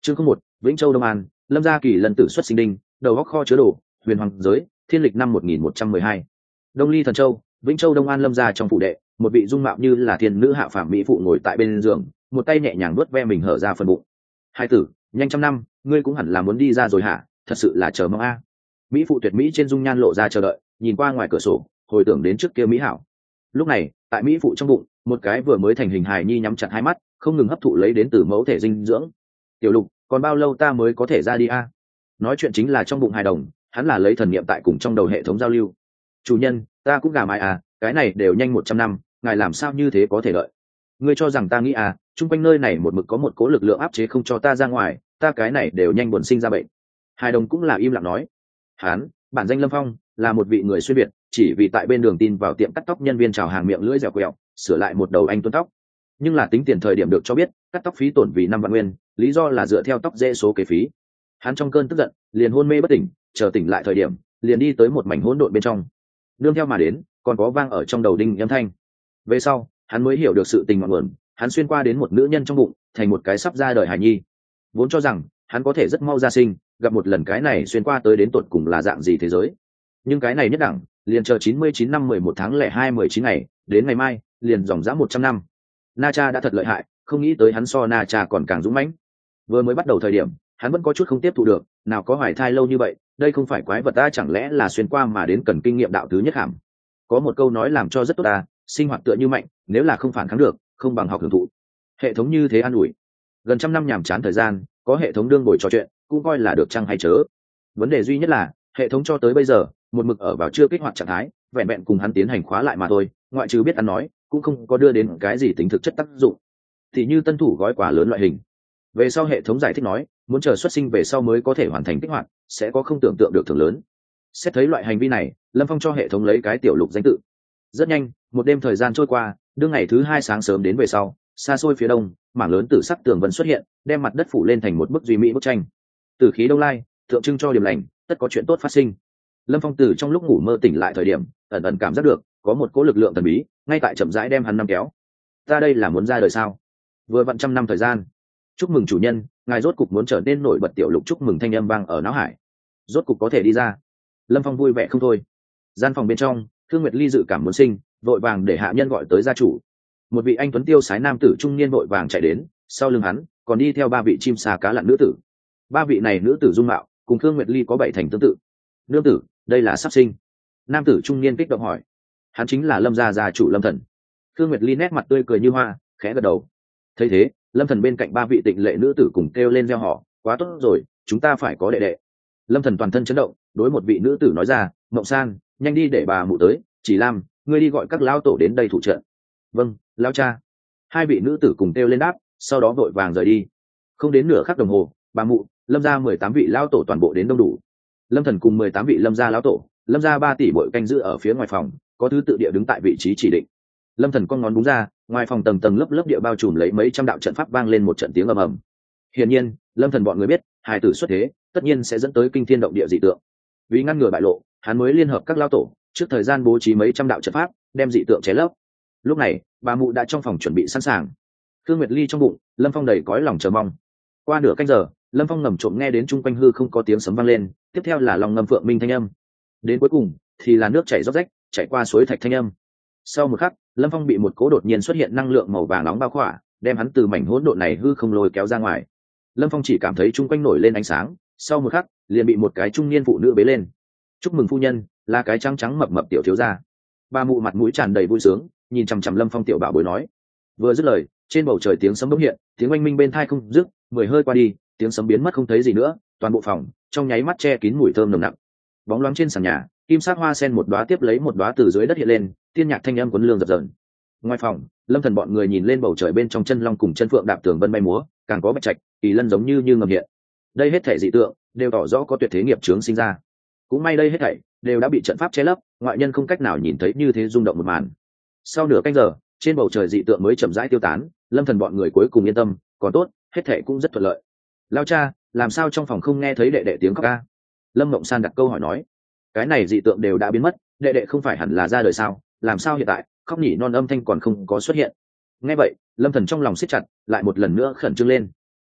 chương 01, Vĩnh Châu Đông An, Lâm Gia Kỳ lần tử xuất sinh đinh, đầu góc kho chứa đồ, huyền hoàng giới, thiên lịch năm 1112. Đông Ly Thần Châu, Vĩnh Châu Đông An Lâm Gia trong phủ đệ, một vị dung mạo như là thiên nữ hạ phàm mỹ phụ ngồi tại bên giường, một tay nhẹ nhàng vuốt ve mình hở ra phần bụng. Hai tử, nhanh trăm năm, ngươi cũng hẳn là muốn đi ra rồi hả? Thật sự là chờ mong a. Mỹ phụ tuyệt mỹ trên dung nhan lộ ra chờ đợi, nhìn qua ngoài cửa sổ, hồi tưởng đến trước kia mỹ hảo. Lúc này, tại mỹ phụ trong bụng, một cái vừa mới thành hình hài nhi nhắm chặt hai mắt, không ngừng hấp thụ lấy đến từ mẫu thể dinh dưỡng. Tiểu Lục, còn bao lâu ta mới có thể ra đi a? Nói chuyện chính là trong bụng hài đồng, hắn là lấy thần niệm tại cùng trong đầu hệ thống giao lưu. Chủ nhân, ta cũng gà mái à, cái này đều nhanh 100 năm, ngài làm sao như thế có thể đợi? Ngươi cho rằng ta nghĩ à, chung quanh nơi này một mực có một cố lực lượng áp chế không cho ta ra ngoài, ta cái này đều nhanh buồn sinh ra bệnh. Hài đồng cũng là im lặng nói. Hắn, bản danh Lâm Phong, là một vị người xuyên việt, chỉ vì tại bên đường tin vào tiệm cắt tóc nhân viên chào hàng miệng lưỡi dẻo quẹo, sửa lại một đầu anh tuấn tóc. Nhưng là tính tiền thời điểm được cho biết, cắt tóc phí tổn vì 5 vạn nguyên, lý do là dựa theo tóc dễ số kế phí. Hắn trong cơn tức giận, liền hôn mê bất tỉnh, chờ tỉnh lại thời điểm, liền đi tới một mảnh hỗn độn bên trong. Nương theo mà đến, còn có vang ở trong đầu đinh âm thanh. Về sau, hắn mới hiểu được sự tình ngọn nguồn, hắn xuyên qua đến một nữ nhân trong bụng, thành một cái sắp ra đời hài nhi. Vốn cho rằng hắn có thể rất mau ra sinh, gặp một lần cái này xuyên qua tới đến tột cùng là dạng gì thế giới. Nhưng cái này nhất đẳng, liền chờ 99 năm 11 tháng 02 19 ngày, đến ngày mai, liền dòng dã 100 năm. Na Cha đã thật lợi hại, không nghĩ tới hắn so Na Cha còn càng dũng mãnh. Vừa mới bắt đầu thời điểm, hắn vẫn có chút không tiếp thụ được, nào có hoài thai lâu như vậy, đây không phải quái vật ta, chẳng lẽ là xuyên qua mà đến cần kinh nghiệm đạo thứ nhất hàm. Có một câu nói làm cho rất tốt ta, sinh hoạt tựa như mạnh, nếu là không phản kháng được, không bằng học hưởng thụ. Hệ thống như thế an ủi. Gần trăm năm nhàm chán thời gian, có hệ thống đương bồi trò chuyện, cũng coi là được chăng hay chớ. Vấn đề duy nhất là, hệ thống cho tới bây giờ, một mực ở vào chưa kích hoạt trạng thái, vẹn vẹn cùng hắn tiến hành khóa lại mà thôi, ngoại trừ biết ăn nói, cũng không có đưa đến cái gì tính thực chất tác dụng. Thì như tân thủ gói quà lớn loại hình. Về sau hệ thống giải thích nói, muốn chờ xuất sinh về sau mới có thể hoàn thành kích hoạt, sẽ có không tưởng tượng được thưởng lớn. Xét thấy loại hành vi này, Lâm Phong cho hệ thống lấy cái Tiểu Lục danh tự. Rất nhanh, một đêm thời gian trôi qua, đương ngày thứ 2 sáng sớm đến về sau, xa xôi phía đông, mảng lớn tử sắc tường vân xuất hiện, đem mặt đất phủ lên thành một bức duy mỹ bức tranh. Tử khí đông lai, tượng trưng cho điểm lành, tất có chuyện tốt phát sinh. Lâm Phong từ trong lúc ngủ mơ tỉnh lại thời điểm, ẩn ẩn cảm giác được có một cỗ lực lượng thần bí ngay tại chậm rãi đem hắn nắm kéo. Ta đây là muốn ra đời sao? Vừa vặn trăm năm thời gian. Chúc mừng chủ nhân, ngài rốt cục muốn trở nên nổi bật. Tiểu Lục chúc mừng thanh âm vang ở não hải. Rốt cục có thể đi ra. Lâm Phong vui vẻ không thôi. Gian phòng bên trong, Thương Nguyệt Ly dự cảm muốn sinh, vội vàng để hạ nhân gọi tới gia chủ. Một vị anh tuấn tiêu sái nam tử trung niên vội vàng chạy đến, sau lưng hắn còn đi theo 3 vị chim sa cá lặn nữ tử. 3 vị này nữ tử dung mạo cùng Thương Nguyệt Ly có 7 thành tương tự. Nương tử, đây là sắp sinh. Nam tử trung niên kích động hỏi. Hắn chính là Lâm gia gia chủ Lâm Thần. Thương Nguyệt Ly nét mặt tươi cười như hoa, khẽ gật đầu. Thấy thế, Lâm Thần bên cạnh 3 vị tịnh lệ nữ tử cùng kêu lên reo hò, quá tốt rồi, chúng ta phải có đệ đệ. Lâm Thần toàn thân chấn động, đối một vị nữ tử nói ra, Mộng San, nhanh đi để bà mụ tới, Chỉ Lam, ngươi đi gọi các lão tổ đến đây thủ trận. Vâng, lão cha. 2 vị nữ tử cùng kêu lên đáp, sau đó vội vàng rời đi. Không đến nửa khắc đồng hồ, bà mụ, Lâm gia 18 vị lão tổ toàn bộ đến đông đủ. Lâm Thần cùng 18 vị Lâm gia lão tổ, Lâm gia 3 tỷ bội canh giữ ở phía ngoài phòng, có thứ tự địa đứng tại vị trí chỉ định. Lâm Thần con ngón búng ra, ngoài phòng tầng tầng lớp lớp địa bao trùm lấy mấy trăm đạo trận pháp, vang lên một trận tiếng ầm ầm. Hiển nhiên, Lâm Thần bọn người biết, hài tử xuất thế, tất nhiên sẽ dẫn tới kinh thiên động địa dị tượng. Vì ngăn ngừa bại lộ, hắn mới liên hợp các lão tổ, trước thời gian bố trí mấy trăm đạo trận pháp, đem dị tượng chế lấp. Lúc này, bà mụ đã trong phòng chuẩn bị sẵn sàng. Thương Nguyệt Ly trong bụng, Lâm Phong đầy cõi lòng chờ mong. Qua nửa canh giờ, Lâm Phong ngầm trộm nghe đến chung quanh hư không có tiếng sấm vang lên, tiếp theo là lòng ngầm phượng minh thanh âm. Đến cuối cùng, thì là nước chảy róc rách, chảy qua suối thạch thanh âm. Sau một khắc, Lâm Phong bị một cỗ đột nhiên xuất hiện năng lượng màu vàng nóng bao khỏa, đem hắn từ mảnh hỗn độn này hư không lôi kéo ra ngoài. Lâm Phong chỉ cảm thấy chung quanh nổi lên ánh sáng, sau một khắc, liền bị một cái trung niên phụ nữ bế lên. Chúc mừng phu nhân, là cái trắng trắng mập mập tiểu thiếu gia. Bà mụ mặt mũi tràn đầy vui sướng, nhìn chằm chằm Lâm Phong tiểu bảo bối nói. Vừa dứt lời, trên bầu trời tiếng sấm bỗng hiện, tiếng oanh minh bên tai không dứt, 10 hơi qua đi, tiếng sấm biến mất không thấy gì nữa, toàn bộ phòng trong nháy mắt che kín mùi thơm nồng nặc. Bóng loáng trên sàn nhà, kim sắc hoa sen một đóa tiếp lấy một đóa từ dưới đất hiện lên, tiên nhạc thanh âm cuốn lương dập dờn. Ngoài phòng, Lâm Thần bọn người nhìn lên bầu trời bên trong chân long cùng chân phượng đạp tường vân bay múa, càng có bạch trạch, kỳ lân giống như ngầm hiện. Đây hết thảy dị tượng đều tỏ rõ có tuyệt thế nghiệp chướng sinh ra. Cũng may đây hết thảy đều đã bị trận pháp che lấp, ngoại nhân không cách nào nhìn thấy như thế rung động một màn. Sau nửa canh giờ, trên bầu trời dị tượng mới chậm rãi tiêu tán, Lâm Thần bọn người cuối cùng yên tâm, còn tốt, hết thảy cũng rất thuận lợi. Lao cha, làm sao trong phòng không nghe thấy đệ đệ tiếng khóc ca? Lâm Mộng San đặt câu hỏi nói. Cái này dị tượng đều đã biến mất, đệ đệ không phải hẳn là ra đời sao, làm sao hiện tại khóc nhỉ non âm thanh còn không có xuất hiện? Nghe vậy, Lâm Thần trong lòng siết chặt, lại một lần nữa khẩn trương lên.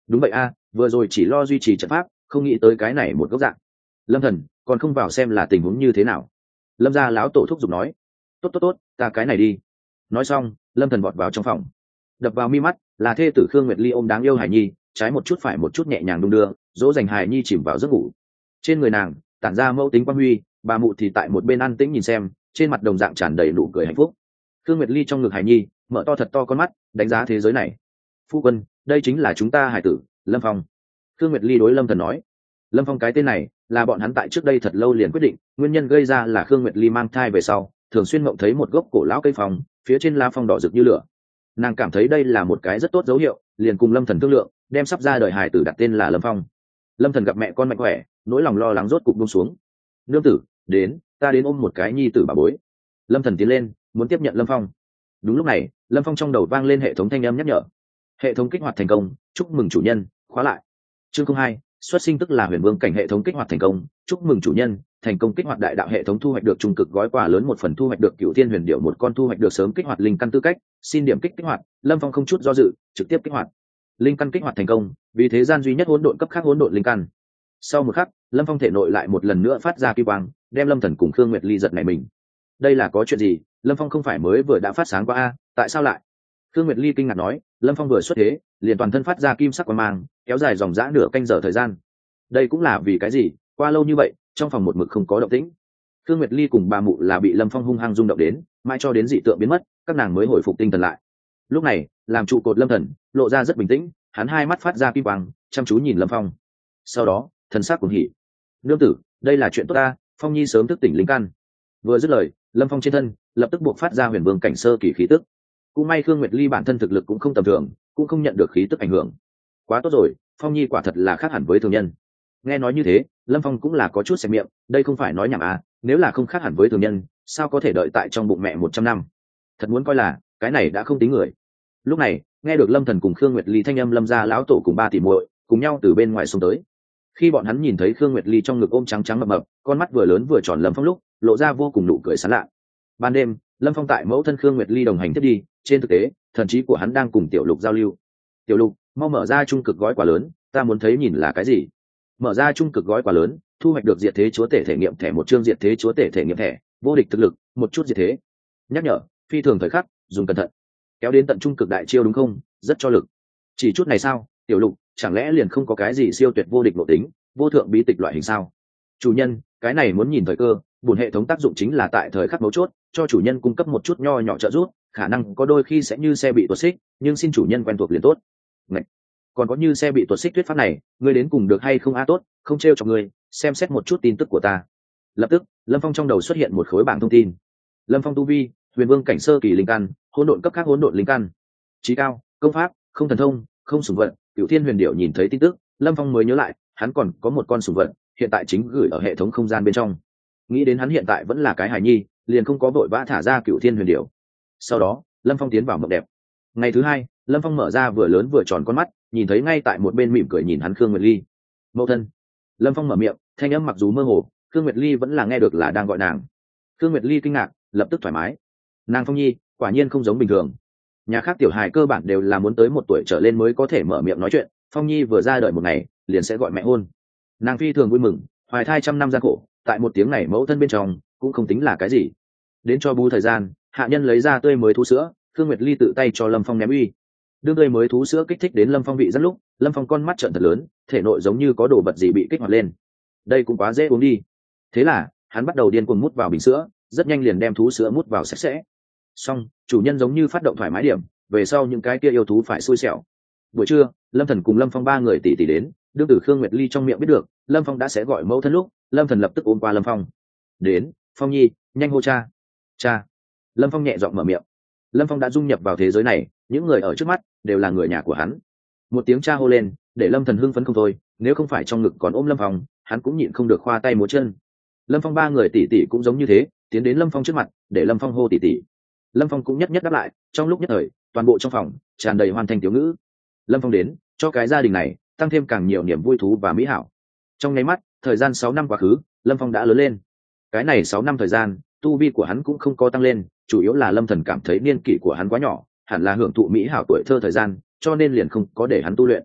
Đúng vậy a, vừa rồi chỉ lo duy trì trận pháp, không nghĩ tới cái này một góc dạng. Lâm thần còn không vào xem là tình huống như thế nào. Lâm gia lão tổ thúc giục nói. Tốt tốt tốt, ta cái này đi. Nói xong, Lâm thần vọt vào trong phòng. Đập vào mi mắt là thê tử Khương Nguyệt Ly ôm đáng yêu Hải Nhi, trái một chút phải một chút nhẹ nhàng đung đưa, dỗ dành Hải Nhi chìm vào giấc ngủ. Trên người nàng tản ra mẫu tính quang huy, bà mụ thì tại một bên an tĩnh nhìn xem, trên mặt đồng dạng tràn đầy nụ cười hạnh phúc. Khương Nguyệt Ly trong ngực Hải Nhi mở to thật to con mắt, đánh giá thế giới này. Phu quân, đây chính là chúng ta hải tử, Lâm Phong. Khương Nguyệt Ly đối Lâm thần nói. Lâm Phong cái tên này là bọn hắn tại trước đây thật lâu liền quyết định, nguyên nhân gây ra là Khương Nguyệt Ly mang thai về sau thường xuyên mộng thấy một gốc cổ lão cây phong, phía trên lá phong đỏ rực như lửa. Nàng cảm thấy đây là một cái rất tốt dấu hiệu, liền cùng Lâm thần thương lượng, đem sắp ra đời hài tử đặt tên là Lâm Phong. Lâm thần gặp mẹ con mạnh khỏe, nỗi lòng lo lắng rốt cục buông xuống. Nương tử, đến, ta đến ôm một cái nhi tử bà bối. Lâm thần tiến lên muốn tiếp nhận Lâm Phong. Đúng lúc này, Lâm Phong trong đầu vang lên hệ thống thanh âm nhắc nhở. Hệ thống kích hoạt thành công, chúc mừng chủ nhân, khóa lại. Chương 02, xuất sinh tức là huyền vương cảnh, hệ thống kích hoạt thành công, chúc mừng chủ nhân, thành công kích hoạt đại đạo hệ thống, thu hoạch được trung cực gói quà lớn 1 phần, thu hoạch được cửu thiên huyền điệu 1 con, thu hoạch được sớm kích hoạt linh căn tư cách, xin điểm kích hoạt. Lâm Phong không chút do dự trực tiếp kích hoạt. Linh căn kích hoạt thành công, vì thế gian duy nhất hỗn độn cấp khác hỗn độn linh căn. Sau một khắc, Lâm Phong thể nội lại một lần nữa phát ra kim quang, đem Lâm thần cùng Khương Nguyệt Ly giật nảy mình. Đây là có chuyện gì? Lâm Phong không phải mới vừa đã phát sáng qua a, tại sao lại? Khương Nguyệt Ly kinh ngạc nói. Lâm Phong vừa xuất thế liền toàn thân phát ra kim sắc quang mang, kéo dài dòng dã nửa canh giờ thời gian. Đây cũng là vì cái gì qua lâu như vậy trong phòng một mực không có động tĩnh? Khương Nguyệt Ly cùng bà mụ là bị Lâm Phong hung hăng rung động đến, mãi cho đến dị tượng biến mất các nàng mới hồi phục tinh thần lại. Lúc này làm trụ cột Lâm thần lộ ra rất bình tĩnh, hắn hai mắt phát ra kim quang chăm chú nhìn Lâm Phong, sau đó thần sắc cuồng hỉ. Nương tử, đây là chuyện tốt ta, Phong nhi sớm thức tỉnh linh căn. Vừa dứt lời, Lâm Phong trên thân lập tức buộc phát ra huyền vương cảnh sơ kỳ khí tức. Cũng may Khương Nguyệt Ly bản thân thực lực cũng không tầm thường, cũng không nhận được khí tức ảnh hưởng. Quá tốt rồi, Phong nhi quả thật là khác hẳn với thường nhân. Nghe nói như thế, Lâm Phong cũng là có chút xẹp miệng, đây không phải nói nhảm à, nếu là không khác hẳn với thường nhân, sao có thể đợi tại trong bụng mẹ 100 năm? Thật muốn coi là cái này đã không tính người. Lúc này, nghe được Lâm thần cùng Khương Nguyệt Ly thanh âm, Lâm gia lão tổ cùng ba tỷ muội cùng nhau từ bên ngoài xông tới. Khi bọn hắn nhìn thấy Khương Nguyệt Ly trong ngực ôm trắng trắng mập mập, con mắt vừa lớn vừa tròn Lâm Phong lúc, lộ ra vô cùng nụ cười sảng lạ. Ban đêm, Lâm Phong tại mẫu thân Khương Nguyệt Ly đồng hành tiếp đi, trên thực tế, thần trí của hắn đang cùng Tiểu Lục giao lưu. Tiểu Lục, mau mở ra trung cực gói quà lớn, ta muốn thấy nhìn là cái gì. Mở ra trung cực gói quà lớn, thu hoạch được diệt thế chúa tể thể nghiệm thẻ, 1 chương diệt thế chúa tể thể nghiệm thẻ, vô địch thực lực, một chút diệt thế. Nhắc nhở, phi thường thời khắc, dùng cẩn thận. Kéo đến tận trung cực đại chiêu đúng không? Rất cho lực. Chỉ chút này sao? Tiểu Lục, chẳng lẽ liền không có cái gì siêu tuyệt vô địch nội tính, vô thượng bí tịch loại hình sao? Chủ nhân, cái này muốn nhìn thời cơ, bổn hệ thống tác dụng chính là tại thời khắc mấu chốt, cho chủ nhân cung cấp một chút nho nhỏ trợ giúp, khả năng có đôi khi sẽ như xe bị tuột xích, nhưng xin chủ nhân quen thuộc liền tốt. Ngậy. Còn có như xe bị tuột xích thuyết pháp này, ngươi đến cùng được hay không a? Tốt, không trêu cho ngươi, xem xét một chút tin tức của ta. Lập tức, Lâm Phong trong đầu xuất hiện một khối bảng thông tin. Lâm Phong tu vi, huyền vương cảnh sơ kỳ linh căn, hỗn độn cấp khác hỗn độn linh căn. Chí cao, công pháp, không thần thông, không sủng vận, Cửu Thiên Huyền Điệu. Nhìn thấy tin tức, Lâm Phong mới nhớ lại, hắn còn có một con sủng vận, hiện tại chính gửi ở hệ thống không gian bên trong. Nghĩ đến hắn hiện tại vẫn là cái hài nhi, liền không có vội vã thả ra Cửu Thiên Huyền Điệu. Sau đó, Lâm Phong tiến vào mộng đẹp. Ngày thứ hai, Lâm Phong mở ra vừa lớn vừa tròn con mắt, nhìn thấy ngay tại một bên mỉm cười nhìn hắn Khương Nguyệt Ly. Mẫu thân. Lâm Phong mở miệng, thanh âm mặc dù mơ hồ, Khương Nguyệt Ly vẫn là nghe được là đang gọi nàng. Khương Nguyệt Ly kinh ngạc, lập tức thoải mái. Nàng Phong nhi quả nhiên không giống bình thường. Nhà khác tiểu hài cơ bản đều là muốn tới 1 tuổi trở lên mới có thể mở miệng nói chuyện, Phong nhi vừa ra đời một ngày liền sẽ gọi mẹ hôn. Nàng phi thường vui mừng, hoài thai trăm năm gian khổ, tại một tiếng này mẫu thân bên trong cũng không tính là cái gì. Đến cho bú thời gian, hạ nhân lấy ra tươi mới thú sữa, Khương Nguyệt Ly tự tay cho Lâm Phong ném uy. Đương tươi mới thú sữa kích thích đến Lâm Phong vị rất lúc, Lâm Phong con mắt trợn thật lớn, thể nội giống như có đồ vật gì bị kích hoạt lên. Đây cũng quá dễ uống đi. Thế là hắn bắt đầu điên cuồng mút vào bình sữa, rất nhanh liền đem thú sữa mút vào sạch sẽ. Xong, chủ nhân giống như phát động thoải mái điểm, về sau những cái kia yêu thú phải xui xẻo. Buổi trưa, Lâm Thần cùng Lâm Phong ba người tỉ đến, đương từ Khương Nguyệt Ly trong miệng biết được Lâm Phong đã sẽ gọi mẫu thân lúc, Lâm Thần lập tức ôm qua Lâm Phong. Đến, Phong nhi, nhanh hô cha. Cha. Lâm Phong nhẹ giọng mở miệng. Lâm Phong đã dung nhập vào thế giới này, những người ở trước mắt đều là người nhà của hắn. Một tiếng cha hô lên, để Lâm Thần hưng phấn không thôi, nếu không phải trong ngực còn ôm Lâm Phong, hắn cũng nhịn không được khoa tay múa chân. Lâm Phong ba người tỉ cũng giống như thế, tiến đến Lâm Phong trước mặt, để Lâm Phong hô tỉ. Lâm Phong cũng nhất nhất đáp lại, trong lúc nhất thời, toàn bộ trong phòng tràn đầy hoàn thành tiểu ngữ. Lâm Phong đến, cho cái gia đình này tăng thêm càng nhiều niềm vui thú và mỹ hảo. Trong nháy mắt, thời gian 6 năm quá khứ, Lâm Phong đã lớn lên. Cái này 6 năm thời gian, tu vi của hắn cũng không có tăng lên, chủ yếu là Lâm Thần cảm thấy niên kỷ của hắn quá nhỏ, hẳn là hưởng thụ mỹ hảo tuổi thơ thời gian, cho nên liền không có để hắn tu luyện.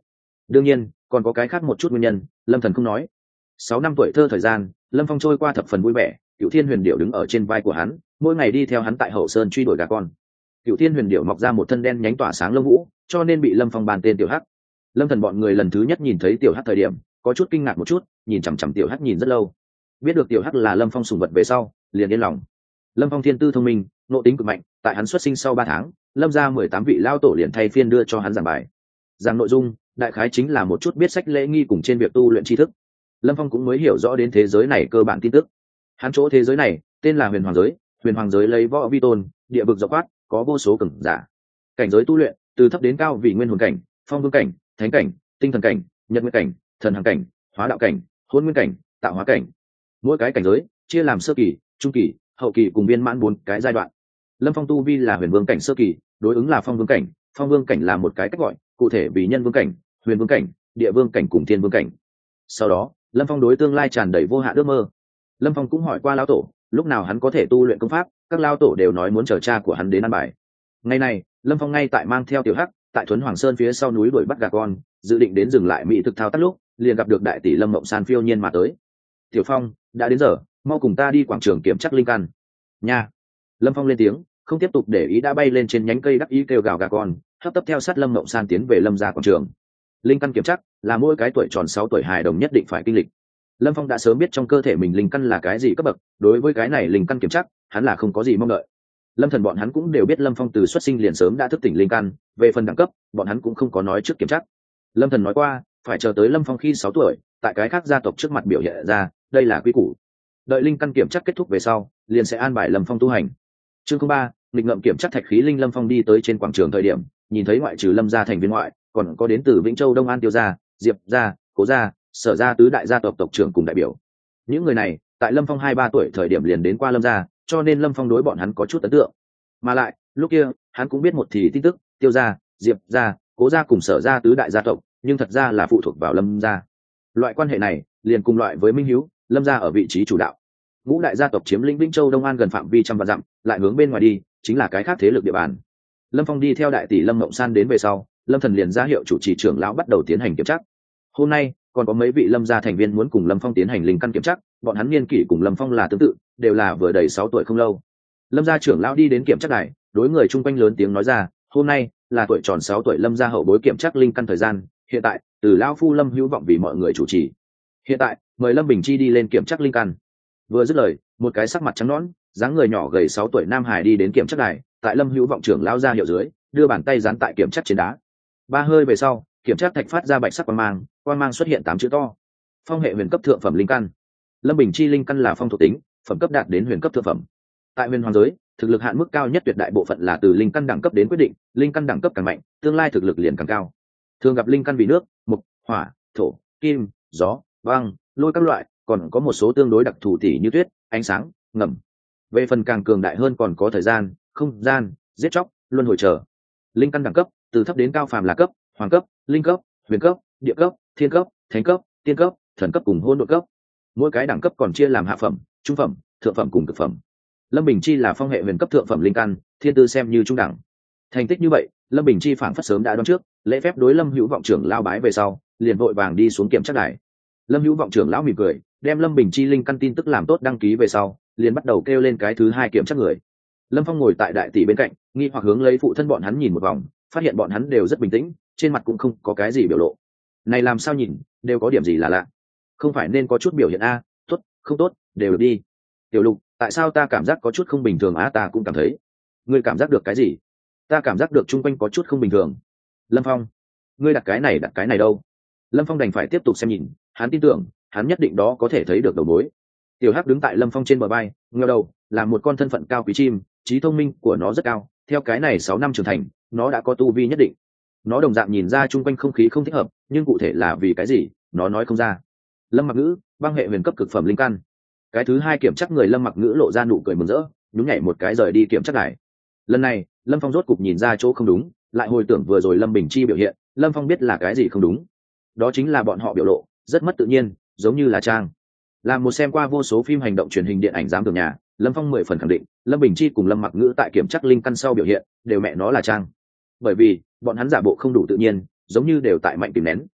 đương nhiên còn có cái khác một chút nguyên nhân, lâm thần không nói. 6 năm tuổi thơ thời gian, lâm phong trôi qua thập phần vui vẻ. Cựu thiên huyền điểu đứng ở trên vai của hắn, mỗi ngày đi theo hắn tại hậu sơn truy đuổi gà con. Cựu thiên huyền điểu mọc ra một thân đen nhánh tỏa sáng lông vũ, cho nên bị lâm phong bàn tên tiểu hắc. Lâm thần bọn người lần thứ nhất nhìn thấy tiểu hắc thời điểm có chút kinh ngạc một chút, nhìn chằm chằm tiểu hắc nhìn rất lâu. Biết được tiểu hắc là lâm phong sùng vật về sau, liền yên lòng. Lâm phong thiên tư thông minh, nội tính cực mạnh, tại hắn xuất sinh sau 3 tháng, lâm ra 18 vị lao tổ liền thay phiên đưa cho hắn giảng bài. Giảng nội dung đại khái chính là một chút biết sách lễ nghi cùng trên việc tu luyện tri thức. Lâm phong cũng mới hiểu rõ đến thế giới này cơ bản tin tức. Hắn chỗ thế giới này tên là huyền hoàng giới, huyền hoàng giới lấy võ vi tôn, địa vực rộng quát, có vô số cường giả. Cảnh giới tu luyện từ thấp đến cao vì nguyên hồn cảnh, phong vương cảnh, thánh cảnh, tinh thần cảnh, nhật nguyên cảnh, thần hằng cảnh, hóa đạo cảnh, hôn nguyên cảnh, tạo hóa cảnh. Mỗi cái cảnh giới chia làm sơ kỳ, trung kỳ, hậu kỳ cùng viên mãn 4 cái giai đoạn. Lâm phong tu vi là huyền vương cảnh sơ kỳ, đối ứng là phong vương cảnh. Phong vương cảnh là một cái cách gọi, cụ thể vì nhân vương cảnh, huyền vương cảnh, địa vương cảnh cùng thiên vương cảnh. Sau đó lâm phong đối tương lai tràn đầy vô hạn ước mơ. Lâm phong cũng hỏi qua lão tổ lúc nào hắn có thể tu luyện công pháp, các lão tổ đều nói muốn chờ cha của hắn đến ăn bài. Ngày này lâm phong ngay tại mang theo tiểu hắc tại Thuấn Hoàng Sơn phía sau núi đuổi bắt gà con, dự định đến dừng lại mỹ thực thao tác lúc liền gặp được đại tỷ Lâm Mộng San phiêu nhiên mà tới. Tiểu Phong, đã đến giờ, mau cùng ta đi quảng trường kiểm chắc linh căn. Nha. Lâm Phong lên tiếng, không tiếp tục để ý đã bay lên trên nhánh cây đắc ý kêu gào gà con, hấp tấp theo sát Lâm Mộng San tiến về Lâm gia quảng trường. Linh căn kiểm chắc là mỗi cái tuổi tròn 6 tuổi hài đồng nhất định phải kinh lịch. Lâm Phong đã sớm biết trong cơ thể mình linh căn là cái gì cấp bậc, đối với cái này linh căn kiểm chắc, hắn là không có gì mong đợi. Lâm thần bọn hắn cũng đều biết Lâm Phong từ xuất sinh liền sớm đã thức tỉnh linh căn, về phần đẳng cấp bọn hắn cũng không có nói trước kiểm tra. Lâm thần nói qua phải chờ tới Lâm Phong khi 6 tuổi tại cái khác gia tộc trước mặt biểu hiện ra, đây là quy củ. Đợi linh căn kiểm tra kết thúc về sau liền sẽ an bài Lâm Phong tu hành. Chương 3, nghịch ngợm kiểm tra thạch khí linh. Lâm Phong đi tới trên quảng trường thời điểm nhìn thấy ngoại trừ Lâm gia thành viên ngoại còn có đến từ Vĩnh Châu Đông An Tiêu gia, Diệp gia, Cố gia, Sở gia tứ đại gia tộc tộc trưởng cùng đại biểu. Những người này tại Lâm Phong 2-3 tuổi thời điểm liền đến qua Lâm gia, cho nên Lâm Phong đối bọn hắn có chút ấn tượng. Mà lại lúc kia hắn cũng biết một thì tin tức, Tiêu gia, Diệp gia, Cố gia cùng Sở gia tứ đại gia tộc nhưng thật ra là phụ thuộc vào Lâm gia. Loại quan hệ này liền cùng loại với Minh Hiếu, Lâm gia ở vị trí chủ đạo. Ngũ đại gia tộc chiếm lĩnh Vĩnh Châu Đông An gần phạm vi trăm vạn dặm, lại hướng bên ngoài đi chính là cái khác thế lực địa bàn. Lâm Phong đi theo đại tỷ Lâm Mộng San đến về sau, Lâm Thần liền ra hiệu chủ trì trưởng lão bắt đầu tiến hành kiểm tra. Hôm nay còn có mấy vị Lâm gia thành viên muốn cùng Lâm Phong tiến hành linh căn kiểm tra, bọn hắn niên kỷ cùng Lâm Phong là tương tự, đều là vừa đầy 6 tuổi không lâu. Lâm gia trưởng lão đi đến kiểm tra đài, đối người chung quanh lớn tiếng nói ra, hôm nay là tuổi tròn 6 tuổi Lâm gia hậu bối kiểm tra linh căn thời gian, hiện tại từ lão phu Lâm Hữu Vọng vì mọi người chủ trì. Hiện tại mời Lâm Bình Chi đi lên kiểm tra linh căn. Vừa dứt lời, một cái sắc mặt trắng nõn, dáng người nhỏ gầy 6 tuổi nam hải đi đến kiểm tra đài, tại Lâm Hữu Vọng trưởng lão ra hiệu dưới, đưa bàn tay dán tại kiểm tra trên đá. Ba hơi về sau, kiểm tra thạch phát ra bạch sắc quang mang xuất hiện 8 chữ to. Phong hệ huyền cấp thượng phẩm linh căn. Lâm Bình Chi linh căn là phong thuộc tính, phẩm cấp đạt đến huyền cấp thượng phẩm. Tại huyền hoàng giới, thực lực hạn mức cao nhất tuyệt đại bộ phận là từ linh căn đẳng cấp đến quyết định, linh căn đẳng cấp càng mạnh, tương lai thực lực liền càng cao. Thường gặp linh căn vì nước, mộc, hỏa, thổ, kim, gió, băng, lôi các loại, còn có một số tương đối đặc thù tỉ như tuyết, ánh sáng, ngầm. Về phần càng cường đại hơn còn có thời gian, không gian, giết chóc, luân hồi trở. Linh căn đẳng cấp từ thấp đến cao phàm là cấp, hoàng cấp, linh cấp, huyền cấp, địa cấp, thiên cấp, thánh cấp, tiên cấp, thần cấp cùng hôn độn cấp. Mỗi cái đẳng cấp còn chia làm hạ phẩm, trung phẩm, thượng phẩm cùng cực phẩm. Lâm Bình Chi là phong hệ huyền cấp thượng phẩm linh căn, thiên tư xem như trung đẳng. Thành tích như vậy, Lâm Bình Chi phảng phất sớm đã đoán trước, lễ phép đối Lâm Hữu Vọng trưởng lao bái về sau, liền vội vàng đi xuống kiểm tra đài. Lâm Hữu Vọng trưởng lão mỉm cười, đem Lâm Bình Chi linh căn tin tức làm tốt đăng ký về sau, liền bắt đầu kêu lên cái thứ 2 kiểm tra người. Lâm Phong ngồi tại đại tỷ bên cạnh, nghi hoặc hướng lấy phụ thân bọn hắn nhìn một vòng, phát hiện bọn hắn đều rất bình tĩnh, trên mặt cũng không có cái gì biểu lộ. Này làm sao nhìn, đều có điểm gì là lạ. Không phải nên có chút biểu hiện a, tốt, không tốt, đều được đi. Tiểu Lục, tại sao ta cảm giác có chút không bình thường á? Ta cũng cảm thấy. Ngươi cảm giác được cái gì? Ta cảm giác được chung quanh có chút không bình thường. Lâm Phong, ngươi đặt cái này đâu? Lâm Phong đành phải tiếp tục xem nhìn, hắn tin tưởng, hắn nhất định đó có thể thấy được đầu mối. Tiểu Hắc đứng tại Lâm Phong trên bờ vai, ngẩng đầu, là một con thân phận cao quý chim, trí thông minh của nó rất cao, theo cái này 6 năm trưởng thành, nó đã có tu vi nhất định. Nó đồng dạng nhìn ra chung quanh không khí không thích hợp, nhưng cụ thể là vì cái gì, nó nói không ra. Lâm Mặc Ngữ, băng hệ huyền cấp cực phẩm linh căn. Cái thứ 2 kiểm tra người Lâm Mặc Ngữ lộ ra nụ cười mừng rỡ, nhún nhảy một cái rời đi kiểm tra lại. Lần này, Lâm Phong rốt cục nhìn ra chỗ không đúng, lại hồi tưởng vừa rồi Lâm Bình Chi biểu hiện, Lâm Phong biết là cái gì không đúng. Đó chính là bọn họ biểu lộ rất mất tự nhiên, giống như là trang. Làm một xem qua vô số phim hành động truyền hình điện ảnh giám tưởng nhà, Lâm Phong 10 phần khẳng định, Lâm Bình Chi cùng Lâm Mặc Ngữ tại kiểm tra linh căn sau biểu hiện, đều mẹ nó là trang. Bởi vì, bọn hắn giả bộ không đủ tự nhiên, giống như đều tại mạnh kìm nén.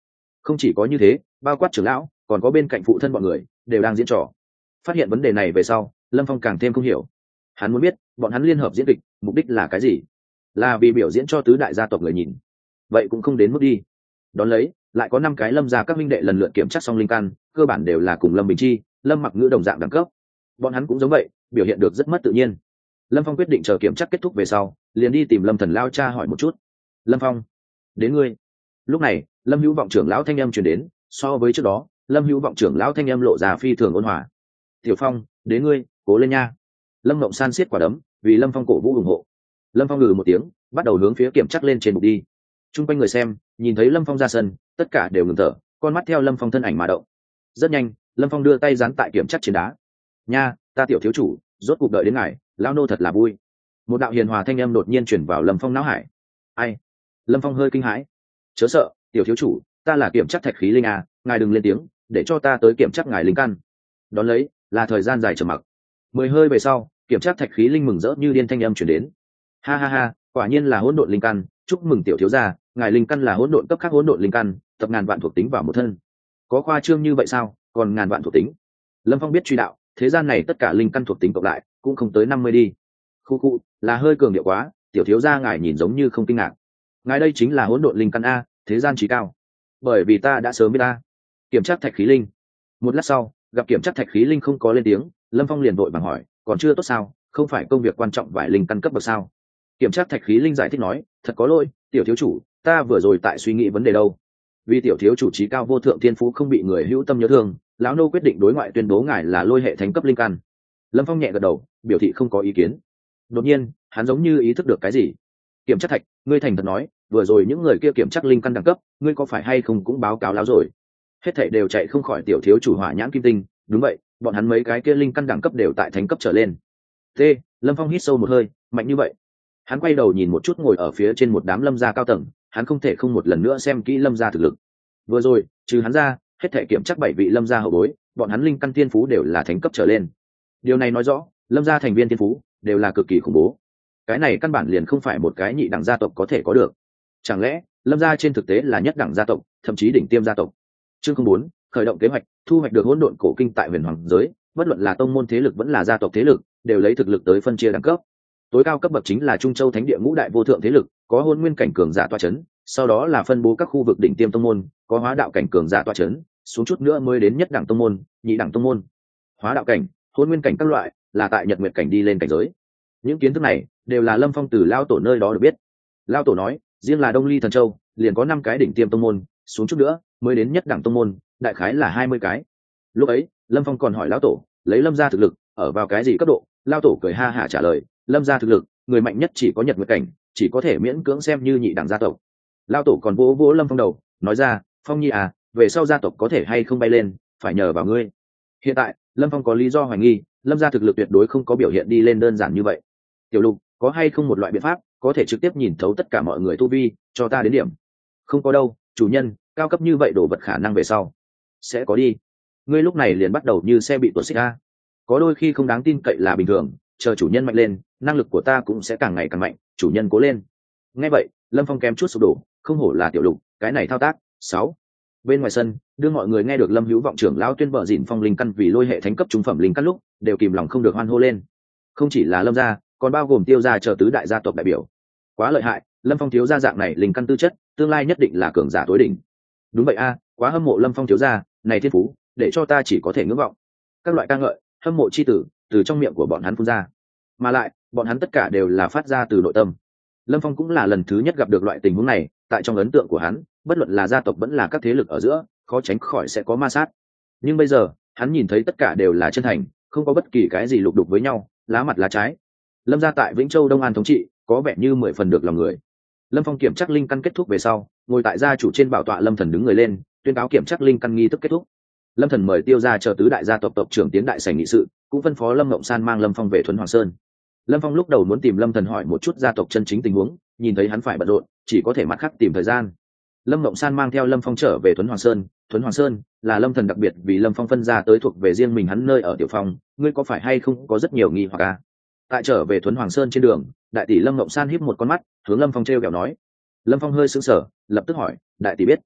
Không chỉ có như thế, bao quát trưởng lão còn có bên cạnh phụ thân bọn người đều đang diễn trò. Phát hiện vấn đề này về sau, Lâm Phong càng thêm không hiểu. Hắn muốn biết bọn hắn liên hợp diễn kịch mục đích là cái gì, là vì biểu diễn cho tứ đại gia tộc người nhìn. Vậy cũng không đến mức đi. Đón lấy lại có 5 cái Lâm gia các minh đệ lần lượt kiểm tra xong linh căn, cơ bản đều là cùng Lâm Bình Chi, Lâm Mặc Ngữ đồng dạng đẳng cấp. Bọn hắn cũng giống vậy, biểu hiện được rất mất tự nhiên. Lâm Phong quyết định chờ kiểm tra kết thúc về sau liền đi tìm Lâm Thần lao cha hỏi một chút. Lâm Phong, đến ngươi. Lúc này Lâm Hữu Vọng trưởng lão thanh âm truyền đến, so với trước đó Lâm Hữu Vọng trưởng lão thanh âm lộ ra phi thường ôn hòa. Tiểu Phong, đến ngươi, cố lên nha. Lâm Mộng San siết quả đấm vì Lâm Phong cổ vũ ủng hộ. Lâm Phong ngừ một tiếng, bắt đầu hướng phía kiểm chắc lên trên bục đi. Trung quanh người xem nhìn thấy Lâm Phong ra sân, tất cả đều ngừng thở, con mắt theo Lâm Phong thân ảnh mà động. Rất nhanh Lâm Phong đưa tay dán tại kiểm chắc trên đá. Nha, ta tiểu thiếu chủ, rốt cuộc đợi đến ngài, lão nô thật là vui. Một đạo hiền hòa thanh âm đột nhiên chuyển vào Lâm Phong não hải. Ai? Lâm Phong hơi kinh hãi. Chớ sợ, tiểu thiếu chủ, ta là kiểm chắc thạch khí linh à, ngài đừng lên tiếng, để cho ta tới kiểm chắc ngài linh căn. Đón lấy là thời gian dài trầm mặc. 10 hơi về sau, kiểm tra thạch khí linh mừng rỡ như điên thanh âm chuyển đến. Ha ha ha, quả nhiên là hỗn độn linh căn, chúc mừng tiểu thiếu gia, ngài linh căn là hỗn độn cấp khác hỗn độn linh căn, tập ngàn vạn thuộc tính vào một thân. Có khoa trương như vậy sao? Còn ngàn vạn thuộc tính? Lâm Phong biết truy đạo, thế gian này tất cả linh căn thuộc tính cộng lại cũng không tới 50 đi. Khu là hơi cường điệu quá, tiểu thiếu gia ngài nhìn giống như không kinh ngạc. Ngài đây chính là hỗn độn linh căn a, thế gian chí cao. Bởi vì ta đã sớm biết ta. Kiểm tra thạch khí linh. Một lát sau, gặp kiểm tra thạch khí linh không có lên tiếng, Lâm Phong liền vội vàng hỏi, còn chưa tốt sao, không phải công việc quan trọng vài linh căn cấp bậc sao? Kiểm tra thạch khí linh giải thích nói, thật có lỗi, tiểu thiếu chủ, ta vừa rồi tại suy nghĩ vấn đề đâu. Vì tiểu thiếu chủ trí cao vô thượng thiên phú không bị người hữu tâm nhớ thương, lão nô quyết định đối ngoại tuyên bố ngài là lôi hệ thánh cấp linh căn. Lâm Phong nhẹ gật đầu, biểu thị không có ý kiến. Đột nhiên hắn giống như ý thức được cái gì. Kiểm tra thạch, ngươi thành thật nói, vừa rồi những người kia kiểm tra linh căn đẳng cấp, ngươi có phải hay không cũng báo cáo láo rồi? Hết thảy đều chạy không khỏi tiểu thiếu chủ hỏa nhãn kim tinh. Đúng vậy, bọn hắn mấy cái kia linh căn đẳng cấp đều tại thánh cấp trở lên. T. Lâm Phong hít sâu một hơi, mạnh như vậy. Hắn quay đầu nhìn một chút ngồi ở phía trên một đám Lâm gia cao tầng, hắn không thể không một lần nữa xem kỹ Lâm gia thực lực. Vừa rồi trừ hắn ra, hết thảy kiểm chắc 7 vị Lâm gia hậu bối, bọn hắn linh căn thiên phú đều là thánh cấp trở lên. Điều này nói rõ Lâm gia thành viên thiên phú đều là cực kỳ khủng bố. Cái này căn bản liền không phải một cái nhị đẳng gia tộc có thể có được. Chẳng lẽ Lâm gia trên thực tế là nhất đẳng gia tộc, thậm chí đỉnh tiêm gia tộc? Chương 04, khởi động kế hoạch, thu hoạch được hỗn độn cổ kinh tại huyền hoàng giới, bất luận là tông môn thế lực vẫn là gia tộc thế lực, đều lấy thực lực tới phân chia đẳng cấp. Tối cao cấp bậc chính là Trung Châu Thánh địa ngũ đại vô thượng thế lực, có hôn nguyên cảnh cường giả tọa chấn, sau đó là phân bố các khu vực đỉnh tiêm tông môn, có hóa đạo cảnh cường giả tọa chấn, xuống chút nữa mới đến nhất đẳng tông môn, nhị đẳng tông môn. Hóa đạo cảnh, hôn nguyên cảnh các loại, là tại nhật nguyệt cảnh đi lên cảnh giới. Những kiến thức này đều là Lâm Phong từ lao tổ nơi đó được biết. Lao tổ nói, riêng là Đông Ly Thần Châu, liền có 5 cái đỉnh tiêm tông môn, xuống chút nữa mới đến nhất đẳng tông môn, đại khái là 20 cái. Lúc ấy Lâm Phong còn hỏi lão tổ, lấy Lâm gia thực lực ở vào cái gì cấp độ? Lão tổ cười ha hả trả lời, Lâm gia thực lực người mạnh nhất chỉ có nhật nguyệt cảnh, chỉ có thể miễn cưỡng xem như nhị đẳng gia tộc. Lão tổ còn vỗ vỗ Lâm Phong đầu, nói ra, Phong nhi à, về sau gia tộc có thể hay không bay lên phải nhờ vào ngươi. Hiện tại Lâm Phong có lý do hoài nghi Lâm gia thực lực tuyệt đối không có biểu hiện đi lên đơn giản như vậy. Tiểu Lục, có hay không một loại biện pháp có thể trực tiếp nhìn thấu tất cả mọi người tu vi, cho ta đến điểm? Không có đâu, chủ nhân, cao cấp như vậy đồ vật khả năng về sau sẽ có đi. Ngươi lúc này liền bắt đầu như xe bị tuột xích a. Có đôi khi không đáng tin cậy là bình thường, chờ chủ nhân mạnh lên, năng lực của ta cũng sẽ càng ngày càng mạnh, chủ nhân cố lên. Nghe vậy Lâm Phong kém chút sụp đổ, không hổ là Tiểu Lục, cái này thao tác. 6. Bên ngoài sân, đưa mọi người nghe được Lâm Hữu Vọng trưởng lão tuyên bở dỉn phong linh căn vì lôi hệ thánh cấp trung phẩm linh căn lúc, đều kìm lòng không được hoan hô lên. Không chỉ là Lâm gia, còn bao gồm Tiêu gia chờ tứ đại gia tộc đại biểu. Quá lợi hại, Lâm Phong thiếu gia dạng này linh căn tư chất, tương lai nhất định là cường giả tối đỉnh. Đúng vậy a, quá hâm mộ Lâm Phong thiếu gia, này thiên phú, để cho ta chỉ có thể ngưỡng vọng. Các loại ca ngợi, hâm mộ chi tử từ trong miệng của bọn hắn phun ra, mà lại bọn hắn tất cả đều là phát ra từ nội tâm. Lâm Phong cũng là lần thứ nhất gặp được loại tình huống này, tại trong ấn tượng của hắn, bất luận là gia tộc vẫn là các thế lực ở giữa, khó tránh khỏi sẽ có ma sát. Nhưng bây giờ, hắn nhìn thấy tất cả đều là chân thành, không có bất kỳ cái gì lục đục với nhau, lá mặt lá trái. Lâm gia tại Vĩnh Châu Đông An thống trị, có vẻ như 10 phần được lòng người. Lâm Phong kiểm tra linh căn kết thúc về sau, ngồi tại gia chủ trên bảo tọa, Lâm Thần đứng người lên, tuyên cáo kiểm tra linh căn nghi thức kết thúc. Lâm Thần mời Tiêu gia chờ tứ đại gia tộc tộc trưởng tiến đại sảnh nghị sự, cũng phân phó Lâm Ngộng San mang Lâm Phong về Thuấn Hoàng Sơn. Lâm Phong lúc đầu muốn tìm Lâm Thần hỏi một chút gia tộc chân chính tình huống, nhìn thấy hắn phải bận rộn, chỉ có thể mặt khác tìm thời gian. Lâm Ngộng San mang theo Lâm Phong trở về Thuấn Hoàng Sơn. Thuấn Hoàng Sơn là Lâm Thần đặc biệt vì Lâm Phong phân ra tới thuộc về riêng mình hắn nơi ở tiểu phòng, ngươi có phải hay không có rất nhiều nghi hoặc à? Tại trở về Thuấn Hoàng Sơn trên đường, đại tỷ Lâm Ngộng San híp một con mắt, hướng Lâm Phong trêu ghẹo nói. Lâm Phong hơi sững sờ, lập tức hỏi, đại tỷ biết?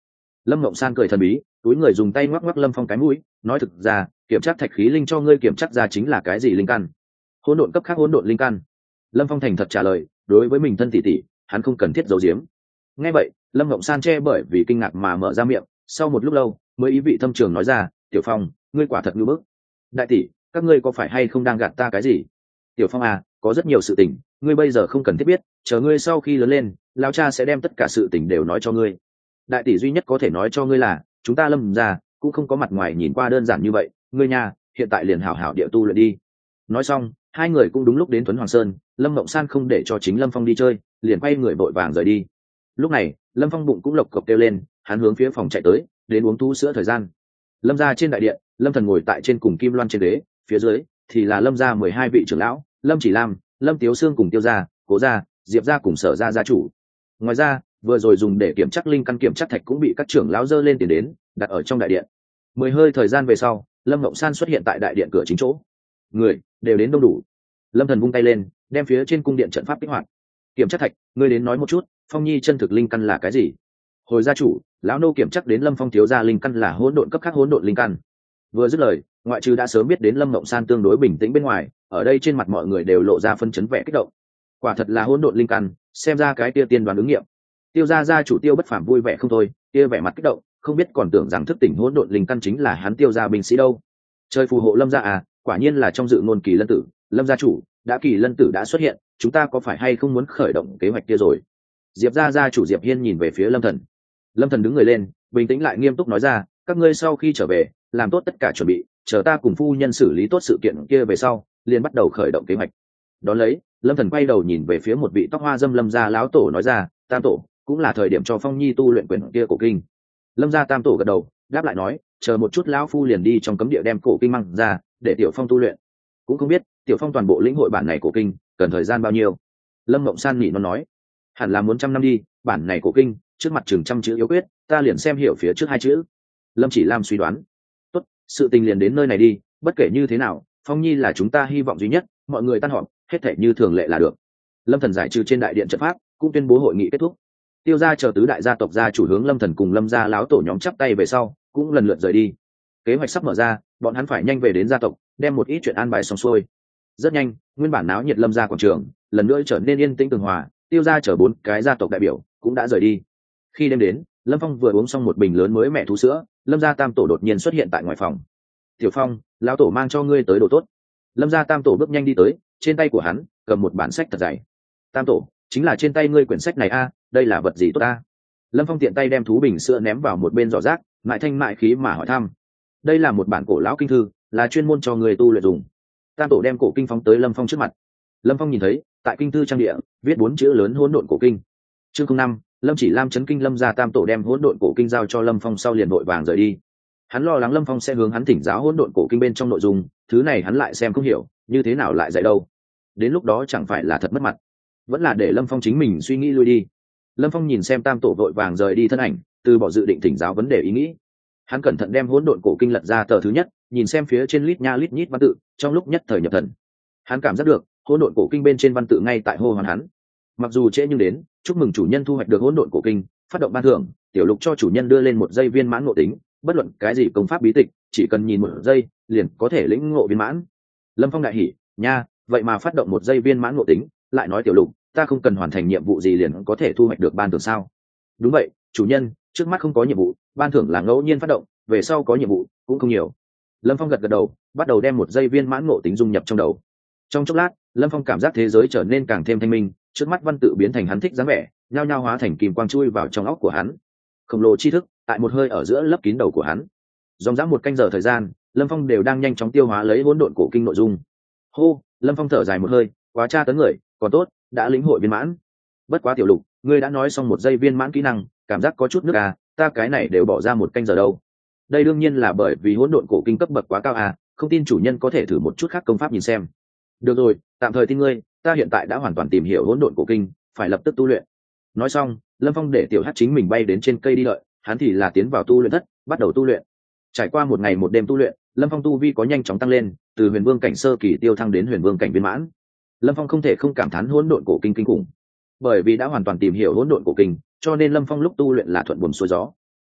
Lâm Mộng San cười thần bí, túi người dùng tay ngoắc ngoắc Lâm Phong cái mũi, nói thực ra kiểm tra thạch khí linh cho ngươi kiểm tra ra chính là cái gì linh căn. Hỗn độn cấp khác hỗn độn linh căn. Lâm Phong thành thật trả lời, đối với mình thân tỷ tỷ hắn không cần thiết giấu giếm. Nghe vậy Lâm Mộng San che bởi vì kinh ngạc mà mở ra miệng, sau một lúc lâu mới ý vị thâm trường nói ra, Tiểu Phong ngươi quả thật ngưỡng bức. Đại tỷ, các ngươi có phải hay không đang gạt ta cái gì? Tiểu Phong à, có rất nhiều sự tình ngươi bây giờ không cần thiết biết, chờ ngươi sau khi lớn lên lão cha sẽ đem tất cả sự tình đều nói cho ngươi. Đại tỷ duy nhất có thể nói cho ngươi là chúng ta Lâm gia cũng không có mặt ngoài nhìn qua đơn giản như vậy, ngươi nhà hiện tại liền hảo hảo địa tu luyện đi. Nói xong hai người cũng đúng lúc đến Tuấn Hoàng Sơn. Lâm Mộng San không để cho chính Lâm Phong đi chơi, liền quay người vội vàng rời đi. Lúc này Lâm Phong bụng cũng lộc cộc kêu lên, hắn hướng phía phòng chạy tới, đến uống thu sữa thời gian. Lâm gia trên đại điện, Lâm Thần ngồi tại trên cùng Kim Loan trên ghế, phía dưới thì là Lâm gia 12 vị trưởng lão, Lâm Chỉ Lam, Lâm Tiếu Sương cùng Tiêu gia, Cố gia, Diệp gia cùng Sở gia gia chủ. Ngoài ra vừa rồi dùng để kiểm chắc linh căn kiểm chắc thạch cũng bị các trưởng lão dơ lên tiền đến đặt ở trong đại điện. 10 hơi thời gian về sau, Lâm Mộng San xuất hiện tại đại điện cửa chính chỗ. Người đều đến đông đủ. Lâm Thần vung tay lên, đem phía trên cung điện trận pháp kích hoạt. Kiểm chắc thạch, ngươi đến nói một chút, Phong Nhi chân thực linh căn là cái gì? Hồi gia chủ, lão nô kiểm chắc đến Lâm Phong thiếu gia linh căn là hỗn độn cấp khác hỗn độn linh căn. Vừa dứt lời, ngoại trừ đã sớm biết đến Lâm Mộng San tương đối bình tĩnh bên ngoài, ở đây trên mặt mọi người đều lộ ra phân chấn vẻ kích động. Quả thật là hỗn độn linh căn, xem ra cái kia tiên đoán ứng nghiệm. Tiêu gia gia chủ Tiêu Bất Phàm vui vẻ không thôi, kia vẻ mặt kích động, không biết còn tưởng rằng thức tỉnh hỗn độn linh căn chính là hắn Tiêu gia binh sĩ đâu. Trời phù hộ Lâm gia à, quả nhiên là trong dự ngôn kỳ lân tử. Lâm gia chủ, đã kỳ lân tử đã xuất hiện, chúng ta có phải hay không muốn khởi động kế hoạch kia rồi? Diệp gia gia chủ Diệp Hiên nhìn về phía Lâm Thần. Lâm Thần đứng người lên, bình tĩnh lại nghiêm túc nói ra, các ngươi sau khi trở về làm tốt tất cả chuẩn bị, chờ ta cùng phu nhân xử lý tốt sự kiện kia về sau liền bắt đầu khởi động kế hoạch. Đón lấy Lâm Thần quay đầu nhìn về phía một vị tóc hoa dâm Lâm gia lão tổ nói ra, tam tổ cũng là thời điểm cho Phong Nhi tu luyện quyển kia cổ kinh. Lâm gia tam tổ gật đầu đáp lại nói, chờ một chút lão phu liền đi trong cấm địa đem cổ kinh mang ra để Tiểu Phong tu luyện. Cũng không biết Tiểu Phong toàn bộ lĩnh hội bản này cổ kinh cần thời gian bao nhiêu. Lâm Mộng San nhị nó nói, hẳn là muốn 100 năm đi, bản này cổ kinh trước mặt chừng 100 chữ yếu quyết, ta liền xem hiểu phía trước 2 chữ. Lâm Chỉ Lam suy đoán, tốt, sự tình liền đến nơi này đi, bất kể như thế nào Phong Nhi là chúng ta hy vọng duy nhất, mọi người tan họp hết thể như thường lệ là được. Lâm Thần giải trừ trên đại điện trận pháp, cũng tuyên bố hội nghị kết thúc. Tiêu gia chờ tứ đại gia tộc gia chủ hướng Lâm Thần cùng Lâm gia láo tổ nhóm chắp tay về sau cũng lần lượt rời đi. Kế hoạch sắp mở ra, bọn hắn phải nhanh về đến gia tộc đem một ít chuyện an bài xong xuôi. Rất nhanh nguyên bản náo nhiệt Lâm gia quảng trường lần nữa trở nên yên tĩnh tường hòa. Tiêu gia chở 4 cái gia tộc đại biểu cũng đã rời đi. Khi đêm đến, Lâm Phong vừa uống xong một bình lớn mới mẹ thú sữa, Lâm gia tam tổ đột nhiên xuất hiện tại ngoài phòng. Tiểu Phong, lão tổ mang cho ngươi tới đồ tốt. Lâm gia tam tổ bước nhanh đi tới, trên tay của hắn cầm một bản sách thật dày. Tam tổ, chính là trên tay ngươi quyển sách này a, đây là vật gì tốt a? Lâm Phong tiện tay đem thú bình sữa ném vào một bên giỏ rác, mại thanh mại khí mà hỏi thăm. Đây là một bản cổ lão kinh thư, là chuyên môn cho người tu luyện dùng. Tam tổ đem cổ kinh phóng tới Lâm Phong trước mặt. Lâm Phong nhìn thấy tại kinh thư trang địa viết 4 chữ lớn hỗn độn cổ kinh. Chương 05, Lâm Chỉ Lam chấn kinh. Lâm gia tam tổ đem hỗn độn cổ kinh giao cho Lâm Phong sau liền vội vàng rời đi. Hắn lo lắng Lâm Phong sẽ hướng hắn thỉnh giáo hỗn độn cổ kinh bên trong nội dung, thứ này hắn lại xem không hiểu, như thế nào lại dạy đâu. Đến lúc đó chẳng phải là thật mất mặt. Vẫn là để Lâm Phong chính mình suy nghĩ lui đi. Lâm Phong nhìn xem tam tổ vội vàng rời đi thân ảnh, từ bỏ dự định thỉnh giáo vấn đề ý nghĩ. Hắn cẩn thận đem hỗn độn cổ kinh lật ra tờ thứ nhất, nhìn xem phía trên lít nha lít nhít văn tự, trong lúc nhất thời nhập thần. Hắn cảm giác được hỗn độn cổ kinh bên trên văn tự ngay tại hô hoán hắn. Mặc dù trễ nhưng đến, chúc mừng chủ nhân thu hoạch được hỗn độn cổ kinh, phát động ban thưởng, tiểu lục cho chủ nhân đưa lên 1 giây viên mãn ngộ tính, bất luận cái gì công pháp bí tịch, chỉ cần nhìn 1 giây liền có thể lĩnh ngộ viên mãn. Lâm Phong đại hỉ, nha, vậy mà phát động 1 giây viên mãn ngộ tính, lại nói tiểu lục, ta không cần hoàn thành nhiệm vụ gì liền có thể thu hoạch được ban thưởng sao? Đúng vậy, chủ nhân, trước mắt không có nhiệm vụ, ban thưởng là ngẫu nhiên phát động, về sau có nhiệm vụ cũng không nhiều. Lâm Phong gật gật đầu, bắt đầu đem 1 giây viên mãn ngộ tính dung nhập trong đầu. Trong chốc lát, Lâm Phong cảm giác thế giới trở nên càng thêm thanh minh, trước mắt văn tự biến thành hắn thích dáng vẻ, nhao nhao hóa thành kim quang chui vào trong óc của hắn. Khổng lồ tri thức tại một hơi ở giữa lấp kín đầu của hắn. Dòng dã 1 canh giờ thời gian, Lâm Phong đều đang nhanh chóng tiêu hóa lấy hỗn độn cổ kinh nội dung. Hô, Lâm Phong thở dài một hơi, quá tra tấn người, còn tốt, đã lĩnh hội viên mãn. Bất quá tiểu lục, ngươi đã nói xong 1 giây viên mãn kỹ năng, cảm giác có chút nước à, ta cái này đều bỏ ra 1 canh giờ đâu. Đây đương nhiên là bởi vì hỗn độn cổ kinh cấp bậc quá cao à, không tin chủ nhân có thể thử một chút khác công pháp nhìn xem. Được rồi, tạm thời tin ngươi, ta hiện tại đã hoàn toàn tìm hiểu hỗn độn cổ kinh, phải lập tức tu luyện. Nói xong, Lâm Phong để tiểu hắc chính mình bay đến trên cây đi đợi, hắn thì là tiến vào tu luyện thất, bắt đầu tu luyện. Trải qua 1 ngày 1 đêm tu luyện, Lâm Phong tu vi có nhanh chóng tăng lên, từ huyền vương cảnh sơ kỳ tiêu thăng đến huyền vương cảnh viên mãn. Lâm Phong không thể không cảm thán hỗn độn cổ kinh kinh khủng, bởi vì đã hoàn toàn tìm hiểu hỗn độn cổ kinh, cho nên Lâm Phong lúc tu luyện là thuận buồm xuôi gió.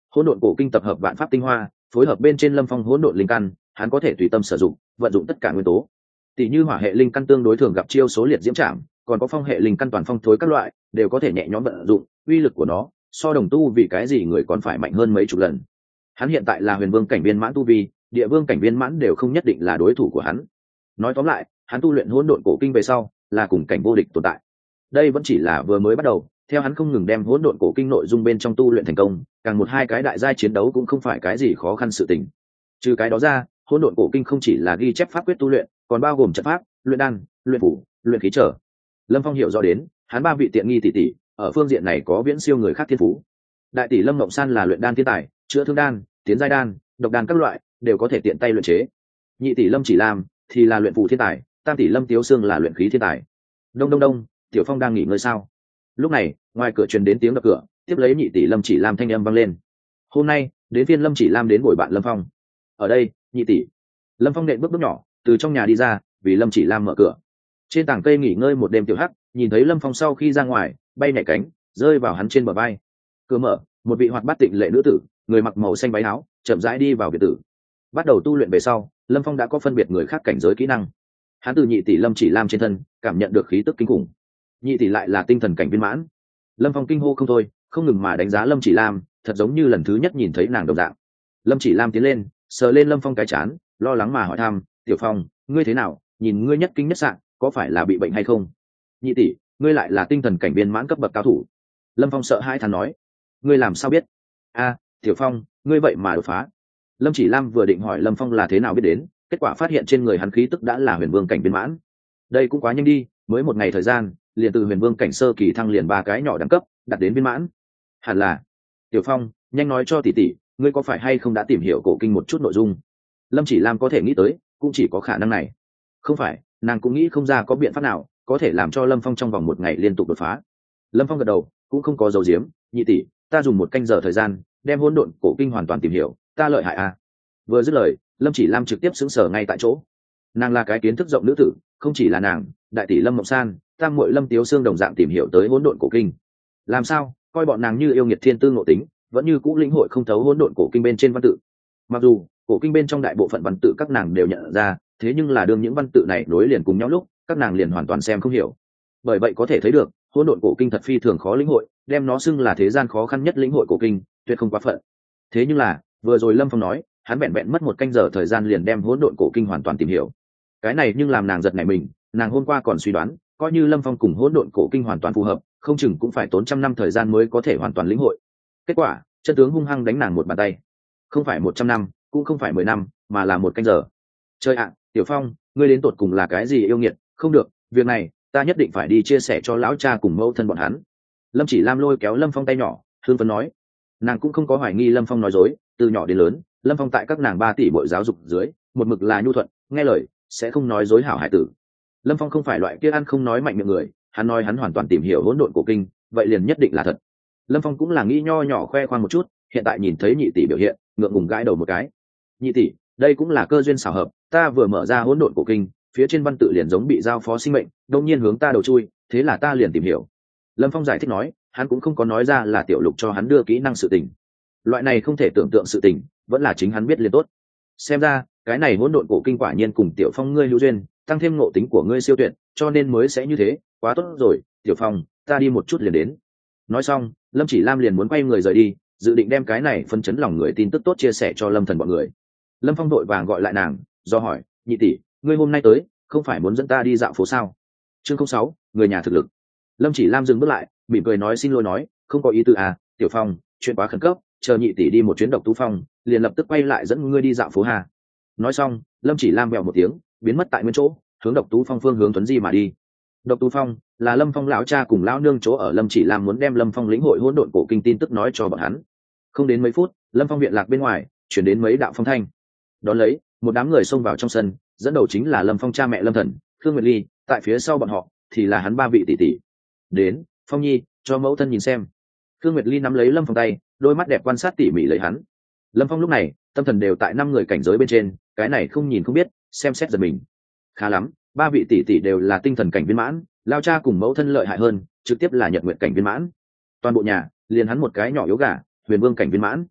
Hỗn độn cổ kinh tập hợp vạn pháp tinh hoa, phối hợp bên trên lâm phong hỗn độn linh căn, hắn có thể tùy tâm sử dụng, vận dụng tất cả nguyên tố. Tỷ như hỏa hệ linh căn tương đối thường gặp chiêu số liệt diễm trảm, còn có phong hệ linh căn toàn phong thối các loại, đều có thể nhẹ nhõm vận dụng, uy lực của nó so đồng tu vì cái gì người còn phải mạnh hơn mấy chục lần. Hắn hiện tại là huyền vương cảnh viên mãn tu vi, địa vương cảnh viên mãn đều không nhất định là đối thủ của hắn. Nói tóm lại, hắn tu luyện hỗn độn cổ kinh về sau, là cùng cảnh vô địch tồn tại. Đây vẫn chỉ là vừa mới bắt đầu, theo hắn không ngừng đem hỗn độn cổ kinh nội dung bên trong tu luyện thành công, càng một hai cái đại giai chiến đấu cũng không phải cái gì khó khăn sự tình. Trừ cái đó ra, hỗn độn cổ kinh không chỉ là ghi chép pháp quyết tu luyện, còn bao gồm trận pháp, luyện đan, luyện phủ, luyện khí trở. Lâm Phong hiểu rõ đến, hắn ba vị tiện nghi tỷ tỷ, ở phương diện này có viễn siêu người khác thiên phú. Đại tỷ Lâm Mộng San là luyện đan thiên tài, chữa thương đan, tiến giai đan, độc đan các loại đều có thể tiện tay luyện chế. Nhị tỷ Lâm Chỉ Lam thì là luyện phù thiên tài, tam tỷ Lâm Tiếu Sương là luyện khí thiên tài. Đông đông đông, Tiểu Phong đang nghỉ ngơi sao? Lúc này, ngoài cửa truyền đến tiếng đập cửa, tiếp lấy nhị tỷ Lâm Chỉ Lam thanh âm vang lên. Hôm nay, đến phiên Lâm Chỉ Lam đến bồi bạn Lâm Phong. Ở đây, nhị tỷ. Lâm Phong nện bước bước nhỏ, từ trong nhà đi ra, vì Lâm Chỉ Lam mở cửa. Trên tảng cây nghỉ ngơi một đêm Tiểu Hắc, nhìn thấy Lâm Phong sau khi ra ngoài, bay nhảy cánh, rơi vào hắn trên bờ vai. Cửa mở, một vị hoạt bát tịnh lệ nữ tử, người mặc màu xanh váy áo, chậm rãi đi vào biệt tử. Bắt đầu tu luyện về sau, Lâm Phong đã có phân biệt người khác cảnh giới kỹ năng. Hắn từ nhị tỷ Lâm Chỉ Lam trên thân cảm nhận được khí tức kinh khủng. Nhị tỷ lại là tinh thần cảnh viên mãn. Lâm Phong kinh hô không thôi, không ngừng mà đánh giá Lâm Chỉ Lam, thật giống như lần thứ nhất nhìn thấy nàng đồng dạng. Lâm Chỉ Lam tiến lên, sờ lên Lâm Phong cái chán, lo lắng mà hỏi thăm, "Tiểu Phong, ngươi thế nào? Nhìn ngươi nhất kinh nhất sạn, có phải là bị bệnh hay không?" "Nhị tỷ, ngươi lại là tinh thần cảnh viên mãn cấp bậc cao thủ." Lâm Phong sợ hãi thán nói. "Ngươi làm sao biết?" "A, Tiểu Phong, ngươi vậy mà đột phá." Lâm Chỉ Lam vừa định hỏi Lâm Phong là thế nào biết đến, kết quả phát hiện trên người hắn khí tức đã là huyền vương cảnh viên mãn. Đây cũng quá nhanh đi, mới một ngày thời gian, liền từ huyền vương cảnh sơ kỳ thăng liền ba cái nhỏ đẳng cấp, đạt đến viên mãn. Hẳn là. Tiểu Phong, nhanh nói cho tỷ tỷ, ngươi có phải hay không đã tìm hiểu cổ kinh một chút nội dung? Lâm Chỉ Lam có thể nghĩ tới, cũng chỉ có khả năng này. Không phải, nàng cũng nghĩ không ra có biện pháp nào có thể làm cho Lâm Phong trong vòng một ngày liên tục đột phá. Lâm Phong gật đầu, cũng không có dấu diếm, nhị tỷ, ta dùng một canh giờ thời gian, đem hỗn độn cổ kinh hoàn toàn tìm hiểu, ta lợi hại à? Vừa dứt lời, Lâm Chỉ Lam trực tiếp xứng sở ngay tại chỗ. Nàng là cái kiến thức rộng nữ tử, không chỉ là nàng, đại tỷ Lâm Mộng San, tam muội Lâm Tiếu Sương đồng dạng tìm hiểu tới hỗn độn cổ kinh. Làm sao, coi bọn nàng như yêu nghiệt thiên tư ngộ tính, vẫn như cũ lĩnh hội không thấu hỗn độn cổ kinh bên trên văn tự. Mặc dù cổ kinh bên trong đại bộ phận văn tự các nàng đều nhận ra, thế nhưng là đương những văn tự này nối liền cùng nhau lúc, các nàng liền hoàn toàn xem không hiểu. Bởi vậy có thể thấy được, hỗn độn cổ kinh thật phi thường khó lĩnh hội, đem nó xưng là thế gian khó khăn nhất lĩnh hội cổ kinh, tuyệt không quá phận. Thế nhưng là, vừa rồi Lâm Phong nói, hắn vẹn vẹn mất một canh giờ thời gian liền đem hỗn độn cổ kinh hoàn toàn tìm hiểu. Cái này nhưng làm nàng giật nảy mình, nàng hôm qua còn suy đoán, coi như Lâm Phong cùng hỗn độn cổ kinh hoàn toàn phù hợp, không chừng cũng phải tốn trăm năm thời gian mới có thể hoàn toàn lĩnh hội. Kết quả, chân tướng hung hăng đánh nàng một bàn tay. Không phải 100 năm, cũng không phải 10 năm, mà là một canh giờ. Trời ạ, Tiểu Phong, ngươi đến tột cùng là cái gì yêu nghiệt, không được, việc này, ta nhất định phải đi chia sẻ cho lão cha cùng mẫu thân bọn hắn. Lâm Chỉ Lam lôi kéo Lâm Phong tay nhỏ, hương phấn nói. Nàng cũng không có hoài nghi Lâm Phong nói dối, từ nhỏ đến lớn, Lâm Phong tại các nàng 3 tỷ bội giáo dục dưới, một mực là nhu thuận, nghe lời, sẽ không nói dối hảo hải tử. Lâm Phong không phải loại kia ăn không nói mạnh miệng người, hắn nói hắn hoàn toàn tìm hiểu hỗn độn cổ kinh, vậy liền nhất định là thật. Lâm Phong cũng là nghĩ nho nhỏ khoe khoang một chút, hiện tại nhìn thấy nhị tỷ biểu hiện, ngượng ngùng gãi đầu một cái. Nhị tỷ, đây cũng là cơ duyên xảo hợp, ta vừa mở ra hỗn độn cổ kinh, phía trên văn tự liền giống bị giao phó sinh mệnh, đột nhiên hướng ta đầu chui, thế là ta liền tìm hiểu. Lâm Phong giải thích nói, hắn cũng không có nói ra là Tiểu Lục cho hắn đưa kỹ năng sự tình. Loại này không thể tưởng tượng sự tình, vẫn là chính hắn biết liền tốt. Xem ra, cái này hỗn độn cổ kinh quả nhiên cùng Tiểu Phong ngươi hữu duyên, tăng thêm ngộ tính của ngươi siêu tuyệt, cho nên mới sẽ như thế, quá tốt rồi, Tiểu Phong, ta đi một chút liền đến. Nói xong, Lâm Chỉ Lam liền muốn quay người rời đi, dự định đem cái này phân chấn lòng người tin tức tốt chia sẻ cho Lâm Thần bọn người. Lâm Phong đội vàng gọi lại nàng, do hỏi, nhị tỷ, ngươi hôm nay tới, không phải muốn dẫn ta đi dạo phố sao? Chương 06, người nhà thực lực. Lâm Chỉ Lam dừng bước lại, mỉm cười nói xin lỗi nói, không có ý tư à, Tiểu Phong, chuyện quá khẩn cấp, chờ nhị tỷ đi một chuyến Độc Tú Phong, liền lập tức quay lại dẫn ngươi đi dạo phố hà. Nói xong, Lâm Chỉ Lam vèo một tiếng, biến mất tại nguyên chỗ, hướng Độc Tú Phong phương hướng tuấn di mà đi. Độc Tú Phong là Lâm Phong lão cha cùng lão nương chỗ ở. Lâm Chỉ Lam muốn đem Lâm Phong lĩnh hội hỗn độn cổ kinh tin tức nói cho bọn hắn. Không đến mấy phút, Lâm Phong viện lạc bên ngoài chuyển đến mấy đạo phong thanh. Đón lấy, một đám người xông vào trong sân, dẫn đầu chính là Lâm Phong cha mẹ Lâm Thần, Khương Nguyệt Ly, tại phía sau bọn họ thì là hắn 3 vị tỷ tỷ. Đến, Phong Nhi, cho mẫu thân nhìn xem. Khương Nguyệt Ly nắm lấy Lâm Phong tay, đôi mắt đẹp quan sát tỉ mỉ lấy hắn. Lâm Phong lúc này, tâm thần đều tại 5 người cảnh giới bên trên, cái này không nhìn không biết, xem xét giật mình. Khá lắm, 3 vị tỷ tỷ đều là tinh thần cảnh viên mãn, lao cha cùng mẫu thân lợi hại hơn, trực tiếp là nhật nguyện cảnh viên mãn. Toàn bộ nhà, liền hắn một cái nhỏ yếu gà, huyền vương cảnh viên mãn.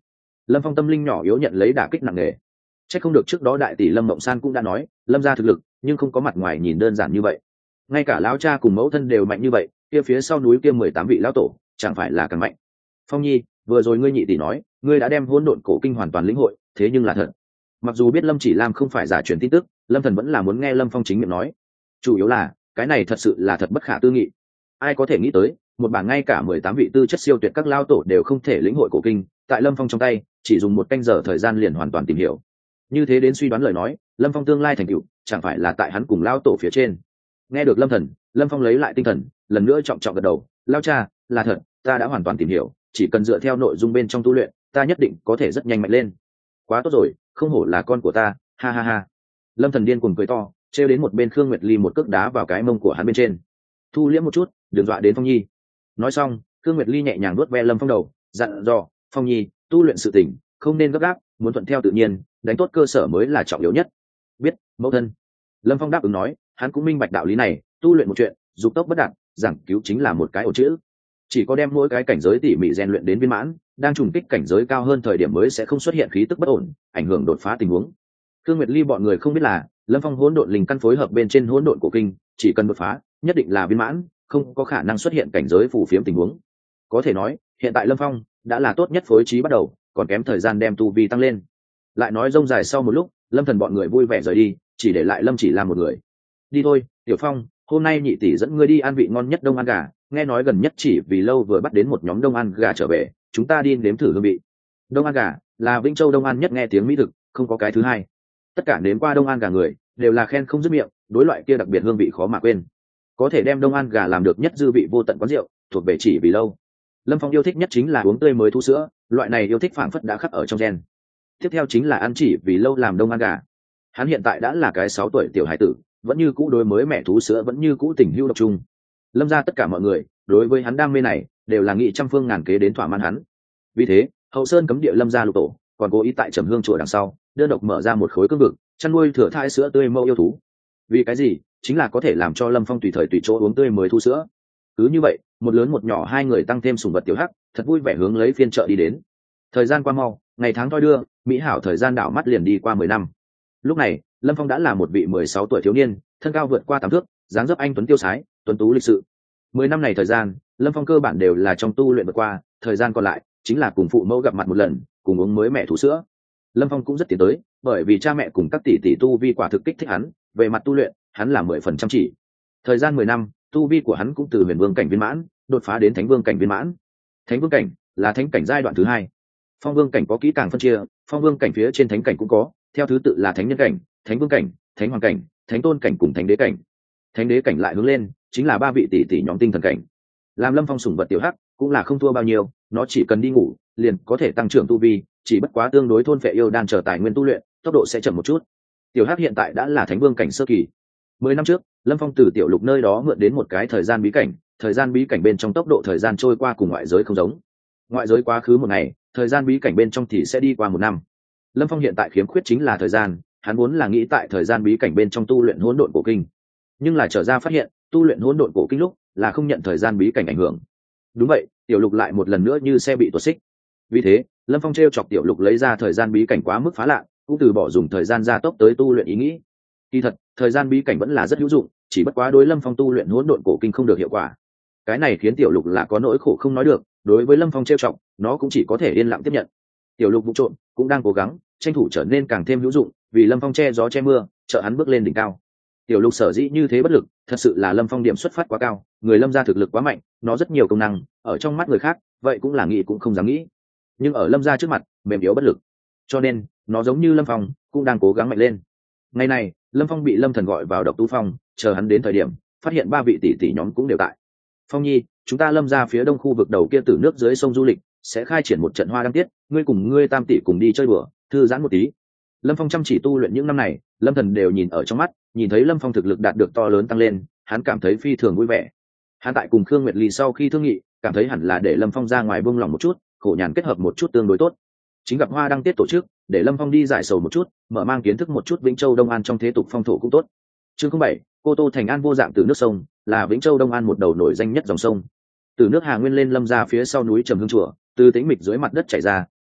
Lâm Phong tâm linh nhỏ yếu nhận lấy đả kích nặng nề. Chắc không được trước đó đại tỷ Lâm Mộng San cũng đã nói Lâm gia thực lực nhưng không có mặt ngoài nhìn đơn giản như vậy, ngay cả lão cha cùng mẫu thân đều mạnh như vậy, kia phía sau núi kia 18 vị lão tổ chẳng phải là càng mạnh. Phong Nhi, vừa rồi ngươi nhị tỷ nói ngươi đã đem hỗn độn cổ kinh hoàn toàn lĩnh hội, thế nhưng là thật. Mặc dù biết Lâm Chỉ Lam không phải giả truyền tin tức, Lâm Thần vẫn là muốn nghe Lâm Phong chính miệng nói. Chủ yếu là cái này thật sự là thật bất khả tư nghị. Ai có thể nghĩ tới một bảng ngay cả 18 vị tư chất siêu tuyệt các lao tổ đều không thể lĩnh hội cổ kinh, tại Lâm Phong trong tay chỉ dùng một canh giờ thời gian liền hoàn toàn tìm hiểu. Như thế đến suy đoán lời nói, Lâm Phong tương lai thành tựu chẳng phải là tại hắn cùng lao tổ phía trên. Nghe được Lâm Thần, Lâm Phong lấy lại tinh thần, lần nữa trọng trọng gật đầu, lao cha, là thật, ta đã hoàn toàn tìm hiểu, chỉ cần dựa theo nội dung bên trong tu luyện, ta nhất định có thể rất nhanh mạnh lên. Quá tốt rồi, không hổ là con của ta, ha ha ha. Lâm Thần điên cuồng cười to, trêu đến một bên Khương Nguyệt Ly một cước đá vào cái mông của hắn bên trên. Thu liễm một chút, đừng dọa đến Phong Nhi. Nói xong, Khương Nguyệt Ly nhẹ nhàng nuốt ve Lâm Phong đầu, dặn dò, Phong Nhi, tu luyện sự tỉnh, không nên gấp gáp, muốn thuận theo tự nhiên, đánh tốt cơ sở mới là trọng yếu nhất. Biết, mẫu thân. Lâm Phong đáp ứng nói, hắn cũng minh bạch đạo lý này, tu luyện một chuyện, dục tốc bất đạt, giảng cứu chính là một cái ổ chữ. Chỉ có đem mỗi cái cảnh giới tỉ mỉ rèn luyện đến viên mãn, đang trùng kích cảnh giới cao hơn thời điểm mới sẽ không xuất hiện khí tức bất ổn, ảnh hưởng đột phá tình huống. Khương Nguyệt Ly bọn người không biết là, Lâm Phong hỗn độn linh căn phối hợp bên trên hỗn độn cổ kinh, chỉ cần đột phá, nhất định là viên mãn, không có khả năng xuất hiện cảnh giới phù phiếm tình huống. Có thể nói, hiện tại Lâm Phong đã là tốt nhất phối trí bắt đầu, còn kém thời gian đem tu vi tăng lên. Lại nói rông dài sau một lúc, Lâm Thần bọn người vui vẻ rời đi, chỉ để lại Lâm Chỉ Lam một người. Đi thôi, Tiểu Phong, hôm nay nhị tỷ dẫn ngươi đi ăn vị ngon nhất đông ăn gà, nghe nói gần nhất chỉ vì lâu vừa bắt đến một nhóm đông ăn gà trở về, chúng ta đi nếm thử hương vị. Đông ăn gà là Vĩnh Châu đông ăn nhất nghe tiếng mỹ thực, không có cái thứ hai. Tất cả nếm qua đông ăn gà người đều là khen không dứt miệng, đối loại kia đặc biệt hương vị khó mà quên. Có thể đem đông ăn gà làm được nhất dư vị vô tận quán rượu, thuộc về chỉ vì lâu. Lâm Phong yêu thích nhất chính là uống tươi mới thu sữa, loại này yêu thích phảng phất đã khắc ở trong gen. Tiếp theo chính là ăn chỉ vì lâu làm đông ăn gà. Hắn hiện tại đã là cái 6 tuổi tiểu hải tử, vẫn như cũ đối mới mẹ thú sữa vẫn như cũ tình hữu độc trung. Lâm ra tất cả mọi người đối với hắn đam mê này đều là nghị trăm phương ngàn kế đến thỏa mãn hắn. Vì thế Hậu Sơn cấm địa Lâm gia lục tổ còn cố ý tại Trầm Hương chùa đằng sau đơn độc mở ra một khối cương vực chăn nuôi thừa thai sữa tươi mẫu yêu thú. Vì cái gì? Chính là có thể làm cho Lâm Phong tùy thời tùy chỗ uống tươi mới thu sữa. Cứ như vậy, một lớn một nhỏ hai người tăng thêm sủng vật tiểu hắc, thật vui vẻ hướng lấy phiên chợ đi đến. Thời gian qua mau, ngày tháng thoi đưa, mỹ hảo thời gian đảo mắt liền đi qua 10 năm. Lúc này, Lâm Phong đã là một vị 16 tuổi thiếu niên, thân cao vượt qua 8 thước, dáng dấp anh tuấn tiêu sái, tuấn tú lịch sự. 10 năm này thời gian, Lâm Phong cơ bản đều là trong tu luyện vượt qua, thời gian còn lại chính là cùng phụ mẫu gặp mặt một lần, cùng uống mới mẹ thú sữa. Lâm Phong cũng rất tiến tới, bởi vì cha mẹ cùng các tỷ tỷ tu vi quả thực kích thích hắn, về mặt tu luyện, hắn là 10% chỉ. Thời gian 10 năm, tu vi của hắn cũng từ huyền vương cảnh viên mãn, đột phá đến thánh vương cảnh viên mãn. Thánh vương cảnh là thánh cảnh giai đoạn thứ 2. Phong vương cảnh có kỹ càng phân chia, phong vương cảnh phía trên thánh cảnh cũng có, theo thứ tự là thánh nhân cảnh, thánh vương cảnh, thánh hoàng cảnh, thánh tôn cảnh cùng thánh đế cảnh. Thánh đế cảnh lại hướng lên, chính là 3 vị tỷ tỷ nhóm tinh thần cảnh. Làm Lâm Phong sủng vật tiểu hắc cũng là không thua bao nhiêu, nó chỉ cần đi ngủ liền có thể tăng trưởng tu vi, chỉ bất quá tương đối thôn phệ yêu đan chờ tài nguyên tu luyện, tốc độ sẽ chậm một chút. Tiểu hắc hiện tại đã là thánh vương cảnh sơ kỳ. 10 năm trước, Lâm Phong từ tiểu lục nơi đó mượn đến một cái thời gian bí cảnh, thời gian bí cảnh bên trong tốc độ thời gian trôi qua cùng ngoại giới không giống. Ngoại giới quá khứ một ngày, thời gian bí cảnh bên trong thì sẽ đi qua 1 năm. Lâm Phong hiện tại khiếm khuyết chính là thời gian, hắn vốn là nghĩ tại thời gian bí cảnh bên trong tu luyện hỗn độn cổ kinh, nhưng là trở ra phát hiện, tu luyện hỗn độn cổ kinh lúc là không nhận thời gian bí cảnh ảnh hưởng. Đúng vậy, tiểu lục lại một lần nữa như xe bị tuột xích. Vì thế, Lâm Phong trêu chọc tiểu lục lấy ra thời gian bí cảnh quá mức phá lạ, cũng từ bỏ dùng thời gian gia tốc tới tu luyện ý nghĩ. Kỳ thật, thời gian bí cảnh vẫn là rất hữu dụng, chỉ bất quá đối Lâm Phong tu luyện hỗn độn cổ kinh không được hiệu quả. Cái này khiến tiểu lục là có nỗi khổ không nói được, đối với Lâm Phong trêu chọc, nó cũng chỉ có thể yên lặng tiếp nhận. Tiểu lục vụ trộm cũng đang cố gắng tranh thủ trở nên càng thêm hữu dụng, vì Lâm Phong che gió che mưa, trợ hắn bước lên đỉnh cao. Tiểu lục sở dĩ như thế bất lực, thật sự là Lâm Phong điểm xuất phát quá cao, người Lâm gia thực lực quá mạnh, nó rất nhiều công năng, ở trong mắt người khác, vậy cũng là nghĩ cũng không dám nghĩ. Nhưng ở Lâm gia trước mặt, mềm yếu bất lực. Cho nên, nó giống như Lâm Phong, cũng đang cố gắng mạnh lên. Ngày này, Lâm Phong bị Lâm Thần gọi vào Độc Tu Phong, chờ hắn đến thời điểm, phát hiện 3 vị tỷ tỷ nhóm cũng đều tại. Phong Nhi, chúng ta Lâm gia phía đông khu vực đầu kia Tử nước dưới sông du lịch, sẽ khai triển một trận hoa đăng tiết, ngươi cùng ngươi tam tỷ cùng đi chơi đùa, thư giãn một tí. Lâm Phong chăm chỉ tu luyện những năm này, Lâm Thần đều nhìn ở trong mắt, nhìn thấy Lâm Phong thực lực đạt được to lớn tăng lên, hắn cảm thấy phi thường vui vẻ. Hắn tại cùng Khương Nguyệt Ly sau khi thương nghị, cảm thấy hẳn là để Lâm Phong ra ngoài buông lòng một chút, khổ nhàn kết hợp một chút tương đối tốt. Chính gặp hoa đăng tiết tổ chức, để Lâm Phong đi giải sầu một chút, mở mang kiến thức một chút Vĩnh Châu Đông An trong thế tục phong thổ cũng tốt. Chương 07, Cô Tô Thành An vô dạng từ nước sông, là Vĩnh Châu Đông An một đầu nổi danh nhất dòng sông. Từ nước Hà Nguyên lên Lâm ra phía sau núi Trầm Hương chùa, từ tĩnh mịch dưới mặt đất chảy ra,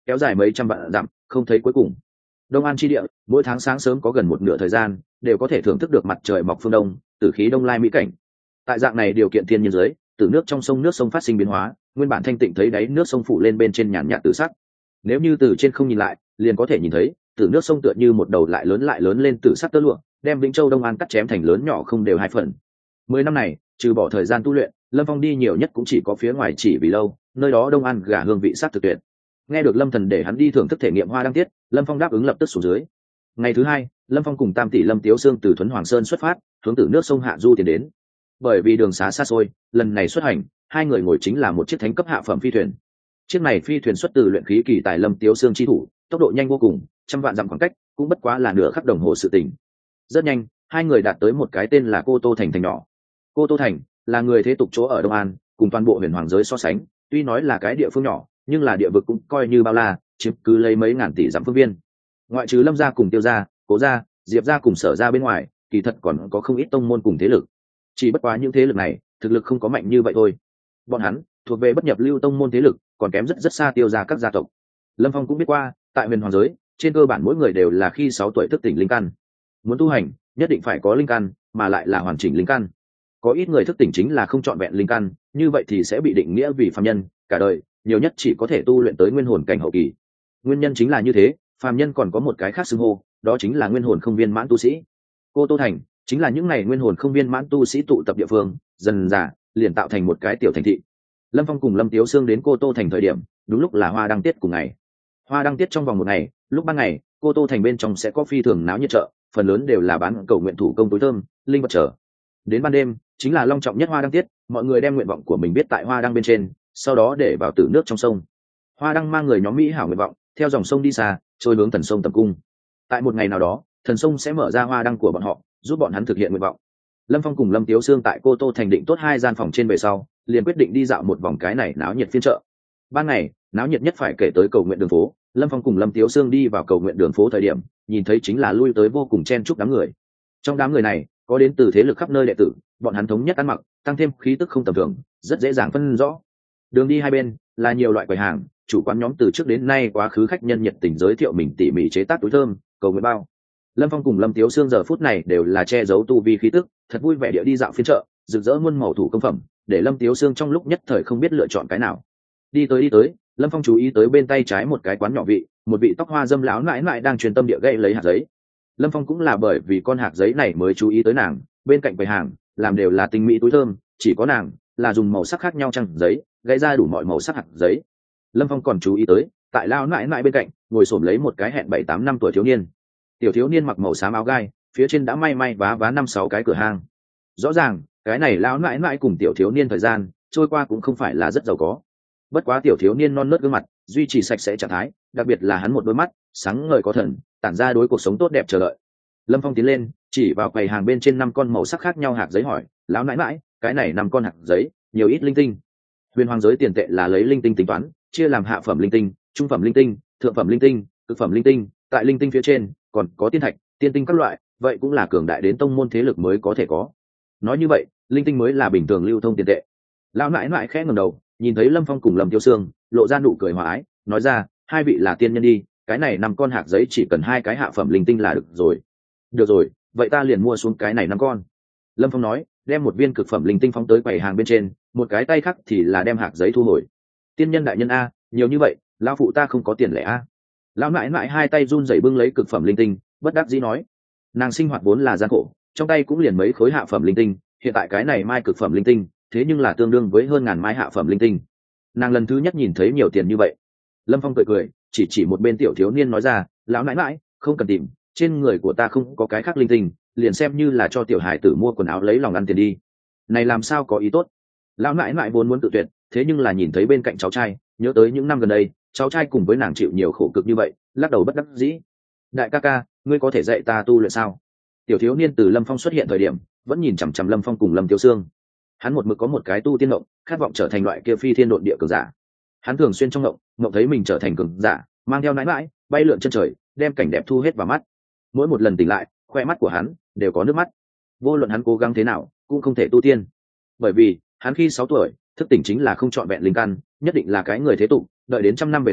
kéo dài mấy trăm vạn dặm không thấy cuối cùng. Đông An chi địa mỗi tháng sáng sớm có gần một nửa thời gian đều có thể thưởng thức được mặt trời mọc phương đông, tử khí đông lai mỹ cảnh. Tại dạng này điều kiện thiên nhiên dưới, từ nước trong sông nước sông phát sinh biến hóa, nguyên bản thanh tịnh thấy đáy nước sông phủ lên bên trên nhàn nhạt tử sắc. Nếu như từ trên không nhìn lại, liền có thể nhìn thấy từ nước sông tựa như một đầu lại lớn lên tử sắc tơ lụa, đem Vĩnh Châu Đông An cắt chém thành lớn nhỏ không đều hai phần. 10 năm này, trừ bỏ thời gian tu luyện, Lâm Phong đi nhiều nhất cũng chỉ có phía ngoài chỉ vì lâu, nơi đó Đông An gà hương vị sắc thực tuyệt. Nghe được Lâm Thần để hắn đi thưởng thức thể nghiệm hoa đăng tiết, Lâm Phong đáp ứng lập tức xuống dưới. Ngày thứ hai, Lâm Phong cùng Tam tỷ Lâm Tiếu Sương từ Thuấn Hoàng Sơn xuất phát, hướng từ nước sông hạ du tiến đến. Bởi vì đường xá xa xôi, lần này xuất hành, hai người ngồi chính là một chiếc thánh cấp hạ phẩm phi thuyền. Chiếc này phi thuyền xuất từ luyện khí kỳ tài Lâm Tiếu Sương chi thủ, tốc độ nhanh vô cùng, trăm vạn dặm khoảng cách, cũng bất quá là nửa khắc đồng hồ sự tình. Rất nhanh, hai người đạt tới một cái tên là Cô Tô thành thành nhỏ. Cô Tô thành là người thế tục chỗ ở Đông An, cùng toàn bộ huyền hoàng giới so sánh, tuy nói là cái địa phương nhỏ, nhưng là địa vực cũng coi như bao la, chiếm cứ lấy mấy ngàn tỷ dặm phương viên. Ngoại trừ Lâm gia cùng Tiêu gia, Cố gia, Diệp gia cùng Sở gia bên ngoài, kỳ thật còn có không ít tông môn cùng thế lực. Chỉ bất quá những thế lực này, thực lực không có mạnh như vậy thôi. Bọn hắn thuộc về bất nhập lưu tông môn thế lực, còn kém rất xa Tiêu gia các gia tộc. Lâm Phong cũng biết qua, tại huyền hoàng giới, trên cơ bản mỗi người đều là khi 6 tuổi thức tỉnh linh căn. Muốn tu hành, nhất định phải có linh căn, mà lại là hoàn chỉnh linh căn. Có ít người thức tỉnh chính là không trọn vẹn linh căn, như vậy thì sẽ bị định nghĩa vì phàm nhân, cả đời nhiều nhất chỉ có thể tu luyện tới nguyên hồn cảnh hậu kỳ. Nguyên nhân chính là như thế, phàm nhân còn có một cái khác xưng hô, đó chính là nguyên hồn không viên mãn tu sĩ. Cô Tô thành chính là những ngày nguyên hồn không viên mãn tu sĩ tụ tập địa phương, dần dà liền tạo thành một cái tiểu thành thị. Lâm Phong cùng Lâm Tiếu Sương đến Cô Tô thành thời điểm, đúng lúc là hoa đăng tiết cùng ngày. Hoa đăng tiết trong vòng một ngày, lúc ban ngày, Cô Tô thành bên trong sẽ có phi thường náo nhiệt chợ, phần lớn đều là bán cầu nguyện thủ công túi thơm, linh vật trở. Đến ban đêm, chính là long trọng nhất hoa đăng tiết, mọi người đem nguyện vọng của mình viết tại hoa đăng bên trên, sau đó để vào tử nước trong sông. Hoa đăng mang người nhóm mỹ hảo nguyện vọng, theo dòng sông đi xa, trôi hướng thần sông tầm cung. Tại một ngày nào đó, thần sông sẽ mở ra hoa đăng của bọn họ, giúp bọn hắn thực hiện nguyện vọng. Lâm Phong cùng Lâm Tiếu Sương tại Cô Tô thành định tốt 2 gian phòng trên về sau, liền quyết định đi dạo một vòng cái này náo nhiệt phiên chợ. Ban ngày, náo nhiệt nhất phải kể tới cầu nguyện đường phố. Lâm Phong cùng Lâm Tiếu Sương đi vào cầu nguyện đường phố thời điểm, nhìn thấy chính là lui tới vô cùng chen chúc đám người. Trong đám người này, có đến từ thế lực khắp nơi đệ tử, bọn hắn thống nhất ăn mặc, tăng thêm khí tức không tầm thường, rất dễ dàng phân rõ. Đường đi hai bên là nhiều loại quầy hàng, chủ quán nhóm từ trước đến nay quá khứ khách nhân nhiệt tình giới thiệu mình tỉ mỉ chế tác túi thơm, cầu nguyện bao. Lâm Phong cùng Lâm Tiếu Sương giờ phút này đều là che giấu tu vi khí tức, thật vui vẻ địa đi dạo phiên chợ, rực rỡ muôn màu thủ công phẩm, để Lâm Tiếu Sương trong lúc nhất thời không biết lựa chọn cái nào. Đi tới, Lâm Phong chú ý tới bên tay trái một cái quán nhỏ vị, một vị tóc hoa dâm lão nãi nãi đang truyền tâm địa gây lấy hạt giấy. Lâm Phong cũng là bởi vì con hạt giấy này mới chú ý tới nàng, bên cạnh quầy hàng làm đều là tinh mỹ túi thơm, chỉ có nàng là dùng màu sắc khác nhau trăng giấy, gây ra đủ mọi màu sắc hạt giấy. Lâm Phong còn chú ý tới, tại lão nãi nãi bên cạnh ngồi xổm lấy một cái hẹn 7-8 năm tuổi thiếu niên. Tiểu thiếu niên mặc màu xám áo gai, phía trên đã may vá 5-6 cái cửa hang. Rõ ràng cái này lão nãi nãi cùng tiểu thiếu niên thời gian trôi qua cũng không phải là rất giàu có. Bất quá tiểu thiếu niên non nớt gương mặt duy trì sạch sẽ trạng thái, đặc biệt là hắn một đôi mắt sáng ngời có thần, tản ra đối cuộc sống tốt đẹp chờ đợi. Lâm Phong tiến lên, chỉ vào quầy hàng bên trên 5 con màu sắc khác nhau hạt giấy hỏi, lão nãi nãi, cái này 5 con hạt giấy nhiều ít linh tinh? Huyền hoàng giới tiền tệ là lấy linh tinh tính toán, chia làm hạ phẩm linh tinh, trung phẩm linh tinh, thượng phẩm linh tinh, cực phẩm linh tinh, tại linh tinh phía trên còn có tiên thạch, tiên tinh các loại, vậy cũng là cường đại đến tông môn thế lực mới có thể có. Nói như vậy, linh tinh mới là bình thường lưu thông tiền tệ. Lão nãi nãi khẽ ngẩng đầu, nhìn thấy Lâm Phong cùng Lâm Tiêu Sương, lộ ra nụ cười hòa ái, nói ra, hai vị là tiên nhân đi, cái này 5 con hạt giấy chỉ cần 2 cái hạ phẩm linh tinh là được rồi. Được rồi, vậy ta liền mua xuống cái này 5 con. Lâm Phong nói, đem một viên cực phẩm linh tinh phóng tới quầy hàng bên trên, một cái tay khác thì là đem hạt giấy thu hồi. Tiên nhân đại nhân a, nhiều như vậy, lão phụ ta không có tiền lẻ a. Lão nãi nãi hai tay run rẩy bưng lấy cực phẩm linh tinh, bất đắc dĩ nói, nàng sinh hoạt vốn là gian khổ, trong tay cũng liền mấy khối hạ phẩm linh tinh, hiện tại cái này mai cực phẩm linh tinh, thế nhưng là tương đương với hơn 1000 mai hạ phẩm linh tinh. Nàng lần thứ nhất nhìn thấy nhiều tiền như vậy. Lâm Phong cười, chỉ một bên tiểu thiếu niên nói ra, lão nãi nãi, không cần tìm, trên người của ta không có cái khác linh tinh, liền xem như là cho tiểu hài tử mua quần áo lấy lòng ăn tiền đi. Này làm sao có ý tốt? Lão nãi nãi vốn muốn tự tuyệt, thế nhưng là nhìn thấy bên cạnh cháu trai, nhớ tới những năm gần đây, cháu trai cùng với nàng chịu nhiều khổ cực như vậy, lắc đầu bất đắc dĩ. Đại ca ca, ngươi có thể dạy ta tu luyện sao? Tiểu thiếu niên từ Lâm Phong xuất hiện thời điểm, vẫn nhìn chằm chằm Lâm Phong cùng Lâm Tiếu Sương. Hắn một mực có một cái tu tiên ngộng, khát vọng trở thành loại kia phi thiên độn địa cường giả. Hắn thường xuyên trong ngộng thấy mình trở thành cường giả, mang theo nãi nãi, bay lượn chân trời, đem cảnh đẹp thu hết vào mắt. Mỗi một lần tỉnh lại, khoe mắt của hắn đều có nước mắt. Vô luận hắn cố gắng thế nào, cũng không thể tu tiên. Bởi vì, hắn khi 6 tuổi, thức tỉnh chính là không trọn vẹn linh căn, nhất định là cái người thế tục, đợi đến 100 năm về sau,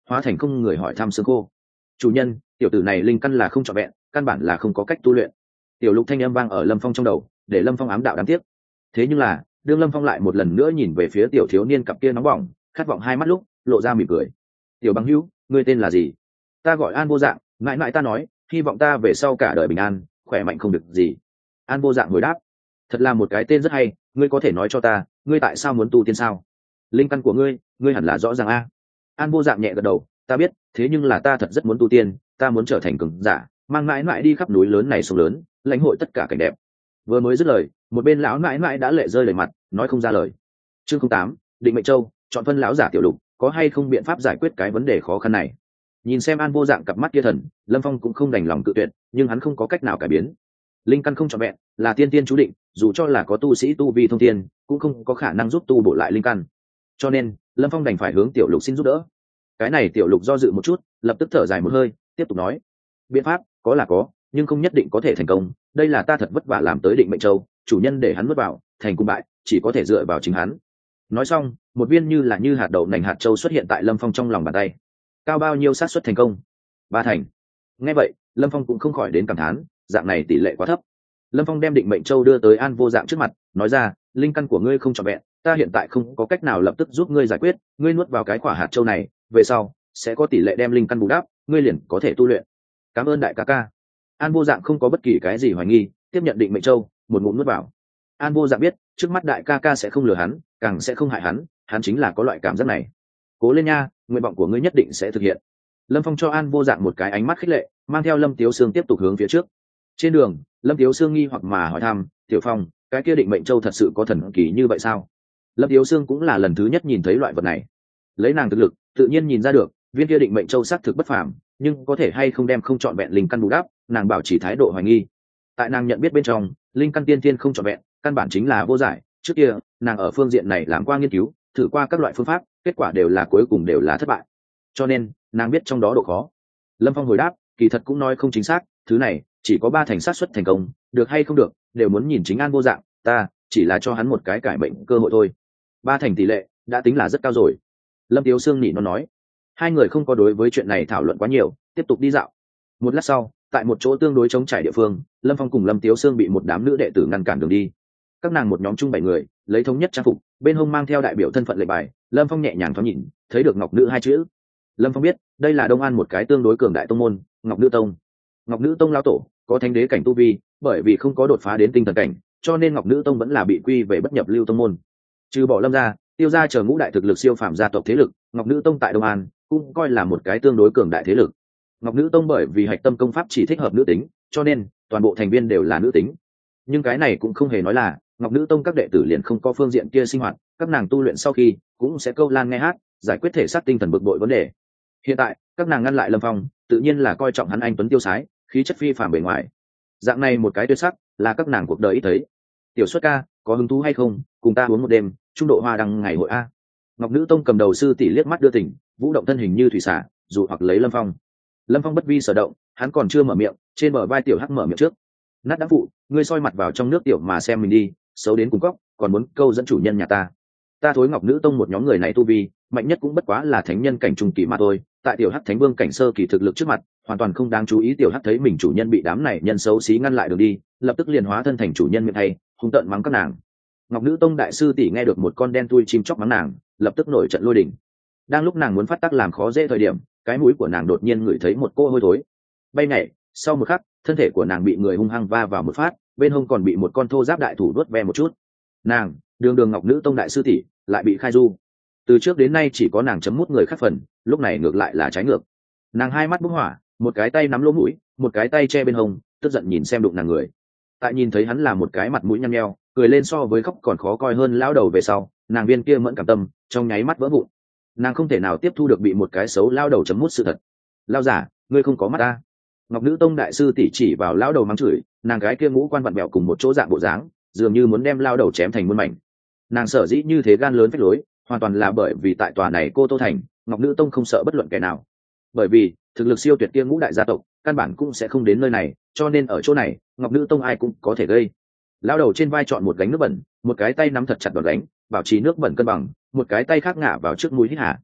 hóa thành không người hỏi thăm xương khô. Chủ nhân, tiểu tử này linh căn là không trọn vẹn, căn bản là không có cách tu luyện. Tiểu lục thanh âm vang ở Lâm Phong trong đầu, để Lâm Phong ám đạo đáng tiếc. Thế nhưng là đương Lâm Phong lại một lần nữa nhìn về phía tiểu thiếu niên cặp kia nóng bỏng khát vọng hai mắt lúc, lộ ra mỉm cười. Tiểu bằng hữu, ngươi tên là gì? Ta gọi An Vô Dạng, mãi mãi ta nói hy vọng ta về sau cả đời bình an, khỏe mạnh không được gì. An Vô Dạng hồi đáp. Thật là một cái tên rất hay, ngươi có thể nói cho ta ngươi tại sao muốn tu tiên sao? Linh căn của ngươi hẳn là rõ ràng a. An Vô Dạng nhẹ gật đầu. Ta biết, thế nhưng là ta thật rất muốn tu tiên, ta muốn trở thành cường giả, mang mãi mãi đi khắp núi lớn này sông lớn, lãnh hội tất cả cảnh đẹp. Vừa mới dứt lời, một bên lão mãi mãi đã lệ rơi đầy mặt, nói không ra lời. Chương 08, Định Mệnh Châu, chọn phân lão giả tiểu lục, có hay không biện pháp giải quyết cái vấn đề khó khăn này? Nhìn xem An Vô Dạng cặp mắt kia thần, Lâm Phong cũng không đành lòng cự tuyệt, nhưng hắn không có cách nào cải biến. Linh căn không trọn vẹn, là tiên tiên chú định, dù cho là có tu sĩ tu vi thông tiên, cũng không có khả năng giúp tu bổ lại linh căn. Cho nên, Lâm Phong đành phải hướng tiểu lục xin giúp đỡ. Cái này tiểu lục do dự một chút, lập tức thở dài một hơi, tiếp tục nói: biện pháp có là có, nhưng không nhất định có thể thành công. Đây là ta thật vất vả làm tới Định Mệnh Châu, chủ nhân để hắn nuốt vào, thành cùng bại chỉ có thể dựa vào chính hắn. Nói xong, một viên như hạt đậu nành hạt châu xuất hiện tại Lâm Phong trong lòng bàn tay. Cao bao nhiêu xác suất thành công? 3 thành. Nghe vậy, Lâm Phong cũng không khỏi đến cảm thán, dạng này tỷ lệ quá thấp. Lâm Phong đem Định Mệnh Châu đưa tới An Vô Dạng trước mặt, nói ra: linh căn của ngươi không trọn vẹn, ta hiện tại không có cách nào lập tức giúp ngươi giải quyết, ngươi nuốt vào cái quả hạt châu này, về sau sẽ có tỷ lệ đem linh căn bù đắp, ngươi liền có thể tu luyện. Cảm ơn đại ca ca. An Vô Dạng không có bất kỳ cái gì hoài nghi, tiếp nhận Định Mệnh Châu, một ngụm nuốt vào. An Vô Dạng biết, trước mắt đại ca ca sẽ không lừa hắn, càng sẽ không hại hắn, hắn chính là có loại cảm giác này. Cố lên nha, nguyện vọng của ngươi nhất định sẽ thực hiện. Lâm Phong cho An Vô Dạng một cái ánh mắt khích lệ, mang theo Lâm Tiếu Sương tiếp tục hướng phía trước. Trên đường, Lâm Tiếu Sương nghi hoặc mà hỏi thăm: tiểu Phong, cái kia Định Mệnh Châu thật sự có thần kỳ như vậy sao? Lâm Tiếu Sương cũng là lần thứ nhất nhìn thấy loại vật này. Lấy nàng thực lực, tự nhiên nhìn ra được viên kia Định Mệnh Châu xác thực bất phàm, nhưng có thể hay không đem không trọn vẹn linh căn bù đắp, nàng bảo chỉ thái độ hoài nghi. Tại nàng nhận biết bên trong, linh căn tiên tiên không trọn vẹn, căn bản chính là vô giải. Trước kia, nàng ở phương diện này làm qua nghiên cứu, thử qua các loại phương pháp, kết quả đều là cuối cùng đều là thất bại. Cho nên, nàng biết trong đó độ khó. Lâm Phong hồi đáp: kỳ thật cũng nói không chính xác, thứ này chỉ có 3 thành xác suất thành công, được hay không được đều muốn nhìn chính An Vô Dạng, ta chỉ là cho hắn một cái cải mệnh cơ hội thôi. 3 thành tỷ lệ đã tính là rất cao rồi. Lâm Tiếu Sương nhị nó nói. Hai người không có đối với chuyện này thảo luận quá nhiều, tiếp tục đi dạo. Một lát sau, tại một chỗ tương đối trống trải địa phương, Lâm Phong cùng Lâm Tiếu Sương bị một đám nữ đệ tử ngăn cản đường đi. Các nàng một nhóm chung 7 người, lấy thống nhất trang phục, bên hông mang theo đại biểu thân phận lệnh bài. Lâm Phong nhẹ nhàng thoáng nhìn, thấy được Ngọc Nữ 2 chữ. Lâm Phong biết, đây là Đông An một cái tương đối cường đại tông môn, Ngọc Nữ Tông. Ngọc Nữ Tông lão tổ có thánh đế cảnh tu vi, bởi vì không có đột phá đến tinh thần cảnh, cho nên Ngọc Nữ Tông vẫn là bị quy về bất nhập lưu tông môn. Trừ bỏ Lâm gia, Tiêu gia chờ ngũ đại thực lực siêu phàm gia tộc thế lực, Ngọc Nữ Tông tại Đông An cũng coi là một cái tương đối cường đại thế lực. Ngọc Nữ Tông bởi vì hạch tâm công pháp chỉ thích hợp nữ tính, cho nên toàn bộ thành viên đều là nữ tính. Nhưng cái này cũng không hề nói là Ngọc Nữ Tông các đệ tử liền không có phương diện kia sinh hoạt, các nàng tu luyện sau khi cũng sẽ câu lan nghe hát, giải quyết thể xác tinh thần bực bội vấn đề. Hiện tại, các nàng ngăn lại Lâm Phong, tự nhiên là coi trọng hắn anh tuấn tiêu sái, khí chất phi phàm bề ngoài. Dạng này một cái tuyệt sắc, là các nàng cuộc đời ít thấy. Tiểu Xuất ca, có hứng thú hay không, cùng ta uống một đêm, trung độ hoa đăng ngày hội a. Ngọc Nữ Tông cầm đầu sư tỷ liếc mắt đưa tỉnh, vũ động thân hình như thủy xả, dù hoặc lấy Lâm Phong. Lâm Phong bất vi sở động, hắn còn chưa mở miệng, trên bờ vai tiểu hắc mở miệng trước. Nát đáng phụ, ngươi soi mặt vào trong nước tiểu mà xem mình đi, xấu đến cùng góc, còn muốn câu dẫn chủ nhân nhà ta. Ta thối Ngọc Nữ Tông một nhóm người này tu vi, mạnh nhất cũng bất quá là thánh nhân cảnh trung kỳ mà thôi, tại tiểu hắc thánh vương cảnh sơ kỳ thực lực trước mặt, hoàn toàn không đáng chú ý. Tiểu hắc thấy mình chủ nhân bị đám này nhân xấu xí ngăn lại đường đi, lập tức liền hóa thân thành chủ nhân miệng thay, hung tợn mắng các nàng. Ngọc Nữ Tông đại sư tỷ nghe được một con đen tui chim chóc mắng nàng, lập tức nổi trận lôi đình. Đang lúc nàng muốn phát tác làm khó dễ thời điểm, cái mũi của nàng đột nhiên ngửi thấy một cỗ hôi thối. Bay nhảy, sau một khắc, thân thể của nàng bị người hung hăng va vào một phát, bên hông còn bị một con thô giáp đại thủ đuốt ve một chút. Nàng, đường Ngọc Nữ Tông đại sư tỷ, lại bị khai du. Từ trước đến nay chỉ có nàng chấm mút người khác phần, lúc này ngược lại là trái ngược. Nàng hai mắt bốc hỏa, một cái tay nắm lỗ mũi, một cái tay che bên hông, tức giận nhìn xem đụng nàng người. Tại nhìn thấy hắn là một cái mặt mũi nhăn nheo, cười lên so với khóc còn khó coi hơn lão đầu về sau, nàng viên kia mẫn cảm tâm trong nháy mắt vỡ vụn. Nàng không thể nào tiếp thu được bị một cái xấu lão đầu chấm mút sự thật. Lão giả, ngươi không có mắt ta. Ngọc Nữ Tông đại sư tỉ chỉ vào lão đầu mắng chửi, nàng gái kia ngũ quan vặn bẹo cùng một chỗ dạng bộ dáng, dường như muốn đem lão đầu chém thành muôn mảnh. Nàng sở dĩ như thế gan lớn phách lối, hoàn toàn là bởi vì tại tòa này cô Tô Thành, Ngọc Nữ Tông không sợ bất luận kẻ nào. Bởi vì thực lực siêu tuyệt kia ngũ đại gia tộc, căn bản cũng sẽ không đến nơi này, cho nên ở chỗ này, Ngọc Nữ Tông ai cũng có thể gây. Lão đầu trên vai chọn một gánh nước bẩn, một cái tay nắm thật chặt đòn gánh, bảo trì nước bẩn cân bằng, một cái tay khác ngả vào trước mũi hít hà.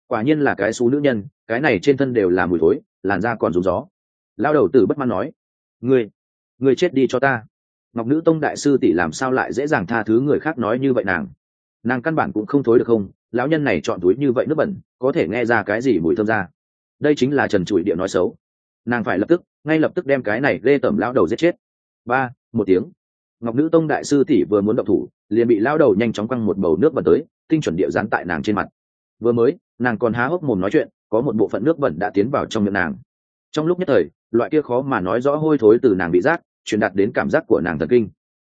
quả nhiên là cái xú nữ nhân, cái này trên thân đều là mùi thối, làn da còn rúng gió. Lao đầu tử bất mãn nói, ngươi chết đi cho ta. Ngọc Nữ Tông đại sư tỷ làm sao lại dễ dàng tha thứ người khác nói như vậy, nàng căn bản cũng không thối được không, lão nhân này chọn túi như vậy nước bẩn, có thể nghe ra cái gì mùi thơm ra. Đây chính là trần trụi địa nói xấu. Nàng phải ngay lập tức đem cái này ghê tởm lão đầu giết chết. Một tiếng, Ngọc Nữ Tông đại sư tỷ vừa muốn động thủ, liền bị lão đầu nhanh chóng quăng một bầu nước bẩn tới, tinh chuẩn địa dán tại nàng trên mặt. Vừa mới nàng còn há hốc mồm nói chuyện, có một bộ phận nước bẩn đã tiến vào trong miệng nàng. Trong lúc nhất thời, loại kia khó mà nói rõ hôi thối từ nàng bị rác truyền đạt đến cảm giác của nàng thần kinh.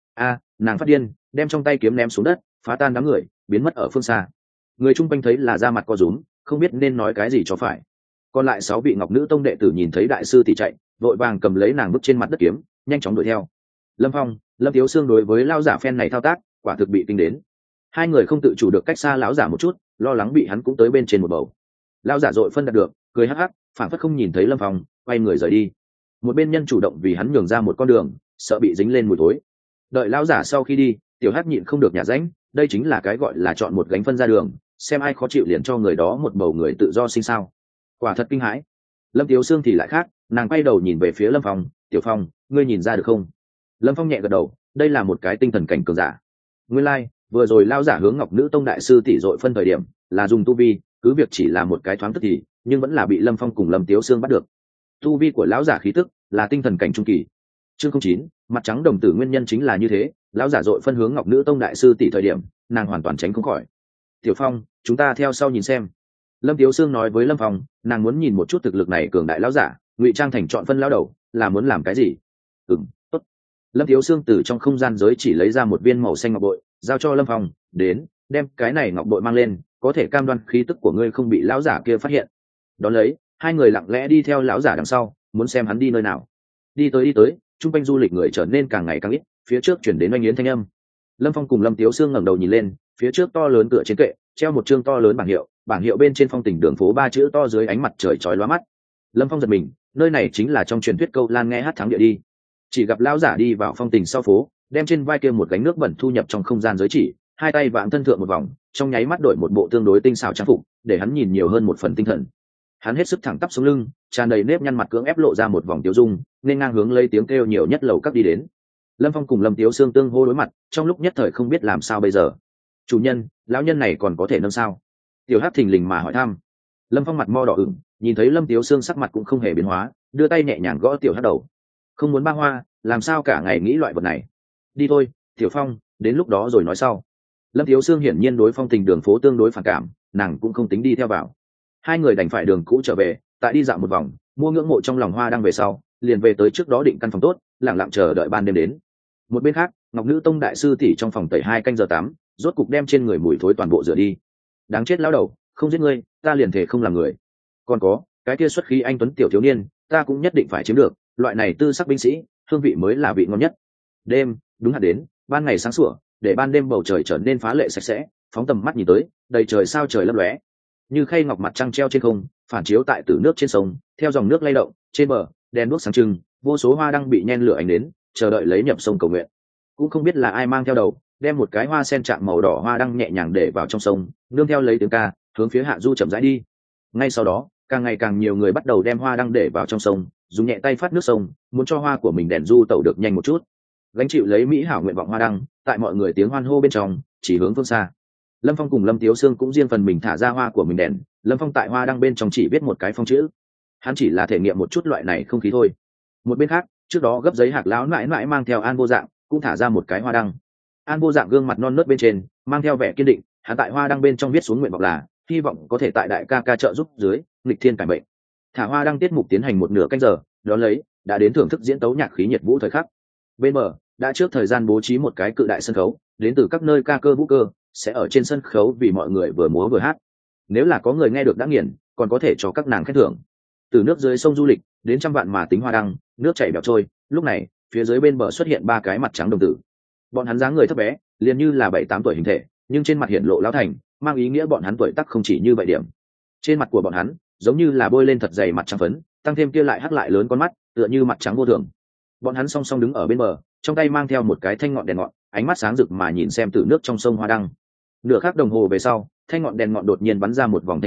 Nàng phát điên, đem trong tay kiếm ném xuống đất, phá tan đám người, biến mất ở phương xa. Người chung quanh thấy là da mặt co rúm, không biết nên nói cái gì cho phải. Còn lại 6 vị Ngọc Nữ Tông đệ tử nhìn thấy đại sư tỷ chạy, vội vàng cầm lấy nàng bước trên mặt đất kiếm, nhanh chóng đuổi theo. Lâm Phong, Lâm Tiếu Sương đối với lão giả phen này thao tác, quả thực bị kinh đến. Hai người không tự chủ được cách xa lão giả một chút, lo lắng bị hắn cũng tới bên trên một bầu. Lão giả dội phân đạt được, cười hắc hắc, phản phất không nhìn thấy Lâm Phong, quay người rời đi. Một bên nhân chủ động vì hắn nhường ra một con đường, sợ bị dính lên mùi thối. Đợi lão giả sau khi đi, tiểu hắc nhịn không được nhả rãnh, đây chính là cái gọi là chọn một gánh phân ra đường, xem ai khó chịu liền cho người đó một bầu người tự do sinh sao. Quả thật kinh hãi. Lâm Tiếu Sương thì lại khác, nàng quay đầu nhìn về phía Lâm Phong, "Tiểu Phong, ngươi nhìn ra được không?" Lâm Phong nhẹ gật đầu, đây là một cái tinh thần cảnh cường giả. Nguyên lai, vừa rồi lão giả hướng Ngọc Nữ Tông đại sư tỷ dội phân thời điểm, là dùng tu vi, cứ việc chỉ là một cái thoáng tức thì, nhưng vẫn là bị Lâm Phong cùng Lâm Tiếu Sương bắt được. Tu vi của lão giả khí tức là tinh thần cảnh trung kỳ. Chương 09, mặt trắng đồng tử nguyên nhân chính là như thế, lão giả dội phân hướng Ngọc Nữ Tông đại sư tỷ thời điểm, nàng hoàn toàn tránh không khỏi. "Tiểu Phong, chúng ta theo sau nhìn xem." Lâm Tiếu Sương nói với Lâm Phong, nàng muốn nhìn một chút thực lực này cường đại lão giả, ngụy trang thành chọn phân lão đầu, là muốn làm cái gì? Tốt. Lâm Tiếu Sương từ trong không gian giới chỉ lấy ra một viên màu xanh ngọc bội, giao cho Lâm Phong, "Đến, đem cái này ngọc bội mang lên, có thể cam đoan khí tức của ngươi không bị lão giả kia phát hiện." Đón lấy, hai người lặng lẽ đi theo lão giả đằng sau, muốn xem hắn đi nơi nào. Đi tới, trung quanh du lịch người trở nên càng ngày càng ít, phía trước chuyển đến oanh yến thanh âm. Lâm Phong cùng Lâm Tiếu Sương ngẩng đầu nhìn lên, phía trước to lớn tựa trên kệ, treo một chương to lớn bảng hiệu bên trên phong tình đường phố 3 chữ to dưới ánh mặt trời chói lóa mắt. Lâm Phong giật mình, nơi này chính là trong truyền thuyết câu lan nghe hát thắng địa đi. Chỉ gặp lão giả đi vào phong tình sau phố, đem trên vai kia một gánh nước bẩn thu nhập trong không gian giới chỉ, hai tay vạm thân thượng một vòng, trong nháy mắt đổi một bộ tương đối tinh xảo trang phục, để hắn nhìn nhiều hơn một phần tinh thần. Hắn hết sức thẳng tắp sống lưng, tràn đầy nếp nhăn mặt cưỡng ép lộ ra một vòng tiêu dung, nên ngang hướng lấy tiếng kêu nhiều nhất lầu các đi đến. Lâm Phong cùng Lâm Tiếu Sương tương hô đối mặt, trong lúc nhất thời không biết làm sao bây giờ. "Chủ nhân, lão nhân này còn có thể nâng sao?" Tiểu Hắc thình lình mà hỏi thăm. Lâm Phong mặt mo đỏ ửng, nhìn thấy Lâm Tiếu Sương sắc mặt cũng không hề biến hóa, đưa tay nhẹ nhàng gõ Tiểu Hắc đầu. "Không muốn ba hoa, làm sao cả ngày nghĩ loại vật này. Đi thôi, Tiểu Phong, đến lúc đó rồi nói sau." Lâm Tiếu Sương hiển nhiên đối phong tình đường phố tương đối phản cảm, nàng cũng không tính đi theo vào. Hai người đành phải đường cũ trở về, tại đi dạo một vòng, mua ngưỡng mộ trong lòng hoa đang về sau, liền về tới trước đó định căn phòng tốt, lặng lặng chờ đợi ban đêm đến. Một bên khác, Ngọc Nữ Tông đại sư tỷ trong phòng tẩy 2 canh giờ tắm, rốt cục đem trên người mùi thối toàn bộ rửa đi. "Đáng chết lão đầu, không giết ngươi, ta liền thể không làm người. Còn có, cái kia xuất khí anh tuấn tiểu thiếu niên, ta cũng nhất định phải chiếm được, loại này tư sắc binh sĩ, hương vị mới là vị ngon nhất." Đêm, đúng hạn đến, ban ngày sáng sủa, để ban đêm bầu trời trở nên phá lệ sạch sẽ, phóng tầm mắt nhìn tới, đầy trời sao trời lấp lóe. Như khay ngọc mặt trăng treo trên không, phản chiếu tại tử nước trên sông, theo dòng nước lay động, trên bờ, đèn đuốc sáng trưng, vô số hoa đăng bị nhen lửa ánh đến, chờ đợi lấy nhập sông cầu nguyện. Cũng không biết là ai mang theo đầu, đem một cái hoa sen chạm màu đỏ hoa đăng nhẹ nhàng để vào trong sông, nương theo lấy tiếng ca, hướng phía hạ du chậm rãi đi. Ngay sau đó, càng ngày càng nhiều người bắt đầu đem hoa đăng để vào trong sông, dùng nhẹ tay phát nước sông, muốn cho hoa của mình đèn du tẩu được nhanh một chút. Gánh chịu lấy mỹ hảo nguyện vọng hoa đăng, tại mọi người tiếng hoan hô bên trong, chỉ hướng phương xa. Lâm Phong cùng Lâm Tiếu Sương cũng riêng phần mình thả ra hoa của mình đèn. Lâm Phong tại hoa đăng bên trong chỉ viết một cái phong chữ, hắn chỉ là thể nghiệm một chút loại này không khí thôi. Một bên khác, trước đó gấp giấy hạc lão mãi mãi mang theo An Vô Dạng cũng thả ra một cái hoa đăng. An Vô Dạng gương mặt non nớt bên trên mang theo vẻ kiên định, hắn tại hoa đăng bên trong viết xuống nguyện vọng là hy vọng có thể tại đại ca ca trợ giúp dưới nghịch thiên cải mệnh. Thả hoa đăng tiết mục tiến hành một nửa canh giờ, đó lấy đã đến thưởng thức diễn tấu nhạc khí nhiệt vũ thời khắc. Bên bờ đã trước thời gian bố trí một cái cự đại sân khấu, đến từ các nơi ca cơ vũ cơ sẽ ở trên sân khấu vì mọi người vừa múa vừa hát. Nếu là có người nghe được đã nghiền, còn có thể cho các nàng khen thưởng. Từ nước dưới sông du lịch đến trăm vạn mà tính hoa đăng, nước chảy bèo trôi. Lúc này phía dưới bên bờ xuất hiện 3 cái mặt trắng đồng tử. Bọn hắn dáng người thấp bé, liền như là 7-8 tuổi hình thể, nhưng trên mặt hiện lộ lão thành, mang ý nghĩa bọn hắn tuổi tác không chỉ như vậy điểm. Trên mặt của bọn hắn giống như là bôi lên thật dày mặt trắng phấn, tăng thêm kia lại hắc lại lớn con mắt, tựa như mặt trắng vô thường. Bọn hắn song song đứng ở bên bờ, trong tay mang theo một cái thanh ngọn đèn ngọn, ánh mắt sáng rực mà nhìn xem từ nước trong sông hoa đăng. Nửa khắc đồng hồ về sau, thanh ngọn đèn ngọn đột nhiên bắn ra một vòng thanh quang,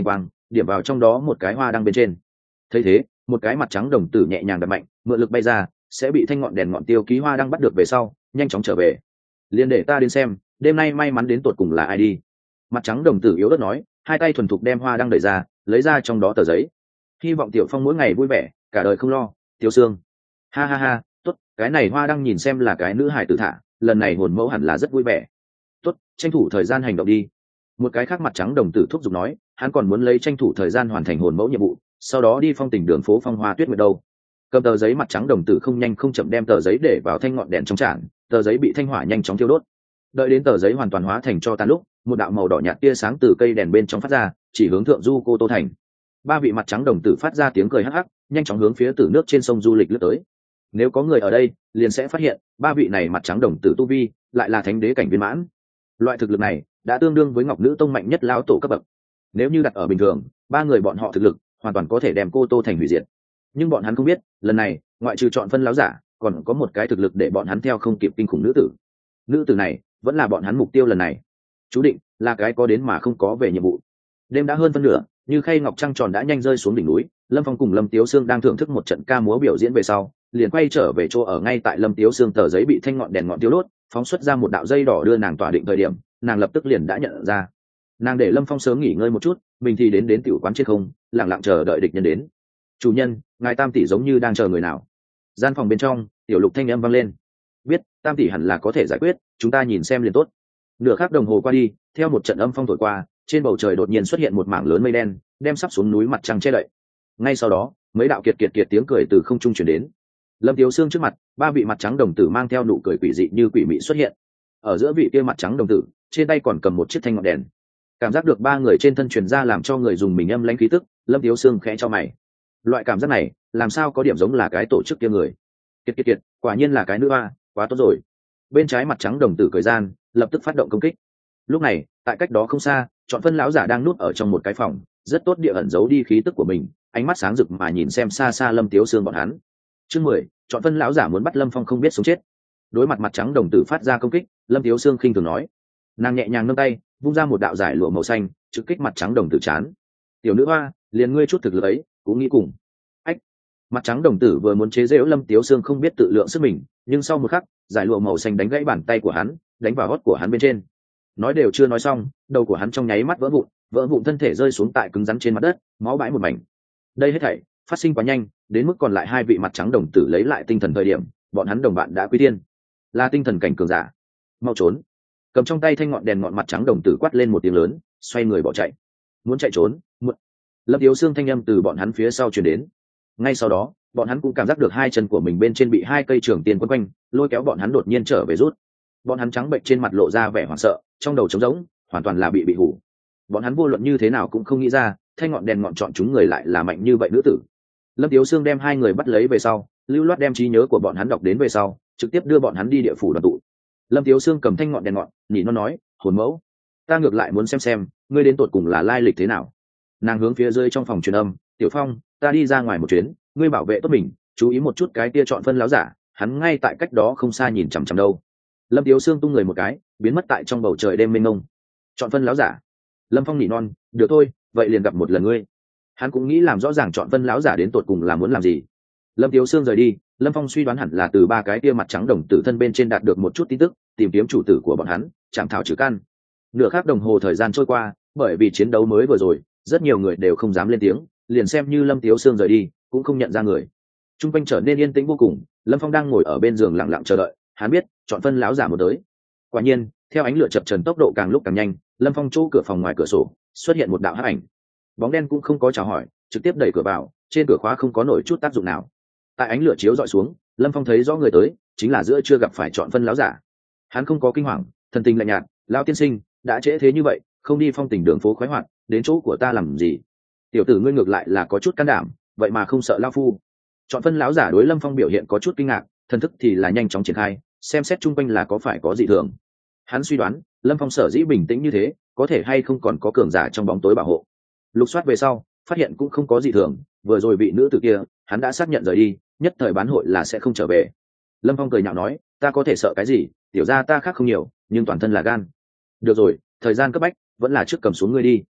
điểm vào trong đó một cái hoa đăng bên trên. Thấy thế, một cái mặt trắng đồng tử nhẹ nhàng đập mạnh, mượn lực bay ra, sẽ bị thanh ngọn đèn ngọn tiêu ký hoa đăng bắt được về sau, nhanh chóng trở về. Liên để ta đến xem, đêm nay may mắn đến tột cùng là ai đi. Mặt trắng đồng tử yếu ớt nói, hai tay thuần thục đem hoa đăng đẩy ra, lấy ra trong đó tờ giấy. Hy vọng Tiểu Phong mỗi ngày vui vẻ, cả đời không lo. Tiểu Sương. Ha ha ha, tốt, cái này hoa đăng nhìn xem là cái nữ hài tử thả, lần này hồn mẫu hẳn là rất vui vẻ. Tốt, tranh thủ thời gian hành động đi. Một cái khác mặt trắng đồng tử thúc giục nói, hắn còn muốn lấy tranh thủ thời gian hoàn thành hồn mẫu nhiệm vụ, sau đó đi phong tình đường phố Phong Hoa Tuyết Nguyệt đâu. Cầm tờ giấy mặt trắng đồng tử không nhanh không chậm đem tờ giấy để vào thanh ngọn đèn trong tràn, tờ giấy bị thanh hỏa nhanh chóng thiêu đốt. Đợi đến tờ giấy hoàn toàn hóa thành tro tàn lúc, một đạo màu đỏ nhạt tia sáng từ cây đèn bên trong phát ra, chỉ hướng thượng du Cô Tô thành. Ba vị mặt trắng đồng tử phát ra tiếng cười hắc hắc, nhanh chóng hướng phía tử nước trên sông du lịch lướt tới. Nếu có người ở đây, liền sẽ phát hiện ba vị này mặt trắng đồng tử tu vi lại là thánh đế cảnh viên mãn. Loại thực lực này đã tương đương với ngọc nữ tông mạnh nhất lão tổ cấp bậc. Nếu như đặt ở bình thường, ba người bọn họ thực lực hoàn toàn có thể đem Cô Tô thành hủy diệt. Nhưng bọn hắn không biết, lần này ngoại trừ chọn phân láo giả, còn có một cái thực lực để bọn hắn theo không kịp kinh khủng nữ tử. Nữ tử này vẫn là bọn hắn mục tiêu lần này. Chú định là cái có đến mà không có về nhiệm vụ. Đêm đã hơn phân nửa, như khay ngọc trăng tròn đã nhanh rơi xuống đỉnh núi. Lâm Phong cùng Lâm Tiếu Sương đang thưởng thức một trận ca múa biểu diễn về sau, liền quay trở về chỗ ở. Ngay tại Lâm Tiếu Sương tờ giấy bị thanh ngọn đèn ngọn tiêu đốt, phóng xuất ra một đạo dây đỏ đưa nàng tỏa định thời điểm, nàng lập tức liền đã nhận ra. Nàng để Lâm Phong sớm nghỉ ngơi một chút, mình thì đến tiểu quán trên không, lặng lặng chờ đợi địch nhân đến. Chủ nhân, ngài Tam tỷ giống như đang chờ người nào. Gian phòng bên trong, tiểu lục thanh âm vang lên. Biết, Tam tỷ hẳn là có thể giải quyết, chúng ta nhìn xem liền tốt. Nửa khắc đồng hồ qua đi, theo một trận âm phong thổi qua, trên bầu trời đột nhiên xuất hiện một mảng lớn mây đen, đem sắp xuống núi mặt trăng che đậy. Ngay sau đó, mấy đạo kiệt tiếng cười từ không trung truyền đến. Lâm Tiếu Sương trước mặt, ba vị mặt trắng đồng tử mang theo nụ cười quỷ dị như quỷ mị xuất hiện. Ở giữa vị kia mặt trắng đồng tử, trên tay còn cầm một chiếc thanh ngọn đèn. Cảm giác được ba người trên thân truyền ra làm cho người dùng mình âm lãnh khí tức, Lâm Tiếu Sương khẽ cho mày. Loại cảm giác này, làm sao có điểm giống là cái tổ chức kia người. Kiệt, quả nhiên là cái nữ a, quá tốt rồi. Bên trái mặt trắng đồng tử cười gian, lập tức phát động công kích. Lúc này, tại cách đó không xa, Chọn Phân lão giả đang núp ở trong một cái phòng, rất tốt địa ẩn giấu đi khí tức của mình, ánh mắt sáng rực mà nhìn xem xa xa Lâm Tiếu Sương bọn hắn. Chương 10, Chọn Phân lão giả muốn bắt Lâm Phong không biết sống chết. Đối mặt mặt trắng đồng tử phát ra công kích, Lâm Tiếu Sương khinh thường nói, nàng nhẹ nhàng nâng tay, vung ra một đạo giải lụa màu xanh, trực kích mặt trắng đồng tử chán. Tiểu nữ hoa, liền ngươi chút thực lực ấy, cũng nghĩ cùng. Ách. Mặt trắng đồng tử vừa muốn chế giễu Lâm Tiếu Sương không biết tự lượng sức mình, nhưng sau một khắc, giải lụa màu xanh đánh gãy bàn tay của hắn, đánh vào gót của hắn bên trên. Nói đều chưa nói xong, đầu của hắn trong nháy mắt vỡ vụn thân thể rơi xuống tại cứng rắn trên mặt đất, máu bãi một mảnh. Đây hết thảy phát sinh quá nhanh, đến mức còn lại hai vị mặt trắng đồng tử lấy lại tinh thần thời điểm, bọn hắn đồng bạn đã quy tiên, là tinh thần cảnh cường giả. Mau trốn. Cầm trong tay thanh ngọn đèn ngọn mặt trắng đồng tử quát lên một tiếng lớn, xoay người bỏ chạy. Muốn chạy trốn, Lâm Tiếu Sương thanh âm từ bọn hắn phía sau truyền đến. Ngay sau đó, bọn hắn cũng cảm giác được hai chân của mình bên trên bị hai cây trường tiền quấn quanh, lôi kéo bọn hắn đột nhiên trở về rút. Bọn hắn trắng bệnh trên mặt lộ ra vẻ hoảng sợ, trong đầu trống rỗng, hoàn toàn là bị hủ. Bọn hắn vô luận như thế nào cũng không nghĩ ra, thanh ngọn đèn ngọn chọn chúng người lại là mạnh như vậy nữ tử. Lâm Tiếu Sương đem hai người bắt lấy về sau, lưu loát đem trí nhớ của bọn hắn đọc đến về sau, trực tiếp đưa bọn hắn đi địa phủ đoàn tụ. Lâm Tiếu Sương cầm thanh ngọn đèn ngọn, nhỉ nó nói, hồn mẫu, ta ngược lại muốn xem ngươi đến tột cùng là lai lịch thế nào. Nàng hướng phía dưới trong phòng truyền âm, Tiểu Phong, ta đi ra ngoài một chuyến, ngươi bảo vệ tốt mình, chú ý một chút cái kia Chọn Phân láo giả, hắn ngay tại cách đó không xa nhìn chằm chằm đâu. Lâm Tiếu Sương tung người một cái, biến mất tại trong bầu trời đêm mênh mông. Chọn Phân láo giả. Lâm Phong nỉ non, được thôi, vậy liền gặp một lần ngươi. Hắn cũng nghĩ làm rõ ràng Chọn Phân láo giả đến tột cùng là muốn làm gì. Lâm Tiếu Sương rời đi, Lâm Phong suy đoán hẳn là từ ba cái kia mặt trắng đồng tử thân bên trên đạt được một chút tin tức, tìm kiếm chủ tử của bọn hắn, chạm thảo trừ căn. Nửa khắc đồng hồ thời gian trôi qua, bởi vì chiến đấu mới vừa rồi, rất nhiều người đều không dám lên tiếng, liền xem như Lâm Tiếu Sương rời đi, cũng không nhận ra người. Trung quanh trở nên yên tĩnh vô cùng, Lâm Phong đang ngồi ở bên giường lặng lặng chờ đợi, hắn biết, Chọn Phân láo giả một tới. Quả nhiên, theo ánh lửa chập chờn tốc độ càng lúc càng nhanh, Lâm Phong chỗ cửa phòng ngoài cửa sổ xuất hiện một đạo hắc ảnh. Bóng đen cũng không có chào hỏi, trực tiếp đẩy cửa vào, trên cửa khóa không có nổi chút tác dụng nào. Tại ánh lửa chiếu dọi xuống, Lâm Phong thấy rõ người tới, chính là giữa chưa gặp phải Chọn Phân láo giả. Hắn không có kinh hoàng, thần tình lạnh nhạt, lão tiên sinh, đã trễ thế như vậy, không đi phong tình đường phố khoái hoạt, đến chỗ của ta làm gì? Tiểu tử ngươi ngược lại là có chút can đảm, vậy mà không sợ lão phu. Chọn Phân láo giả đối Lâm Phong biểu hiện có chút kinh ngạc, thần thức thì là nhanh chóng triển khai, xem xét chung quanh là có phải có dị thường. Hắn suy đoán, Lâm Phong sở dĩ bình tĩnh như thế, có thể hay không còn có cường giả trong bóng tối bảo hộ. Lục soát về sau, phát hiện cũng không có dị thường, vừa rồi vị nữ tử kia, hắn đã xác nhận rời đi, nhất thời bán hội là sẽ không trở về. Lâm Phong cười nhạo nói, ta có thể sợ cái gì, tiểu gia ta khác không nhiều, nhưng toàn thân là gan. Được rồi, thời gian cấp bách, vẫn là trước cầm xuống ngươi đi.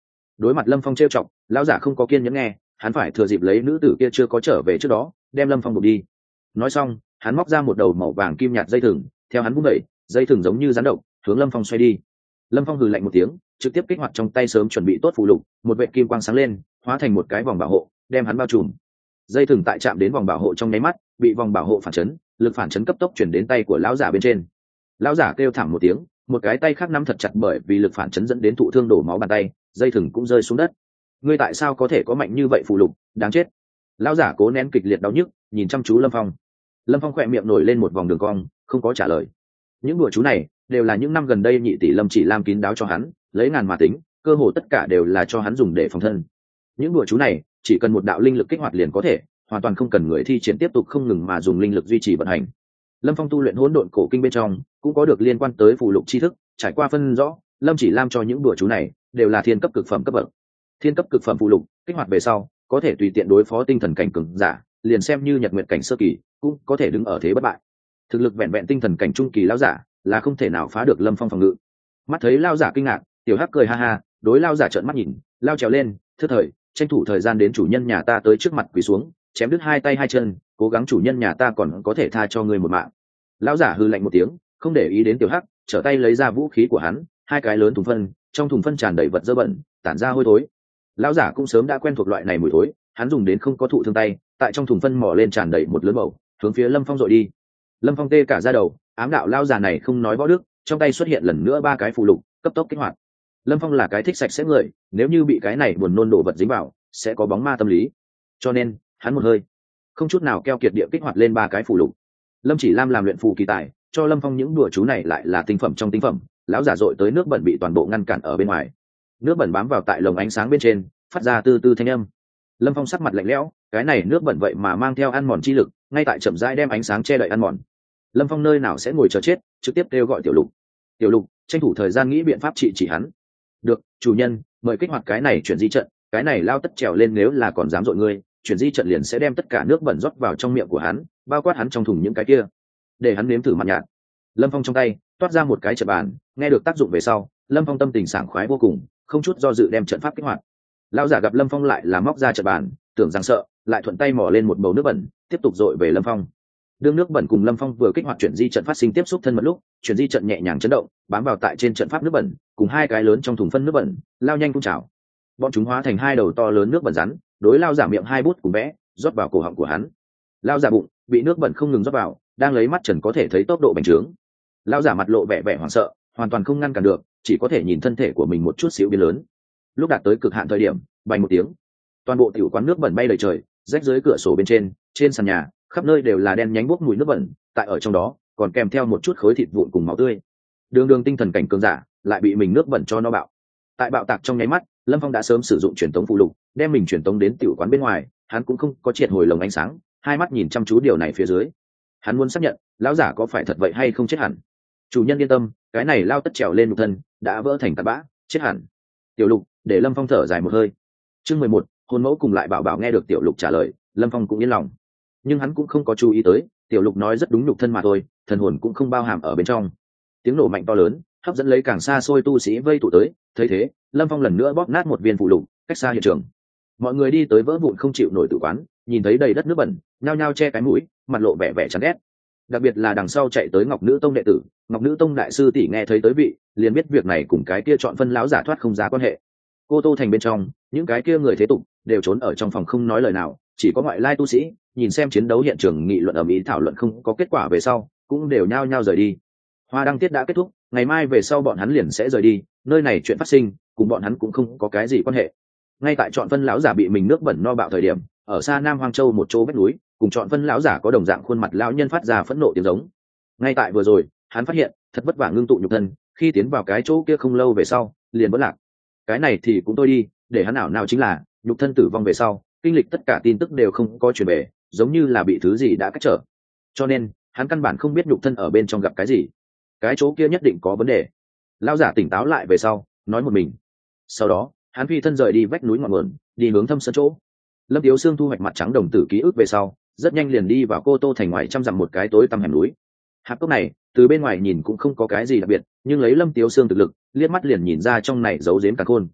Đối mặt Lâm Phong trêu chọc, lão giả không có kiên nhẫn nghe, hắn phải thừa dịp lấy nữ tử kia chưa có trở về trước đó, đem Lâm Phong buộc đi. Nói xong, hắn móc ra một đầu màu vàng kim nhạt dây thừng, theo hắn vung đẩy, dây thừng giống như rắn độc, hướng Lâm Phong xoay đi. Lâm Phong hừ lạnh một tiếng, trực tiếp kích hoạt trong tay sớm chuẩn bị tốt phù lục, một vệt kim quang sáng lên, hóa thành một cái vòng bảo hộ, đem hắn bao trùm. Dây thừng tại chạm đến vòng bảo hộ trong nháy mắt, bị vòng bảo hộ phản chấn, lực phản chấn cấp tốc chuyển đến tay của lão giả bên trên. Lão giả kêu thảm một tiếng, một cái tay khác nắm thật chặt bởi vì lực phản chấn dẫn đến thụ thương đổ máu bàn tay, dây thừng cũng rơi xuống đất. Ngươi tại sao có thể có mạnh như vậy phù lục, đáng chết. Lão giả cố nén kịch liệt đau nhức, nhìn chăm chú Lâm Phong. Lâm Phong khỏe miệng nổi lên một vòng đường cong, không có trả lời. Những đùa chú này đều là những năm gần đây nhị tỷ Lâm Chỉ Lam kín đáo cho hắn, lấy ngàn mà tính, cơ hồ tất cả đều là cho hắn dùng để phòng thân. Những đùa chú này chỉ cần một đạo linh lực kích hoạt liền có thể, hoàn toàn không cần người thi triển tiếp tục không ngừng mà dùng linh lực duy trì vận hành. Lâm Phong tu luyện hỗn độn cổ kinh bên trong cũng có được liên quan tới phù lục tri thức, trải qua phân rõ, Lâm Chỉ Lam cho những đùa chú này đều là thiên cấp cực phẩm cấp bậc. Thiên cấp cực phẩm phù lục kích hoạt về sau, có thể tùy tiện đối phó tinh thần cảnh cường giả, liền xem như nhật nguyệt cảnh sơ kỳ, cũng có thể đứng ở thế bất bại. Thực lực vẹn vẹn tinh thần cảnh trung kỳ lão giả là không thể nào phá được Lâm Phong phòng ngự. Mắt thấy lão giả kinh ngạc, tiểu hắc cười ha ha, đối lão giả trợn mắt nhìn, lao trèo lên, thứ thời, tranh thủ thời gian đến chủ nhân nhà ta tới trước mặt quỳ xuống, chém đứt hai tay hai chân, cố gắng chủ nhân nhà ta còn có thể tha cho ngươi một mạng. Lão giả hư lạnh một tiếng, không để ý đến tiểu hắc, trở tay lấy ra vũ khí của hắn, hai cái lớn thùng phân, trong thùng phân tràn đầy vật dơ bẩn, tản ra hôi thối. Lão giả cũng sớm đã quen thuộc loại này mùi thối, hắn dùng đến không có thụ thương tay, tại trong thùng phân mò lên tràn đầy một lớn bầu, hướng phía Lâm Phong dội đi. Lâm Phong tê cả da đầu, ám đạo lão già này không nói võ đức, trong tay xuất hiện lần nữa ba cái phù lục, cấp tốc kích hoạt. Lâm Phong là cái thích sạch sẽ người, nếu như bị cái này buồn nôn đổ vật dính vào, sẽ có bóng ma tâm lý. Cho nên, hắn một hơi, không chút nào keo kiệt địa kích hoạt lên ba cái phù lục. Lâm Chỉ Lam làm luyện phù kỳ tài, cho Lâm Phong những đùa chú này lại là tinh phẩm trong tinh phẩm, lão giả dội tới nước bẩn bị toàn bộ ngăn cản ở bên ngoài. Nước bẩn bám vào tại lồng ánh sáng bên trên, phát ra từ từ thanh âm. Lâm Phong sắc mặt lạnh lẽo, cái này nước bẩn vậy mà mang theo ăn mòn chi lực, ngay tại chậm rãi đem ánh sáng che đậy ăn mòn. Lâm Phong nơi nào sẽ ngồi chờ chết, trực tiếp kêu gọi Tiểu Lục. Tiểu Lục tranh thủ thời gian nghĩ biện pháp trị hắn. Được, chủ nhân, mời kích hoạt cái này chuyển di trận, cái này lao tất trèo lên nếu là còn dám dội ngươi, chuyển di trận liền sẽ đem tất cả nước bẩn rót vào trong miệng của hắn, bao quát hắn trong thùng những cái kia, để hắn nếm thử mặt nhạt. Lâm Phong trong tay toát ra một cái trận bàn, nghe được tác dụng về sau, Lâm Phong tâm tình sảng khoái vô cùng, không chút do dự đem trận pháp kích hoạt. Lão giả gặp Lâm Phong lại là móc ra trận bàn, tưởng rằng sợ, lại thuận tay mò lên một bầu nước bẩn, tiếp tục dội về Lâm Phong. Đương nước bẩn cùng Lâm Phong vừa kích hoạt chuyển di trận phát sinh tiếp xúc thân mật lúc, chuyển di trận nhẹ nhàng chấn động, bám vào tại trên trận pháp nước bẩn, cùng hai cái lớn trong thùng phân nước bẩn, lao nhanh phun trào. Bọn chúng hóa thành hai đầu to lớn nước bẩn rắn, đối lao giả miệng hai bút cùng vẽ, rót vào cổ họng của hắn. Lao giả bụng bị nước bẩn không ngừng rót vào, đang lấy mắt trần có thể thấy tốc độ bành trướng. Lao giả mặt lộ vẻ vẻ hoảng sợ, hoàn toàn không ngăn cản được, chỉ có thể nhìn thân thể của mình một chút xíu biến lớn. Lúc đạt tới cực hạn thời điểm, bành một tiếng, toàn bộ tiểu quán nước bẩn bay đầy trời, rách dưới cửa sổ bên trên sàn nhà, khắp nơi đều là đen nhánh bốc mùi nước bẩn, tại ở trong đó còn kèm theo một chút khối thịt vụn cùng máu tươi. Đường tinh thần cảnh cường giả lại bị mình nước bẩn cho nó bạo. Tại bạo tạc trong nháy mắt, Lâm Phong đã sớm sử dụng truyền tống phụ lục, đem mình truyền tống đến tiểu quán bên ngoài, hắn cũng không có triệt hồi lồng ánh sáng, hai mắt nhìn chăm chú điều này phía dưới. Hắn muốn xác nhận, lão giả có phải thật vậy hay không chết hẳn. Chủ nhân yên tâm, cái này lao tất trèo lên nhục thân, đã vỡ thành tạt bã, chết hẳn. Tiểu Lục, để Lâm Phong thở dài một hơi. Chương 11, hồn mẫu cùng lại bảo bảo nghe được Tiểu Lục trả lời, Lâm Phong cũng yên lòng. Nhưng hắn cũng không có chú ý tới, Tiểu Lục nói rất đúng nhục thân mà thôi, thần hồn cũng không bao hàm ở bên trong. Tiếng nổ mạnh to lớn, hấp dẫn lấy càng xa xôi tu sĩ vây tụ tới, thấy thế, Lâm Phong lần nữa bóp nát một viên phụ lục, cách xa hiện trường. Mọi người đi tới vỡ vụn không chịu nổi tử quán, nhìn thấy đầy đất nước bẩn, nhao nhao che cái mũi, mặt lộ vẻ vẻ chán ghét. Đặc biệt là đằng sau chạy tới Ngọc Nữ Tông đệ tử, Ngọc Nữ Tông đại sư tỷ nghe thấy tới vị, liền biết việc này cùng cái kia chọn phân lão giả thoát không ra quan hệ. Cô Tô thành bên trong, những cái kia người thế tục đều trốn ở trong phòng không nói lời nào, chỉ có ngoại lai tu sĩ nhìn xem chiến đấu hiện trường nghị luận ầm ĩ thảo luận không có kết quả về sau, cũng đều nhao nhao rời đi. Hoa đăng tiết đã kết thúc, ngày mai về sau bọn hắn liền sẽ rời đi, nơi này chuyện phát sinh cùng bọn hắn cũng không có cái gì quan hệ. Ngay tại chọn phân lão giả bị mình nước bẩn no bạo thời điểm, ở xa Nam Hoang Châu một chỗ vách núi, cùng chọn phân lão giả có đồng dạng khuôn mặt lão nhân phát ra phẫn nộ tiếng giống. Ngay tại vừa rồi, hắn phát hiện thật vất vả ngưng tụ nhục thân, khi tiến vào cái chỗ kia không lâu về sau, liền vỡ lạc. Cái này thì cũng tôi đi, để hắn nào chính là nhục thân tử vong về sau, kinh lịch tất cả tin tức đều không có truyền về, giống như là bị thứ gì đã cách trở. Cho nên, hắn căn bản không biết nhục thân ở bên trong gặp cái gì. Cái chỗ kia nhất định có vấn đề. Lão giả tỉnh táo lại về sau, nói một mình. Sau đó, hắn phi thân rời đi vách núi ngọn nguồn, đi hướng thâm sơn chỗ. Lâm Tiếu Sương thu hoạch mặt trắng đồng tử ký ức về sau, rất nhanh liền đi vào Cô Tô thành ngoài trăm dặm một cái tối tăm hẻm núi. Hạp cốc này, từ bên ngoài nhìn cũng không có cái gì đặc biệt, nhưng lấy Lâm Tiếu Sương thực lực, liếc mắt liền nhìn ra trong này giấu giếm cả khôn.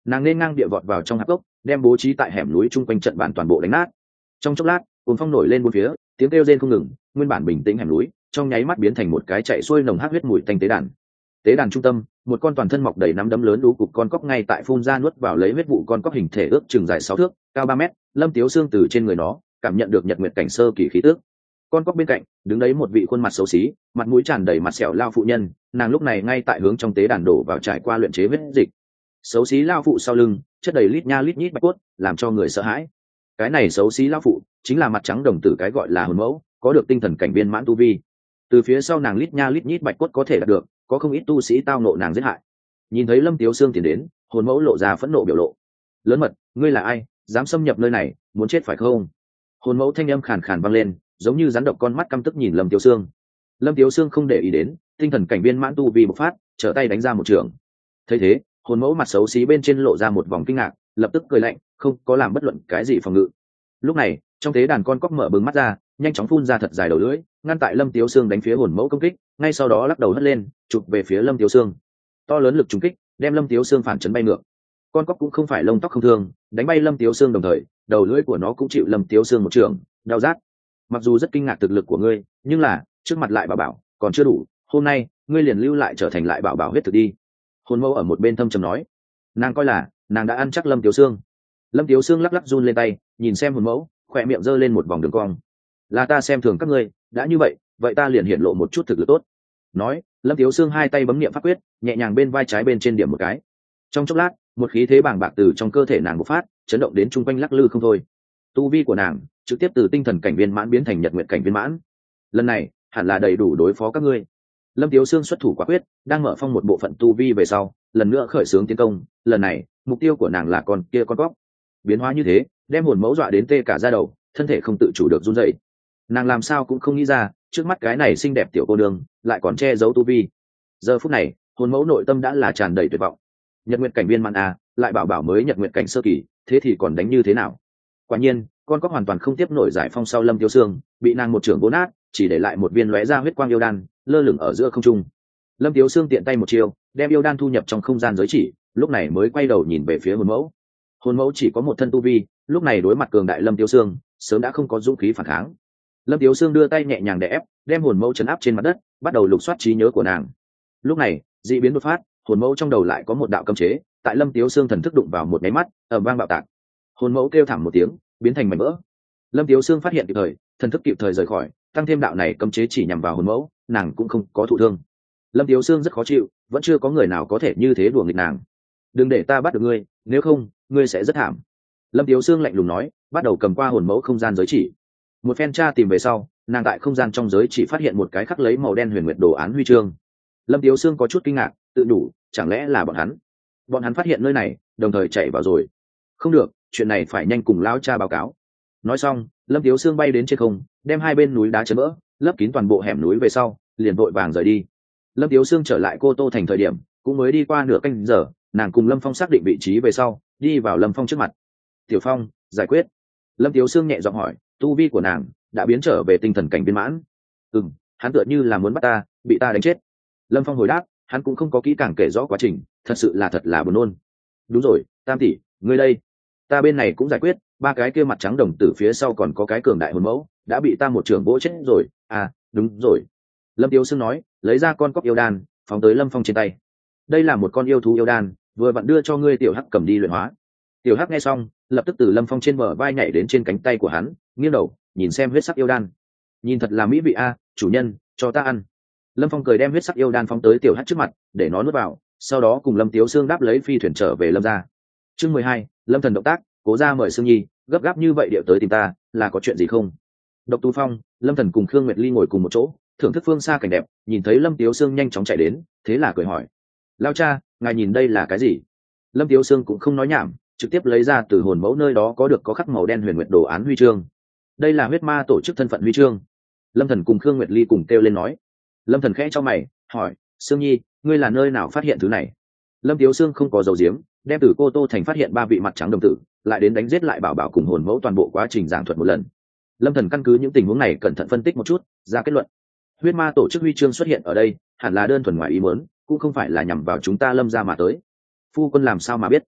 nàng nên ngang địa vọt vào trong hạp gốc, đem bố trí tại hẻm núi chung quanh trận bàn toàn bộ đánh nát. Trong chốc lát cuồng phong nổi lên bốn phía, tiếng kêu rên không ngừng, nguyên bản bình tĩnh hẻm núi trong nháy mắt biến thành một cái chạy xuôi nồng hắc huyết mùi tanh tế đàn. Tế đàn trung tâm, một con toàn thân mọc đầy nắm đấm lớn đú cục con cóc ngay tại phun ra nuốt vào lấy huyết vụ. Con cóc hình thể ước chừng dài 6 thước, cao 3 mét. Lâm Tiếu Sương từ trên người nó cảm nhận được nhật nguyệt cảnh sơ kỳ khí tước. Con cóc bên cạnh đứng đấy một vị khuôn mặt xấu xí, mặt mũi tràn đầy mặt sẹo lao phụ nhân, nàng lúc này ngay tại hướng trong tế đàn đổ vào trải qua luyện chế huyết dịch. Xấu xí lao phụ sau lưng chất đầy lít nha lít nhít bạch cốt, làm cho người sợ hãi. Cái này xấu xí lao phụ chính là mặt trắng đồng tử, cái gọi là hồn mẫu, có được tinh thần cảnh viên mãn tu vi. Từ phía sau nàng lít nha lít nhít bạch cốt có thể đạt được, có không ít tu sĩ tao nộ nàng giết hại. Nhìn thấy Lâm Tiếu Sương tiến đến, hồn mẫu lộ ra phẫn nộ biểu lộ. Lớn mật, ngươi là ai, dám xâm nhập nơi này, muốn chết phải không? Hồn mẫu thanh âm khàn khàn vang lên, giống như rắn độc, con mắt căm tức nhìn Lâm Tiếu Sương. Lâm Tiếu Sương không để ý đến, tinh thần cảnh viên mãn tu vi bộc phát, trở tay đánh ra một trường. Thấy thế, hồn mẫu mặt xấu xí bên trên lộ ra một vòng kinh ngạc, lập tức cười lạnh, không có làm bất luận cái gì phòng ngự. Lúc này, trong tế đàn con cóc mở bừng mắt ra, nhanh chóng phun ra thật dài đầu lưỡi, ngăn tại Lâm Tiếu Sương đánh phía hồn mẫu công kích, ngay sau đó lắc đầu hất lên, chụp về phía Lâm Tiếu Sương. To lớn lực trùng kích, đem Lâm Tiếu Sương phản chấn bay ngược. Con cóc cũng không phải lông tóc không thương, đánh bay Lâm Tiếu Sương đồng thời, đầu lưỡi của nó cũng chịu Lâm Tiếu Sương một trường, đau rát. Mặc dù rất kinh ngạc thực lực của ngươi, nhưng là trước mặt lại bảo còn chưa đủ, hôm nay ngươi liền lưu lại trở thành lại bảo huyết thực đi. Hồn mẫu ở một bên thâm trầm nói, nàng coi là nàng đã ăn chắc Lâm Tiếu Sương. Lâm Tiếu Sương lắc lắc run lên tay, nhìn xem hồn mẫu, khỏe miệng giơ lên một vòng đường cong. Là ta xem thường các ngươi, đã như vậy ta liền hiện lộ một chút thực lực tốt. Nói, Lâm Tiếu Sương hai tay bấm niệm pháp quyết, nhẹ nhàng bên vai trái bên trên điểm một cái. Trong chốc lát, một khí thế bàng bạc từ trong cơ thể nàng bộc phát, chấn động đến chung quanh lắc lư không thôi. Tu vi của nàng trực tiếp từ tinh thần cảnh viên mãn biến thành nhật nguyện cảnh viên mãn. Lần này hẳn là đầy đủ đối phó các ngươi. Lâm Tiếu Sương xuất thủ quả quyết, đang mở phong một bộ phận tu vi về sau, lần nữa khởi xướng tiến công. Lần này mục tiêu của nàng là con cóc. Biến hóa như thế, đem hồn mẫu dọa đến tê cả da đầu, thân thể không tự chủ được run rẩy. Nàng làm sao cũng không nghĩ ra, trước mắt cái này xinh đẹp tiểu cô nương lại còn che giấu tu vi. Giờ phút này, hồn mẫu nội tâm đã là tràn đầy tuyệt vọng. Nhật nguyện cảnh viên mãn à, lại bảo mới nhật nguyện cảnh sơ kỳ, thế thì còn đánh như thế nào? Quả nhiên, con cóc hoàn toàn không tiếp nổi giải phong sau Lâm Tiếu Sương, bị nàng một trưởng vỗ nát, chỉ để lại một viên lóe ra huyết quang yêu đan lơ lửng ở giữa không trung. Lâm Tiếu Sương tiện tay một chiêu, đem yêu đan thu nhập trong không gian giới chỉ, lúc này mới quay đầu nhìn về phía hồn mẫu. Hồn mẫu chỉ có một thân tu vi, lúc này đối mặt cường đại Lâm Tiếu Sương, sớm đã không có dũng khí phản kháng. Lâm Tiếu Sương đưa tay nhẹ nhàng đè ép, đem hồn mẫu trấn áp trên mặt đất, bắt đầu lục soát trí nhớ của nàng. Lúc này, dị biến đột phát, hồn mẫu trong đầu lại có một đạo cấm chế, tại Lâm Tiếu Sương thần thức đụng vào một máy mắt, ầm vang bạo tạc. Hồn mẫu kêu thảm một tiếng, biến thành mảnh vỡ. Lâm Tiếu Sương phát hiện kịp thời, thần thức kịp thời rời khỏi, tăng thêm đạo này cấm chế chỉ nhằm vào hồn mẫu, nàng cũng không có thụ thương. Lâm Tiếu Sương rất khó chịu, vẫn chưa có người nào có thể như thế đùa nghịch nàng. Đừng để ta bắt được ngươi, nếu không, ngươi sẽ rất thảm. Lâm Tiếu Sương lạnh lùng nói, bắt đầu cầm qua hồn mẫu không gian giới chỉ. Một phen tra tìm về sau, nàng tại không gian trong giới chỉ phát hiện một cái khắc lấy màu đen huyền nguyệt đồ án huy chương. Lâm Tiếu Sương có chút kinh ngạc, tự đủ, chẳng lẽ là bọn hắn phát hiện nơi này, đồng thời chạy vào rồi. Không được, chuyện này phải nhanh cùng lão cha báo cáo. Nói xong, Lâm Tiếu Sương bay đến trên không, đem hai bên núi đá chấn vỡ, lấp kín toàn bộ hẻm núi về sau, liền vội vàng rời đi. Lâm Tiếu Sương trở lại Cô Tô thành thời điểm, cũng mới đi qua nửa canh giờ, nàng cùng Lâm Phong xác định vị trí về sau, đi vào Lâm Phong trước mặt. Tiểu Phong, giải quyết. Lâm Tiếu Sương nhẹ giọng hỏi, tu vi của nàng đã biến trở về tinh thần cảnh viên mãn. Hắn tựa như là muốn bắt ta, bị ta đánh chết. Lâm Phong hồi đáp, hắn cũng không có kỹ càng kể rõ quá trình, thật là buồn nôn. Đúng rồi, Tam tỷ, ngươi đây. Ta bên này cũng giải quyết, ba cái kia mặt trắng đồng tử phía sau còn có cái cường đại hồn mẫu, đã bị ta một trường vỗ chết rồi. À, đúng rồi. Lâm Tiếu Sương nói, lấy ra con cóc yêu đan, phóng tới Lâm Phong trên tay. Đây là một con yêu thú yêu đan, vừa vặn đưa cho ngươi tiểu hắc cầm đi luyện hóa. Tiểu hắc nghe xong, lập tức từ Lâm Phong trên bờ vai nhảy đến trên cánh tay của hắn, nghiêng đầu nhìn xem huyết sắc yêu đan. Nhìn thật là mỹ vị a, chủ nhân, cho ta ăn. Lâm Phong cười đem huyết sắc yêu đan phóng tới tiểu hắc trước mặt, để nó nuốt vào, sau đó cùng Lâm Tiếu Sương đáp lấy phi thuyền trở về Lâm gia. Chương 12, Lâm Thần động tác, Cố gia mời Sương Nhi, gấp gáp như vậy điệu tới tìm ta, là có chuyện gì không? Độc Tú Phong, Lâm Thần cùng Khương Nguyệt Ly ngồi cùng một chỗ, thưởng thức phương xa cảnh đẹp, nhìn thấy Lâm Tiếu Sương nhanh chóng chạy đến, thế là cười hỏi: "Lão cha, ngài nhìn đây là cái gì?" Lâm Tiếu Sương cũng không nói nhảm, trực tiếp lấy ra từ hồn mẫu nơi đó có khắc màu đen huyền nguyệt đồ án huy chương. Đây là huyết ma tổ chức thân phận huy chương. Lâm Thần cùng Khương Nguyệt Ly cùng kêu lên nói. Lâm Thần khẽ cho mày, hỏi: "Sương Nhi, ngươi là nơi nào phát hiện thứ này?" Lâm Tiếu Sương không có dầu diếm, đem từ Cô Tô thành phát hiện ba vị mặt trắng đồng tử, lại đến đánh giết lại bảo cùng hồn mẫu toàn bộ quá trình giảng thuật một lần. Lâm Thần căn cứ những tình huống này cẩn thận phân tích một chút, ra kết luận: huyết ma tổ chức huy chương xuất hiện ở đây, hẳn là đơn thuần ngoài ý muốn, cũng không phải là nhằm vào chúng ta Lâm gia mà tới. Phu quân làm sao mà biết?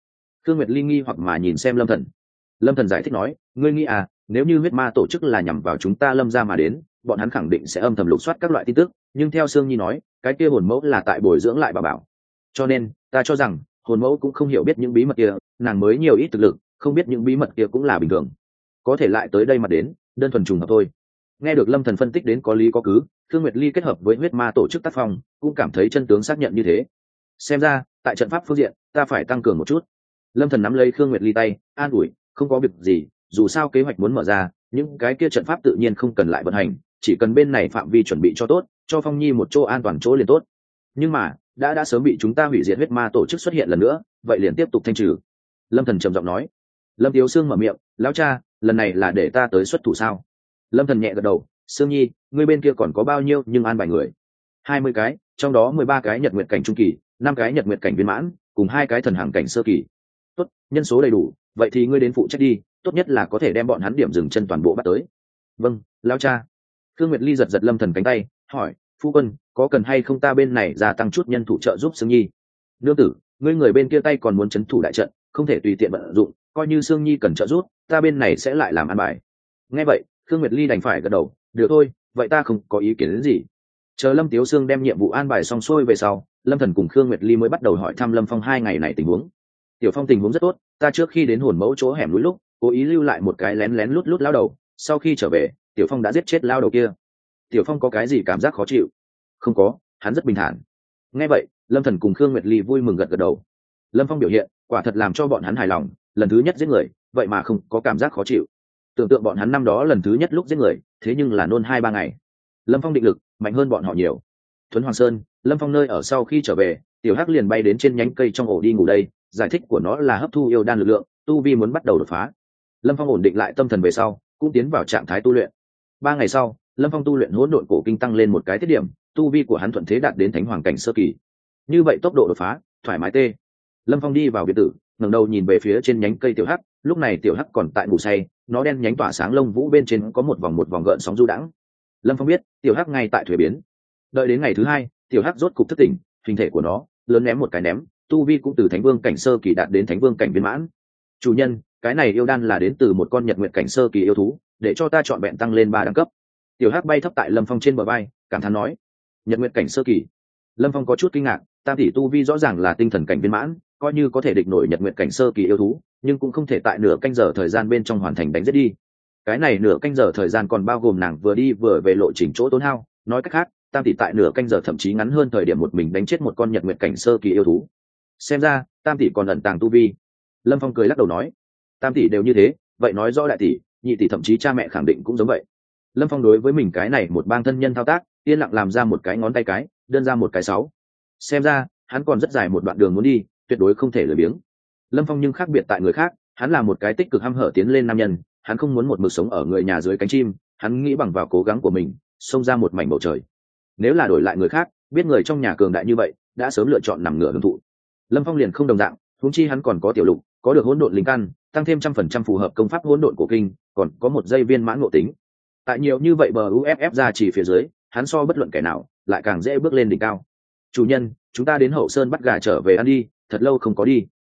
Khương Nguyệt Ly nghi hoặc mà nhìn xem Lâm Thần. Lâm Thần giải thích nói, ngươi nghĩ à, nếu như huyết ma tổ chức là nhằm vào chúng ta Lâm gia mà đến, bọn hắn khẳng định sẽ âm thầm lục soát các loại tin tức, nhưng theo Sương Nhi nói, cái kia hồn mẫu là tại bồi dưỡng lại bà bảo. Cho nên, ta cho rằng, hồn mẫu cũng không hiểu biết những bí mật kia, nàng mới nhiều ít thực lực, không biết những bí mật kia cũng là bình thường. Có thể lại tới đây mà đến, đơn thuần trùng hợp thôi. Nghe được Lâm Thần phân tích đến có lý có cứ, Khương Nguyệt Ly kết hợp với huyết ma tổ chức tác phong, cũng cảm thấy chân tướng xác nhận như thế. Xem ra, tại trận pháp phương diện, ta phải tăng cường một chút. Lâm Thần nắm lấy Khương Nguyệt Ly tay, an ủi, không có việc gì, dù sao kế hoạch muốn mở ra, những cái kia trận pháp tự nhiên không cần lại vận hành, chỉ cần bên này phạm vi chuẩn bị cho tốt, cho Phong Nhi một chỗ an toàn chỗ liền tốt. Nhưng mà, đã sớm bị chúng ta hủy diệt huyết ma tổ chức xuất hiện lần nữa, vậy liền tiếp tục thanh trừ. Lâm Thần trầm giọng nói. Lâm Tiếu Sương mở miệng, lão cha, lần này là để ta tới xuất thủ sao? Lâm Thần nhẹ gật đầu, Sương Nhi, ngươi bên kia còn có bao nhiêu nhưng an bài người? 20 cái, trong đó 13 cái nhật nguyệt cảnh trung kỳ, 5 cái nhật nguyệt cảnh viên mãn, cùng 2 cái thần hàng cảnh sơ kỳ. Tốt, nhân số đầy đủ, vậy thì ngươi đến phụ trách đi, tốt nhất là có thể đem bọn hắn điểm dừng chân toàn bộ bắt tới. Vâng, lão cha. Khương Nguyệt Ly giật giật Lâm Thần cánh tay, hỏi, phu quân, có cần hay không ta bên này gia tăng chút nhân thủ trợ giúp Sương Nhi? Nương tử, ngươi người bên kia tay còn muốn chấn thủ đại trận, không thể tùy tiện vận dụng, coi như Sương Nhi cần trợ giúp, ta bên này sẽ lại làm an bài. Nghe vậy, Khương Nguyệt Ly đành phải gật đầu, được thôi, vậy ta không có ý kiến đến gì. Chờ Lâm Tiếu Sương đem nhiệm vụ an bài xong xuôi về sau, Lâm Thần cùng Khương Nguyệt Ly mới bắt đầu hỏi thăm Lâm Phong 2 ngày này tình huống. Tiểu Phong tình huống rất tốt, ta trước khi đến hồn mẫu chỗ hẻm núi lúc, cố ý lưu lại một cái lén lén lút lút lao đầu, sau khi trở về, Tiểu Phong đã giết chết lao đầu kia. Tiểu Phong có cái gì cảm giác khó chịu? Không có, hắn rất bình thản. Nghe vậy, Lâm Thần cùng Khương Nguyệt Ly vui mừng gật gật đầu. Lâm Phong biểu hiện, quả thật làm cho bọn hắn hài lòng, lần thứ nhất giết người, vậy mà không có cảm giác khó chịu. Tưởng tượng bọn hắn năm đó lần thứ nhất lúc giết người, thế nhưng là nôn 2-3 ngày. Lâm Phong định lực mạnh hơn bọn họ nhiều. Thuấn Hoàng Sơn, Lâm Phong nơi ở sau khi trở về, Tiểu Hắc liền bay đến trên nhánh cây trong ổ đi ngủ đây, giải thích của nó là hấp thu yêu đan lực lượng, tu vi muốn bắt đầu đột phá. Lâm Phong ổn định lại tâm thần về sau, cũng tiến vào trạng thái tu luyện. 3 ngày sau, Lâm Phong tu luyện hỗn độn cổ kinh tăng lên một cái tiết điểm, tu vi của hắn thuận thế đạt đến thánh hoàng cảnh sơ kỳ. Như vậy tốc độ đột phá, thoải mái tê. Lâm Phong đi vào biệt tử, ngẩng đầu nhìn về phía trên nhánh cây Tiểu Hắc, lúc này Tiểu Hắc còn tại ngủ say, nó đen nhánh tỏa sáng lông vũ bên trên có một vòng gợn sóng du đãng. Lâm Phong biết, Tiểu Hắc ngay tại thuế biến. Đợi đến ngày thứ 2, Tiểu Hắc rốt cục thức tỉnh, hình thể của nó lớn ném một cái ném, tu vi cũng từ thánh vương cảnh sơ kỳ đạt đến thánh vương cảnh viên mãn. Chủ nhân, cái này yêu đan là đến từ một con nhật nguyệt cảnh sơ kỳ yêu thú, để cho ta chọn vẹn tăng lên 3 đẳng cấp. Tiểu Hắc bay thấp tại Lâm Phong trên bờ vai, cảm thán nói, nhật nguyệt cảnh sơ kỳ. Lâm Phong có chút kinh ngạc, tam tỷ tu vi rõ ràng là tinh thần cảnh viên mãn, coi như có thể địch nổi nhật nguyệt cảnh sơ kỳ yêu thú, nhưng cũng không thể tại nửa canh giờ thời gian bên trong hoàn thành đánh giết đi. Cái này nửa canh giờ thời gian còn bao gồm nàng vừa đi vừa về lộ trình chỗ tốn hao, nói cách khác, tam tỷ tại nửa canh giờ thậm chí ngắn hơn thời điểm một mình đánh chết một con nhật nguyệt cảnh sơ kỳ yêu thú. Xem ra, tam tỷ còn ẩn tàng tu vi. Lâm Phong cười lắc đầu nói, tam tỷ đều như thế, vậy nói rõ đại tỷ, nhị tỷ thậm chí cha mẹ khẳng định cũng giống vậy. Lâm Phong đối với mình cái này một bang thân nhân thao tác, yên lặng làm ra một cái ngón tay cái, đơn ra một cái 6. Xem ra, hắn còn rất dài một đoạn đường muốn đi, tuyệt đối không thể lười biếng. Lâm Phong nhưng khác biệt tại người khác, hắn là một cái tích cực hăm hở tiến lên nam nhân, hắn không muốn một mực sống ở người nhà dưới cánh chim, hắn nghĩ bằng vào cố gắng của mình, xông ra một mảnh bầu trời. Nếu là đổi lại người khác, biết người trong nhà cường đại như vậy, đã sớm lựa chọn nằm ngửa hưởng thụ. Lâm Phong liền không đồng dạng, huống chi hắn còn có tiểu lục, có được hỗn độn linh căn, tăng thêm 100% phù hợp công pháp hỗn độn cổ kinh, còn có một giây viên mãn ngộ tính. Tại nhiều như vậy bờ UFF ra chỉ phía dưới, hắn so bất luận kẻ nào, lại càng dễ bước lên đỉnh cao. Chủ nhân, chúng ta đến Hậu Sơn bắt gà trở về ăn đi, thật lâu không có đi.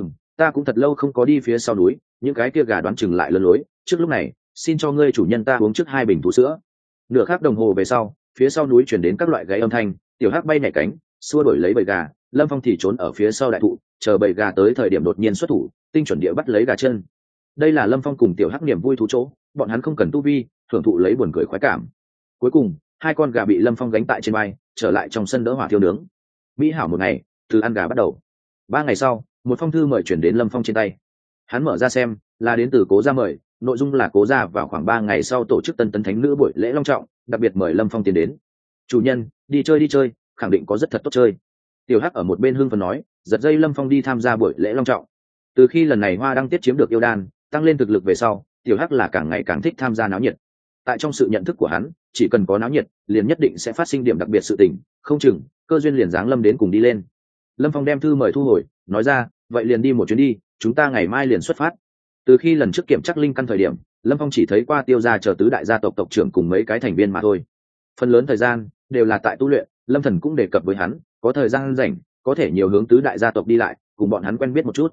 Ta cũng thật lâu không có đi phía sau núi, những cái kia gà đoán chừng lại llớn lối, trước lúc này, xin cho ngươi chủ nhân ta uống trước 2 bình thú sữa. Nửa khắc đồng hồ về sau, phía sau núi chuyển đến các loại gáy âm thanh, Tiểu Hắc bay nhảy cánh, xua đuổi lấy bầy gà, Lâm Phong thì trốn ở phía sau đại thụ, chờ bầy gà tới thời điểm đột nhiên xuất thủ, tinh chuẩn địa bắt lấy gà chân. Đây là Lâm Phong cùng Tiểu Hắc niềm vui thú chỗ, bọn hắn không cần tu vi, thưởng thụ lấy buồn cười khoái cảm. Cuối cùng, 2 con gà bị Lâm Phong gánh tại trên vai, trở lại trong sân đỡ hỏa thiêu nướng. Mỹ hảo một ngày, từ ăn gà bắt đầu. 3 ngày sau, một phong thư mời chuyển đến Lâm Phong trên tay. Hắn mở ra xem, là đến từ Cố gia mời, nội dung là Cố gia vào khoảng 3 ngày sau tổ chức tân tấn thánh nữ buổi lễ long trọng, đặc biệt mời Lâm Phong tiến đến. Chủ nhân, đi chơi, khẳng định có rất thật tốt chơi. Tiểu Hắc ở một bên hưng phấn nói, giật dây Lâm Phong đi tham gia buổi lễ long trọng. Từ khi lần này Hoa Đăng Tiết chiếm được yêu đan, tăng lên thực lực về sau, Tiểu Hắc là càng ngày càng thích tham gia náo nhiệt. Tại trong sự nhận thức của hắn, chỉ cần có náo nhiệt, liền nhất định sẽ phát sinh điểm đặc biệt sự tình, không chừng cơ duyên liền giáng lâm đến cùng đi lên. Lâm Phong đem thư mời thu hồi, nói ra, vậy liền đi một chuyến đi, chúng ta ngày mai liền xuất phát. Từ khi lần trước kiểm tra linh căn thời điểm, Lâm Phong chỉ thấy qua Tiêu gia chờ tứ đại gia tộc tộc trưởng cùng mấy cái thành viên mà thôi. Phần lớn thời gian đều là tại tu luyện, Lâm Thần cũng đề cập với hắn, có thời gian rảnh, có thể nhiều hướng tứ đại gia tộc đi lại, cùng bọn hắn quen biết một chút.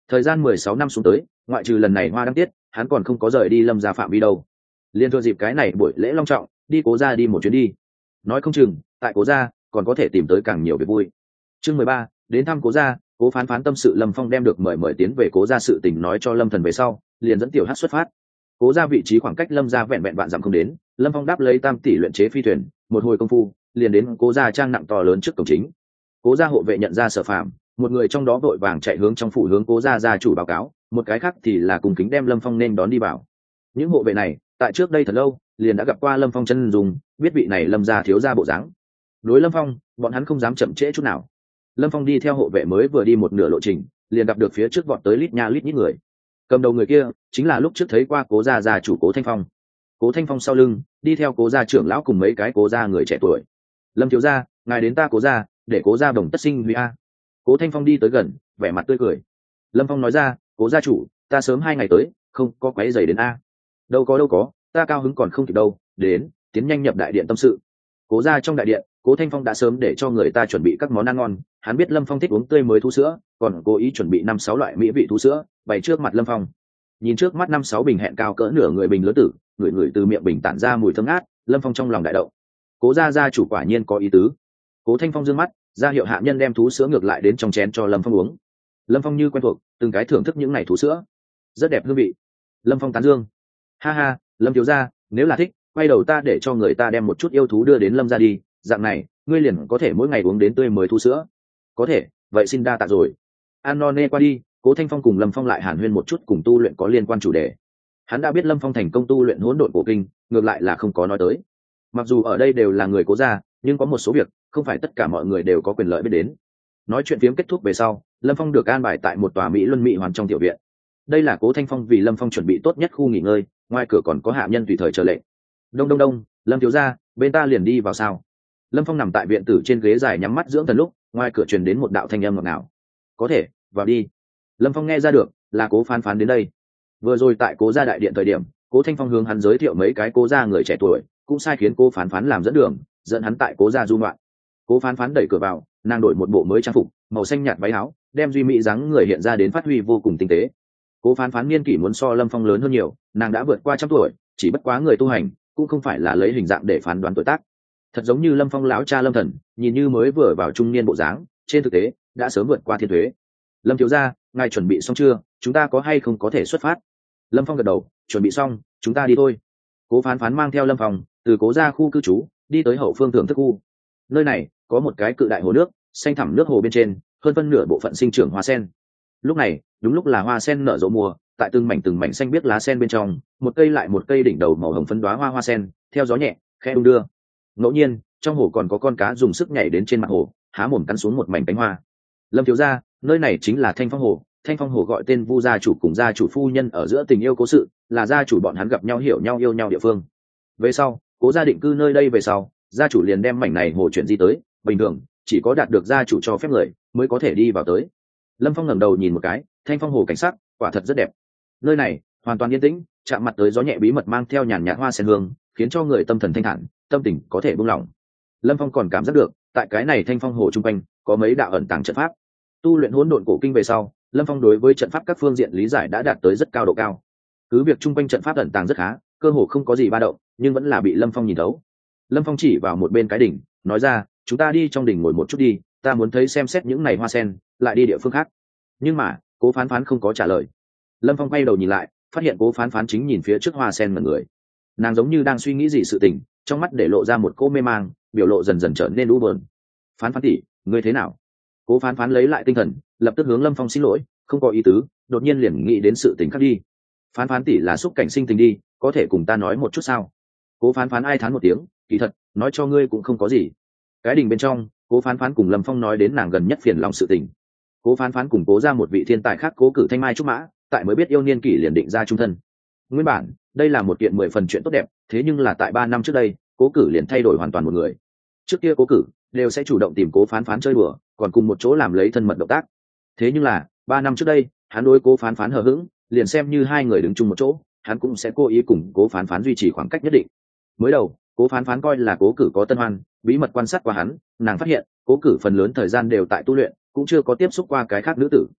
Thời gian 16 năm xuống tới, ngoại trừ lần này hoa đăng tiết, hắn còn không có rời đi lâm gia phạm vi đâu. Liên thừa dịp cái này buổi lễ long trọng, đi cố gia đi một chuyến đi. Nói không chừng, tại cố gia còn có thể tìm tới càng nhiều việc vui. Chương 13, đến thăm cố gia. Cố Phán Phán tâm sự Lâm Phong đem được mời tiến về cố gia sự tình nói cho Lâm Thần về sau, liền dẫn Tiểu Hắc xuất phát. Cố gia vị trí khoảng cách Lâm gia vẹn vẹn vạn dặm không đến, Lâm Phong đáp lấy tam tỷ luyện chế phi thuyền, một hồi công phu, liền đến cố gia trang nặng to lớn trước cổng chính. Cố gia hộ vệ nhận ra Sở Phàm, một người trong đó vội vàng chạy hướng trong phủ hướng cố gia gia chủ báo cáo, một cái khác thì là cùng kính đem Lâm Phong nên đón đi vào. Những hộ vệ này, tại trước đây thật lâu, liền đã gặp qua Lâm Phong chân dùng, biết vị này Lâm gia thiếu gia bộ dáng. Đối Lâm Phong, bọn hắn không dám chậm trễ chút nào. Lâm Phong đi theo hộ vệ mới vừa đi một nửa lộ trình, liền gặp được phía trước vọt tới lít nha lít nhít người. Cầm đầu người kia chính là lúc trước thấy qua cố gia gia chủ Cố Thanh Phong. Cố Thanh Phong sau lưng đi theo cố gia trưởng lão cùng mấy cái cố gia người trẻ tuổi. Lâm thiếu gia, ngài đến ta cố gia, để cố gia đồng tất sinh huy a. Cố Thanh Phong đi tới gần, vẻ mặt tươi cười. Lâm Phong nói ra, cố gia chủ, ta sớm 2 ngày tới, không có quấy rầy đến a. Đâu có, ta cao hứng còn không kịp đâu, đến, tiến nhanh nhập đại điện tâm sự. Cố gia trong đại điện, Cố Thanh Phong đã sớm để cho người ta chuẩn bị các món ăn ngon, hắn biết Lâm Phong thích uống tươi mới thú sữa, còn cố ý chuẩn bị 5-6 loại mỹ vị thú sữa, bày trước mặt Lâm Phong. Nhìn trước mắt 5-6 bình hẹn cao cỡ nửa người bình lớn tử, người từ miệng bình tản ra mùi thơm ngát, Lâm Phong trong lòng đại động. Cố gia gia chủ quả nhiên có ý tứ. Cố Thanh Phong dương mắt, ra hiệu hạ nhân đem thú sữa ngược lại đến trong chén cho Lâm Phong uống. Lâm Phong như quen thuộc, từng cái thưởng thức những này thú sữa, rất đẹp hương vị. Lâm Phong tán dương, ha ha, Lâm thiếu gia, nếu là thích, quay đầu ta để cho người ta đem một chút yêu thú đưa đến Lâm gia đi, dạng này ngươi liền có thể mỗi ngày uống đến tươi mới thú sữa. Có thể, vậy xin đa tạ rồi. Ăn no nê qua đi, Cố Thanh Phong cùng Lâm Phong lại hàn huyên một chút cùng tu luyện có liên quan chủ đề. Hắn đã biết Lâm Phong thành công tu luyện hỗn độn cổ kinh, ngược lại là không có nói tới. Mặc dù ở đây đều là người Cố gia, nhưng có một số việc không phải tất cả mọi người đều có quyền lợi biết đến. Nói chuyện phiếm kết thúc về sau, Lâm Phong được an bài tại một tòa mỹ luân mỹ hoàn trong tiểu viện. Đây là Cố Thanh Phong vì Lâm Phong chuẩn bị tốt nhất khu nghỉ ngơi, ngoài cửa còn có hạ nhân tùy thời chờ lệnh. Đông, Lâm thiếu gia, bên ta liền đi vào sao? Lâm Phong nằm tại viện tử trên ghế dài nhắm mắt dưỡng thần lúc, ngoài cửa truyền đến một đạo thanh âm ngọt ngào. Có thể, vào đi. Lâm Phong nghe ra được là Cố Phán Phán đến đây. Vừa rồi tại Cố gia đại điện thời điểm, Cố Thanh Phong hướng hắn giới thiệu mấy cái Cố gia người trẻ tuổi, cũng sai khiến Cố Phán Phán làm dẫn đường, dẫn hắn tại Cố gia du ngoạn. Cố Phán Phán đẩy cửa vào, nàng đổi một bộ mới trang phục, màu xanh nhạt váy áo, đem duy mỹ dáng người hiện ra đến phát huy vô cùng tinh tế. Cố Phán Phán niên kỷ muốn so Lâm Phong lớn hơn nhiều, nàng đã vượt qua trăm tuổi, chỉ bất quá người tu hành, cũng không phải là lấy hình dạng để phán đoán tuổi tác. Thật giống như Lâm Phong lão cha Lâm Thần, nhìn như mới vừa vào trung niên bộ dáng, trên thực tế đã sớm vượt qua thiên thuế. Lâm thiếu gia, ngài chuẩn bị xong chưa, chúng ta có hay không có thể xuất phát? Lâm Phong gật đầu, chuẩn bị xong, chúng ta đi thôi. Cố Phán Phán mang theo Lâm Phong từ Cố gia khu cư trú đi tới hậu phương thưởng thức khu. Nơi này có một cái cự đại hồ nước, xanh thẳm nước hồ bên trên hơn phân nửa bộ phận sinh trưởng hoa sen. Lúc này đúng lúc là hoa sen nở rộ mùa, tại từng mảnh xanh biếc lá sen bên trong, một cây lại một cây đỉnh đầu màu hồng phấn đóa hoa sen theo gió nhẹ khẽ đung đưa. Ngẫu nhiên trong hồ còn có con cá dùng sức nhảy đến trên mặt hồ, há mồm cắn xuống một mảnh cánh hoa. Lâm thiếu gia, nơi này chính là Thanh Phong Hồ. Thanh Phong Hồ gọi tên Vu gia chủ cùng gia chủ phu nhân ở giữa tình yêu cố sự, là gia chủ bọn hắn gặp nhau hiểu nhau yêu nhau địa phương. Về sau Cố gia định cư nơi đây về sau, gia chủ liền đem mảnh này hồ chuyển di tới, bình thường chỉ có đạt được gia chủ cho phép người mới có thể đi vào tới. Lâm Phong ngẩng đầu nhìn một cái, Thanh Phong Hồ cảnh sắc quả thật rất đẹp. Nơi này hoàn toàn yên tĩnh, chạm mặt tới gió nhẹ bí mật mang theo nhàn nhạt hoa sen hương, khiến cho người tâm thần thanh thản, tâm tình có thể buông lỏng. Lâm Phong còn cảm giác được tại cái này Thanh Phong Hồ trung quanh có mấy đạo ẩn tàng trận pháp. Tu luyện hỗn độn cổ kinh về sau, Lâm Phong đối với trận pháp các phương diện lý giải đã đạt tới rất cao độ cao. Cứ việc trung quanh trận pháp ẩn tàng rất khá, cơ hồ không có gì ba động, nhưng vẫn là bị Lâm Phong nhìn thấu. Lâm Phong chỉ vào một bên cái đỉnh, nói ra, chúng ta đi trong đỉnh ngồi một chút đi, ta muốn thấy xem xét những này hoa sen, lại đi địa phương khác. Nhưng mà Cố Phán Phán không có trả lời. Lâm Phong quay đầu nhìn lại, phát hiện Cố Phán Phán chính nhìn phía trước hoa sen mà người. Nàng giống như đang suy nghĩ gì sự tình, trong mắt để lộ ra một cô mê mang, biểu lộ dần dần trở nên u buồn. Phán Phán tỷ, ngươi thế nào? Cố Phán Phán lấy lại tinh thần, lập tức hướng Lâm Phong xin lỗi, không có ý tứ, đột nhiên liền nghĩ đến sự tình khác đi. Phán Phán tỷ là xúc cảnh sinh tình đi, có thể cùng ta nói một chút sao? Cố Phán Phán ai thán một tiếng, kỳ thật nói cho ngươi cũng không có gì. Cái đình bên trong, Cố Phán Phán cùng Lâm Phong nói đến nàng gần nhất phiền lòng sự tình. Cố Phán Phán cùng Cố ra một vị thiên tài khác Cố Cử Thanh Mai trúc mã, tại mới biết yêu niên kỷ liền định ra trung thân. Nguyên bản đây là một kiện 10 phần chuyện tốt đẹp, thế nhưng là tại 3 năm trước đây, Cố Cử liền thay đổi hoàn toàn một người. Trước kia Cố Cử đều sẽ chủ động tìm Cố Phán Phán chơi đùa, còn cùng một chỗ làm lấy thân mật động tác. Thế nhưng là 3 năm trước đây, hắn đối Cố Phán Phán hờ hững, liền xem như hai người đứng chung một chỗ, hắn cũng sẽ cố ý cùng Cố Phán Phán duy trì khoảng cách nhất định. Mới đầu Cố Phán Phán coi là Cố Cử có tân hoan, bí mật quan sát qua hắn, nàng phát hiện Cố Cử phần lớn thời gian đều tại tu luyện, cũng chưa có tiếp xúc qua cái khác nữ tử.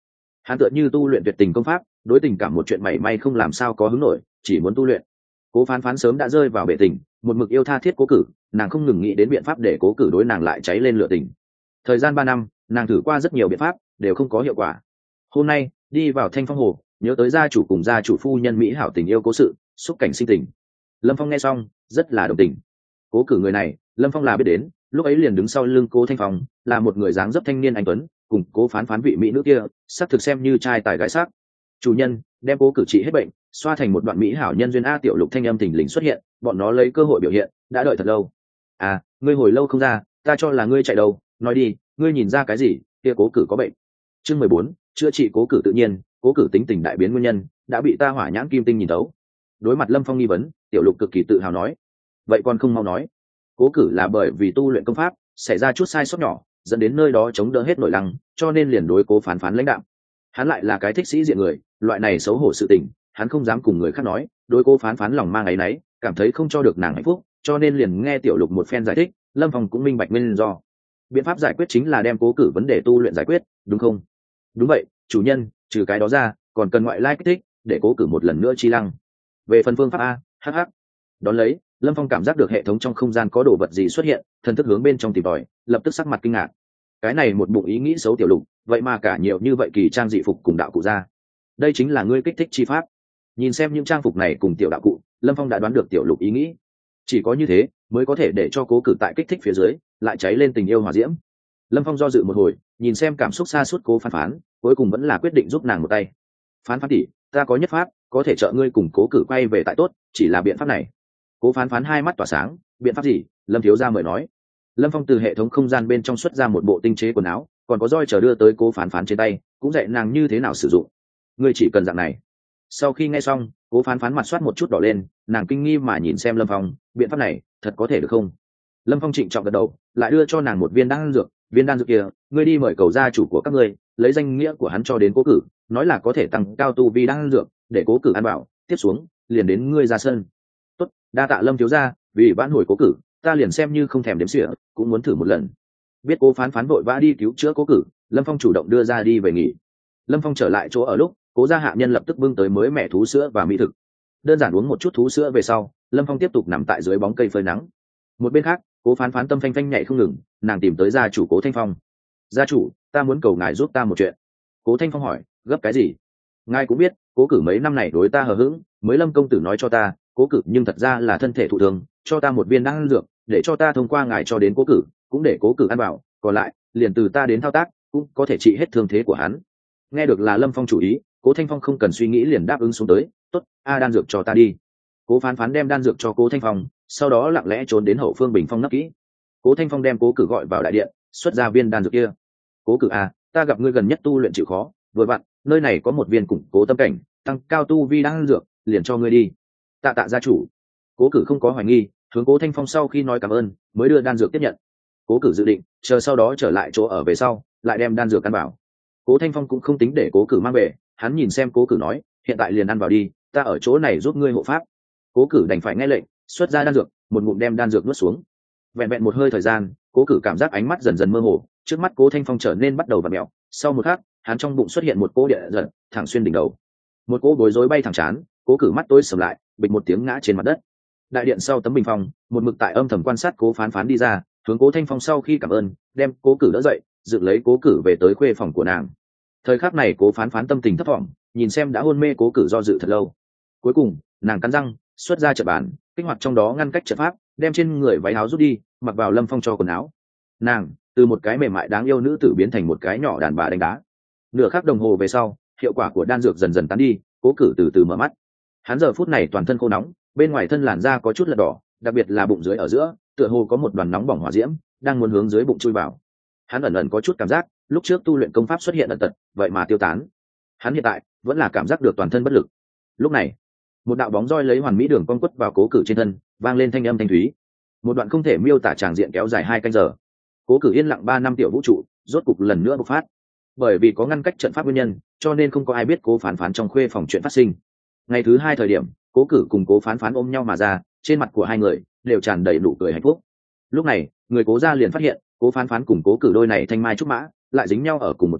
Hắn tựa như tu luyện tuyệt tình công pháp, đối tình cảm một chuyện mảy may không làm sao có hứng nổi, chỉ muốn tu luyện. Cố phán phán sớm đã rơi vào bể tình, một mực yêu tha thiết cố cử, nàng không ngừng nghĩ đến biện pháp để cố cử đối nàng lại cháy lên lửa tình. Thời gian 3 năm, nàng thử qua rất nhiều biện pháp, đều không có hiệu quả. Hôm nay đi vào Thanh Phong Hồ, nhớ tới gia chủ cùng gia chủ phu nhân mỹ hảo tình yêu cố sự, xúc cảnh sinh tình. Lâm Phong nghe xong rất là đồng tình. Cố cử người này Lâm Phong là biết đến, lúc ấy liền đứng sau lưng Cố Thanh Phong, là một người dáng dấp thanh niên anh tuấn, cùng Cố phán phán vị mỹ nữ kia xác thực xem như trai tài gái sắc. Chủ nhân đem cố cử trị hết bệnh, xoa thành một đoạn mỹ hảo nhân duyên. A Tiểu Lục thanh âm thình lình xuất hiện, bọn nó lấy cơ hội biểu hiện, đã đợi thật lâu. À, ngươi hồi lâu không ra, ta cho là ngươi chạy đâu, nói đi, ngươi nhìn ra cái gì? Kia cố cử có bệnh. Chương 14, chữa trị cố cử tự nhiên. Cố cử tính tình đại biến nguyên nhân đã bị ta hỏa nhãn kim tinh nhìn thấu. Đối mặt Lâm Phong nghi vấn, Tiểu Lục cực kỳ tự hào nói, vậy còn không mau nói. Cố cử là bởi vì tu luyện công pháp xảy ra chút sai sót nhỏ, dẫn đến nơi đó chống đỡ hết nổi lăng, cho nên liền đối Cố phán phán lãnh đạm. Hắn lại là cái thích sĩ diện người, loại này xấu hổ sự tình hắn không dám cùng người khác nói, đối Cố phán phán lòng mang áy náy, cảm thấy không cho được nàng hạnh phúc, cho nên liền nghe Tiểu Lục một phen giải thích. Lâm Phong cũng minh bạch nguyên do. Biện pháp giải quyết chính là đem cố cử vấn đề tu luyện giải quyết, đúng không? Đúng vậy, chủ nhân, trừ cái đó ra còn cần ngoại lai kích thích để cố cử một lần nữa chi lăng. Về phần phương pháp a, hh. Đón lấy Lâm Phong cảm giác được hệ thống trong không gian có đồ vật gì xuất hiện, thần thức hướng bên trong tìm tòi, lập tức sắc mặt kinh ngạc. Cái này một bụng ý nghĩ xấu Tiểu Lục, vậy mà cả nhiều như vậy kỳ trang dị phục cùng đạo cụ ra. Đây chính là ngươi kích thích chi pháp. Nhìn xem những trang phục này cùng tiểu đạo cụ, Lâm Phong đã đoán được Tiểu Lục ý nghĩ. Chỉ có như thế mới có thể để cho cố cử tại kích thích phía dưới lại cháy lên tình yêu hỏa diễm. Lâm Phong do dự một hồi, nhìn xem cảm xúc xa suốt Cố phán phán, cuối cùng vẫn là quyết định giúp nàng một tay. Phán phán tỷ, ta có nhất pháp có thể trợ ngươi cùng cố cử quay về tại tốt, chỉ là biện pháp này. Cố phán phán hai mắt tỏa sáng, biện pháp gì? Lâm thiếu gia mời nói. Lâm Phong từ hệ thống không gian bên trong xuất ra một bộ tinh chế quần áo, còn có roi chờ đưa tới Cố phán phán trên tay, cũng dạy nàng như thế nào sử dụng. Ngươi chỉ cần dạng này. Sau khi nghe xong, Cố phán phán mặt soát một chút đỏ lên, nàng kinh nghi mà nhìn xem Lâm Phong, biện pháp này thật có thể được không? Lâm Phong trịnh trọng gật đầu, lại đưa cho nàng một viên đan dược. Viên đan dược kia ngươi đi mời cầu gia chủ của các ngươi, lấy danh nghĩa của hắn cho đến cố cử, nói là có thể tăng cao tu vi đan dược, để cố cử ăn bảo, tiếp xuống liền đến ngươi ra sân. Tốt, đa tạ Lâm thiếu gia, vì vãn hồi cố cử, ta liền xem như không thèm đếm xỉa, cũng muốn thử một lần. Biết Cố phán phán vội vã đi cứu chữa cố cử, Lâm Phong chủ động đưa ra đi về nghỉ. Lâm Phong trở lại chỗ ở lúc, Cố gia hạ nhân lập tức bưng tới mới mẻ thú sữa và mỹ thực. Đơn giản uống một chút thú sữa về sau, Lâm Phong tiếp tục nằm tại dưới bóng cây phơi nắng. Một bên khác, Cố phán phán tâm phanh phanh nhảy không ngừng, nàng tìm tới gia chủ Cố Thanh Phong. Gia chủ, ta muốn cầu ngài giúp ta một chuyện. Cố Thanh Phong hỏi, gấp cái gì? Ngài cũng biết cố cử mấy năm này đối ta hờ hững, mới Lâm công tử nói cho ta cố cử nhưng thật ra là thân thể thụ thường, cho ta một viên đan dược để cho ta thông qua ngài cho đến cố cử, cũng để cố cử ăn bảo, còn lại liền từ ta đến thao tác, cũng có thể trị hết thương thế của hắn. Nghe được là Lâm Phong chủ ý, Cố Thanh Phong không cần suy nghĩ liền đáp ứng xuống tới. Tốt, đan dược cho ta đi. Cố phán phán đem đan dược cho Cố Thanh Phong, sau đó lặng lẽ trốn đến hậu phương bình phong nấp kỹ. Cố Thanh Phong đem cố cử gọi vào đại điện, xuất ra viên đan dược kia. Cố cử ta gặp ngươi gần nhất tu luyện chịu khó, vừa vặn nơi này có một viên củng cố tâm cảnh, tăng cao tu vi đan dược, liền cho ngươi đi. Tạ tạ gia chủ. Cố cử không có hoài nghi, hướng Cố Thanh Phong sau khi nói cảm ơn mới đưa đan dược tiếp nhận. Cố cử dự định chờ sau đó trở lại chỗ ở về sau lại đem đan dược ăn vào. Cố Thanh Phong cũng không tính để cố cử mang về, hắn nhìn xem cố cử nói, hiện tại liền ăn vào đi, ta ở chỗ này giúp ngươi hộ pháp. Cố cử đành phải nghe lệnh, xuất ra đan dược, một ngụm đem đan dược nuốt xuống. Vẹn vẹn một hơi thời gian, cố cử cảm giác ánh mắt dần dần mơ hồ, trước mắt Cố Thanh Phong trở nên bắt đầu vặn mèo. Sau một khắc, hắn trong bụng xuất hiện một cỗ địa giật thẳng xuyên đỉnh đầu, một cỗ bối rối bay thẳng chán. Cố cử mắt tối sầm lại, bịch một tiếng ngã trên mặt đất. Đại điện sau tấm bình phong, một mực tại âm thầm quan sát Cố phán phán đi ra, hướng Cố Thanh Phong sau khi cảm ơn, đem cố cử đỡ dậy, dựng lấy cố cử về tới khuê phòng của nàng. Thời khắc này Cố phán phán tâm tình thấp thỏm, nhìn xem đã hôn mê cố cử do dự thật lâu. Cuối cùng nàng cắn răng xuất ra trận bàn, kích hoạt trong đó ngăn cách trận pháp, đem trên người váy áo rút đi, mặc vào Lâm Phong cho quần áo. Nàng từ một cái mềm mại đáng yêu nữ tử biến thành một cái nhỏ đàn bà đánh đá. Nửa khắc đồng hồ về sau, hiệu quả của đan dược dần dần tán đi, cố cử từ từ mở mắt. Hắn giờ phút này toàn thân khô nóng, bên ngoài thân làn da có chút lật đỏ, đặc biệt là bụng dưới ở giữa, tựa hồ có một đoàn nóng bỏng hỏa diễm đang muốn hướng dưới bụng chui vào. Hắn ẩn ẩn có chút cảm giác lúc trước tu luyện công pháp xuất hiện ẩn tật, vậy mà tiêu tán. Hắn hiện tại vẫn là cảm giác được toàn thân bất lực. Lúc này một đạo bóng roi lấy hoàn mỹ đường cong quất vào cố cử trên thân, vang lên thanh âm thanh thúy. Một đoạn không thể miêu tả tràng diện kéo dài 2 canh giờ. Cố cử yên lặng 3 năm tiểu vũ trụ rốt cục lần nữa bộc phát. Bởi vì có ngăn cách trận pháp nguyên nhân, cho nên không có ai biết Cố phán phán trong khuê phòng chuyện phát sinh. Ngày thứ 2 thời điểm, cố cử cùng Cố phán phán ôm nhau mà ra, trên mặt của hai người đều tràn đầy nụ cười hạnh phúc. Lúc này người Cố gia liền phát hiện Cố phán phán cùng cố cử đôi này thanh mai trúc mã lại dính nhau ở cùng một chỗ,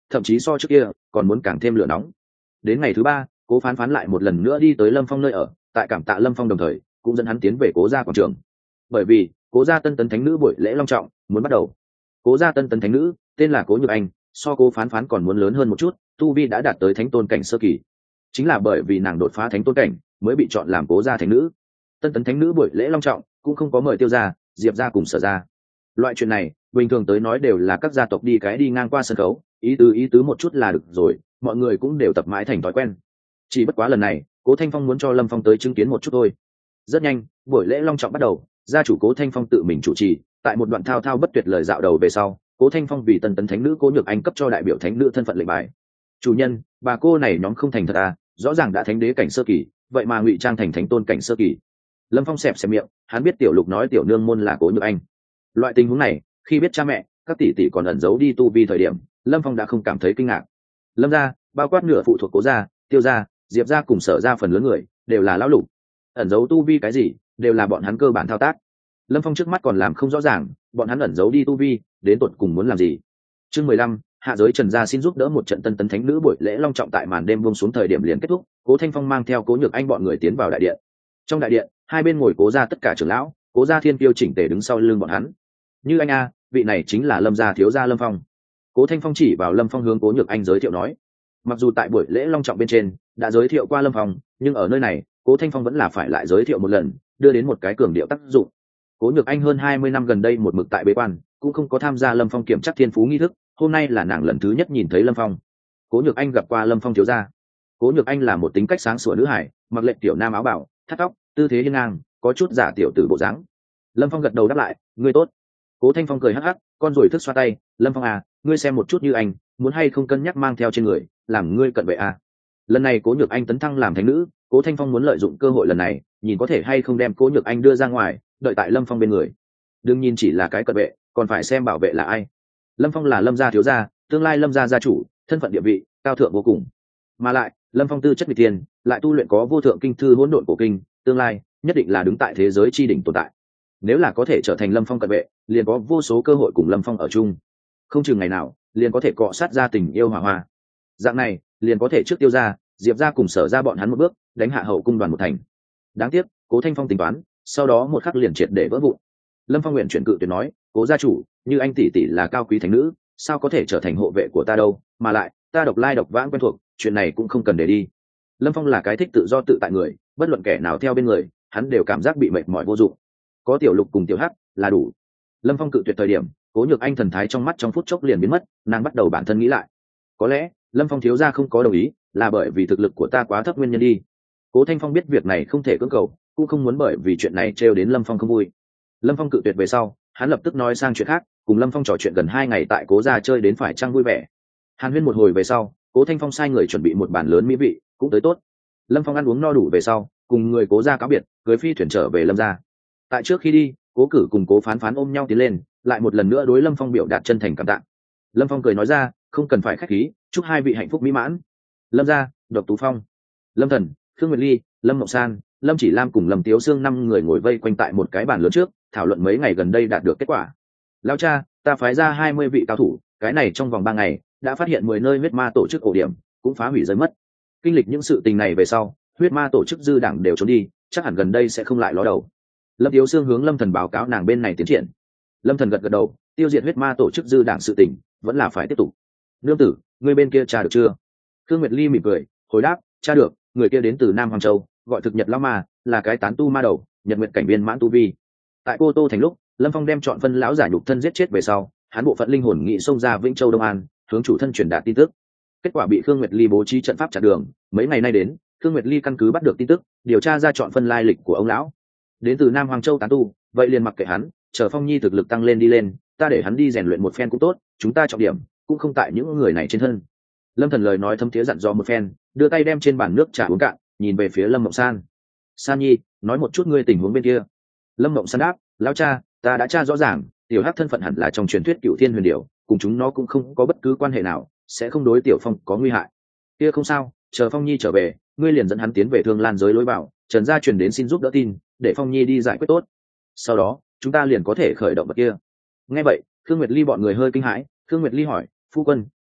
thậm chí so trước kia còn muốn càng thêm lửa nóng. Đến ngày thứ ba, Cố Phán Phán lại một lần nữa đi tới Lâm Phong nơi ở, tại cảm tạ Lâm Phong đồng thời cũng dẫn hắn tiến về Cố gia quảng trường. Bởi vì Cố gia tân tấn thánh nữ buổi lễ long trọng muốn bắt đầu. Cố gia tân tấn thánh nữ tên là Cố Nhược Anh, so Cố Phán Phán còn muốn lớn hơn một chút, tu vi đã đạt tới thánh tôn cảnh sơ kỳ. Chính là bởi vì nàng đột phá thánh tôn cảnh mới bị chọn làm Cố gia thánh nữ. Tân tấn thánh nữ buổi lễ long trọng cũng không có mời Tiêu gia, Diệp gia cùng Sở gia. Loại chuyện này bình thường tới nói đều là các gia tộc đi ngang qua sân khấu, ý tứ một chút là được rồi, mọi người cũng đều tập mãi thành thói quen. Chỉ bất quá lần này Cố Thanh Phong muốn cho Lâm Phong tới chứng kiến một chút thôi. Rất nhanh buổi lễ long trọng bắt đầu, gia chủ Cố Thanh Phong tự mình chủ trì. Tại một đoạn thao thao bất tuyệt lời dạo đầu về sau, Cố Thanh Phong vì tân tấn thánh nữ Cố Nhược Anh cấp cho đại biểu thánh nữ thân phận lệnh bài. Chủ nhân, bà cô này nhóm không thành thật à, rõ ràng đã thánh đế cảnh sơ kỳ, vậy mà ngụy trang thành thánh tôn cảnh sơ kỳ. Lâm Phong xẹp miệng, hắn biết tiểu lục nói tiểu nương môn là Cố Nhược Anh. Loại tình huống này khi biết cha mẹ các tỷ tỷ còn ẩn giấu đi tu vi thời điểm, Lâm Phong đã không cảm thấy kinh ngạc. Lâm gia bao quát nửa phụ thuộc Cố gia, Tiêu gia, Diệp gia cùng Sở gia phần lớn người đều là lão lục, ẩn giấu tu vi cái gì đều là bọn hắn cơ bản thao tác. Lâm Phong trước mắt còn làm không rõ ràng bọn hắn ẩn giấu đi tu vi đến tột cùng muốn làm gì. Chương 15, hạ giới Trần gia xin giúp đỡ một trận tân tấn thánh nữ buổi lễ long trọng tại màn đêm buông xuống thời điểm liền kết thúc. Cố Thanh Phong mang theo Cố Nhược Anh bọn người tiến vào đại điện. Trong đại điện hai bên ngồi Cố gia tất cả trưởng lão, Cố gia thiên kiêu chỉnh tề đứng sau lưng bọn hắn. Như anh a, vị này chính là Lâm gia thiếu gia Lâm Phong. Cố Thanh Phong chỉ vào Lâm Phong hướng Cố Nhược Anh giới thiệu nói. Mặc dù tại buổi lễ long trọng bên trên đã giới thiệu qua Lâm Phong, nhưng ở nơi này Cố Thanh Phong vẫn là phải lại giới thiệu một lần, đưa đến một cái cường điệu tác dụng. Cố Nhược Anh hơn 20 năm gần đây một mực tại bế quan, cũng không có tham gia Lâm Phong kiểm tra thiên phú nghi thức, hôm nay là nàng lần thứ nhất nhìn thấy Lâm Phong. Cố Nhược Anh gặp qua Lâm Phong thiếu gia. Cố Nhược Anh là một tính cách sáng sủa nữ hải, mặc lệnh tiểu nam áo bảo, thắt tóc, tư thế hiên ngang, có chút giả tiểu tử bộ dáng. Lâm Phong gật đầu đáp lại, ngươi tốt. Cố Thanh Phong cười hắc hắc, con rồi thức xoa tay, Lâm Phong à, ngươi xem một chút như anh, muốn hay không cân nhắc mang theo trên người, làm ngươi cận vệ à. Lần này Cố Nhược Anh tấn thăng làm thánh nữ, Cố Thanh Phong muốn lợi dụng cơ hội lần này, nhìn có thể hay không đem Cố Nhược Anh đưa ra ngoài, đợi tại Lâm Phong bên người. Đừng nhìn chỉ là cái cận vệ, còn phải xem bảo vệ là ai. Lâm Phong là Lâm gia thiếu gia, tương lai Lâm gia gia chủ, thân phận địa vị cao thượng vô cùng. Mà lại, Lâm Phong tư chất vị tiền, lại tu luyện có vô thượng kinh thư hỗn độn cổ kinh, tương lai nhất định là đứng tại thế giới chi đỉnh tồn tại. Nếu là có thể trở thành Lâm Phong cận vệ, liền có vô số cơ hội cùng Lâm Phong ở chung. Không chừng ngày nào, liền có thể cọ sát ra tình yêu hòa hoa. Dạng này, liền có thể trước Tiêu gia, Diệp gia cùng Sở gia bọn hắn một bước, đánh hạ hậu cung đoàn một thành. Đáng tiếc, Cố Thanh Phong tính toán, sau đó một khắc liền triệt để vỡ vụn. Lâm Phong nguyện chuyển cự tuyệt nói, Cố gia chủ, như anh tỷ tỷ là cao quý thánh nữ, sao có thể trở thành hộ vệ của ta đâu, mà lại, ta độc lai độc vãng quen thuộc, chuyện này cũng không cần để đi. Lâm Phong là cái thích tự do tự tại người, bất luận kẻ nào theo bên người, hắn đều cảm giác bị mệt mỏi vô dụng. Có tiểu lục cùng tiểu hắc là đủ. Lâm Phong cự tuyệt thời điểm, Cố Nhược Anh thần thái trong mắt trong phút chốc liền biến mất, nàng bắt đầu bản thân nghĩ lại. Có lẽ Lâm Phong thiếu gia không có đồng ý là bởi vì thực lực của ta quá thấp nguyên nhân đi. Cố Thanh Phong biết việc này không thể cưỡng cầu, cũng không muốn bởi vì chuyện này trêu đến Lâm Phong không vui. Lâm Phong cự tuyệt về sau, hắn lập tức nói sang chuyện khác, cùng Lâm Phong trò chuyện gần 2 ngày tại Cố gia chơi đến phải trăng vui vẻ. Hàn huyên một hồi về sau, Cố Thanh Phong sai người chuẩn bị một bàn lớn mỹ vị, cũng tới tốt. Lâm Phong ăn uống no đủ về sau, cùng người Cố gia cáo biệt, cưỡi phi thuyền trở về Lâm gia. Tại trước khi đi, Cố Cử cùng Cố Phán Phán ôm nhau tiến lên, lại một lần nữa đối Lâm Phong biểu đạt chân thành cảm tạ. Lâm Phong cười nói ra, không cần phải khách khí, chúc hai vị hạnh phúc mỹ mãn. Lâm gia, Độc Tú Phong, Lâm Thần, Khương Nguyệt Ly, Lâm Mộng San, Lâm Chỉ Lam cùng Lâm Tiếu Sương 5 người ngồi vây quanh tại một cái bàn lớn trước, thảo luận mấy ngày gần đây đạt được kết quả. Lão cha, ta phái ra 20 vị cao thủ, cái này trong vòng 3 ngày đã phát hiện 10 nơi huyết ma tổ chức ổ điểm, cũng phá hủy rơi mất. Kinh lịch những sự tình này về sau, huyết ma tổ chức dư đảng đều trốn đi, chắc hẳn gần đây sẽ không lại ló đầu. Lâm Tiếu Sương hướng Lâm Thần báo cáo nàng bên này tiến triển. Lâm Thần gật gật đầu, tiêu diệt huyết ma tổ chức dư đảng sự tình vẫn là phải tiếp tục. Nương tử, người bên kia tra được chưa? Khương Nguyệt Ly mỉm cười hồi đáp, tra được, người kia đến từ Nam Hoàng Châu, gọi thực Nhật Lão Ma, là cái tán tu ma đầu, nhật nguyện cảnh viên mãn tu vi. Tại Cô Tô thành lúc Lâm Phong đem chọn phân lão giả nhục thân giết chết về sau, hắn bộ phận linh hồn nghị xông ra Vĩnh Châu Đông An, hướng chủ thân truyền đạt tin tức. Kết quả bị Khương Nguyệt Ly bố trí trận pháp chặn đường, mấy ngày nay đến Khương Nguyệt Ly căn cứ bắt được tin tức, điều tra ra chọn phân lai lịch của ông lão, đến từ Nam Hoàng Châu tán tu. Vậy liền mặc kệ hắn, chờ Phong Nhi thực lực tăng lên đi lên, ta để hắn đi rèn luyện một phen cũng tốt, chúng ta trọng điểm cũng không tại những người này trên thân. Lâm Thần lời nói thâm thiế dặn dò một phen, đưa tay đem trên bàn nước trà uống cạn, nhìn về phía Lâm Mộng San. San Nhi, nói một chút ngươi tình huống bên kia. Lâm Mộng San đáp, lão cha, ta đã tra rõ ràng, tiểu hắc thân phận hẳn là trong truyền thuyết Cửu Thiên Huyền Điểu, cùng chúng nó cũng không có bất cứ quan hệ nào, sẽ không đối tiểu Phong có nguy hại. Kia không sao, chờ Phong Nhi trở về, ngươi liền dẫn hắn tiến về Thương Lan giới lối vào, Trần gia truyền đến xin giúp đỡ tin, để Phong Nhi đi giải quyết tốt. Sau đó, chúng ta liền có thể khởi động vật kia. Nghe vậy, Khương Nguyệt Ly bọn người hơi kinh hãi. Khương Nguyệt Ly hỏi, phu quân,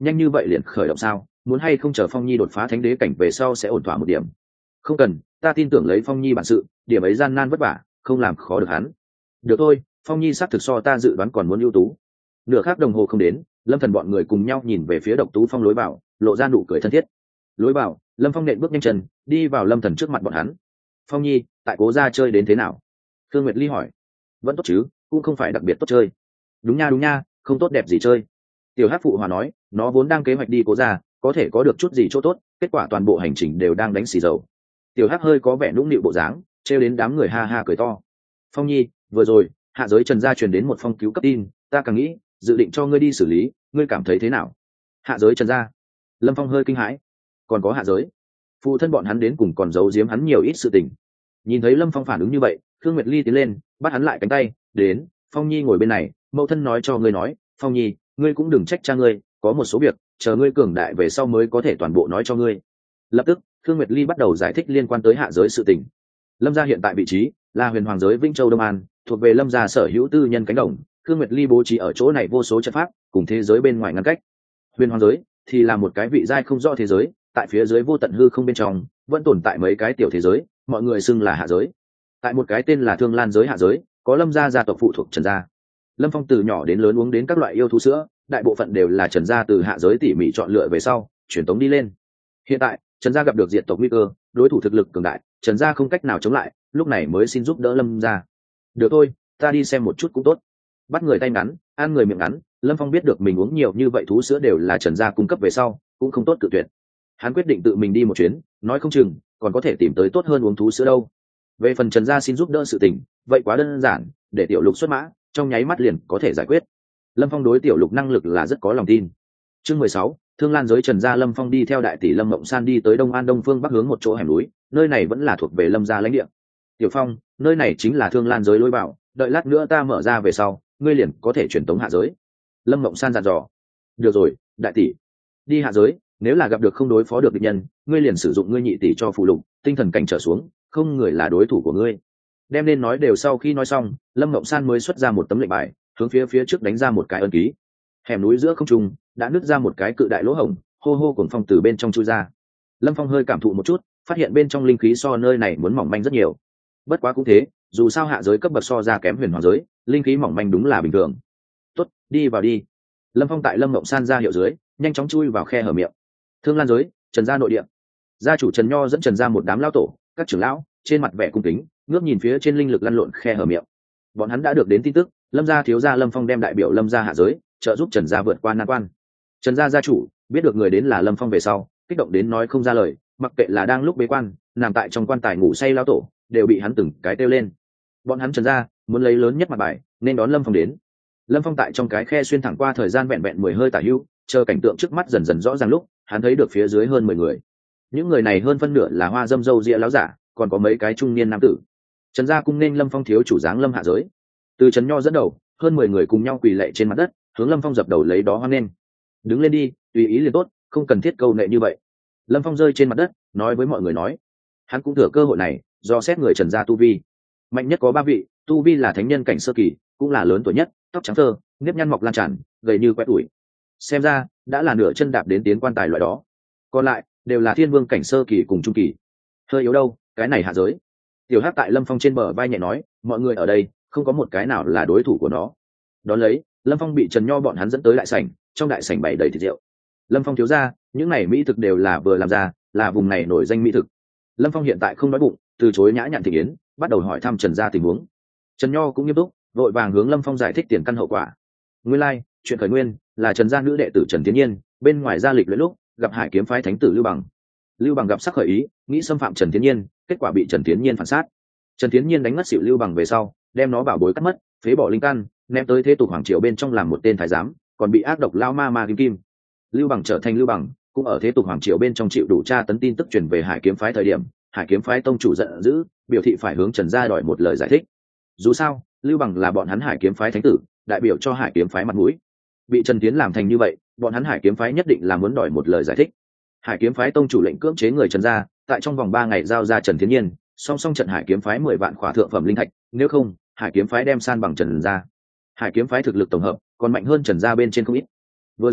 nhanh như vậy liền khởi động sao? Muốn hay không chờ Phong Nhi đột phá thánh đế cảnh về sau sẽ ổn thỏa một điểm? Không cần, ta tin tưởng lấy Phong Nhi bản sự, điểm ấy gian nan vất vả không làm khó được hắn. Được thôi, Phong Nhi xác thực so ta dự đoán còn muốn ưu tú. Nửa khắc đồng hồ không đến, Lâm Thần bọn người cùng nhau nhìn về phía Độc Tú Phong lối vào, lộ ra nụ cười thân thiết. Lối vào, Lâm Phong nện bước nhanh chân đi vào Lâm Thần trước mặt bọn hắn. Phong Nhi, tại Cố gia chơi đến thế nào? Thương Nguyệt Ly hỏi. Vẫn tốt chứ, cũng không phải đặc biệt tốt chơi. Đúng nha, không tốt đẹp gì chơi. Tiểu Hắc phụ hòa nói, nó vốn đang kế hoạch đi Cố gia, có thể có được chút gì chỗ tốt, kết quả toàn bộ hành trình đều đang đánh xì dầu. Tiểu Hắc hơi có vẻ nũng nịu bộ dáng, trêu đến đám người ha ha cười to. Phong Nhi, vừa rồi hạ giới Trần gia truyền đến một phong cứu cấp tin, ta càng nghĩ dự định cho ngươi đi xử lý, ngươi cảm thấy thế nào? Hạ giới Trần gia? Lâm Phong hơi kinh hãi. Còn có hạ giới? Phụ thân bọn hắn đến cùng còn giấu giếm hắn nhiều ít sự tình. Nhìn thấy Lâm Phong phản ứng như vậy, Khương Nguyệt Ly tiến lên bắt hắn lại cánh tay, đến, Phong Nhi ngồi bên này, mẫu thân nói cho ngươi nói, Phong Nhi, ngươi cũng đừng trách cha ngươi, có một số việc chờ ngươi cường đại về sau mới có thể toàn bộ nói cho ngươi. Lập tức Khương Nguyệt Ly bắt đầu giải thích liên quan tới hạ giới sự tình. Lâm gia hiện tại vị trí là huyền hoàng giới Vĩnh Châu Đông An, thuộc về Lâm gia sở hữu tư nhân cánh đồng. Khương Nguyệt Ly bố trí ở chỗ này vô số trận pháp, cùng thế giới bên ngoài ngăn cách. Huyền hoàng giới thì là một cái vị giai không rõ thế giới, tại phía dưới vô tận hư không bên trong vẫn tồn tại mấy cái tiểu thế giới, mọi người xưng là hạ giới. Tại một cái tên là Thương Lan giới hạ giới, có Lâm gia gia tộc phụ thuộc Trần gia. Lâm Phong từ nhỏ đến lớn uống đến các loại yêu thú sữa, đại bộ phận đều là Trần gia từ hạ giới tỉ mỉ chọn lựa về sau truyền tống đi lên. Hiện tại Trần gia gặp được diệt tộc nguy cơ, đối thủ thực lực cường đại, Trần gia không cách nào chống lại, lúc này mới xin giúp đỡ Lâm gia. Được thôi, ta đi xem một chút cũng tốt. Bắt người tay ngắn, ăn người miệng ngắn, Lâm Phong biết được mình uống nhiều như vậy thú sữa đều là Trần gia cung cấp về sau, cũng không tốt cự tuyệt. Hắn quyết định tự mình đi một chuyến, nói không chừng còn có thể tìm tới tốt hơn uống thú sữa đâu. Về phần Trần gia xin giúp đỡ sự tình, vậy quá đơn giản, để Tiểu Lục xuất mã, trong nháy mắt liền có thể giải quyết. Lâm Phong đối Tiểu Lục năng lực là rất có lòng tin. Chương 16, Thương Lan giới Trần gia. Lâm Phong đi theo đại tỷ Lâm Mộng San đi tới Đông An đông phương bắc hướng một chỗ hẻm núi, nơi này vẫn là thuộc về Lâm gia lãnh địa. Tiểu Phong, nơi này chính là Thương Lan giới lối vào, đợi lát nữa ta mở ra về sau, ngươi liền có thể truyền tống hạ giới. Lâm Mộng San dặn dò. Được rồi, đại tỷ. Đi hạ giới, nếu là gặp được không đối phó được địch nhân, ngươi liền sử dụng ngươi nhị tỷ cho phụ lục, tinh thần cảnh trở xuống, không người là đối thủ của ngươi. Đem nên nói đều sau khi nói xong, Lâm Mộng San mới xuất ra một tấm lệnh bài, hướng phía trước đánh ra một cái ấn ký. Hẻm núi giữa không trung đã nứt ra một cái cự đại lỗ hổng, hô hô cuồng phong từ bên trong chui ra. Lâm Phong hơi cảm thụ một chút, phát hiện bên trong linh khí so nơi này muốn mỏng manh rất nhiều. Bất quá cũng thế, dù sao hạ giới cấp bậc so ra kém huyền hoàng giới, linh khí mỏng manh đúng là bình thường. Tốt, đi vào đi. Lâm Phong tại Lâm Mộng San ra hiệu dưới, nhanh chóng chui vào khe hở miệng. Thương Lan giới, Trần gia nội địa. Gia chủ Trần Nho dẫn Trần gia một đám lão tổ, các trưởng lão, trên mặt vẻ cung kính, ngước nhìn phía trên linh lực lăn lộn khe hở miệng. Bọn hắn đã được đến tin tức, Lâm gia thiếu gia Lâm Phong đem đại biểu Lâm gia hạ giới, trợ giúp Trần gia vượt qua nan quan. Trần gia gia chủ biết được người đến là Lâm Phong về sau, kích động đến nói không ra lời, mặc kệ là đang lúc bế quan, nằm tại trong quan tài ngủ say lão tổ, đều bị hắn từng cái kêu lên. Bọn hắn Trần gia muốn lấy lớn nhất mặt bài, nên đón Lâm Phong đến. Lâm Phong tại trong cái khe xuyên thẳng qua thời gian vẹn vẹn 10 hơi tả hữu, chờ cảnh tượng trước mắt dần dần rõ ràng lúc, hắn thấy được phía dưới hơn 10 người. Những người này hơn phân nửa là hoa dâm râu ria láo giả, còn có mấy cái trung niên nam tử. Trần gia cung nên Lâm Phong thiếu chủ dáng Lâm hạ giới. Từ Trần Nho dẫn đầu, hơn 10 người cùng nhau quỳ lạy trên mặt đất, hướng Lâm Phong dập đầu lấy đó hoan nghênh. Đứng lên đi, tùy ý liền tốt, không cần thiết câu nệ như vậy. Lâm Phong rơi trên mặt đất, nói với mọi người nói. Hắn cũng thừa cơ hội này, do xét người Trần gia tu vi. Mạnh nhất có 3 vị, tu vi là thánh nhân cảnh sơ kỳ, cũng là lớn tuổi nhất, tóc trắng thơ, nếp nhăn mọc lan tràn, gầy như quét ủi. Xem ra đã là nửa chân đạp đến tiến quan tài loại đó. Còn lại đều là thiên vương cảnh sơ kỳ cùng trung kỳ. Hơi yếu đâu, cái này hạ giới. Tiểu Hắc tại Lâm Phong trên bờ vai nhẹ nói, mọi người ở đây không có một cái nào là đối thủ của nó. Đón lấy, Lâm Phong bị Trần Nho bọn hắn dẫn tới đại sảnh, trong đại sảnh bày đầy thịt rượu. Lâm Phong thiếu gia, những này mỹ thực đều là vừa làm ra, là vùng này nổi danh mỹ thực. Lâm Phong hiện tại không đói bụng, từ chối nhã nhặn thị yến, bắt đầu hỏi thăm Trần gia tình huống. Trần Nho cũng nghiêm túc, vội vàng hướng Lâm Phong giải thích tiền căn hậu quả. Nguyên lai, chuyện khởi nguyên là Trần gia nữ đệ tử Trần Tiến Nhiên, bên ngoài gia lịch luyện lúc gặp Hải Kiếm phái thánh tử Lưu Bằng. Lưu Bằng gặp sắc khởi ý, nghĩ xâm phạm Trần Tiến Nhiên, kết quả bị Trần Tiến Nhiên phản sát. Trần Tiến Nhiên đánh ngất xỉu Lưu Bằng về sau, đem nó bảo bối cắt mất, phế bỏ linh căn, ném tới thế tục hoàng triều bên trong làm một tên thái giám, còn bị ác độc lao ma kim kim. Lưu Bằng trở thành Lưu Bằng, cũng ở thế tục hoàng triều bên trong chịu đủ tra tấn tin tức truyền về Hải Kiếm phái thời điểm, Hải Kiếm phái tông chủ giận dữ, biểu thị phải hướng Trần gia đòi một lời giải thích. Dù sao, Lưu Bằng là bọn hắn Hải Kiếm phái thánh tử, đại biểu cho Hải Kiếm phái mặt mũi. Bị Trần Tiến làm thành như vậy, bọn hắn Hải Kiếm phái nhất định là muốn đòi một lời giải thích. Hải Kiếm phái tông chủ lệnh cưỡng chế người Trần gia, tại trong vòng 3 ngày giao ra Trần Tiến Nhiên, song song trận Hải Kiếm phái 10 vạn khỏa thượng phẩm linh thạch, nếu không, Hải Kiếm phái đem san bằng Trần gia. Hải Kiếm phái thực lực tổng hợp còn mạnh hơn Trần gia bên trên không ít. Vừa rồi,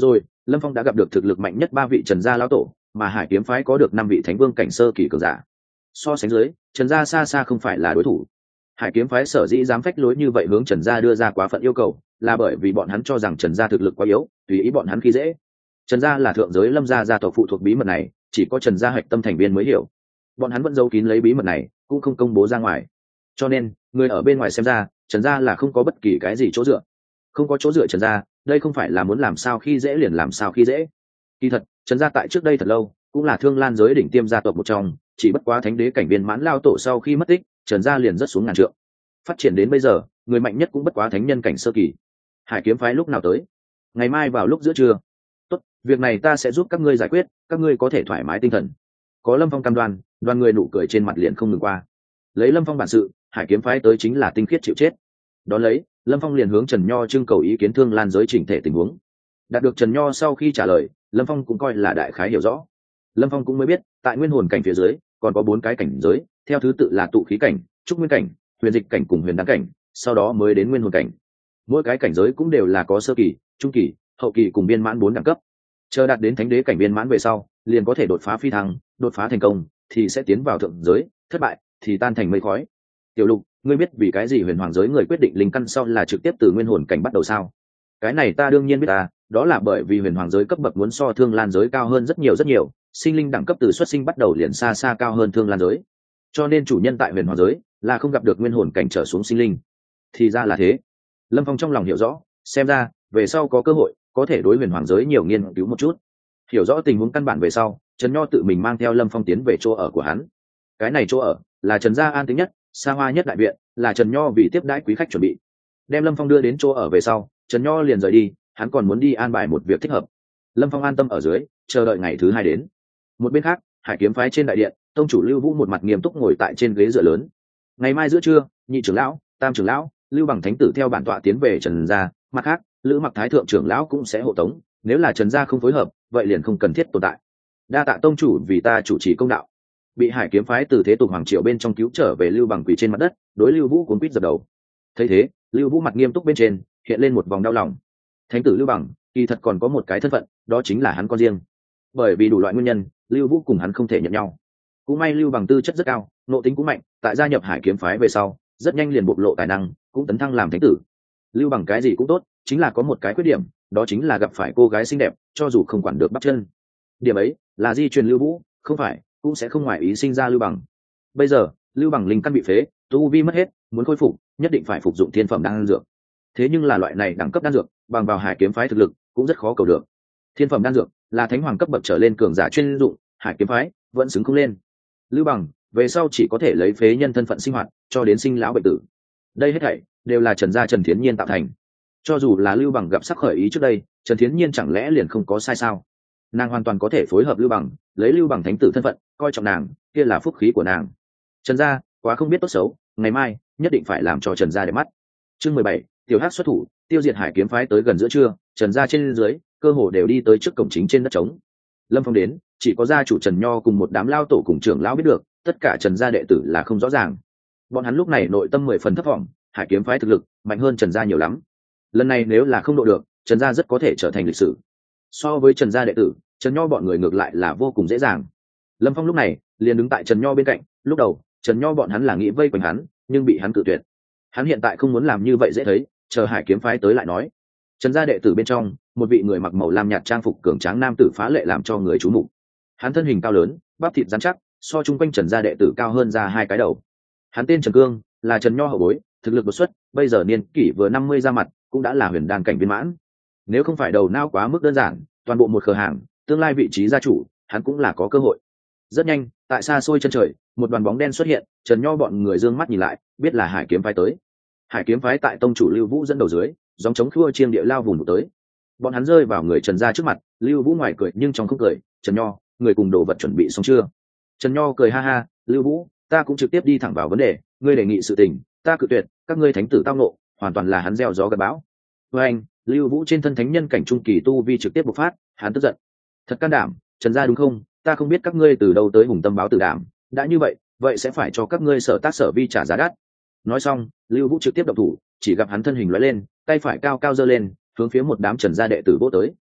Lâm Phong đã gặp được thực lực mạnh nhất 3 vị Trần gia lão tổ, mà Hải Kiếm phái có được 5 vị Thánh Vương cảnh sơ kỳ cường giả. So sánh dưới, Trần gia xa xa không phải là đối thủ. Hải Kiếm phái sở dĩ dám phách lối như vậy hướng Trần gia đưa ra quá phận yêu cầu, là bởi vì bọn hắn cho rằng Trần gia thực lực quá yếu, tùy ý bọn hắn khi dễ. Trần gia là thượng giới Lâm gia gia tộc phụ thuộc, bí mật này chỉ có Trần gia hạch tâm thành viên mới hiểu. Bọn hắn vẫn giấu kín lấy bí mật này, cũng không công bố ra ngoài. Cho nên, người ở bên ngoài xem ra, Trần gia là không có bất kỳ cái gì chỗ dựa. Không có chỗ dựa Trần gia, đây không phải là muốn làm sao khi dễ liền làm sao khi dễ. Kỳ thật, Trần gia tại trước đây thật lâu cũng là thương lan giới đỉnh tiêm gia tộc một trong, chỉ bất quá thánh đế cảnh viên mãn lao tổ sau khi mất tích, Trần gia liền rất xuống ngàn trượng. Phát triển đến bây giờ, người mạnh nhất cũng bất quá thánh nhân cảnh sơ kỳ. Hải Kiếm phái lúc nào tới? Ngày mai vào lúc giữa trưa. Tốt, việc này ta sẽ giúp các ngươi giải quyết, các ngươi có thể thoải mái tinh thần. Có Lâm Phong cam đoan, đoàn người nụ cười trên mặt liền không ngừng qua. Lấy Lâm Phong bản sự, Hải Kiếm phái tới chính là tinh khiết chịu chết. Đón lấy, Lâm Phong liền hướng Trần Nho trưng cầu ý kiến thương lan giới chỉnh thể tình huống. Đạt được Trần Nho sau khi trả lời, Lâm Phong cũng coi là đại khái hiểu rõ. Lâm Phong cũng mới biết, tại nguyên hồn cảnh phía dưới còn có 4 cái cảnh giới, theo thứ tự là tụ khí cảnh, trúc nguyên cảnh, huyền dịch cảnh cùng huyền đan cảnh, sau đó mới đến nguyên hồn cảnh. Mỗi cái cảnh giới cũng đều là có sơ kỳ, trung kỳ, hậu kỳ cùng viên mãn 4 đẳng cấp. Chờ đạt đến thánh đế cảnh viên mãn về sau, liền có thể đột phá phi thăng, đột phá thành công thì sẽ tiến vào thượng giới, thất bại thì tan thành mây khói. Tiểu Lục, ngươi biết vì cái gì huyền hoàng giới người quyết định linh căn sau là trực tiếp từ nguyên hồn cảnh bắt đầu sao? Cái này ta đương nhiên biết ta, đó là bởi vì huyền hoàng giới cấp bậc muốn so thương lan giới cao hơn rất nhiều, sinh linh đẳng cấp từ xuất sinh bắt đầu liền xa xa cao hơn thương lan giới, cho nên chủ nhân tại huyền hoàng giới là không gặp được nguyên hồn cảnh trở xuống sinh linh. Thì ra là thế. Lâm Phong trong lòng hiểu rõ, xem ra về sau có cơ hội có thể đối huyền hoàng giới nhiều nghiên cứu một chút. Hiểu rõ tình huống căn bản về sau, Trần Nho tự mình mang theo Lâm Phong tiến về chỗ ở của hắn. Cái này chỗ ở là Trần gia an tính nhất, xa hoa nhất đại viện, là Trần Nho vì tiếp đãi quý khách chuẩn bị. Đem Lâm Phong đưa đến chỗ ở về sau, Trần Nho liền rời đi, hắn còn muốn đi an bài một việc thích hợp. Lâm Phong an tâm ở dưới, chờ đợi ngày thứ 2 đến. Một bên khác, Hải Kiếm phái trên đại điện, tông chủ Lưu Vũ một mặt nghiêm túc ngồi tại trên ghế dựa lớn. Ngày mai giữa trưa, nhị trưởng lão, tam trưởng lão, Lưu Bằng thánh tử theo bản tọa tiến về Trần gia, mặt khác, Lữ Mặc thái thượng trưởng lão cũng sẽ hộ tống, nếu là Trần gia không phối hợp, vậy liền không cần thiết tồn tại. Đa tạ tông chủ vì ta chủ trì công đạo. Bị Hải Kiếm phái từ thế tục hoàng triều bên trong cứu trở về Lưu Bằng quỳ trên mặt đất, đối Lưu Vũ cuống quýt dập đầu. Thấy thế, Lưu Vũ mặt nghiêm túc bên trên hiện lên một vòng đau lòng. Thánh tử Lưu Bằng kỳ thật còn có một cái thân phận, đó chính là hắn con riêng. Bởi vì đủ loại nguyên nhân, Lưu Vũ cùng hắn không thể nhận nhau. Cũng may Lưu Bằng tư chất rất cao, nội tính cũng mạnh, tại gia nhập Hải Kiếm phái về sau, rất nhanh liền bộc lộ tài năng, cũng tấn thăng làm thánh tử. Lưu Bằng cái gì cũng tốt, chính là có một cái khuyết điểm, đó chính là gặp phải cô gái xinh đẹp, cho dù không quản được bắp chân. Điểm ấy là di truyền Lưu Vũ, không phải cũng sẽ không ngoại ý sinh ra Lưu Bằng. Bây giờ Lưu Bằng linh căn bị phế, tu vi mất hết, muốn khôi phục nhất định phải phục dụng thiên phẩm đan dược. Thế nhưng là loại này đẳng cấp đan dược, bằng vào Hải Kiếm phái thực lực cũng rất khó cầu được. Thiên phẩm đan dược là thánh hoàng cấp bậc trở lên cường giả chuyên dụng, Hải Kiếm phái vẫn xứng không lên. Lưu Bằng về sau chỉ có thể lấy phế nhân thân phận sinh hoạt, cho đến sinh lão bệnh tử. Đây hết thảy đều là Trần gia Trần Thiến Nhiên tạo thành. Cho dù là Lưu Bằng gặp sắc khởi ý trước đây, Trần Thiến Nhiên chẳng lẽ liền không có sai sao? Nàng hoàn toàn có thể phối hợp Lưu Bằng, lấy Lưu Bằng thánh tử thân phận coi trọng nàng, kia là phúc khí của nàng. Trần gia quá không biết tốt xấu, ngày mai nhất định phải làm cho Trần gia đẹp mắt. Chương 17, tiểu hắc xuất thủ, tiêu diệt Hải Kiếm phái. Tới gần giữa trưa, Trần gia trên dưới cơ hồ đều đi tới trước cổng chính trên đất trống. Lâm Phong đến, chỉ có gia chủ Trần Nho cùng một đám lao tổ cùng trưởng lão biết được, tất cả Trần gia đệ tử là không rõ ràng. Bọn hắn lúc này nội tâm 10 phần thấp vọng, Hải Kiếm phái thực lực mạnh hơn Trần gia nhiều lắm. Lần này nếu là không độ được, Trần gia rất có thể trở thành lịch sử. So với Trần gia đệ tử, Trần Nho bọn người ngược lại là vô cùng dễ dàng. Lâm Phong lúc này liền đứng tại Trần Nho bên cạnh, lúc đầu Trần Nho bọn hắn là nghĩ vây quanh hắn, nhưng bị hắn cự tuyệt. Hắn hiện tại không muốn làm như vậy dễ thấy, chờ Hải Kiếm phái tới lại nói. Trần gia đệ tử bên trong, một vị người mặc màu lam nhạt trang phục cường tráng nam tử phá lệ làm cho người chú mục. Hắn thân hình cao lớn, bắp thịt rắn chắc, so chung quanh Trần gia đệ tử cao hơn ra 2 cái đầu. Hắn tên Trần Cương, là Trần Nho hậu bối, thực lực đột xuất, bây giờ niên kỷ vừa 50 ra mặt, cũng đã là huyền đan cảnh viên mãn. Nếu không phải đầu não quá mức đơn giản, toàn bộ một cửa hàng, tương lai vị trí gia chủ, hắn cũng là có cơ hội. Rất nhanh, tại xa xôi chân trời, một đoàn bóng đen xuất hiện, Trần Nho bọn người dương mắt nhìn lại, biết là Hải Kiếm phái tới. Hải Kiếm phái tại tông chủ Lưu Vũ dẫn đầu dưới, giống chống khua chiêng địa lao vùng tới. Bọn hắn rơi vào người Trần gia trước mặt, Lưu Vũ ngoài cười nhưng trong không cười, "Trần Nho, người cùng đồ vật chuẩn bị xong chưa?" Trần Nho cười ha ha, "Lưu Vũ, ta cũng trực tiếp đi thẳng vào vấn đề, ngươi đề nghị sự tình, ta cự tuyệt, các ngươi thánh tử tao nộ, hoàn toàn là hắn gieo gió gặt bão." Với anh, Lưu Vũ trên thân thánh nhân cảnh trung kỳ tu vi trực tiếp bộc phát, hắn tức giận. "Thật can đảm, Trần gia đúng không? Ta không biết các ngươi từ đâu tới hùng tâm báo tử đảm, đã như vậy, vậy sẽ phải cho các ngươi sở tác sở vi trả giá đắt." Nói xong, Lưu Vũ trực tiếp động thủ, chỉ gặp hắn thân hình lóe lên, tay phải cao cao giơ lên, hướng phía một đám Trần gia đệ tử vỗ tới.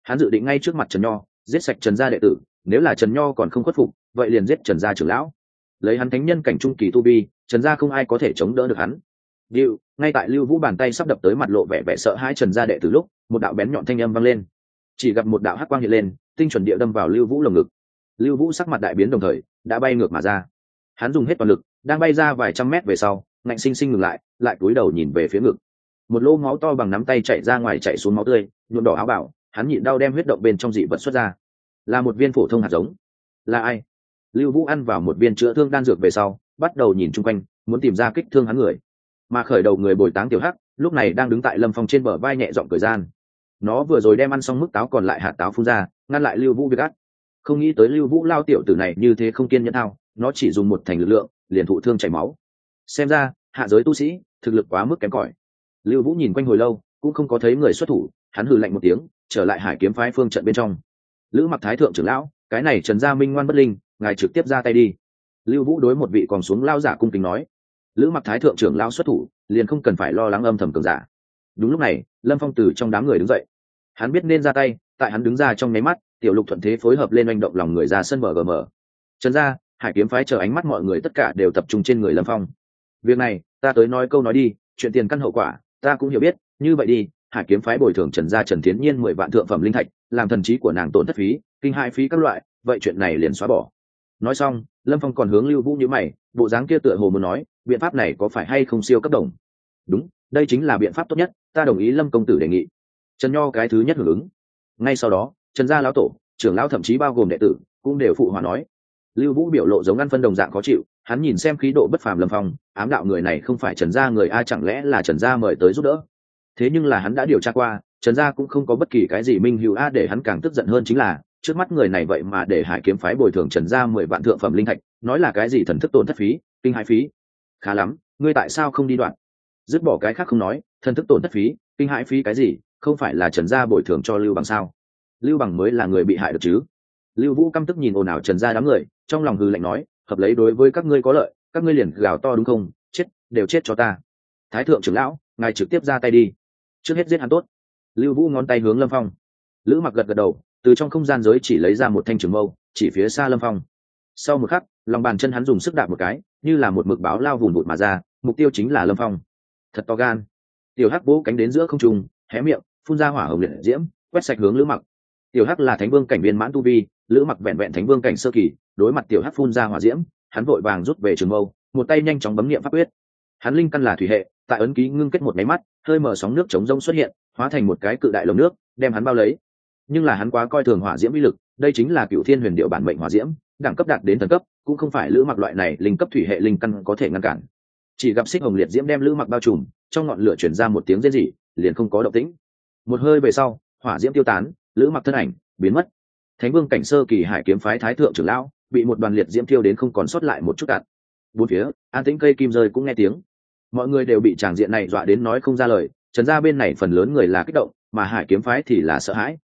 Hắn dự định ngay trước mặt Trần Nho giết sạch Trần gia đệ tử, nếu là Trần Nho còn không khuất phục vậy liền giết Trần gia trưởng lão. Lấy hắn thánh nhân cảnh trung kỳ tu vi, Trần gia không ai có thể chống đỡ được hắn. Điệu, ngay tại Lưu Vũ bàn tay sắp đập tới mặt lộ vẻ vẻ sợ hãi Trần gia đệ tử lúc, một đạo bén nhọn thanh âm vang lên. Chỉ gặp một đạo hắc quang hiện lên, tinh chuẩn địa đâm vào Lưu Vũ lồng ngực. Lưu Vũ sắc mặt đại biến đồng thời đã bay ngược mà ra. Hắn dùng hết toàn lực, đang bay ra vài trăm mét về sau, ngạnh sinh sinh ngừng lại cúi đầu nhìn về phía ngực. Một lỗ máu to bằng nắm tay chảy ra ngoài, chảy xuống máu tươi, nhuộm đỏ áo bảo. Hắn nhịn đau đem huyết động bên trong dị vật xuất ra, là một viên phổ thông hạt giống. Là ai? Lưu Vũ ăn vào một viên chữa thương đan dược về sau, bắt đầu nhìn chung quanh, muốn tìm ra kích thương hắn người. Mà khởi đầu người bồi táng Tiểu Hắc, lúc này đang đứng tại Lâm Phong trên bờ vai nhẹ giọng cười gian. Nó vừa rồi đem ăn xong mức táo còn lại hạt táo phun ra, ngăn lại Lưu Vũ việc ác. Không nghĩ tới Lưu Vũ lao tiểu tử này như thế không kiên nhẫn thao, nó chỉ dùng một thành lực lượng, liền thụ thương chảy máu. Xem ra, hạ giới tu sĩ, thực lực quá mức kém cỏi. Lưu Vũ nhìn quanh hồi lâu, cũng không có thấy người xuất thủ, hắn hừ lạnh một tiếng, trở lại Hải Kiếm phái phương trận bên trong. Lữ Mặc Thái thượng trưởng lão, cái này Trần gia minh ngoan bất linh, ngài trực tiếp ra tay đi. Lưu Vũ đối một vị còn xuống lao giả cung kính nói. Lữ Mặc Thái thượng trưởng lão xuất thủ, liền không cần phải lo lắng âm thầm cường giả. Đúng lúc này, Lâm Phong từ trong đám người đứng dậy. Hắn biết nên ra tay, tại hắn đứng ra trong nháy mắt, Tiểu Lục thuận thế phối hợp lên oanh động lòng người ra sân BGM. Trần gia, Hải Kiếm phái chờ ánh mắt mọi người tất cả đều tập trung trên người Lâm Phong. Việc này, ta tới nói câu nói đi, chuyện tiền căn hậu quả, ta cũng hiểu biết, như vậy đi, Hải Kiếm phái bồi thường Trần gia Trần Thiến Nhiên 10 vạn thượng phẩm linh thạch, làm thần trí của nàng tổn thất phí, kinh hại phí các loại, vậy chuyện này liền xóa bỏ. Nói xong, Lâm Phong còn hướng Lưu Vũ nhíu mày, bộ dáng kia tựa hồ muốn nói, biện pháp này có phải hay không siêu cấp đồng? Đúng, đây chính là biện pháp tốt nhất, ta đồng ý Lâm công tử đề nghị. Trần Nho cái thứ nhất hưởng ứng. Ngay sau đó, Trần gia lão tổ, trưởng lão thậm chí bao gồm đệ tử, cũng đều phụ hòa nói. Lưu Vũ biểu lộ giống ăn phân đồng dạng khó chịu, hắn nhìn xem khí độ bất phàm Lâm Phong, ám đạo người này không phải Trần gia người a, chẳng lẽ là Trần gia mời tới giúp đỡ? Thế nhưng là hắn đã điều tra qua, Trần gia cũng không có bất kỳ cái gì minh hữu a, để hắn càng tức giận hơn chính là, trước mắt người này vậy mà để Hải Kiếm phái bồi thường Trần gia 10 vạn thượng phẩm linh thạch, nói là cái gì thần thức tổn thất phí, kinh hãi phí. Khá lắm, ngươi tại sao không đi đoạn? Dứt bỏ cái khác không nói, thần thức tổn thất phí, kinh hãi phí cái gì, không phải là Trần gia bồi thường cho Lưu Bằng sao? Lưu Bằng mới là người bị hại được chứ? Lưu Vũ căm tức nhìn ồn ào Trần gia đám người, trong lòng hừ lạnh nói, hợp lấy đối với các ngươi có lợi, các ngươi liền gào to đúng không? Chết, đều chết cho ta. Thái thượng trưởng lão, ngài trực tiếp ra tay đi, trước hết giết hắn tốt. Lưu Vũ ngón tay hướng Lâm Phong. Lữ Mặc gật gật đầu, từ trong không gian giới chỉ lấy ra một thanh trường mâu, chỉ phía xa Lâm Phong. Sau một khắc, lòng bàn chân hắn dùng sức đạp một cái, như là một mực báo lao vùng vụt mà ra, mục tiêu chính là Lâm Phong. Thật to gan. Tiểu Hắc vỗ cánh đến giữa không trung, hé miệng, phun ra hỏa hồng liệt diễm, quét sạch hướng Lữ Mặc. Tiểu Hắc là thánh vương cảnh viên mãn tu vi, Lữ Mặc vẹn vẹn thánh vương cảnh sơ kỳ, đối mặt Tiểu Hắc phun ra hỏa diễm, hắn vội vàng rút về trường mâu, một tay nhanh chóng bấm niệm pháp quyết. Hắn linh căn là thủy hệ, tại ấn ký ngưng kết một máy mắt, hơi mở sóng nước chống rông xuất hiện, hóa thành một cái cự đại lồng nước, đem hắn bao lấy. Nhưng là hắn quá coi thường hỏa diễm uy lực, đây chính là Cửu Thiên Huyền Điệu bản mệnh hỏa diễm, đẳng cấp đạt đến thần cấp, cũng không phải Lữ Mặc loại này linh cấp thủy hệ linh căn có thể ngăn cản. Chỉ gặp xích hồng liệt diễm đem Lữ Mặc bao trùm, trong ngọn lửa truyền ra một tiếng rên rỉ, liền không có động tĩnh. Một hơi về sau, hỏa diễm tiêu tán, Lữ Mặc thân ảnh biến mất. Thánh vương cảnh sơ kỳ Hải Kiếm phái thái thượng trưởng lão bị một đoàn liệt diễm thiêu đến không còn sót lại một chút cạn. Bốn phía, an tĩnh cây kim rơi cũng nghe tiếng. Mọi người đều bị tràng diện này dọa đến nói không ra lời. Trần gia bên này phần lớn người là kích động, mà Hải Kiếm phái thì là sợ hãi.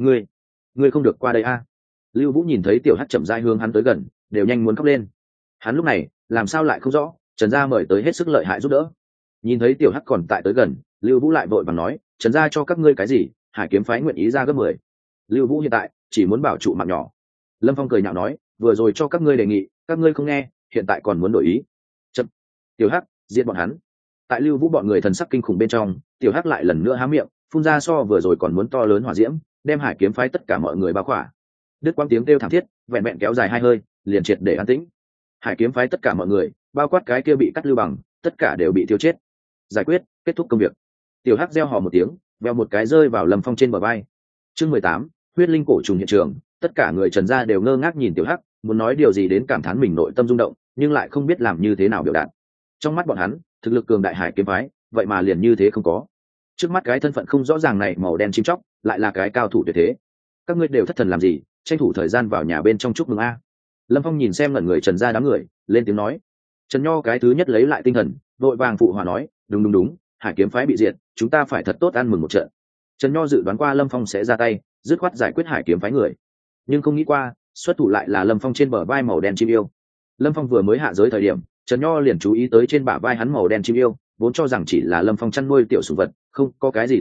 Ngươi không được qua đây a. Lưu Vũ nhìn thấy Tiểu Hắc chậm rãi hướng hắn tới gần, đều nhanh muốn khóc lên. Hắn lúc này làm sao lại không rõ, Trần gia mời tới hết sức lợi hại giúp đỡ. Nhìn thấy Tiểu Hắc còn tại tới gần, Lưu Vũ lại vội vàng nói, Trần gia cho các ngươi cái gì, Hải Kiếm phái nguyện ý ra gấp 10. Lưu Vũ hiện tại chỉ muốn bảo trụ mạng nhỏ. Lâm Phong cười nhạo nói, vừa rồi cho các ngươi đề nghị, các ngươi không nghe, hiện tại còn muốn đổi ý. Chậm. Tiểu Hắc, giết bọn hắn. Tại Lưu Vũ bọn người thần sắc kinh khủng bên trong, Tiểu Hắc lại lần nữa há miệng, phun ra so vừa rồi còn muốn to lớn hỏa diễm, đem Hải Kiếm phái tất cả mọi người bao khỏa. Đứt quãng tiếng kêu thảm thiết, vẹn vẹn kéo dài 2 hơi, liền triệt để an tĩnh. Hải Kiếm phái tất cả mọi người, bao quát cái kia bị cắt Lưu Bằng, tất cả đều bị tiêu chết. Giải quyết, kết thúc công việc. Tiểu Hắc reo hò một tiếng, veo một cái rơi vào Lâm Phong trên bờ vai. Chương 18, huyết linh cổ trùng hiện trường. Tất cả người Trần gia đều ngơ ngác nhìn Tiểu Hắc, muốn nói điều gì đến cảm thán mình nội tâm rung động, nhưng lại không biết làm như thế nào biểu đạt. Trong mắt bọn hắn, thực lực cường đại Hải Kiếm phái, vậy mà liền như thế không có. Trước mắt cái thân phận không rõ ràng này màu đen chim chóc, lại là cái cao thủ tuyệt thế. Các ngươi đều thất thần làm gì, tranh thủ thời gian vào nhà bên trong chúc mừng a. Lâm Phong nhìn xem ngẩn người Trần gia đám người, lên tiếng nói. Trần Nho cái thứ nhất lấy lại tinh thần, vội vàng phụ hòa nói, đúng, Hải Kiếm phái bị diệt, chúng ta phải thật tốt ăn mừng một trận. Trần Nho dự đoán qua Lâm Phong sẽ ra tay, dứt khoát giải quyết Hải Kiếm phái người, nhưng không nghĩ qua xuất thủ lại là Lâm Phong trên bờ vai màu đen chim yêu. Lâm Phong vừa mới hạ giới thời điểm, Trần Nho liền chú ý tới trên bả vai hắn màu đen chim yêu, vốn cho rằng chỉ là Lâm Phong chăn nuôi tiểu sủng vật, không có cái gì thực lực,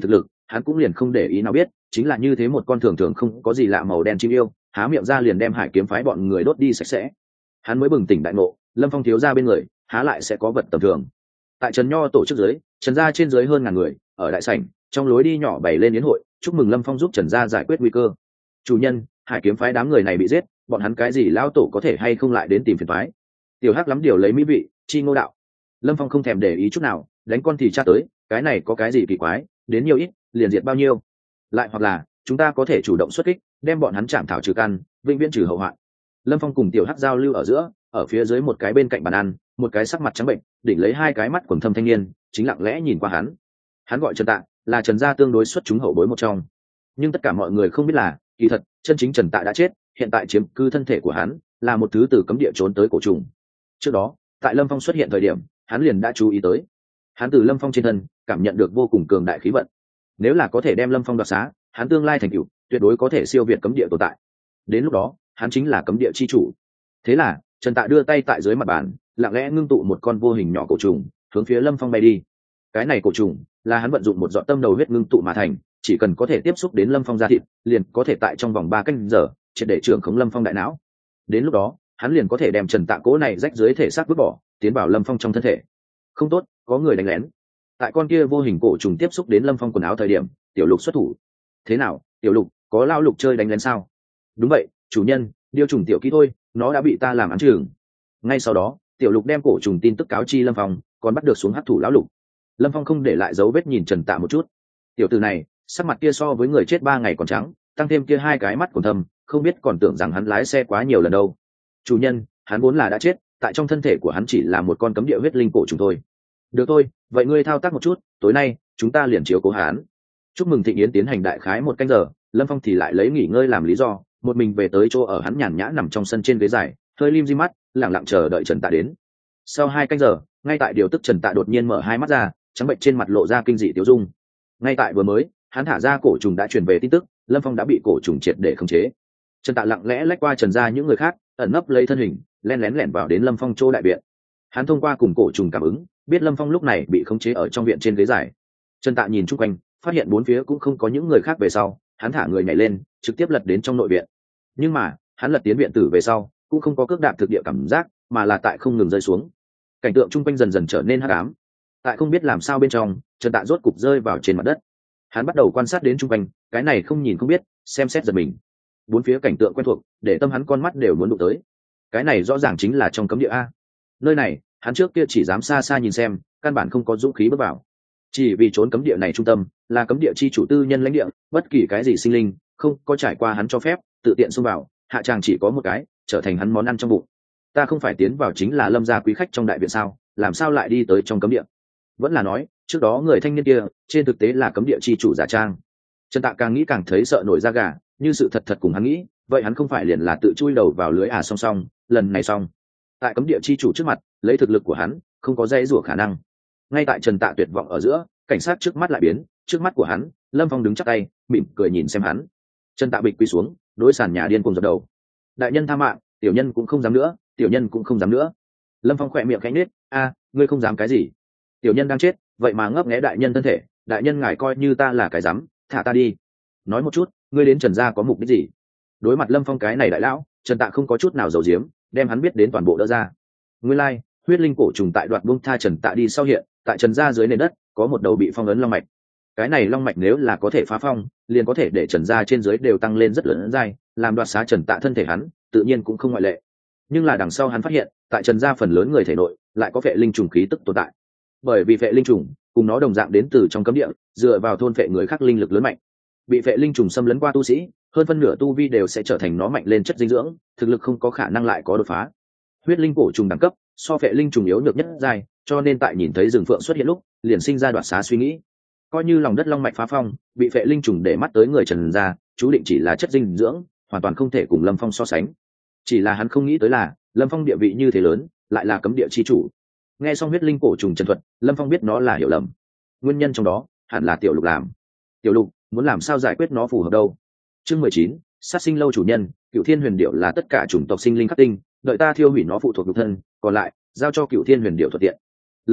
hắn cũng liền không để ý nào biết, chính là như thế một con thường thường không có gì lạ màu đen chim yêu, há miệng ra liền đem Hải Kiếm phái bọn người đốt đi sạch sẽ. Hắn mới bừng tỉnh đại ngộ, Lâm Phong thiếu gia bên người há lại sẽ có vật tầm thường. Tại Trần Nho tổ chức dưới, Trần gia trên dưới hơn ngàn người ở đại sảnh, trong lối đi nhỏ bày lên yến hội, chúc mừng Lâm Phong giúp Trần gia giải quyết nguy cơ. Chủ nhân, Hải Kiếm phái đám người này bị giết, bọn hắn cái gì lão tổ có thể hay không lại đến tìm phiền toái. Tiểu Hắc lắm điều lấy mỹ vị, chi ngô đạo. Lâm Phong không thèm để ý chút nào, đánh con thì tra tới, cái này có cái gì kỳ quái, đến nhiều ít liền diệt bao nhiêu. Lại hoặc là chúng ta có thể chủ động xuất kích, đem bọn hắn chạm thảo trừ căn, vĩnh viễn trừ hậu hoạn. Lâm Phong cùng Tiểu Hắc giao lưu ở giữa, ở phía dưới một cái bên cạnh bàn ăn, một cái sắc mặt trắng bệnh, đỉnh lấy hai cái mắt quầng thâm thanh niên, chính lặng lẽ nhìn qua hắn. Hắn gọi Trần Tạ, là Trần gia tương đối xuất chúng hậu bối một trong. Nhưng tất cả mọi người không biết là, kỳ thật, chân chính Trần Tạ đã chết, hiện tại chiếm cư thân thể của hắn, là một thứ từ cấm địa trốn tới cổ trùng. Trước đó, tại Lâm Phong xuất hiện thời điểm, hắn liền đã chú ý tới. Hắn từ Lâm Phong trên thân, cảm nhận được vô cùng cường đại khí vận. Nếu là có thể đem Lâm Phong đoạt xá, hắn tương lai thành tựu, tuyệt đối có thể siêu việt cấm địa tồn tại. Đến lúc đó, hắn chính là cấm địa chi chủ. Thế là, Trần Tạ đưa tay tại dưới mặt bàn, lặng lẽ ngưng tụ một con vô hình nhỏ cổ trùng, hướng phía Lâm Phong bay đi. Cái này cổ trùng, là hắn vận dụng một giọt tâm đầu huyết ngưng tụ mà thành, chỉ cần có thể tiếp xúc đến Lâm Phong da thịt, liền có thể tại trong vòng 3 canh giờ, triệt để trưởng khống Lâm Phong đại não. Đến lúc đó, hắn liền có thể đem Trần Tạ cố này rách dưới thể xác vứt bỏ, tiến vào Lâm Phong trong thân thể. Không tốt, có người đánh lén. Tại con kia vô hình cổ trùng tiếp xúc đến Lâm Phong quần áo thời điểm, Tiểu Lục xuất thủ. Thế nào, Tiểu Lục, có lao lục chơi đánh lén sao? Đúng vậy, chủ nhân, điêu trùng tiểu kỹ thôi, nó đã bị ta làm án chừng. Ngay sau đó, Tiểu Lục đem cổ trùng tin tức cáo chi Lâm Phong, còn bắt được xuống hắc thủ lão lục. Lâm Phong không để lại dấu vết nhìn Trần Tạ một chút. Tiểu tử này, sắc mặt kia so với người chết 3 ngày còn trắng, tăng thêm kia hai cái mắt còn thâm, không biết còn tưởng rằng hắn lái xe quá nhiều lần đâu. Chủ nhân, hắn vốn là đã chết, tại trong thân thể của hắn chỉ là một con cấm địa huyết linh cổ trùng thôi. Được thôi, vậy ngươi thao tác một chút, tối nay chúng ta liền chiếu cố hắn. Chúc mừng thịnh yến tiến hành đại khái 1 canh giờ, Lâm Phong thì lại lấy nghỉ ngơi làm lý do, một mình về tới chỗ ở hắn nhàn nhã nằm trong sân trên ghế dài, hơi lim di mắt, lặng lặng chờ đợi Trần Tạ đến. Sau 2 canh giờ, ngay tại điều tức Trần Tạ đột nhiên mở hai mắt ra, trắng bệnh trên mặt lộ ra kinh dị tiêu dung. Ngay tại vừa mới, hắn thả ra cổ trùng đã truyền về tin tức, Lâm Phong đã bị cổ trùng triệt để khống chế. Trần Tạ lặng lẽ lách qua Trần gia những người khác, ẩn nấp lấy thân hình, lén lẻn vào đến Lâm Phong chỗ đại viện. Hắn thông qua cùng cổ trùng cảm ứng, biết Lâm Phong lúc này bị khống chế ở trong viện trên ghế dài. Trần Tạ nhìn chung quanh, phát hiện 4 phía cũng không có những người khác về sau, hắn thả người nhảy lên, trực tiếp lật đến trong nội viện. Nhưng mà, hắn lật tiến viện tử về sau, cũng không có cước đạp thực địa cảm giác, mà là tại không ngừng rơi xuống. Cảnh tượng chung quanh dần dần trở nên hắc ám. Tại không biết làm sao bên trong, Trần Tạ rốt cục rơi vào trên mặt đất. Hắn bắt đầu quan sát đến chung quanh, cái này không nhìn không biết, xem xét giật mình. 4 phía cảnh tượng quen thuộc, để tâm hắn con mắt đều muốn đụng tới. Cái này rõ ràng chính là trong cấm địa a. Nơi này, hắn trước kia chỉ dám xa xa nhìn xem, căn bản không có dũng khí bước vào. Chỉ vì trốn cấm địa này trung tâm, là cấm địa chi chủ tư nhân lãnh địa, bất kỳ cái gì sinh linh, không có trải qua hắn cho phép, tự tiện xông vào, hạ tràng chỉ có một cái, trở thành hắn món ăn trong bụng. Ta không phải tiến vào chính là Lâm gia quý khách trong đại viện sao, làm sao lại đi tới trong cấm địa? Vẫn là nói, trước đó người thanh niên kia, trên thực tế là cấm địa chi chủ giả trang. Trần Tạ càng nghĩ càng thấy sợ nổi da gà, như sự thật thật cùng hắn nghĩ, vậy hắn không phải liền là tự chui đầu vào lưới song song, lần này xong. Tại cấm địa chi chủ trước mặt, lấy thực lực của hắn, không có dễ rủa khả năng. Ngay tại Trần Tạ tuyệt vọng ở giữa, cảnh sát trước mắt lại biến, trước mắt của hắn, Lâm Phong đứng chắp tay, mỉm cười nhìn xem hắn. Trần Tạ bịch quỳ xuống, đối sàn nhà điên cuồng dập đầu. Đại nhân tha mạng, tiểu nhân cũng không dám nữa, tiểu nhân cũng không dám nữa. Lâm Phong khỏe miệng khẽ nhếch, a, ngươi không dám cái gì? Tiểu nhân đang chết, vậy mà ngấp nghé đại nhân thân thể, đại nhân ngài coi như ta là cái dám, thả ta đi. Nói một chút, ngươi đến Trần gia có mục đích gì? Đối mặt Lâm Phong cái này đại lão, Trần Tạ không có chút nào giấu giếm, đem hắn biết đến toàn bộ đỡ ra. Nguyên lai, huyết linh cổ trùng tại đoạt buông tha Trần Tạ đi sau hiện, tại Trần gia dưới nền đất, có một đầu bị phong ấn long mạch. Cái này long mạch nếu là có thể phá phong, liền có thể để Trần gia trên dưới đều tăng lên rất lớn dai, làm đoạt xá Trần Tạ thân thể hắn, tự nhiên cũng không ngoại lệ. Nhưng là đằng sau hắn phát hiện, tại Trần gia phần lớn người thể nội, lại có phệ linh trùng khí tức tồn tại. Bởi vì phệ linh trùng, cùng nó đồng dạng đến từ trong cấm địa, dựa vào thôn phệ người khác linh lực lớn mạnh. Bị phệ linh trùng xâm lấn qua tu sĩ, hơn phân nửa tu vi đều sẽ trở thành nó mạnh lên chất dinh dưỡng, thực lực không có khả năng lại có đột phá. Huyết linh cổ trùng đẳng cấp, so phệ linh trùng yếu nhược nhất giai, cho nên tại nhìn thấy rừng phượng xuất hiện lúc, liền sinh ra đoạt xá suy nghĩ. Coi như lòng đất long mạch phá phong, bị phệ linh trùng để mắt tới người Trần gia, chú định chỉ là chất dinh dưỡng, hoàn toàn không thể cùng Lâm Phong so sánh. Chỉ là hắn không nghĩ tới là, Lâm Phong địa vị như thế lớn, lại là cấm địa chi chủ. Nghe xong huyết linh cổ trùng trần thuật, Lâm Phong biết nó là hiểu lầm. Nguyên nhân trong đó, hẳn là Tiểu Lục làm. Tiểu Lục muốn làm sao giải quyết nó phù hợp đâu? Chương 19, sát sinh lâu chủ nhân, Cửu Thiên Huyền Điểu là tất cả chủng tộc sinh linh khắc tinh, đợi ta thiêu hủy nó phụ thuộc nhục thân, còn lại giao cho Cửu Thiên Huyền Điểu thuận tiện. Lập tức,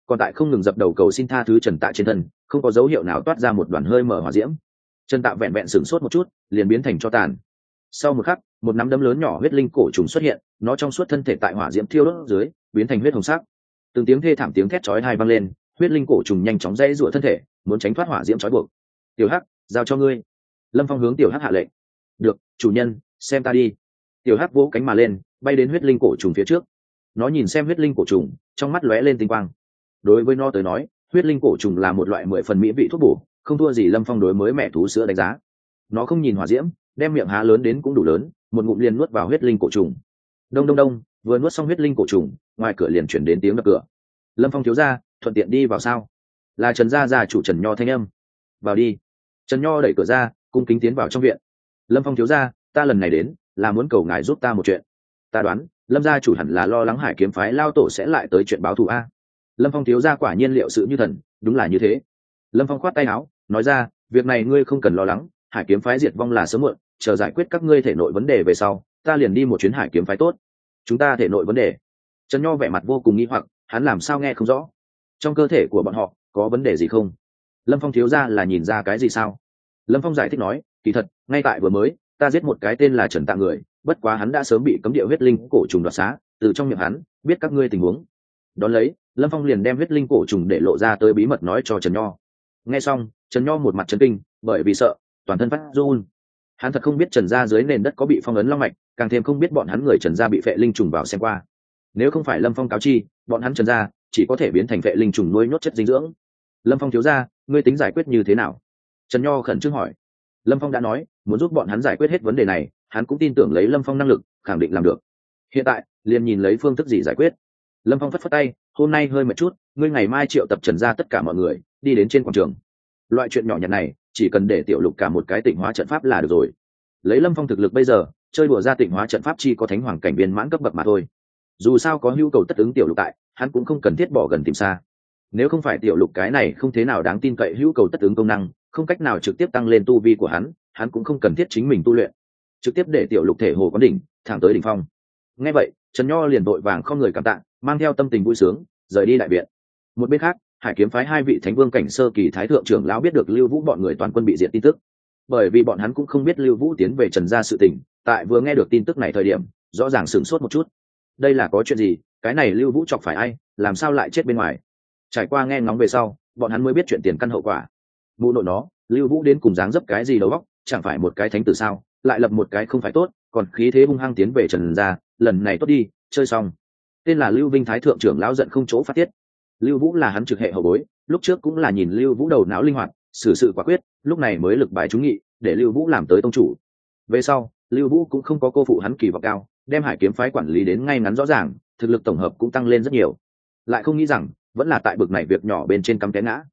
còn tại không ngừng dập đầu cầu xin tha thứ Trần Tạ trên thân không có dấu hiệu nào toát ra một đoàn hơi mở hỏa diễm. Trần Tạ vẹn vẹn sửng sốt một chút liền biến thành cho tàn. Sau một khắc, một nắm đấm lớn nhỏ huyết linh cổ trùng xuất hiện, nó trong suốt thân thể tại hỏa diễm thiêu đốt dưới biến thành huyết hồng sắc. Từng tiếng thê thảm tiếng thét chói tai vang lên, huyết linh cổ trùng nhanh chóng dãy rủa thân thể muốn tránh thoát hỏa diễm trói buộc. Tiểu Hắc, giao cho ngươi. Lâm Phong hướng Tiểu Hắc hạ lệnh. Được, chủ nhân, xem ta đi. Tiểu Hắc vỗ cánh mà lên, bay đến huyết linh cổ trùng phía trước. Nó nhìn xem huyết linh cổ trùng, trong mắt lóe lên tinh quang. Đối với nó tới nói, huyết linh cổ trùng là một loại 10 phần mỹ vị thuốc bổ, không thua gì Lâm Phong đối mới mẹ thú sữa đánh giá. Nó không nhìn hỏa diễm, đem miệng há lớn đến cũng đủ lớn, một ngụm liền nuốt vào huyết linh cổ trùng. Đông đông đông, vừa nuốt xong huyết linh cổ trùng, ngoài cửa liền chuyển đến tiếng đập cửa. Lâm Phong thiếu gia, thuận tiện đi vào sao? Là Trần gia chủ Trần Nho thanh âm. Vào đi. Trần Nho đẩy cửa ra, cung kính tiến vào trong viện. Lâm Phong thiếu gia, ta lần này đến là muốn cầu ngài giúp ta một chuyện. Ta đoán Lâm gia chủ hẳn là lo lắng Hải Kiếm phái lao tổ sẽ lại tới chuyện báo thù a. Lâm Phong thiếu gia quả nhiên liệu sự như thần, đúng là như thế. Lâm Phong khoát tay áo, nói ra, việc này ngươi không cần lo lắng, Hải Kiếm phái diệt vong là sớm muộn, chờ giải quyết các ngươi thể nội vấn đề về sau, ta liền đi một chuyến Hải Kiếm phái tốt. Chúng ta thể nội vấn đề? Trần Nho vẻ mặt vô cùng nghi hoặc, hắn làm sao nghe không rõ. Trong cơ thể của bọn họ có vấn đề gì không? Lâm Phong thiếu gia là nhìn ra cái gì sao? Lâm Phong giải thích nói, kỳ thật ngay tại vừa mới ta giết một cái tên là Trần Tạ người, bất quá hắn đã sớm bị cấm địa huyết linh cổ trùng đoạt xá, từ trong miệng hắn biết các ngươi tình huống. Đón lấy Lâm Phong liền đem huyết linh cổ trùng để lộ ra tới bí mật nói cho Trần Nho. Nghe xong Trần Nho một mặt chấn kinh, bởi vì sợ toàn thân phát run. Hắn thật không biết Trần gia dưới nền đất có bị phong ấn long mạch, càng thêm không biết bọn hắn người Trần gia bị phệ linh trùng vào xem qua. Nếu không phải Lâm Phong cáo chi, bọn hắn Trần gia chỉ có thể biến thành phệ linh trùng nuôi nhốt chất dinh dưỡng. Lâm Phong thiếu gia, ngươi tính giải quyết như thế nào? Trần Nho khẩn trương hỏi. Lâm Phong đã nói muốn giúp bọn hắn giải quyết hết vấn đề này, hắn cũng tin tưởng lấy Lâm Phong năng lực khẳng định làm được. Hiện tại liền nhìn lấy phương thức gì giải quyết. Lâm Phong phất phất tay, hôm nay hơi mệt chút, ngươi ngày mai triệu tập Trần gia tất cả mọi người đi đến trên quảng trường. Loại chuyện nhỏ nhặt này chỉ cần để Tiểu Lục cả một cái tịnh hóa trận pháp là được rồi. Lấy Lâm Phong thực lực bây giờ, chơi đùa ra tịnh hóa trận pháp chi có thánh hoàng cảnh viên mãn cấp bậc mà thôi. Dù sao có nhu cầu tất ứng Tiểu Lục tại, hắn cũng không cần thiết bỏ gần tìm xa. Nếu không phải Tiểu Lục cái này không thế nào đáng tin cậy hữu cầu tất ứng công năng, không cách nào trực tiếp tăng lên tu vi của hắn cũng không cần thiết chính mình tu luyện, trực tiếp để Tiểu Lục thể hồ quán đỉnh, thẳng tới đỉnh phong. Nghe vậy Trần Nho liền vội vàng không người cảm tạ, mang theo tâm tình vui sướng rời đi đại viện. Một bên khác, Hải Kiếm phái 2 vị thánh vương cảnh sơ kỳ thái thượng trưởng lão biết được Lưu Vũ bọn người toàn quân bị diệt tin tức, bởi vì bọn hắn cũng không biết Lưu Vũ tiến về Trần gia sự tình, tại vừa nghe được tin tức này thời điểm rõ ràng sửng sốt một chút. Đây là có chuyện gì? Cái này Lưu Vũ chọc phải ai, làm sao lại chết bên ngoài? Trải qua nghe ngóng về sau, bọn hắn mới biết chuyện tiền căn hậu quả. Mụ nội nó, Lưu Vũ đến cùng dáng dấp cái gì đầu óc, chẳng phải một cái thánh tử sao, lại lập một cái không phải tốt, còn khí thế hung hăng tiến về Trần gia, lần này tốt đi, chơi xong. Tên là Lưu Vinh thái thượng trưởng lão giận không chỗ phát tiết. Lưu Vũ là hắn trực hệ hậu bối, lúc trước cũng là nhìn Lưu Vũ đầu não linh hoạt, xử sự quả quyết, lúc này mới lực bài trúng nghị, để Lưu Vũ làm tới tông chủ. Về sau, Lưu Vũ cũng không có cô phụ hắn kỳ vọng cao, đem Hải Kiếm phái quản lý đến ngay ngắn rõ ràng, thực lực tổng hợp cũng tăng lên rất nhiều. Lại không nghĩ rằng, vẫn là tại bực này việc nhỏ bên trên cắm té ngã.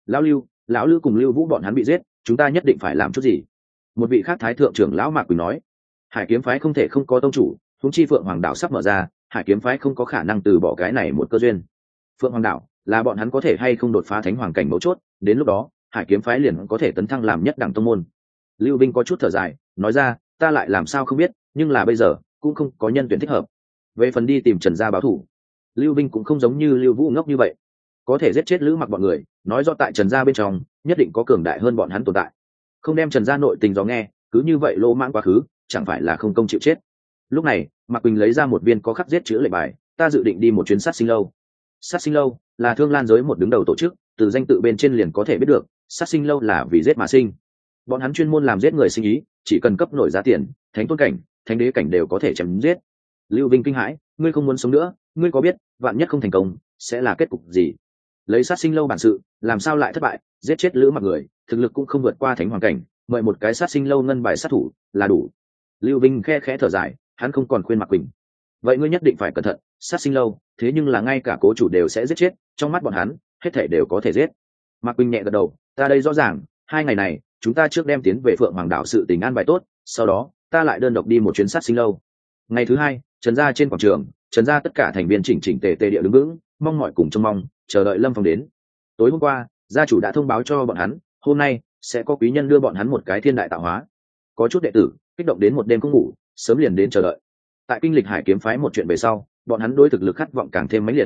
Lão Lưu cùng Lưu Vũ bọn hắn bị giết, chúng ta nhất định phải làm chút gì. Một vị khác thái thượng trưởng lão Mạc Quỳnh nói, Hải Kiếm phái không thể không có tông chủ, huống chi Phượng Hoàng đảo sắp mở ra, Hải Kiếm phái không có khả năng từ bỏ cái này một cơ duyên. Phượng Hoàng đảo là bọn hắn có thể hay không đột phá thánh hoàng cảnh mấu chốt, đến lúc đó Hải Kiếm phái liền có thể tấn thăng làm nhất đẳng tông môn. Lưu Vinh có chút thở dài, nói ra, ta lại làm sao không biết, nhưng là bây giờ cũng không có nhân tuyển thích hợp. Về phần đi tìm Trần gia báo thù, Lưu Vinh cũng không giống như Lưu Vũ ngốc như vậy, có thể giết chết Lữ Mặc bọn người, nói rõ tại Trần gia bên trong nhất định có cường đại hơn bọn hắn tồn tại. Không đem Trần gia nội tình dò nghe, cứ như vậy lỗ mãng quá khứ, chẳng phải là không công chịu chết. Lúc này Mạc Quỳnh lấy ra một viên có khắc giết chữa lệnh bài, ta dự định đi một chuyến sát sinh lâu. Sát sinh lâu là Thương Lan giới một đứng đầu tổ chức, từ danh tự bên trên liền có thể biết được, sát sinh lâu là vì giết mà sinh. Bọn hắn chuyên môn làm giết người sinh ý, chỉ cần cấp nổi giá tiền, thánh tôn cảnh, thánh đế cảnh đều có thể chém giết. Lưu Vinh kinh hãi, ngươi không muốn sống nữa, ngươi có biết vạn nhất không thành công sẽ là kết cục gì? Lấy sát sinh lâu bản sự, làm sao lại thất bại, giết chết Lữ Mặc người, thực lực cũng không vượt qua thánh hoàng cảnh, mời một cái sát sinh lâu ngân bài sát thủ là đủ. Lưu Vinh khe khẽ thở dài, hắn không còn khuyên Mạc Quỳnh. Vậy ngươi nhất định phải cẩn thận, sát sinh lâu, thế nhưng là ngay cả cố chủ đều sẽ giết chết, trong mắt bọn hắn, hết thể đều có thể giết. Mạc Quỳnh nhẹ gật đầu, ta đây rõ ràng, 2 ngày này, chúng ta trước đem tiến về Phượng Hoàng đảo sự tình an bài tốt, sau đó, ta lại đơn độc đi một chuyến sát sinh lâu. Ngày thứ 2, Trần gia trên quảng trường, Trần gia tất cả thành viên chỉnh chỉnh tề tề địa đứng vững, mong mỏi cùng trông mong, chờ đợi Lâm Phong đến. Tối hôm qua, gia chủ đã thông báo cho bọn hắn, hôm nay sẽ có quý nhân đưa bọn hắn một cái thiên đại tạo hóa. Có chút đệ tử kích động đến một đêm không ngủ, sớm liền đến chờ đợi. Tại kinh lịch Hải Kiếm phái một chuyện về sau, bọn hắn đối thực lực khát vọng càng thêm mãnh liệt.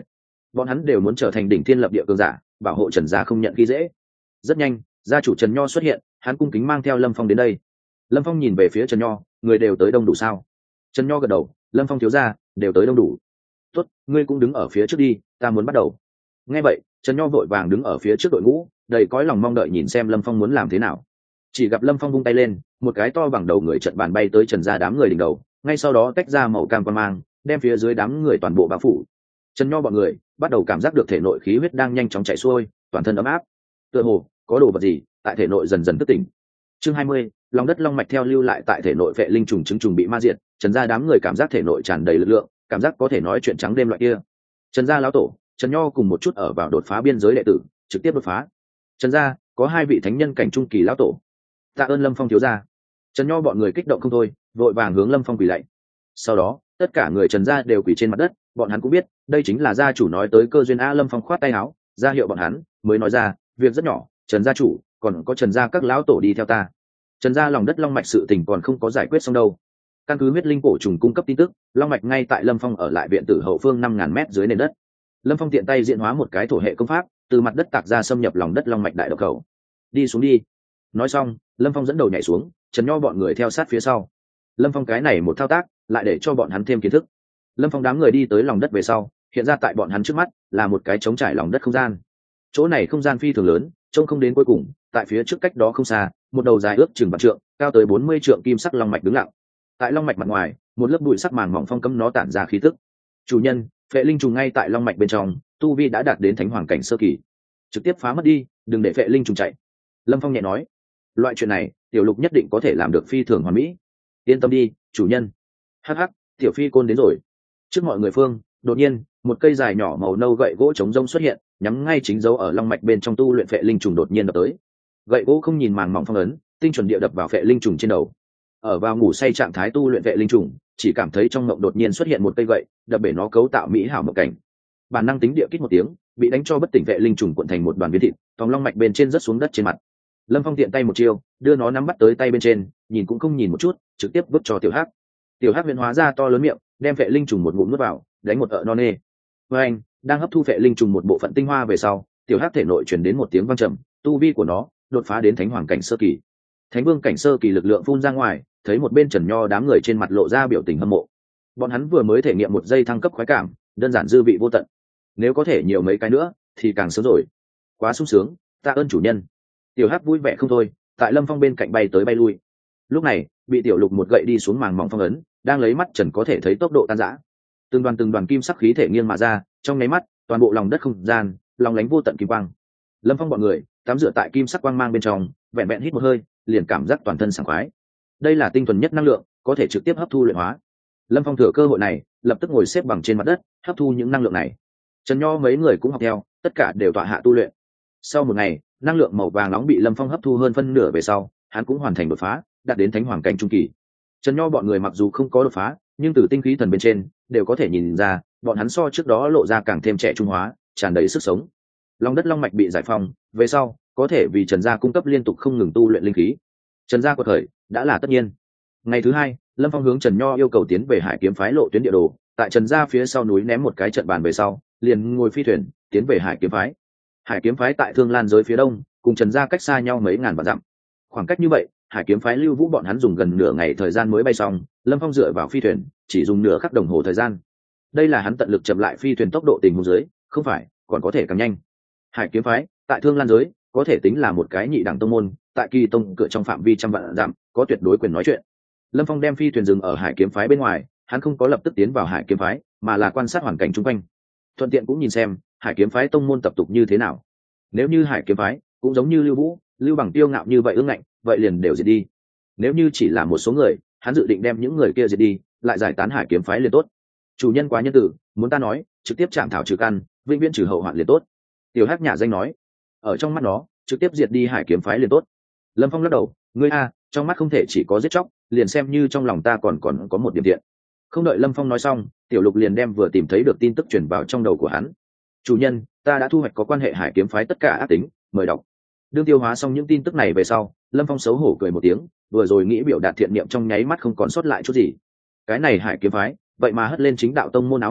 bọn hắn đều muốn trở thành đỉnh thiên lập địa cường giả, bảo hộ Trần gia không nhận khi dễ. Rất nhanh, gia chủ Trần Nho xuất hiện, hắn cung kính mang theo Lâm Phong đến đây. Lâm Phong nhìn về phía Trần Nho, người đều tới đông đủ sao? Trần Nho gật đầu, Lâm Phong thiếu gia, đều tới đông đủ. Tốt, ngươi cũng đứng ở phía trước đi, ta muốn bắt đầu. Nghe vậy, Trần Nho vội vàng đứng ở phía trước đội ngũ, đầy cõi lòng mong đợi nhìn xem Lâm Phong muốn làm thế nào. Chỉ gặp Lâm Phong vung tay lên, một cái to bằng đầu người trận bàn bay tới Trần gia đám người đỉnh đầu, ngay sau đó tách ra màu cam quang mang, đem phía dưới đám người toàn bộ bao phủ. Trần Nho bọn người bắt đầu cảm giác được thể nội khí huyết đang nhanh chóng chảy xuôi, toàn thân ấm áp. Tựa hồ có đồ vật gì tại thể nội dần dần thức tỉnh. Chương 20, lòng đất long mạch theo lưu lại tại thể nội vệ linh trùng chứng trùng bị ma diệt, Trần gia đám người cảm giác thể nội tràn đầy lực lượng, cảm giác có thể nói chuyện trắng đêm loại kia. Trần gia lão tổ, Trần Nho cùng một chút ở vào đột phá biên giới đệ tử, trực tiếp đột phá. Trần gia có 2 vị thánh nhân cảnh trung kỳ lão tổ. Tạ ơn Lâm Phong thiếu gia. Trần Nho bọn người kích động không thôi, vội vàng hướng Lâm Phong quỳ lạy. Sau đó, tất cả người Trần gia đều quỳ trên mặt đất, bọn hắn cũng biết, đây chính là gia chủ nói tới cơ duyên a. Lâm Phong khoát tay áo, ra hiệu bọn hắn, mới nói ra, việc rất nhỏ, Trần gia chủ, còn có Trần gia các lão tổ đi theo ta. Trần gia lòng đất long mạch sự tình còn không có giải quyết xong đâu. Căn cứ huyết linh cổ trùng cung cấp tin tức, long mạch ngay tại Lâm Phong ở lại viện tử hậu phương 5.000 mét dưới nền đất. Lâm Phong tiện tay diễn hóa một cái thổ hệ công pháp, từ mặt đất tạc ra xâm nhập lòng đất long mạch đại độc khẩu. Đi xuống đi. Nói xong, Lâm Phong dẫn đầu nhảy xuống, Trần Nho bọn người theo sát phía sau. Lâm Phong cái này một thao tác, lại để cho bọn hắn thêm kiến thức. Lâm Phong đám người đi tới lòng đất về sau, hiện ra tại bọn hắn trước mắt là một cái trống trải lòng đất không gian. Chỗ này không gian phi thường lớn, trông không đến cuối cùng, tại phía trước cách đó không xa, một đầu dài ước chừng 1 trượng, cao tới 40 trượng kim sắc long mạch đứng lặng. Tại long mạch mặt ngoài, một lớp bụi sắc màng mỏng phong cấm nó tản ra khí tức. Chủ nhân, phệ linh trùng ngay tại long mạch bên trong, tu vi đã đạt đến thánh hoàng cảnh sơ kỳ. Trực tiếp phá mất đi, đừng để phệ linh trùng chạy. Lâm Phong nhẹ nói, loại chuyện này, tiểu lục nhất định có thể làm được phi thường hoàn mỹ. Yên tâm đi, chủ nhân. Hắc hắc, tiểu phi côn đến rồi. Trước mọi người phương, đột nhiên, một cây dài nhỏ màu nâu gậy gỗ chống rông xuất hiện, nhắm ngay chính dấu ở long mạch bên trong tu luyện phệ linh trùng đột nhiên đập tới. Gậy gỗ không nhìn màng mỏng phong ấn, tinh chuẩn địa đập vào phệ linh trùng trên đầu. Ở vào ngủ say trạng thái tu luyện phệ linh trùng, chỉ cảm thấy trong mộng đột nhiên xuất hiện một cây gậy, đập bể nó cấu tạo mỹ hảo mộng cảnh. Bản năng tính địa kích một tiếng, bị đánh cho bất tỉnh phệ linh trùng cuộn thành một đoàn viên thịt, thòng long mạch bên trên rớt xuống đất trên mặt. Lâm Phong tiện tay một chiêu, đưa nó nắm bắt tới tay bên trên, nhìn cũng không nhìn một chút, trực tiếp vứt cho tiểu hắc. Tiểu hắc biến hóa ra to lớn miệng, đem phệ linh trùng một ngụm nuốt vào, đánh một ợ non nê. Với anh, đang hấp thu phệ linh trùng một bộ phận tinh hoa về sau, tiểu hắc thể nội truyền đến một tiếng vang trầm, tu vi của nó đột phá đến thánh hoàng cảnh sơ kỳ. Thánh vương cảnh sơ kỳ lực lượng phun ra ngoài, thấy một bên Trần Nho đám người trên mặt lộ ra biểu tình hâm mộ. Bọn hắn vừa mới thể nghiệm một giây thăng cấp khoái cảm, đơn giản dư vị vô tận. Nếu có thể nhiều mấy cái nữa, thì càng sớm rồi. Quá sung sướng, tạ ơn chủ nhân. Tiểu hắc vui vẻ không thôi, tại Lâm Phong bên cạnh bay tới bay lui. Lúc này, bị tiểu lục một gậy đi xuống màng mỏng phong ấn, đang lấy mắt Trần có thể thấy tốc độ tan rã. Từng đoàn kim sắc khí thể nghiêng mà ra, trong nháy mắt, toàn bộ lòng đất không gian, lòng lánh vô tận kim quang. Lâm Phong bọn người tắm rửa tại kim sắc quang mang bên trong, vẹn vẹn hít một hơi, liền cảm giác toàn thân sảng khoái. Đây là tinh thuần nhất năng lượng, có thể trực tiếp hấp thu luyện hóa. Lâm Phong thừa cơ hội này, lập tức ngồi xếp bằng trên mặt đất, hấp thu những năng lượng này. Trần Nho mấy người cũng học theo, tất cả đều tọa hạ tu luyện. Sau một ngày, năng lượng màu vàng nóng bị Lâm Phong hấp thu hơn phân nửa về sau, hắn cũng hoàn thành đột phá, đạt đến thánh hoàng cảnh trung kỳ. Trần Nho bọn người mặc dù không có đột phá, nhưng từ tinh khí thần bên trên đều có thể nhìn ra, bọn hắn so trước đó lộ ra càng thêm trẻ trung hóa, tràn đầy sức sống. Lòng đất long mạch bị giải phóng, về sau có thể vì Trần gia cung cấp liên tục không ngừng tu luyện linh khí. Trần gia quật khởi đã là tất nhiên. Ngày thứ 2, Lâm Phong hướng Trần Nho yêu cầu tiến về Hải Kiếm phái lộ tuyến địa đồ, tại Trần gia phía sau núi ném một cái trận bàn về sau, liền ngồi phi thuyền tiến về Hải Kiếm phái. Hải Kiếm phái tại Thương Lan giới phía đông, cùng Trần gia cách xa nhau mấy ngàn vạn dặm. Khoảng cách như vậy, Hải Kiếm phái Lưu Vũ bọn hắn dùng gần nửa ngày thời gian mới bay xong, Lâm Phong dựa vào phi thuyền, chỉ dùng nửa khắc đồng hồ thời gian. Đây là hắn tận lực chậm lại phi thuyền tốc độ tình huống dưới, không phải, còn có thể càng nhanh. Hải Kiếm phái tại Thương Lan giới có thể tính là một cái nhị đẳng tông môn, tại Kỳ tông cửa trong phạm vi trăm vạn dặm, có tuyệt đối quyền nói chuyện. Lâm Phong đem phi thuyền dừng ở Hải Kiếm phái bên ngoài, hắn không có lập tức tiến vào Hải Kiếm phái, mà là quan sát hoàn cảnh xung quanh. Thuận tiện cũng nhìn xem Hải Kiếm phái tông môn tập tục như thế nào. Nếu như Hải Kiếm phái cũng giống như Lưu Vũ, Lưu Bằng tiêu ngạo như vậy ương ngạnh, vậy liền đều diệt đi. Nếu như chỉ là một số người, hắn dự định đem những người kia diệt đi, lại giải tán Hải Kiếm phái liền tốt. Chủ nhân quá nhân tử, muốn ta nói, trực tiếp chạm thảo trừ căn, vĩnh viễn trừ hậu hoạn liền tốt. Tiểu Hắc nhả danh nói, ở trong mắt nó, trực tiếp diệt đi Hải Kiếm phái liền tốt. Lâm Phong lắc đầu, ngươi a, trong mắt không thể chỉ có giết chóc, liền xem như trong lòng ta còn có một điểm thiện. Không đợi Lâm Phong nói xong, Tiểu Lục liền đem vừa tìm thấy được tin tức truyền vào trong đầu của hắn. Chủ nhân, ta đã thu hoạch có quan hệ Hải Kiếm phái tất cả ác tính, mời đọc. Đương tiêu hóa xong những tin tức này về sau, Lâm Phong xấu hổ cười một tiếng, vừa rồi nghĩ biểu đạt thiện niệm trong nháy mắt không còn sót lại chút gì. Cái này Hải Kiếm phái, vậy mà hất lên chính đạo tông môn áo ngoài,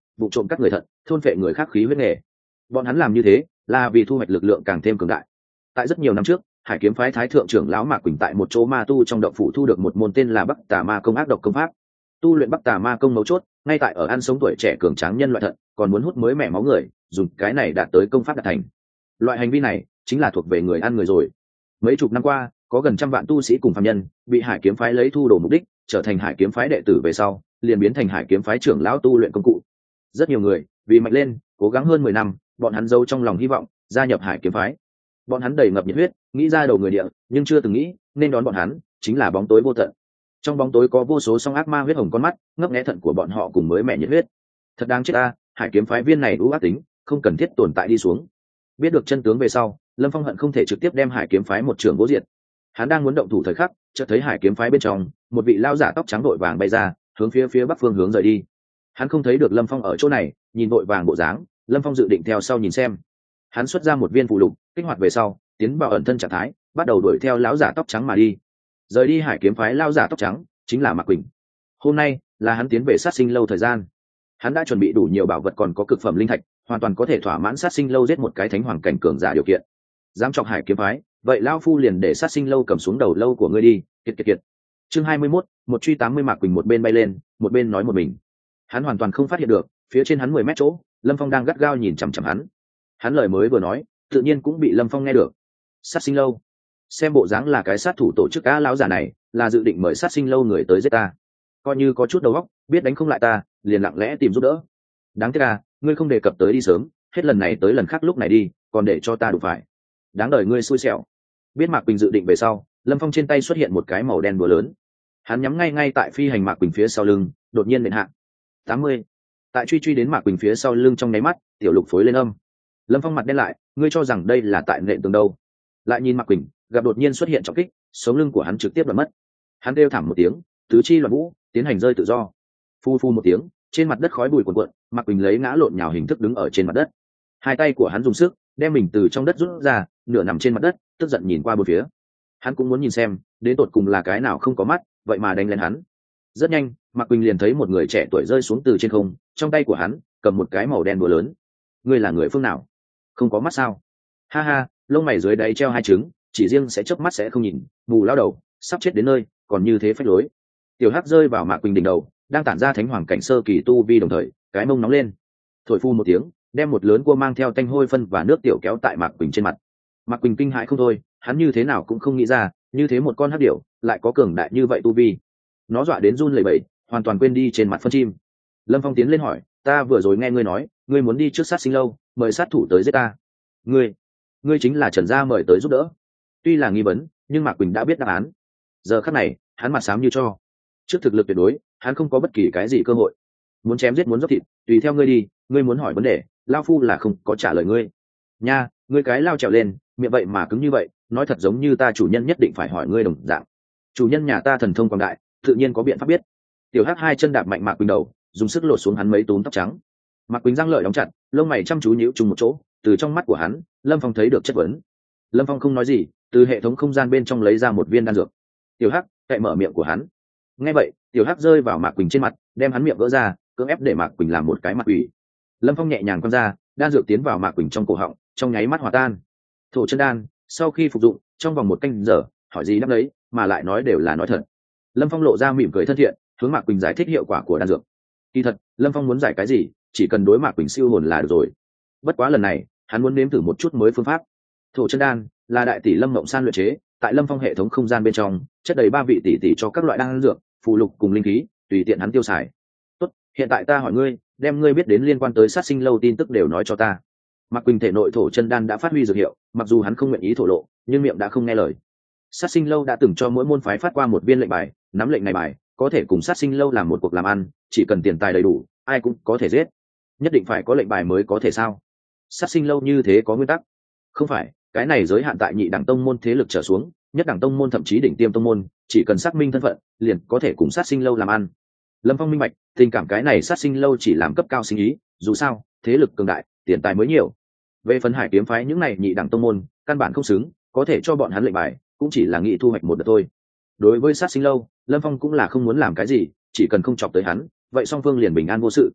vụ trộm các người thận, thôn phệ người khác khí huyết nghề. Bọn hắn làm như thế là vì thu hoạch lực lượng càng thêm cường đại. Tại rất nhiều năm trước, Hải Kiếm phái thái thượng trưởng lão Mạc Quỳnh tại một chỗ ma tu trong động phủ thu được một môn tên là Bắc Tà Ma Công ác độc công pháp. Tu luyện Bắc Tà Ma Công mấu chốt ngay tại ở ăn sống tuổi trẻ cường tráng nhân loại thận, còn muốn hút mới mẻ máu người, dùng cái này đạt tới công pháp đạt thành. Loại hành vi này chính là thuộc về người ăn người rồi. Mấy chục năm qua, có gần trăm vạn tu sĩ cùng phàm nhân bị Hải Kiếm phái lấy thu đồ mục đích, trở thành Hải Kiếm phái đệ tử về sau, liền biến thành Hải Kiếm phái trưởng lão tu luyện công cụ. Rất nhiều người vì mạnh lên, cố gắng hơn 10 năm, bọn hắn giấu trong lòng hy vọng gia nhập Hải Kiếm phái. Bọn hắn đầy ngập nhiệt huyết, nghĩ ra đầu người địa, nhưng chưa từng nghĩ nên đón bọn hắn chính là bóng tối vô tận. Trong bóng tối có vô số song ác ma huyết hồng con mắt, ngấp nghé thận của bọn họ cùng mới mẻ nhiệt huyết. Thật đáng chết ta, Hải Kiếm phái viên này ưu ác tính, không cần thiết tồn tại đi xuống. Biết được chân tướng về sau, Lâm Phong hận không thể trực tiếp đem Hải Kiếm phái một trường vô diệt. Hắn đang muốn động thủ thời khắc, chợt thấy Hải Kiếm phái bên trong một vị lao giả tóc trắng đội vàng bay ra, hướng phía bắc phương hướng rời đi. Hắn không thấy được Lâm Phong ở chỗ này, nhìn vội vàng bộ dáng, Lâm Phong dự định theo sau nhìn xem. Hắn xuất ra một viên phù lục, kích hoạt về sau, tiến vào ẩn thân trạng thái, bắt đầu đuổi theo lão giả tóc trắng mà đi. Rời đi Hải Kiếm phái lao giả tóc trắng chính là Mạc Quỳnh. hôm nay là hắn tiến về sát sinh lâu thời gian. Hắn đã chuẩn bị đủ nhiều bảo vật còn có cực phẩm linh thạch, hoàn toàn có thể thỏa mãn sát sinh lâu giết một cái thánh hoàng cảnh cường giả điều kiện. Dám chọc Hải Kiếm phái, vậy lao phu liền để sát sinh lâu cầm xuống đầu lâu của ngươi đi. Kiệt. Chương 21, một truy 80. Mạc Quỳnh một bên bay lên, một bên nói một mình. Hắn hoàn toàn không phát hiện được, phía trên hắn 10 mét chỗ, Lâm Phong đang gắt gao nhìn chằm chằm hắn. Hắn lời mới vừa nói, tự nhiên cũng bị Lâm Phong nghe được. Sát sinh lâu, xem bộ dáng là cái sát thủ tổ chức cá lão giả này, là dự định mời sát sinh lâu người tới giết ta. Coi như có chút đầu óc, biết đánh không lại ta, liền lặng lẽ tìm giúp đỡ. Đáng tiếc à, ngươi không đề cập tới đi sớm, hết lần này tới lần khác lúc này đi, còn để cho ta đụng phải. Đáng đời ngươi xui xẻo. Biết Mạc Quỳnh dự định về sau, Lâm Phong trên tay xuất hiện một cái màu đen búa lớn. Hắn nhắm ngay tại phi hành Mạc Quỳnh phía sau lưng, đột nhiên nện hạ. 80. Tại truy đến Mạc Quỳnh phía sau lưng trong nháy mắt, tiểu lục phối lên âm. Lâm Phong mặt đen lại, ngươi cho rằng đây là tại nện tường đâu? Lại nhìn Mạc Quỳnh, gặp đột nhiên xuất hiện trọng kích, sống lưng của hắn trực tiếp là mất. Hắn kêu thảm một tiếng, tứ chi loạn vũ, tiến hành rơi tự do. Phu một tiếng, trên mặt đất khói bụi cuồn cuộn, Mạc Quỳnh lấy ngã lộn nhào hình thức đứng ở trên mặt đất. Hai tay của hắn dùng sức đem mình từ trong đất rút ra, nửa nằm trên mặt đất, tức giận nhìn qua bốn phía. Hắn cũng muốn nhìn xem, đến tột cùng là cái nào không có mắt, vậy mà đánh lên hắn. Rất nhanh, Mạc Quỳnh liền thấy một người trẻ tuổi rơi xuống từ trên không, trong tay của hắn cầm một cái màu đen búa lớn. Ngươi là người phương nào? Không có mắt sao? Ha ha, lông mày dưới đáy treo hai trứng, chỉ riêng sẽ chớp mắt sẽ không nhìn, mù lao đầu, sắp chết đến nơi, còn như thế phách lối. Tiểu Hắc rơi vào Mạc Quỳnh đỉnh đầu, đang tản ra thánh hoàng cảnh sơ kỳ tu vi đồng thời, cái mông nóng lên. Thổi phu một tiếng, đem một lớn cua mang theo tanh hôi phân và nước tiểu kéo tại Mạc Quỳnh trên mặt. Mạc Quỳnh kinh hãi không thôi, hắn như thế nào cũng không nghĩ ra, như thế một con hắc điểu lại có cường đại như vậy tu vi. Nó dọa đến run lẩy bẩy, hoàn toàn quên đi trên mặt phân chim. Lâm Phong tiến lên hỏi, ta vừa rồi nghe ngươi nói, ngươi muốn đi trước sát sinh lâu, mời sát thủ tới giết ta. Ngươi chính là Trần gia mời tới giúp đỡ. Tuy là nghi vấn, nhưng Mạc Quỳnh đã biết đáp án. Giờ khắc này, hắn mặt xám như cho. Trước thực lực tuyệt đối, hắn không có bất kỳ cái gì cơ hội. Muốn chém giết muốn dốc thịt, tùy theo ngươi đi, ngươi muốn hỏi vấn đề, lao phu là không có trả lời ngươi. Nha, ngươi cái lao trèo lên, miệng vậy mà cứng như vậy, nói thật giống như ta chủ nhân nhất định phải hỏi ngươi đồng dạng. Chủ nhân nhà ta thần thông quảng đại, tự nhiên có biện pháp biết. Tiểu Hắc hai chân đạp mạnh Mạc Quỳnh đầu, dùng sức lột xuống hắn mấy túm tóc trắng. Mạc Quỳnh răng lợi đóng chặt, lông mày chăm chú nhíu chung một chỗ, từ trong mắt của hắn, Lâm Phong thấy được chất vấn. Lâm Phong không nói gì, từ hệ thống không gian bên trong lấy ra một viên đan dược. Tiểu Hắc cậy mở miệng của hắn. Nghe vậy, Tiểu Hắc rơi vào Mạc Quỳnh trên mặt, đem hắn miệng vỡ ra, cưỡng ép để Mạc Quỳnh làm một cái mặt ủy. Lâm Phong nhẹ nhàng quăng ra, đan dược tiến vào Mạc Quỳnh trong cổ họng, trong nháy mắt hòa tan. Thổ chân đan, sau khi phục dụng, trong vòng 1 canh giờ, hỏi gì đáp đấy, mà lại nói đều là nói thật. Lâm Phong lộ ra mỉm cười thân thiện, hướng Mạc Quỳnh giải thích hiệu quả của đan dược. Kỳ thật, Lâm Phong muốn giải cái gì, chỉ cần đối Mạc Quỳnh siêu hồn là được rồi. Bất quá lần này, hắn muốn nếm thử một chút mới phương pháp. Thổ chân đan là đại tỷ Lâm Mộng San luyện chế, tại Lâm Phong hệ thống không gian bên trong, chất đầy 3 vị tỷ tỷ cho các loại đan dược, phù lục cùng linh khí, tùy tiện hắn tiêu xài. Tốt, hiện tại ta hỏi ngươi, đem ngươi biết đến liên quan tới sát sinh lâu tin tức đều nói cho ta. Mạc Quỳnh thể nội thổ chân đan đã phát huy dược hiệu, mặc dù hắn không nguyện ý thổ lộ, nhưng miệng đã không nghe lời. Sát sinh lâu đã từng cho mỗi môn phái phát qua một viên lệnh bài, nắm lệnh này bài, có thể cùng sát sinh lâu làm một cuộc làm ăn, chỉ cần tiền tài đầy đủ, ai cũng có thể giết. Nhất định phải có lệnh bài mới có thể sao? Sát sinh lâu như thế có nguyên tắc? Không phải, cái này giới hạn tại nhị đẳng tông môn thế lực trở xuống, nhất đẳng tông môn thậm chí đỉnh tiêm tông môn, chỉ cần xác minh thân phận, liền có thể cùng sát sinh lâu làm ăn. Lâm Phong minh bạch, tình cảm cái này sát sinh lâu chỉ làm cấp cao sinh ý, dù sao, thế lực cường đại, tiền tài mới nhiều. Về phần Hải Kiếm phái những này nhị đẳng tông môn, căn bản không xứng, có thể cho bọn hắn lệnh bài, cũng chỉ là nghị thu hoạch một đợt thôi. Đối với sát sinh lâu, Lâm Phong cũng là không muốn làm cái gì, chỉ cần không chọc tới hắn, vậy song phương liền bình an vô sự.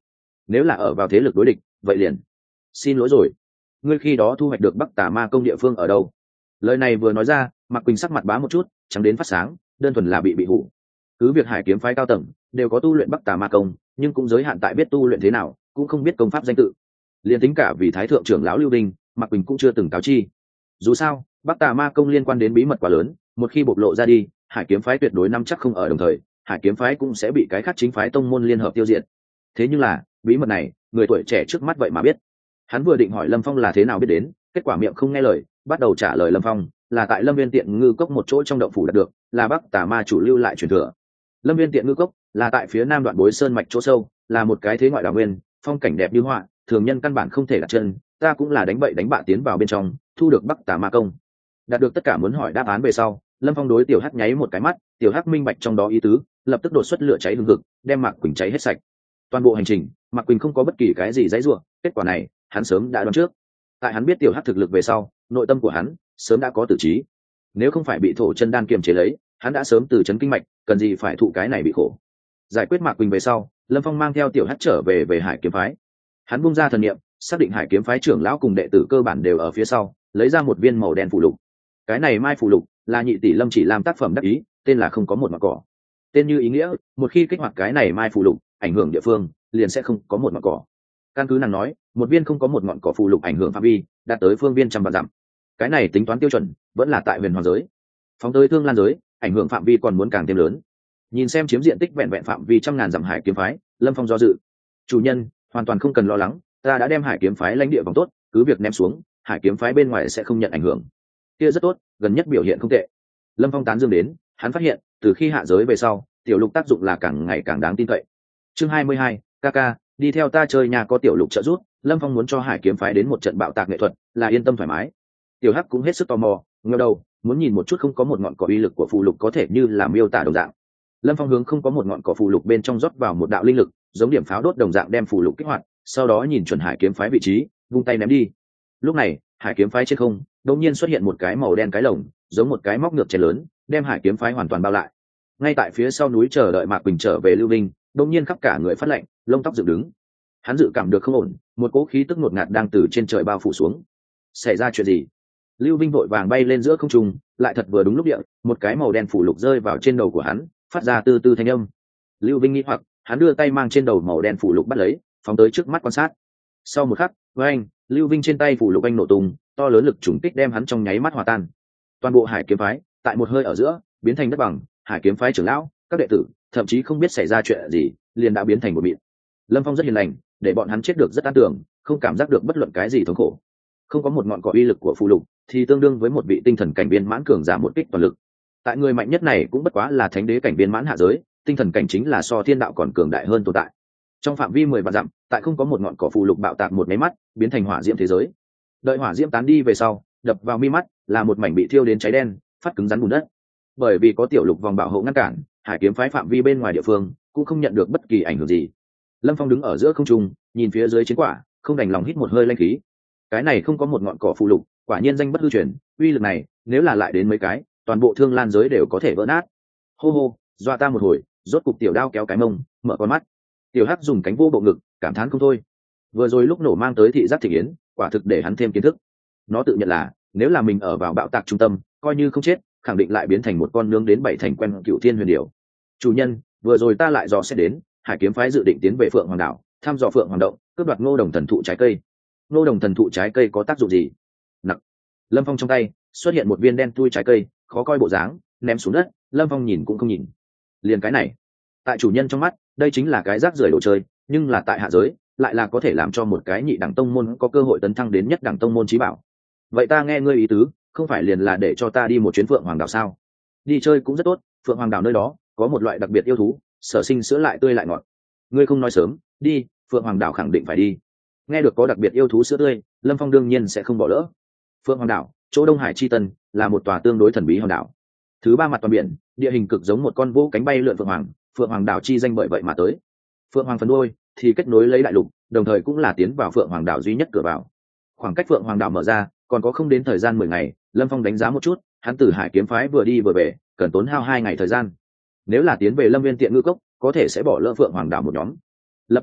nếu là ở vào thế lực đối địch vậy liền xin lỗi rồi. Ngươi khi đó thu hoạch được Bắc Tà Ma Công địa phương ở đâu? Lời này vừa nói ra, Mạc Quỳnh sắc mặt bá một chút, chẳng đến phát sáng, đơn thuần là bị hủ. Cứ việc Hải kiếm phái cao tầng đều có tu luyện Bắc Tà Ma Công, nhưng cũng giới hạn tại biết tu luyện thế nào, cũng không biết công pháp danh tự. Liên tính cả vì thái thượng trưởng lão Lưu Đình, Mạc Quỳnh cũng chưa từng cáo chi. Dù sao, Bắc Tà Ma Công liên quan đến bí mật quá lớn, một khi bộc lộ ra đi, Hải kiếm phái tuyệt đối nắm chắc không ở đồng thời, Hải kiếm phái cũng sẽ bị cái khác chính phái tông môn liên hợp tiêu diệt. Thế nhưng là, bí mật này, người tuổi trẻ trước mắt vậy mà biết. Hắn vừa định hỏi Lâm Phong là thế nào biết đến, kết quả miệng không nghe lời, bắt đầu trả lời Lâm Phong là tại Lâm Viên Tiện Ngư Cốc một chỗ trong động phủ đạt được, là Bắc Tà Ma chủ lưu lại truyền thừa. Lâm Viên Tiện Ngư Cốc là tại phía nam đoạn Bối Sơn mạch chỗ sâu, là một cái thế ngoại đảo nguyên, phong cảnh đẹp như họa, thường nhân căn bản không thể đặt chân, ta cũng là đánh bậy đánh bạ tiến vào bên trong, thu được Bắc Tà Ma Công. Đạt được tất cả muốn hỏi đáp án về sau, Lâm Phong đối Tiểu Hắc nháy một cái mắt, Tiểu Hắc minh bạch trong đó ý tứ, lập tức đột xuất lửa cháy hừng hực, đem Mạc Quỳnh cháy hết sạch. Toàn bộ hành trình, Mạc Quỳnh không có bất kỳ cái gì dãy rủa, kết quả này, hắn sớm đã đoán trước. Tại hắn biết Tiểu Hắc thực lực về sau, nội tâm của hắn sớm đã có tử trí. Nếu không phải bị thổ chân đan kiềm chế lấy, hắn đã sớm từ chấn kinh mạch, cần gì phải thụ cái này bị khổ. Giải quyết Mạc Quỳnh về sau, Lâm Phong mang theo Tiểu Hắc trở về Hải kiếm phái. Hắn bung ra thần niệm, xác định Hải kiếm phái trưởng lão cùng đệ tử cơ bản đều ở phía sau, lấy ra một viên màu đen phù lục. Cái này mai phù lục là nhị tỷ Lâm Chỉ làm tác phẩm đắc ý, tên là không có một ngọn cỏ. Tên như ý nghĩa, một khi kích hoạt cái này mai phù lục, ảnh hưởng địa phương liền sẽ không có một ngọn cỏ. Căn cứ nàng nói, một viên không có một ngọn cỏ phù lục ảnh hưởng phạm vi đạt tới phương viên trăm vạn dặm. Cái này tính toán tiêu chuẩn vẫn là tại huyền hoàng giới, phóng tới thương lan giới, ảnh hưởng phạm vi còn muốn càng thêm lớn. Nhìn xem chiếm diện tích vẹn vẹn phạm vi trăm ngàn dặm Hải kiếm phái, Lâm Phong do dự. Chủ nhân, hoàn toàn không cần lo lắng, ta đã đem Hải kiếm phái lãnh địa vòng tốt, cứ việc ném xuống, Hải kiếm phái bên ngoài sẽ không nhận ảnh hưởng. Kia rất tốt, gần nhất biểu hiện không tệ. Lâm Phong tán dương đến, hắn phát hiện từ khi hạ giới về sau, tiểu lục tác dụng là càng ngày càng đáng tin cậy. Chương 22, Kaka, đi theo ta chơi nhà có tiểu lục trợ giúp. Lâm Phong muốn cho Hải kiếm phái đến một trận bạo tạc nghệ thuật, là yên tâm thoải mái. Tiểu Hắc cũng hết sức tò mò, ngẩng đầu muốn nhìn một chút không có một ngọn cỏ uy lực của phù lục có thể như là miêu tả đồng dạng. Lâm Phong hướng không có một ngọn cỏ phù lục bên trong rót vào một đạo linh lực, giống điểm pháo đốt đồng dạng đem phù lục kích hoạt, sau đó nhìn chuẩn Hải kiếm phái vị trí, vung tay ném đi. Lúc này, Hải kiếm phái trên không đột nhiên xuất hiện một cái màu đen cái lồng, giống một cái móc ngược chén lớn, đem Hải kiếm phái hoàn toàn bao lại. Ngay tại phía sau núi chờ đợi Mạc Quỳnh trở về Lưu Vinh, đột nhiên khắp cả người phát lạnh, lông tóc dựng đứng. Hắn dự cảm được không ổn, một cỗ khí tức ngột ngạt đang từ trên trời bao phủ xuống. Xảy ra chuyện gì? Lưu Vinh vội vàng bay lên giữa không trung, lại thật vừa đúng lúc địa, một cái màu đen phủ lục rơi vào trên đầu của hắn, phát ra từ từ thanh âm. Lưu Vinh nghĩ hoặc, hắn đưa tay mang trên đầu màu đen phủ lục bắt lấy, phóng tới trước mắt quan sát. Sau một khắc, với anh, Lưu Vinh trên tay phủ lục anh nổ tung, to lớn lực trùng kích đem hắn trong nháy mắt hòa tan. Toàn bộ Hải kiếm phái, tại một hơi ở giữa, biến thành đất bằng, Hải kiếm phái trưởng lão, các đệ tử, thậm chí không biết xảy ra chuyện gì, liền đã biến thành một mịn. Lâm Phong rất hiền lành, để bọn hắn chết được rất an tưởng, không cảm giác được bất luận cái gì thống khổ. Không có một ngọn cỏ uy lực của phù lục, thì tương đương với một vị tinh thần cảnh viên mãn cường giả một kích toàn lực. Tại người mạnh nhất này cũng bất quá là thánh đế cảnh viên mãn hạ giới, tinh thần cảnh chính là so thiên đạo còn cường đại hơn tồn tại. Trong phạm vi 10 vạn dặm, tại không có một ngọn cỏ phù lục bạo tạc một máy mắt, biến thành hỏa diễm thế giới. Đợi hỏa diễm tán đi về sau, đập vào mi mắt là một mảnh bị thiêu đến cháy đen, phát cứng rắn bùn đất. Bởi vì có tiểu lục vòng bảo hộ ngăn cản, Hải kiếm phái phạm vi bên ngoài địa phương cũng không nhận được bất kỳ ảnh hưởng gì. Lâm Phong đứng ở giữa không trung, nhìn phía dưới chiến quả, không đành lòng hít một hơi lanh khí. Cái này không có một ngọn cỏ phù lục, quả nhiên danh bất hư truyền, uy lực này, nếu là lại đến mấy cái, toàn bộ thương lan giới đều có thể vỡ nát. Hô hô, dọa ta một hồi, rốt cục tiểu đao kéo cái mông, mở con mắt. Tiểu Hắc dùng cánh vô bộ ngực, cảm thán không thôi. Vừa rồi lúc nổ mang tới thị giác thị yến, quả thực để hắn thêm kiến thức. Nó tự nhận là, nếu là mình ở vào bạo tạc trung tâm, coi như không chết, khẳng định lại biến thành một con nướng đến 7 thành quen cựu thiên huyền điểu. Chủ nhân, vừa rồi ta lại dò xét đến, Hải kiếm phái dự định tiến về Phượng Hoàng đảo, thăm dò Phượng Hoàng động, cướp đoạt Ngô Đồng thần thụ trái cây. Ngô Đồng thần thụ trái cây có tác dụng gì? Nặng. Lâm Phong trong tay xuất hiện một viên đen tui trái cây, khó coi bộ dáng, ném xuống đất. Lâm Phong nhìn cũng không nhìn. Liền cái này, tại chủ nhân trong mắt, đây chính là cái rác rưởi đồ chơi, nhưng là tại hạ giới, lại là có thể làm cho một cái nhị đẳng tông môn có cơ hội tấn thăng đến nhất đẳng tông môn chí bảo. Vậy ta nghe ngươi ý tứ, không phải liền là để cho ta đi một chuyến Phượng Hoàng đảo sao? Đi chơi cũng rất tốt, Phượng Hoàng đảo nơi đó có một loại đặc biệt yêu thú, sở sinh sữa lại tươi lại ngọt. Ngươi không nói sớm, đi, Phượng Hoàng đảo khẳng định phải đi. Nghe được có đặc biệt yêu thú sữa tươi, Lâm Phong đương nhiên sẽ không bỏ lỡ. Phượng Hoàng đảo, chỗ Đông Hải chi tân, là một tòa tương đối thần bí hòn đảo. Thứ ba mặt toàn biển, địa hình cực giống một con vô cánh bay lượn Phượng Hoàng đảo chi danh bởi vậy mà tới. Phượng Hoàng phần đuôi thì kết nối lấy đại lục, đồng thời cũng là tiến vào Phượng Hoàng đảo duy nhất cửa vào. Khoảng cách Phượng Hoàng đảo mở ra, còn có không đến thời gian 10 ngày, Lâm Phong đánh giá một chút, hắn từ Hải kiếm phái vừa đi vừa về, cần tốn hao 2 ngày thời gian. Nếu là tiến về Lâm Viên Tiện Ngư Cốc, có thể sẽ bỏ lỡ Phượng Hoàng đảo một nhóm. Lập tức,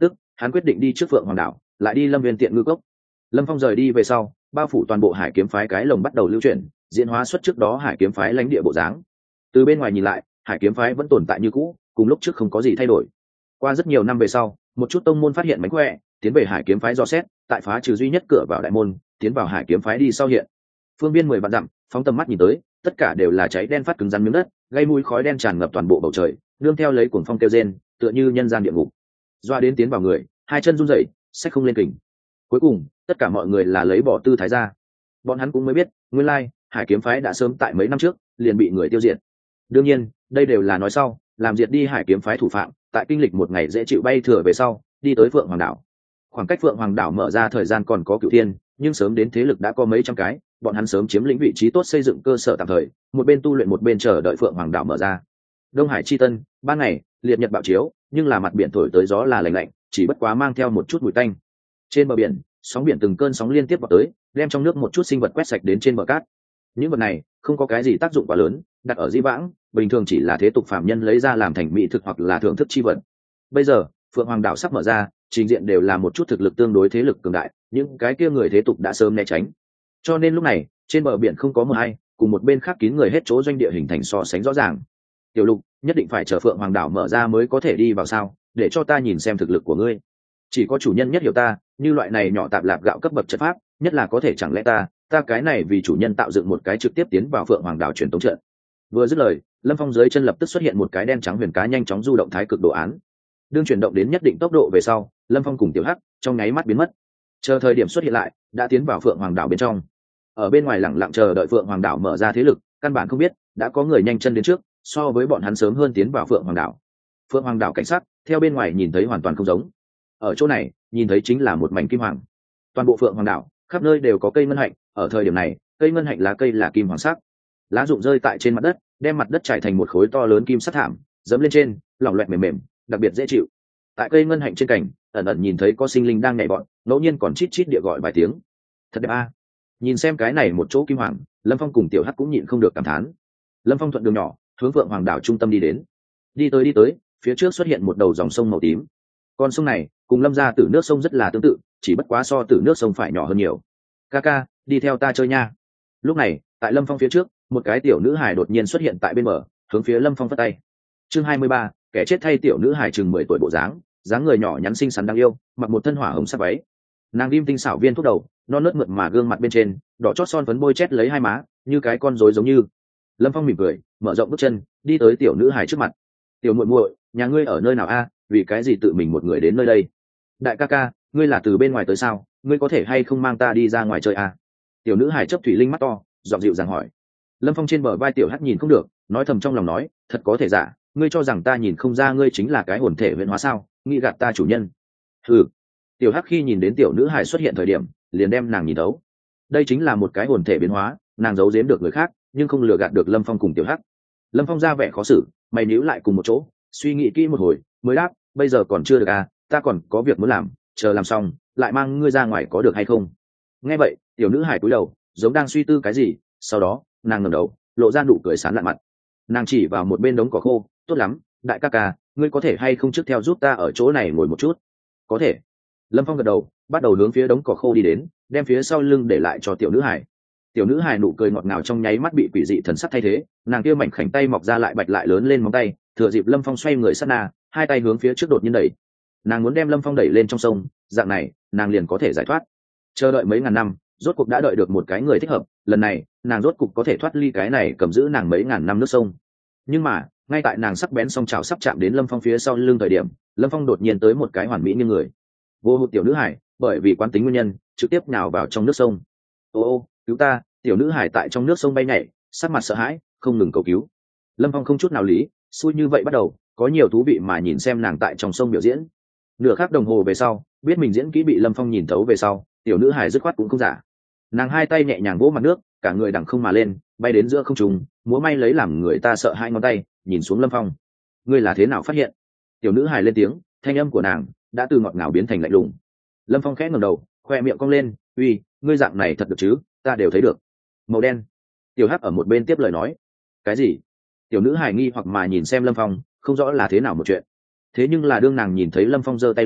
hắn quyết định đi trước phượng hoàng đảo, lại đi lâm viên tiện ngư cốc. Lâm Phong rời đi về sau, bao phủ toàn bộ hải kiếm phái cái lồng bắt đầu lưu chuyển, diễn hóa xuất trước đó hải kiếm phái lãnh địa bộ dáng. Từ bên ngoài nhìn lại, hải kiếm phái vẫn tồn tại như cũ, cùng lúc trước không có gì thay đổi. Qua rất nhiều năm về sau, một chút tông môn phát hiện mánh khỏe, tiến về hải kiếm phái dò xét, tại phá trừ duy nhất cửa vào đại môn, tiến vào hải kiếm phái đi sau hiện. Phương viên 10 vạn dặm, phóng tầm mắt nhìn tới, tất cả đều là cháy đen phát cứng rắn miếng đất, gây mùi khói đen tràn ngập toàn bộ bầu trời, nương theo lấy cuồng phong kêu rên, tựa như nhân gian địa ngục. Doa đến tiến vào người, hai chân run rẩy, xách không lên kình. Cuối cùng, tất cả mọi người là lấy bỏ tư thái ra. Bọn hắn cũng mới biết, nguyên lai hải kiếm phái đã sớm tại mấy năm trước liền bị người tiêu diệt. Đương nhiên, đây đều là nói sau, làm diệt đi hải kiếm phái thủ phạm, tại kinh lịch một ngày dễ chịu bay thừa về sau, đi tới Phượng Hoàng đảo. Khoảng cách Phượng Hoàng đảo mở ra thời gian còn có cửu thiên, nhưng sớm đến thế lực đã có mấy trăm cái, bọn hắn sớm chiếm lĩnh vị trí tốt xây dựng cơ sở tạm thời, một bên tu luyện một bên chờ đợi Phượng Hoàng đảo mở ra. Đông Hải chi tân, ban ngày, liệt nhật bạo chiếu, nhưng là mặt biển thổi tới gió là lạnh lạnh, chỉ bất quá mang theo một chút mùi tanh. Trên bờ biển, sóng biển từng cơn sóng liên tiếp vào tới, đem trong nước một chút sinh vật quét sạch đến trên bờ cát. Những vật này không có cái gì tác dụng quá lớn, đặt ở di vãng, bình thường chỉ là thế tục phạm nhân lấy ra làm thành mỹ thực hoặc là thưởng thức chi vật. Bây giờ, Phượng Hoàng đảo sắp mở ra, trình diện đều là một chút thực lực tương đối thế lực cường đại, những cái kia người thế tục đã sớm né tránh. Cho nên lúc này, trên bờ biển không có mờ hay, cùng một bên khác kín người hết chỗ doanh địa hình thành so sánh rõ ràng. Tiểu Lục, nhất định phải chờ Phượng Hoàng đảo mở ra mới có thể đi vào sao? Để cho ta nhìn xem thực lực của ngươi. Chỉ có chủ nhân nhất hiểu ta, như loại này nhỏ tạp lạp gạo cấp bậc trận pháp, nhất là có thể chẳng lẽ ta cái này vì chủ nhân tạo dựng một cái trực tiếp tiến vào Phượng Hoàng đảo truyền tống trận. Vừa dứt lời, Lâm Phong dưới chân lập tức xuất hiện một cái đen trắng huyền cá nhanh chóng du động thái cực đồ án. Đương chuyển động đến nhất định tốc độ về sau, Lâm Phong cùng Tiểu Hắc trong nháy mắt biến mất. Chờ thời điểm xuất hiện lại, đã tiến vào Phượng Hoàng đảo bên trong. Ở bên ngoài lặng lặng chờ đợi Phượng Hoàng đảo mở ra thế lực, căn bản không biết đã có người nhanh chân đến trước, so với bọn hắn sớm hơn tiến vào Phượng Hoàng đảo. Phượng Hoàng đảo cảnh sát, theo bên ngoài nhìn thấy hoàn toàn không giống. Ở chỗ này, nhìn thấy chính là một mảnh kim hoàng. Toàn bộ Phượng Hoàng đảo, khắp nơi đều có cây ngân hạnh, ở thời điểm này, cây ngân hạnh lá cây là kim hoàng sắc. Lá rụng rơi tại trên mặt đất, đem mặt đất trải thành một khối to lớn kim sắt thảm, dẫm lên trên, lỏng loẹt mềm mềm, đặc biệt dễ chịu. Tại cây ngân hạnh trên cành, ẩn ẩn nhìn thấy có sinh linh đang nhảy bọn, ngẫu nhiên còn chít chít địa gọi vài tiếng. Thật đẹp a. Nhìn xem cái này một chỗ kim hoàng, Lâm Phong cùng Tiểu Hắc cũng nhịn không được cảm thán. Lâm Phong thuận đường nhỏ, hướng Phượng Hoàng đảo trung tâm đi đến. Đi tới, phía trước xuất hiện một đầu dòng sông màu tím. Con sông này cùng Lâm gia Tử nước sông rất là tương tự, chỉ bất quá so Tử nước sông phải nhỏ hơn nhiều. Ca, đi theo ta chơi nha. Lúc này, tại Lâm Phong phía trước, một cái tiểu nữ hài đột nhiên xuất hiện tại bên bờ, hướng phía Lâm Phong phất tay. Chương 23, kẻ chết thay tiểu nữ hài chừng 10 tuổi bộ dáng người nhỏ nhắn xinh xắn đáng yêu, mặc một thân hỏa hồng sắc váy. Nàng ghim tinh xảo viên thuốc đầu, non nớt mượt mà gương mặt bên trên, đỏ chót son phấn bôi chét lấy hai má, như cái con rối giống như. Lâm Phong mỉm cười, mở rộng bước chân, đi tới tiểu nữ hài trước mặt. Tiểu muội muội, nhà ngươi ở nơi nào a? Vì cái gì tự mình một người đến nơi đây? Đại ca, ngươi là từ bên ngoài tới sao? Ngươi có thể hay không mang ta đi ra ngoài chơi a? Tiểu nữ hài chấp thủy linh mắt to, giọng dịu dàng hỏi. Lâm Phong trên bờ vai Tiểu Hắc nhìn không được, nói thầm trong lòng nói, thật có thể giả, ngươi cho rằng ta nhìn không ra ngươi chính là cái hồn thể huyễn hóa sao? Nghĩ gạt ta chủ nhân. Hừ. Tiểu Hắc khi nhìn đến tiểu nữ hài xuất hiện thời điểm, liền đem nàng nhìn thấu. Đây chính là một cái hồn thể biến hóa, nàng giấu giếm được người khác, nhưng không lừa gạt được Lâm Phong cùng Tiểu Hắc. Lâm Phong ra vẻ khó xử, mày níu lại cùng một chỗ, suy nghĩ kỹ một hồi, mới đáp, bây giờ còn chưa được à, ta còn có việc muốn làm, chờ làm xong, lại mang ngươi ra ngoài có được hay không? Nghe vậy, tiểu nữ hài cúi đầu, giống đang suy tư cái gì, sau đó, nàng ngẩng đầu, lộ ra nụ cười sán lạn mặt. Nàng chỉ vào một bên đống cỏ khô, tốt lắm, đại ca, ngươi có thể hay không trước theo giúp ta ở chỗ này ngồi một chút? Có thể. Lâm Phong gật đầu, bắt đầu hướng phía đống cỏ khô đi đến, đem phía sau lưng để lại cho tiểu nữ hài. Tiểu nữ hài nụ cười ngọt ngào trong nháy mắt bị quỷ dị thần sắc thay thế, nàng kia mảnh khảnh tay mọc ra lại bạch lại lớn lên móng tay, thừa dịp Lâm Phong xoay người sát na, hai tay hướng phía trước đột nhiên đẩy. Nàng muốn đem Lâm Phong đẩy lên trong sông, dạng này, nàng liền có thể giải thoát. Chờ đợi mấy ngàn năm, rốt cuộc đã đợi được một cái người thích hợp, lần này, nàng rốt cuộc có thể thoát ly cái này cầm giữ nàng mấy ngàn năm nước sông. Nhưng mà, ngay tại nàng sắc bén song trào sắp chạm đến Lâm Phong phía sau lưng thời điểm, Lâm Phong đột nhiên tới một cái hoàn mỹ như người. Vô hụt tiểu nữ hải, bởi vì quán tính nguyên nhân, trực tiếp nhào vào trong nước sông. Ô, cứu ta! Tiểu nữ hải tại trong nước sông bay nhảy, sắc mặt sợ hãi, không ngừng cầu cứu. Lâm Phong không chút nào lý, xui như vậy bắt đầu, có nhiều thú vị mà nhìn xem nàng tại trong sông biểu diễn. Nửa khắc đồng hồ về sau, biết mình diễn kỹ bị Lâm Phong nhìn thấu về sau, tiểu nữ hải dứt khoát cũng không giả. Nàng hai tay nhẹ nhàng vỗ mặt nước, cả người đằng không mà lên, bay đến giữa không trung, múa may lấy làm người ta sợ hai ngón tay, nhìn xuống Lâm Phong. Ngươi là thế nào phát hiện? Tiểu nữ hải lên tiếng, thanh âm của nàng đã từ ngọt ngào biến thành lạnh lùng. Lâm Phong khẽ ngẩng đầu, khoe miệng cong lên, uy, ngươi dạng này thật được chứ? Ta đều thấy được. Màu đen. Tiểu Hắc ở một bên tiếp lời nói. Cái gì? Tiểu nữ hải nghi hoặc mà nhìn xem Lâm Phong, không rõ là thế nào một chuyện. Thế nhưng là đương nàng nhìn thấy Lâm Phong giơ tay lên,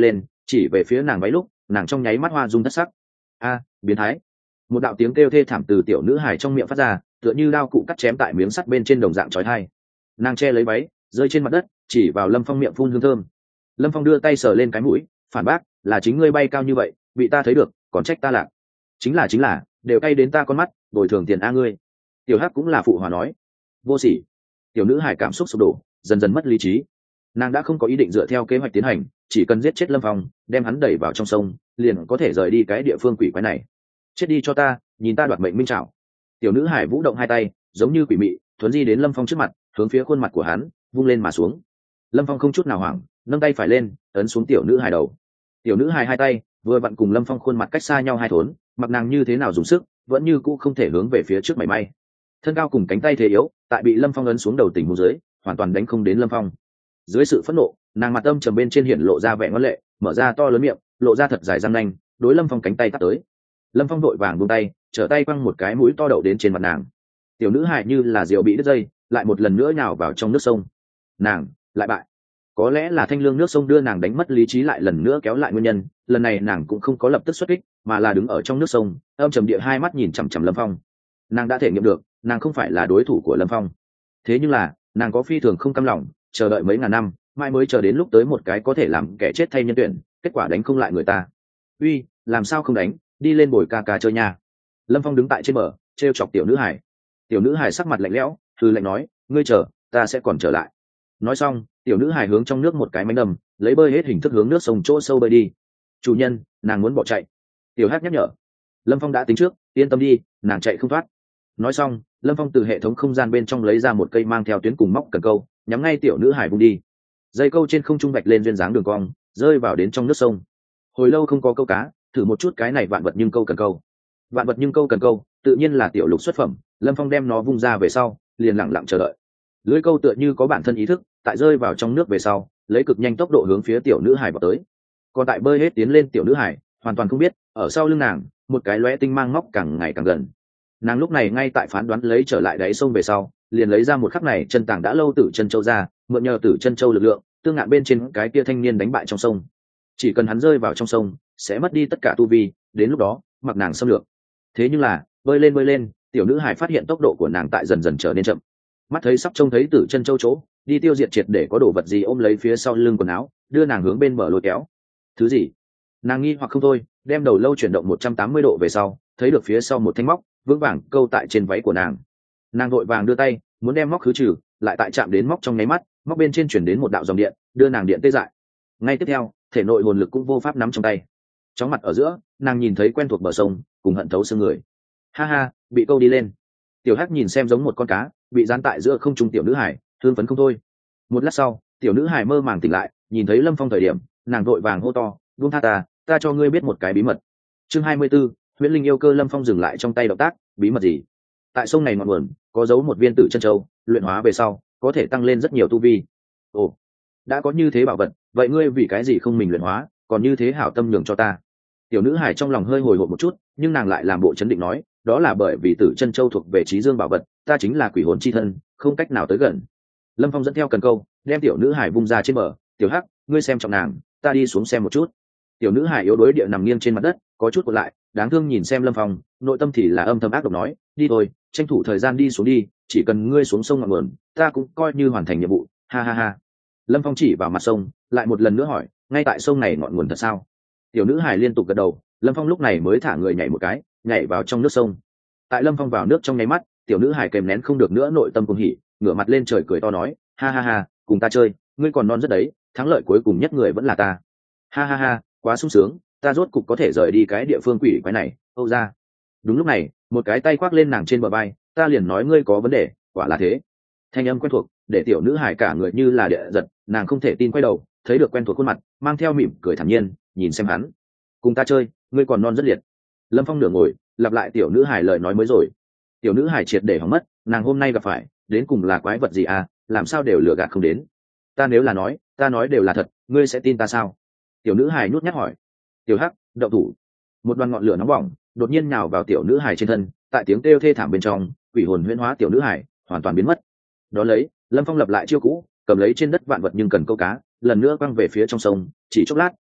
chỉ về phía nàng váy lúc nàng trong nháy mắt hoa rung thất sắc. A, biến thái. Một đạo tiếng kêu thê thảm từ tiểu nữ hài trong miệng phát ra, tựa như đao cụ cắt chém tại miếng sắt bên trên đồng dạng chói tai. Nàng che lấy váy rơi trên mặt đất, chỉ vào Lâm Phong miệng phun hương thơm. Lâm Phong đưa tay sờ lên cái mũi, phản bác, là chính ngươi bay cao như vậy bị ta thấy được còn trách ta lạc. Chính là đều cay đến ta con mắt, bồi thường tiền a ngươi. Tiểu Hắc cũng là phụ hòa nói. Vô sỉ. Tiểu nữ hài cảm xúc sụp đổ, dần dần mất lý trí. Nàng đã không có ý định dựa theo kế hoạch tiến hành, chỉ cần giết chết Lâm Phong, đem hắn đẩy vào trong sông, liền có thể rời đi cái địa phương quỷ quái này. Chết đi cho ta, nhìn ta đoạt mệnh minh trảo. Tiểu nữ hải vũ động hai tay, giống như quỷ mị, thuấn di đến Lâm Phong trước mặt, hướng phía khuôn mặt của hắn vung lên mà xuống. Lâm Phong không chút nào hoảng, nâng tay phải lên, ấn xuống tiểu nữ hải đầu. Tiểu nữ hải hai tay vừa vặn cùng Lâm Phong khuôn mặt cách xa nhau hai thốn, mặc nàng như thế nào dùng sức, vẫn như cũ không thể hướng về phía trước mảy may. Thân cao cùng cánh tay thế yếu, tại bị Lâm Phong ấn xuống đầu tình huống dưới, hoàn toàn đánh không đến Lâm Phong. Dưới sự phẫn nộ, nàng mặt âm trầm bên trên hiện lộ ra vẻ ngoan lệ, mở ra to lớn miệng, lộ ra thật dài răng nanh, đối Lâm Phong cánh tay tắt tới. Lâm Phong đội vàng buông tay, trở tay quăng một cái mũi to đậu đến trên mặt nàng. Tiểu nữ hài như là diều bị đứt dây, lại một lần nữa nhào vào trong nước sông. Nàng lại bại. Có lẽ là thanh lương nước sông đưa nàng đánh mất lý trí lại lần nữa kéo lại nguyên nhân, lần này nàng cũng không có lập tức xuất kích, mà là đứng ở trong nước sông, âm trầm địa hai mắt nhìn chằm chằm Lâm Phong. Nàng đã thể nghiệm được, nàng không phải là đối thủ của Lâm Phong. Thế nhưng là, nàng có phi thường không cam lòng, chờ đợi mấy ngàn năm, mai mới chờ đến lúc tới một cái có thể làm kẻ chết thay nhân tuyển, kết quả đánh không lại người ta. Uy, làm sao không đánh, đi lên bồi ca ca chơi nha. Lâm Phong đứng tại trên bờ, trêu chọc tiểu nữ hải. Tiểu nữ hải sắc mặt lạnh lẽo, thư lạnh nói, ngươi chờ, ta sẽ còn trở lại. Nói xong, tiểu nữ hải hướng trong nước một cái mánh đầm, lấy bơi hết hình thức hướng nước sông chỗ sâu bơi đi. Chủ nhân, nàng muốn bỏ chạy. Tiểu Hắc nhắc nhở. Lâm Phong đã tính trước, yên tâm đi, nàng chạy không thoát. Nói xong, Lâm Phong từ hệ thống không gian bên trong lấy ra một cây mang theo tuyến cùng móc cần câu, nhắm ngay tiểu nữ hải vung đi. Dây câu trên không trung vạch lên duyên dáng đường cong, rơi vào đến trong nước sông. Hồi lâu không có câu cá, thử một chút cái này vạn vật nhưng câu cần câu. Vạn vật nhưng câu cần câu, tự nhiên là tiểu lục xuất phẩm. Lâm Phong đem nó vung ra về sau, liền lặng lặng chờ đợi. Lưỡi câu tựa như có bản thân ý thức, tại rơi vào trong nước về sau, lấy cực nhanh tốc độ hướng phía tiểu nữ hải vào tới. Còn tại bơi hết tiến lên tiểu nữ hải, hoàn toàn không biết, ở sau lưng nàng, một cái lóe tinh mang móc càng ngày càng gần. Nàng lúc này ngay tại phán đoán lấy trở lại đáy sông về sau, liền lấy ra một khắc này chân tàng đã lâu tử chân châu ra, mượn nhờ tử chân châu lực lượng, tương ngạn bên trên cái kia thanh niên đánh bại trong sông. Chỉ cần hắn rơi vào trong sông, sẽ mất đi tất cả tu vi, đến lúc đó, mặc nàng xâm lược. Thế nhưng là, bơi lên, tiểu nữ hải phát hiện tốc độ của nàng tại dần dần trở nên chậm. Mắt thấy sắp trông thấy tử chân châu chỗ, đi tiêu diệt triệt để có đồ vật gì ôm lấy phía sau lưng quần áo, đưa nàng hướng bên bờ lôi kéo. Thứ gì? Nàng nghi hoặc không thôi, đem đầu lâu chuyển động 180 độ về sau, thấy được phía sau một thanh móc vững vàng câu tại trên váy của nàng. Nàng vội vàng đưa tay muốn đem móc khứ trừ, lại tại chạm đến móc trong nháy mắt, móc bên trên chuyển đến một đạo dòng điện, đưa nàng điện tê dại. Ngay tiếp theo, thể nội hồn lực cũng vô pháp nắm trong tay. Chóng mặt ở giữa, nàng nhìn thấy quen thuộc bờ sông, cùng hận thấu xương người. Ha ha, bị câu đi lên. Tiểu Hắc nhìn xem giống một con cá bị dán tại giữa không trung tiểu nữ hải, thương phấn không thôi. Một lát sau, tiểu nữ hải mơ màng tỉnh lại, nhìn thấy Lâm Phong thời điểm, nàng vội vàng hô to, buông tha ta cho ngươi biết một cái bí mật. Chương 24, Huyễn Linh yêu cơ. Lâm Phong dừng lại trong tay động tác, bí mật gì? Tại sông này ngọn nguồn có giấu một viên tử chân châu, luyện hóa về sau có thể tăng lên rất nhiều tu vi. Ồ, đã có như thế bảo vật, vậy ngươi vì cái gì không mình luyện hóa, còn như thế hảo tâm nhường cho ta? Tiểu nữ hải trong lòng hơi hồi hộp một chút, nhưng nàng lại làm bộ chấn định nói, đó là bởi vì tử chân châu thuộc về trí dương bảo vật, ta chính là quỷ hồn chi thân, không cách nào tới gần. Lâm Phong dẫn theo cần câu, đem tiểu nữ hải vung ra trên bờ. Tiểu Hắc, ngươi xem trọng nàng, ta đi xuống xem một chút. Tiểu nữ hải yếu đuối địa nằm nghiêng trên mặt đất, có chút cột lại, đáng thương nhìn xem Lâm Phong, nội tâm thì là âm thầm ác độc nói, đi thôi, tranh thủ thời gian đi xuống đi, chỉ cần ngươi xuống sông ngọn nguồn, ta cũng coi như hoàn thành nhiệm vụ. Ha ha ha. Lâm Phong chỉ vào mặt sông, lại một lần nữa hỏi, ngay tại sông này ngọn nguồn thật sao? Tiểu nữ hải liên tục gật đầu. Lâm Phong lúc này mới thả người nhảy một cái, nhảy vào trong nước sông. Tại Lâm Phong vào nước trong nháy mắt, tiểu nữ hải kèm nén không được nữa nội tâm cuồng hỉ, ngửa mặt lên trời cười to nói, ha ha ha, cùng ta chơi, ngươi còn non rất đấy, thắng lợi cuối cùng nhất người vẫn là ta. Ha ha ha, quá sung sướng, ta rốt cục có thể rời đi cái địa phương quỷ quái này. Âu ra. Đúng lúc này, một cái tay khoác lên nàng trên bờ vai, ta liền nói ngươi có vấn đề, quả là thế. Thanh âm quen thuộc, để tiểu nữ hải cả người như là địa giật, nàng không thể tin quay đầu, thấy được quen thuộc khuôn mặt, mang theo mỉm cười thản nhiên, nhìn xem hắn. Cùng ta chơi, ngươi còn non rất liệt. Lâm Phong nửa ngồi, lặp lại tiểu nữ hải lời nói mới rồi. Tiểu nữ hải triệt để hỏng mất, nàng hôm nay gặp phải, đến cùng là quái vật gì à, làm sao đều lừa gạt không đến. Ta nếu là nói, ta nói đều là thật, ngươi sẽ tin ta sao? Tiểu nữ hải nhút nhát hỏi. Tiểu Hắc, động thủ. Một đoàn ngọn lửa nóng bỏng đột nhiên nhào vào tiểu nữ hải trên thân, tại tiếng kêu thê thảm bên trong, quỷ hồn huyễn hóa tiểu nữ hải hoàn toàn biến mất. Đó lấy, Lâm Phong lập lại chiêu cũ, cầm lấy trên đất vạn vật nhưng cần câu cá, lần nữa quăng về phía trong sông, chỉ chốc lát,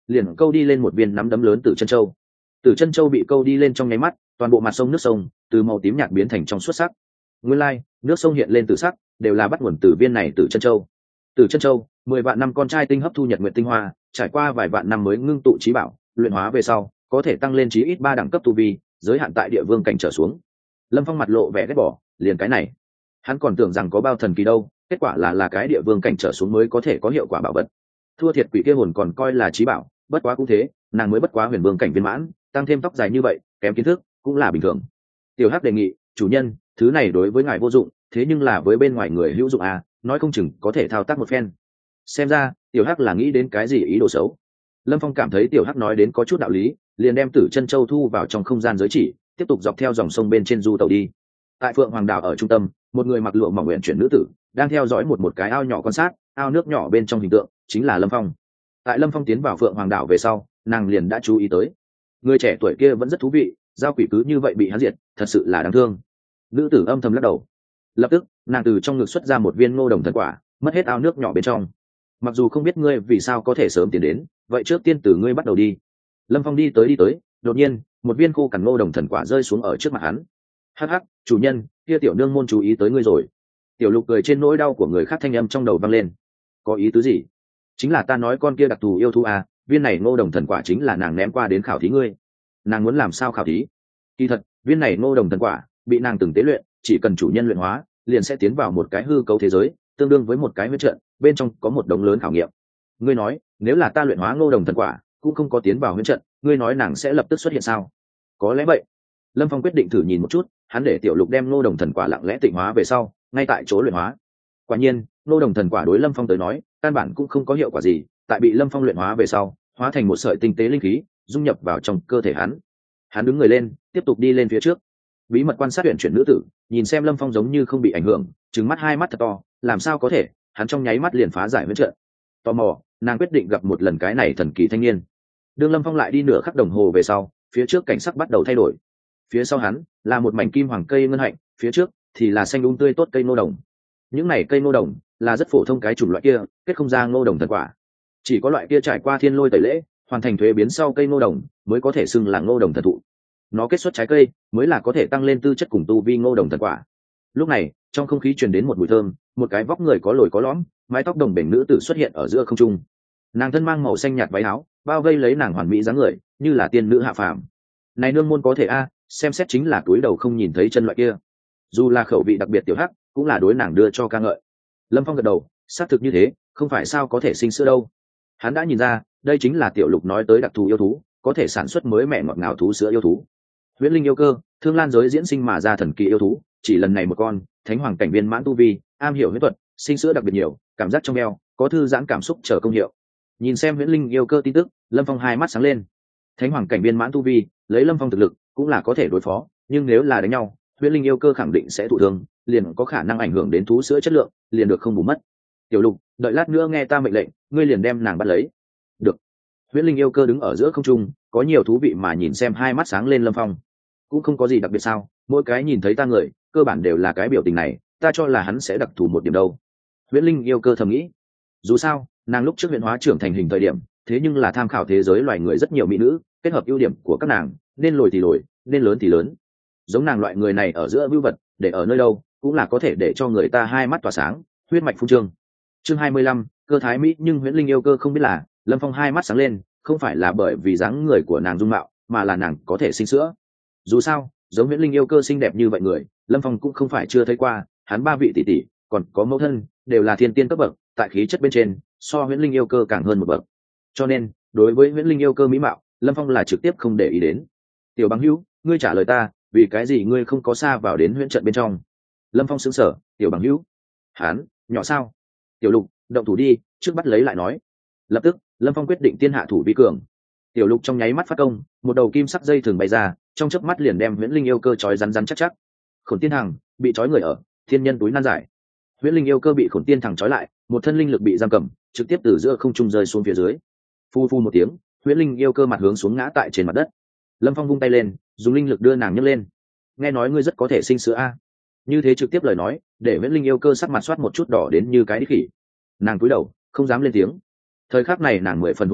liền câu đi lên một viên nắm đấm lớn Tử Chân Châu. Tử Chân Châu bị câu đi lên trong nháy mắt, toàn bộ mặt sông nước sông từ màu tím nhạt biến thành trong suốt sắc. Nguyên lai, nước sông hiện lên tử sắc, đều là bắt nguồn từ viên này Tử Chân Châu. Tử Chân Châu, 10 vạn năm con trai tinh hấp thu nhật nguyện tinh hoa, trải qua vài vạn năm mới ngưng tụ trí bảo, luyện hóa về sau, có thể tăng lên chí ít 3 đẳng cấp tu vi, giới hạn tại địa vương cảnh trở xuống. Lâm Phong mặt lộ vẻ ghét bỏ, liền cái này, hắn còn tưởng rằng có bao thần kỳ đâu, kết quả là cái địa vương cảnh trở xuống mới có thể có hiệu quả bảo vật. Thua thiệt quỷ kia hồn còn coi là trí bảo, bất quá cũng thế, nàng mới bất quá huyền vương cảnh viên mãn, tăng thêm tóc dài như vậy, kém kiến thức cũng là bình thường. Tiểu Hắc đề nghị, chủ nhân, thứ này đối với ngài vô dụng, thế nhưng là với bên ngoài người hữu dụng à, nói không chừng có thể thao tác một phen. Xem ra Tiểu Hắc là nghĩ đến cái gì ý đồ xấu. Lâm Phong cảm thấy Tiểu Hắc nói đến có chút đạo lý, liền đem Tử Chân Châu thu vào trong không gian giới chỉ, tiếp tục dọc theo dòng sông bên trên du tàu đi. Tại Phượng Hoàng đảo ở trung tâm, một người mặc lụa mỏng nguyện chuyển nữ tử đang theo dõi một cái ao nhỏ quan sát, ao nước nhỏ bên trong hình tượng chính là Lâm Phong. Tại Lâm Phong tiến vào Phượng Hoàng đảo về sau, nàng liền đã chú ý tới người trẻ tuổi kia vẫn rất thú vị, giao quỷ cứ như vậy bị hắn diệt, thật sự là đáng thương. Nữ tử âm thầm lắc đầu. Lập tức nàng từ trong ngực xuất ra một viên ngô đồng thần quả, mất hết ao nước nhỏ bên trong. Mặc dù không biết ngươi vì sao có thể sớm tiến đến, vậy trước tiên từ ngươi bắt đầu đi. Lâm Phong đi tới, đột nhiên một viên khô cằn ngô đồng thần quả rơi xuống ở trước mặt hắn. Hắc hắc, chủ nhân, kia tiểu nương môn chú ý tới ngươi rồi. Tiểu Lục cười trên nỗi đau của người khác, thanh âm trong đầu vang lên. Có ý tứ gì? Chính là ta nói con kia đặc thù yêu thú à, viên này ngô đồng thần quả chính là nàng ném qua đến khảo thí ngươi. Nàng muốn làm sao khảo thí? Kỳ thật viên này ngô đồng thần quả bị nàng từng tế luyện, chỉ cần chủ nhân luyện hóa liền sẽ tiến vào một cái hư cấu thế giới, tương đương với một cái huyết trận, bên trong có một đống lớn khảo nghiệm. Ngươi nói nếu là ta luyện hóa ngô đồng thần quả cũng không có tiến vào huyết trận, ngươi nói nàng sẽ lập tức xuất hiện sao? Có lẽ vậy. Lâm Phong quyết định thử nhìn một chút, hắn để Tiểu Lục đem ngô đồng thần quả lặng lẽ tịnh hóa về sau ngay tại chỗ luyện hóa. Quả nhiên ngô đồng thần quả đối Lâm Phong tới nói căn bản cũng không có hiệu quả gì, tại bị Lâm Phong luyện hóa về sau hóa thành một sợi tinh tế linh khí dung nhập vào trong cơ thể hắn. Hắn đứng người lên tiếp tục đi lên phía trước, bí mật quan sát huyện chuyển nữ tử nhìn xem Lâm Phong giống như không bị ảnh hưởng, trừng mắt hai mắt thật to, làm sao có thể, hắn trong nháy mắt liền phá giải huyết trận. Tò mò nàng quyết định gặp một lần cái này thần kỳ thanh niên. Đương Lâm Phong lại đi nửa khắc đồng hồ về sau, phía trước cảnh sắc bắt đầu thay đổi. Phía sau hắn là một mảnh kim hoàng cây ngân hạnh, phía trước thì là xanh tươi tốt cây ngô đồng. Những này cây ngô đồng là rất phổ thông cái chủng loại kia, kết không ra ngô đồng thần quả. Chỉ có loại kia trải qua thiên lôi tẩy lễ, hoàn thành thuế biến sau cây ngô đồng mới có thể xưng là ngô đồng thần thụ. Nó kết xuất trái cây mới là có thể tăng lên tư chất cùng tu vi ngô đồng thần quả. Lúc này trong không khí truyền đến một mùi thơm, một cái vóc người có lồi có lõm, mái tóc đồng bềnh nữ tử xuất hiện ở giữa không trung. Nàng thân mang màu xanh nhạt váy áo, bao vây lấy nàng hoàn mỹ dáng người, như là tiên nữ hạ phàm. Này nương môn có thể a, xem xét chính là túi đầu không nhìn thấy chân loại kia. Dù là khẩu vị đặc biệt Tiểu Hắc cũng là đối nàng đưa cho ca ngợi. Lâm Phong gật đầu, xác thực như thế, không phải sao có thể sinh sữa đâu. Hắn đã nhìn ra đây chính là Tiểu Lục nói tới đặc thù yêu thú, có thể sản xuất mới mẹ ngọt ngào thú sữa yêu thú. Huyễn linh yêu cơ, thương lan giới diễn sinh mà ra thần kỳ yêu thú, chỉ lần này một con, thánh hoàng cảnh viên mãn tu vi, am hiểu huyễn thuật, sinh sữa đặc biệt nhiều, cảm giác trong eo, có thư giãn cảm xúc chờ công hiệu. Nhìn xem huyễn linh yêu cơ tin tức, Lâm Phong hai mắt sáng lên. Thánh hoàng cảnh viên mãn tu vi, lấy Lâm Phong thực lực cũng là có thể đối phó, nhưng nếu là đánh nhau, huyễn linh yêu cơ khẳng định sẽ thụ thương, liền có khả năng ảnh hưởng đến thú sữa chất lượng, liền được không bù mất. Tiểu Lục, đợi lát nữa nghe ta mệnh lệnh, ngươi liền đem nàng bắt lấy. Được. Huyễn linh yêu cơ đứng ở giữa không trung, có nhiều thú vị mà nhìn xem, hai mắt sáng lên Lâm Phong. Cũng không có gì đặc biệt sao, mỗi cái nhìn thấy ta người cơ bản đều là cái biểu tình này, ta cho là hắn sẽ đặc thù một điểm đâu. Huyễn linh yêu cơ thầm nghĩ. Dù sao nàng lúc trước huyễn hóa trưởng thành hình thời điểm thế nhưng là tham khảo thế giới loài người rất nhiều mỹ nữ, kết hợp ưu điểm của các nàng, nên lồi thì lồi, nên lớn thì lớn. Giống nàng loại người này ở giữa vưu vật để ở nơi đâu cũng là có thể để cho người ta hai mắt tỏa sáng, huyết mạch phun trương. Chương 25, cơ thái mỹ. Nhưng huyễn linh yêu cơ không biết là Lâm Phong hai mắt sáng lên không phải là bởi vì dáng người của nàng dung mạo, mà là nàng có thể sinh sữa. Dù sao giống huyễn linh yêu cơ xinh đẹp như vậy người Lâm Phong cũng không phải chưa thấy qua, hắn ba vị tỷ tỷ còn có mẫu thân đều là thiên tiên cấp bậc, tại khí chất bên trên so huyễn linh yêu cơ càng hơn một bậc, cho nên đối với huyễn linh yêu cơ mỹ mạo Lâm Phong là trực tiếp không để ý đến. Tiểu bằng hữu, ngươi trả lời ta, vì cái gì ngươi không có xa vào đến huyễn trận bên trong? Lâm Phong sững sờ. Tiểu bằng hữu? Hán nhỏ sao? Tiểu Lục, động thủ đi, trước bắt lấy lại nói. Lập tức Lâm Phong quyết định tiên hạ thủ vi cường. Tiểu Lục trong nháy mắt phát công, một đầu kim sắc dây thường bay ra, trong chớp mắt liền đem huyễn linh yêu cơ trói rắn rắn chắc chắc. Khổn tiên thằng bị trói người ở, thiên nhân túi nan giải. Huyễn linh yêu cơ bị khổn tiên thằng trói lại, một thân linh lực bị giam cầm, trực tiếp từ giữa không trung rơi xuống phía dưới. Phu phu một tiếng, huyễn linh yêu cơ mặt hướng xuống ngã tại trên mặt đất. Lâm Phong vung tay lên, dùng linh lực đưa nàng nhấc lên. Nghe nói ngươi rất có thể sinh sữa a. Như thế trực tiếp lời nói để huyễn linh yêu cơ sắc mặt soát một chút đỏ đến như cái đít khỉ. Nàng cúi đầu không dám lên tiếng. Thời khắc này nàng 10 phần hối hận,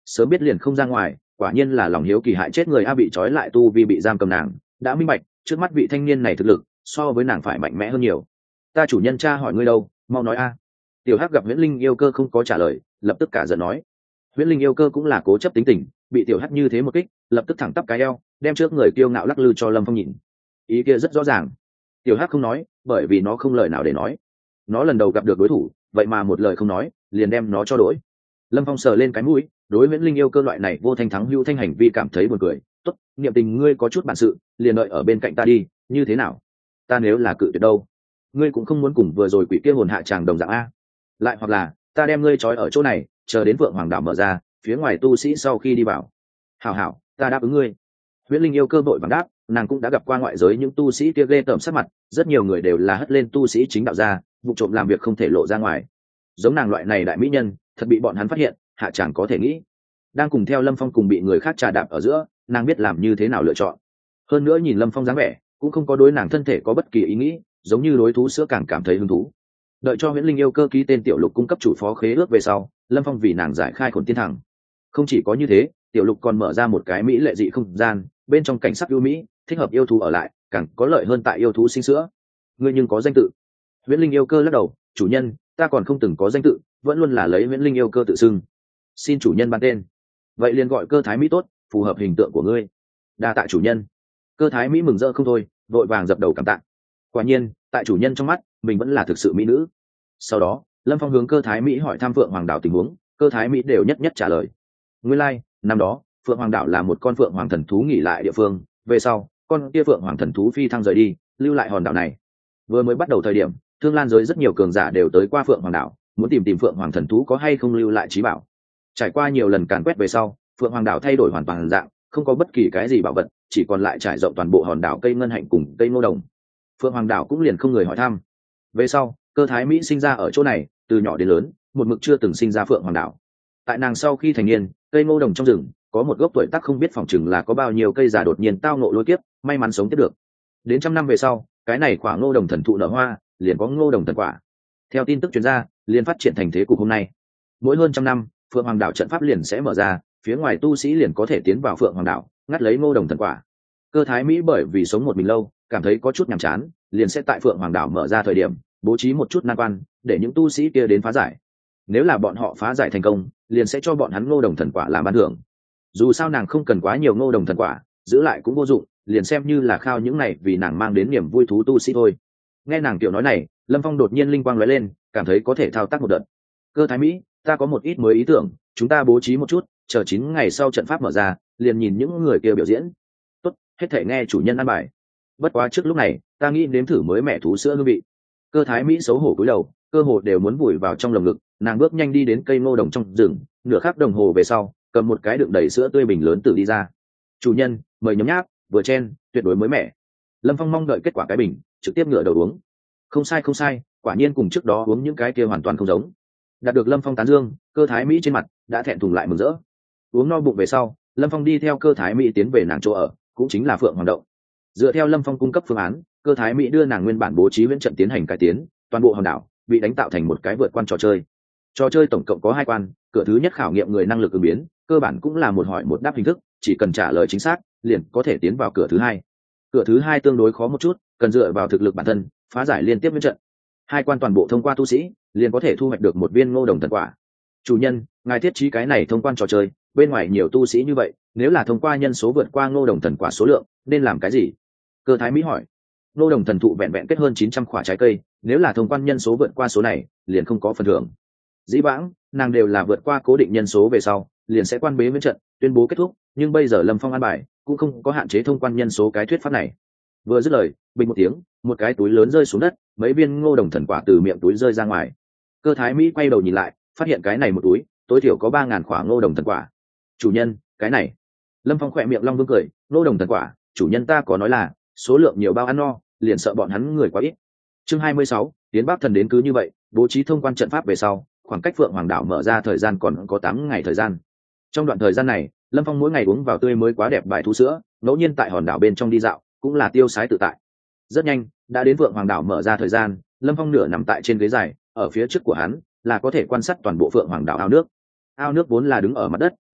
sớm biết liền không ra ngoài, quả nhiên là lòng hiếu kỳ hại chết người a. Bị trói lại tu vi bị giam cầm nàng đã minh bạch trước mắt vị thanh niên này thực lực so với nàng phải mạnh mẽ hơn nhiều. Ta chủ nhân cha hỏi ngươi đâu, mau nói a. Tiểu Hắc gặp Huyễn Linh yêu cơ không có trả lời, lập tức cả giận nói. Huyễn Linh yêu cơ cũng là cố chấp tính tình, bị Tiểu Hắc như thế một kích, lập tức thẳng tắp cái eo, đem trước người kiêu ngạo lắc lư cho Lâm Phong nhìn. Ý kia rất rõ ràng. Tiểu Hắc không nói, bởi vì nó không lời nào để nói. Nó lần đầu gặp được đối thủ, vậy mà một lời không nói, liền đem nó cho đổi. Lâm Phong sờ lên cái mũi, đối Huyễn Linh yêu cơ loại này vô thanh thắng hữu thanh hành vi cảm thấy buồn cười. Tốt, niệm tình ngươi có chút bản sự, liền đợi ở bên cạnh ta đi, như thế nào? Ta nếu là cự tuyệt đâu? Ngươi cũng không muốn cùng vừa rồi quỷ kia hồn hạ tràng đồng dạng a. Lại hoặc là ta đem ngươi trói ở chỗ này, chờ đến Vượng Hoàng đảo mở ra, phía ngoài tu sĩ sau khi đi vào. Hảo hảo, ta đáp ứng ngươi. Huyễn Linh yêu cơ vội vàng đáp, nàng cũng đã gặp qua ngoại giới những tu sĩ kia ghê tởm sắc mặt, rất nhiều người đều là hất lên tu sĩ chính đạo ra, vụ trộm làm việc không thể lộ ra ngoài. Giống nàng loại này đại mỹ nhân, thật bị bọn hắn phát hiện, hạ chẳng có thể nghĩ. Đang cùng theo Lâm Phong cùng bị người khác trà đạp ở giữa, nàng biết làm như thế nào lựa chọn. Hơn nữa nhìn Lâm Phong dáng vẻ, cũng không có đối nàng thân thể có bất kỳ ý nghĩ, giống như đối thú sữa càng cảm thấy hứng thú. Đợi cho Huyễn Linh yêu cơ ký tên Tiểu Lục cung cấp chủ phó khế ước về sau, Lâm Phong vì nàng giải khai Khổn Tiên Thẳng. Không chỉ có như thế, Tiểu Lục còn mở ra một cái mỹ lệ dị không gian, bên trong cảnh sắc ưu mỹ, thích hợp yêu thú ở lại, càng có lợi hơn tại yêu thú sinh sữa. Ngươi nhưng có danh tự? Huyễn Linh yêu cơ lắc đầu, chủ nhân, ta còn không từng có danh tự, vẫn luôn là lấy Huyễn Linh yêu cơ tự xưng. Xin chủ nhân ban tên. Vậy liền gọi Cơ Thái Mỹ tốt, phù hợp hình tượng của ngươi. Đa tạ chủ nhân. Cơ Thái Mỹ mừng rỡ không thôi, vội vàng dập đầu cảm tạ. Quả nhiên, tại chủ nhân trong mắt, mình vẫn là thực sự mỹ nữ. Sau đó, Lâm Phong hướng Cơ Thái Mỹ hỏi thăm Phượng Hoàng đảo tình huống, Cơ Thái Mỹ đều nhất nhất trả lời. Nguyên lai, năm đó, Phượng Hoàng đảo là một con Phượng Hoàng thần thú nghỉ lại địa phương, về sau, con kia Phượng Hoàng thần thú phi thăng rời đi, lưu lại hòn đảo này. Vừa mới bắt đầu thời điểm, Thương Lan giới rất nhiều cường giả đều tới qua Phượng Hoàng đảo, muốn tìm Phượng Hoàng thần thú có hay không lưu lại trí bảo. Trải qua nhiều lần càn quét về sau, Phượng Hoàng đảo thay đổi hoàn toàn dạng, không có bất kỳ cái gì bảo vật, chỉ còn lại trải rộng toàn bộ hòn đảo cây ngân hạnh cùng cây ngô đồng. Phượng Hoàng đảo cũng liền không người hỏi thăm. Về sau, Cơ Thái Mỹ sinh ra ở chỗ này, từ nhỏ đến lớn, một mực chưa từng sinh ra Phượng Hoàng đảo. Tại nàng sau khi thành niên, cây ngô đồng trong rừng có một gốc tuổi tác không biết phỏng chừng là có bao nhiêu cây già đột nhiên tao ngộ lôi kiếp, may mắn sống tiếp được. Đến trăm năm về sau, cái này quả ngô đồng thần thụ nở hoa, liền có ngô đồng thần quả. Theo tin tức truyền ra, liền phát triển thành thế cục hôm nay. Mỗi hơn trăm năm, Phượng Hoàng đảo trận pháp liền sẽ mở ra, phía ngoài tu sĩ liền có thể tiến vào Phượng Hoàng đảo, ngắt lấy ngô đồng thần quả. Cơ Thái Mỹ bởi vì sống một mình lâu, cảm thấy có chút nhàm chán, liền sẽ tại Phượng Hoàng đảo mở ra thời điểm, bố trí một chút nan quan, để những tu sĩ kia đến phá giải. Nếu là bọn họ phá giải thành công, liền sẽ cho bọn hắn ngô đồng thần quả làm ban thưởng. Dù sao nàng không cần quá nhiều ngô đồng thần quả, giữ lại cũng vô dụng, liền xem như là khao những này vì nàng mang đến niềm vui thú tu sĩ thôi. Nghe nàng tiểu nói này, Lâm Phong đột nhiên linh quang lóe lên, cảm thấy có thể thao tác một đợt. Cơ Thái Mỹ, ta có một ít mới ý tưởng, chúng ta bố trí một chút, chờ 9 ngày sau trận pháp mở ra, liền nhìn những người kia biểu diễn. Tốt, hết thể nghe chủ nhân ăn bài. Bất quá trước lúc này, ta nghĩ nếm thử mới mẻ thú sữa hương vị. Cơ Thái Mỹ xấu hổ cúi đầu, cơ hồ đều muốn vùi vào trong lồng ngực, nàng bước nhanh đi đến cây ngô đồng trong rừng, nửa khắc đồng hồ về sau, cầm một cái đựng đầy sữa tươi bình lớn tự đi ra. Chủ nhân, mời nhấm nháp, vừa chen, tuyệt đối mới mẻ. Lâm Phong mong đợi kết quả cái bình, trực tiếp ngửa đầu uống. Không sai không sai, quả nhiên cùng trước đó uống những cái kia hoàn toàn không giống. Đạt được Lâm Phong tán dương, Cơ Thái Mỹ trên mặt đã thẹn thùng lại mừng rỡ. Uống no bụng về sau, Lâm Phong đi theo Cơ Thái Mỹ tiến về nàng chỗ ở, cũng chính là Phượng Hoàng động. Dựa theo Lâm Phong cung cấp phương án, Cơ Thái Mỹ đưa nàng nguyên bản bố trí viễn trận tiến hành cải tiến, toàn bộ hòn đảo bị đánh tạo thành một cái vượt quan trò chơi. Trò chơi tổng cộng có 2 quan, cửa thứ nhất khảo nghiệm người năng lực ứng biến, cơ bản cũng là một hỏi một đáp hình thức, chỉ cần trả lời chính xác, liền có thể tiến vào cửa thứ 2. Cửa thứ 2 tương đối khó một chút, cần dựa vào thực lực bản thân, phá giải liên tiếp viễn trận. 2 quan toàn bộ thông qua tu sĩ, liền có thể thu hoạch được một viên ngô đồng thần quả. Chủ nhân, ngài thiết trí cái này thông quan trò chơi, bên ngoài nhiều tu sĩ như vậy, nếu là thông qua nhân số vượt qua ngô đồng thần quả số lượng, nên làm cái gì? Cơ Thái Mỹ hỏi. Ngô đồng thần thụ vẹn vẹn kết hơn 900 quả trái cây, nếu là thông quan nhân số vượt qua số này, liền không có phần thưởng. Dĩ vãng, nàng đều là vượt qua cố định nhân số về sau, liền sẽ quan bế viễn trận, tuyên bố kết thúc, nhưng bây giờ Lâm Phong an bài, cũng không có hạn chế thông quan nhân số cái thuyết pháp này. Vừa dứt lời, bình một tiếng, một cái túi lớn rơi xuống đất, mấy viên ngô đồng thần quả từ miệng túi rơi ra ngoài. Cơ Thái Mỹ quay đầu nhìn lại, phát hiện cái này một túi, tối thiểu có 3000 quả ngô đồng thần quả. Chủ nhân, cái này. Lâm Phong khỏe miệng long vương cười, ngô đồng thần quả, chủ nhân ta có nói là, số lượng nhiều bao ăn no, liền sợ bọn hắn người quá ít. Chương 26, tiến Bắc thần đến cứ như vậy, bố trí thông quan trận pháp về sau, khoảng cách Phượng Hoàng đảo mở ra thời gian còn có 8 ngày thời gian. Trong đoạn thời gian này, Lâm Phong mỗi ngày uống vào tươi mới quá đẹp bài thú sữa, ngẫu nhiên tại hòn đảo bên trong đi dạo, cũng là tiêu sái tự tại. Rất nhanh, đã đến Phượng Hoàng đảo mở ra thời gian, Lâm Phong nửa nằm tại trên ghế dài, ở phía trước của hắn là có thể quan sát toàn bộ Phượng Hoàng đảo ao nước. Ao nước vốn là đứng ở mặt đất,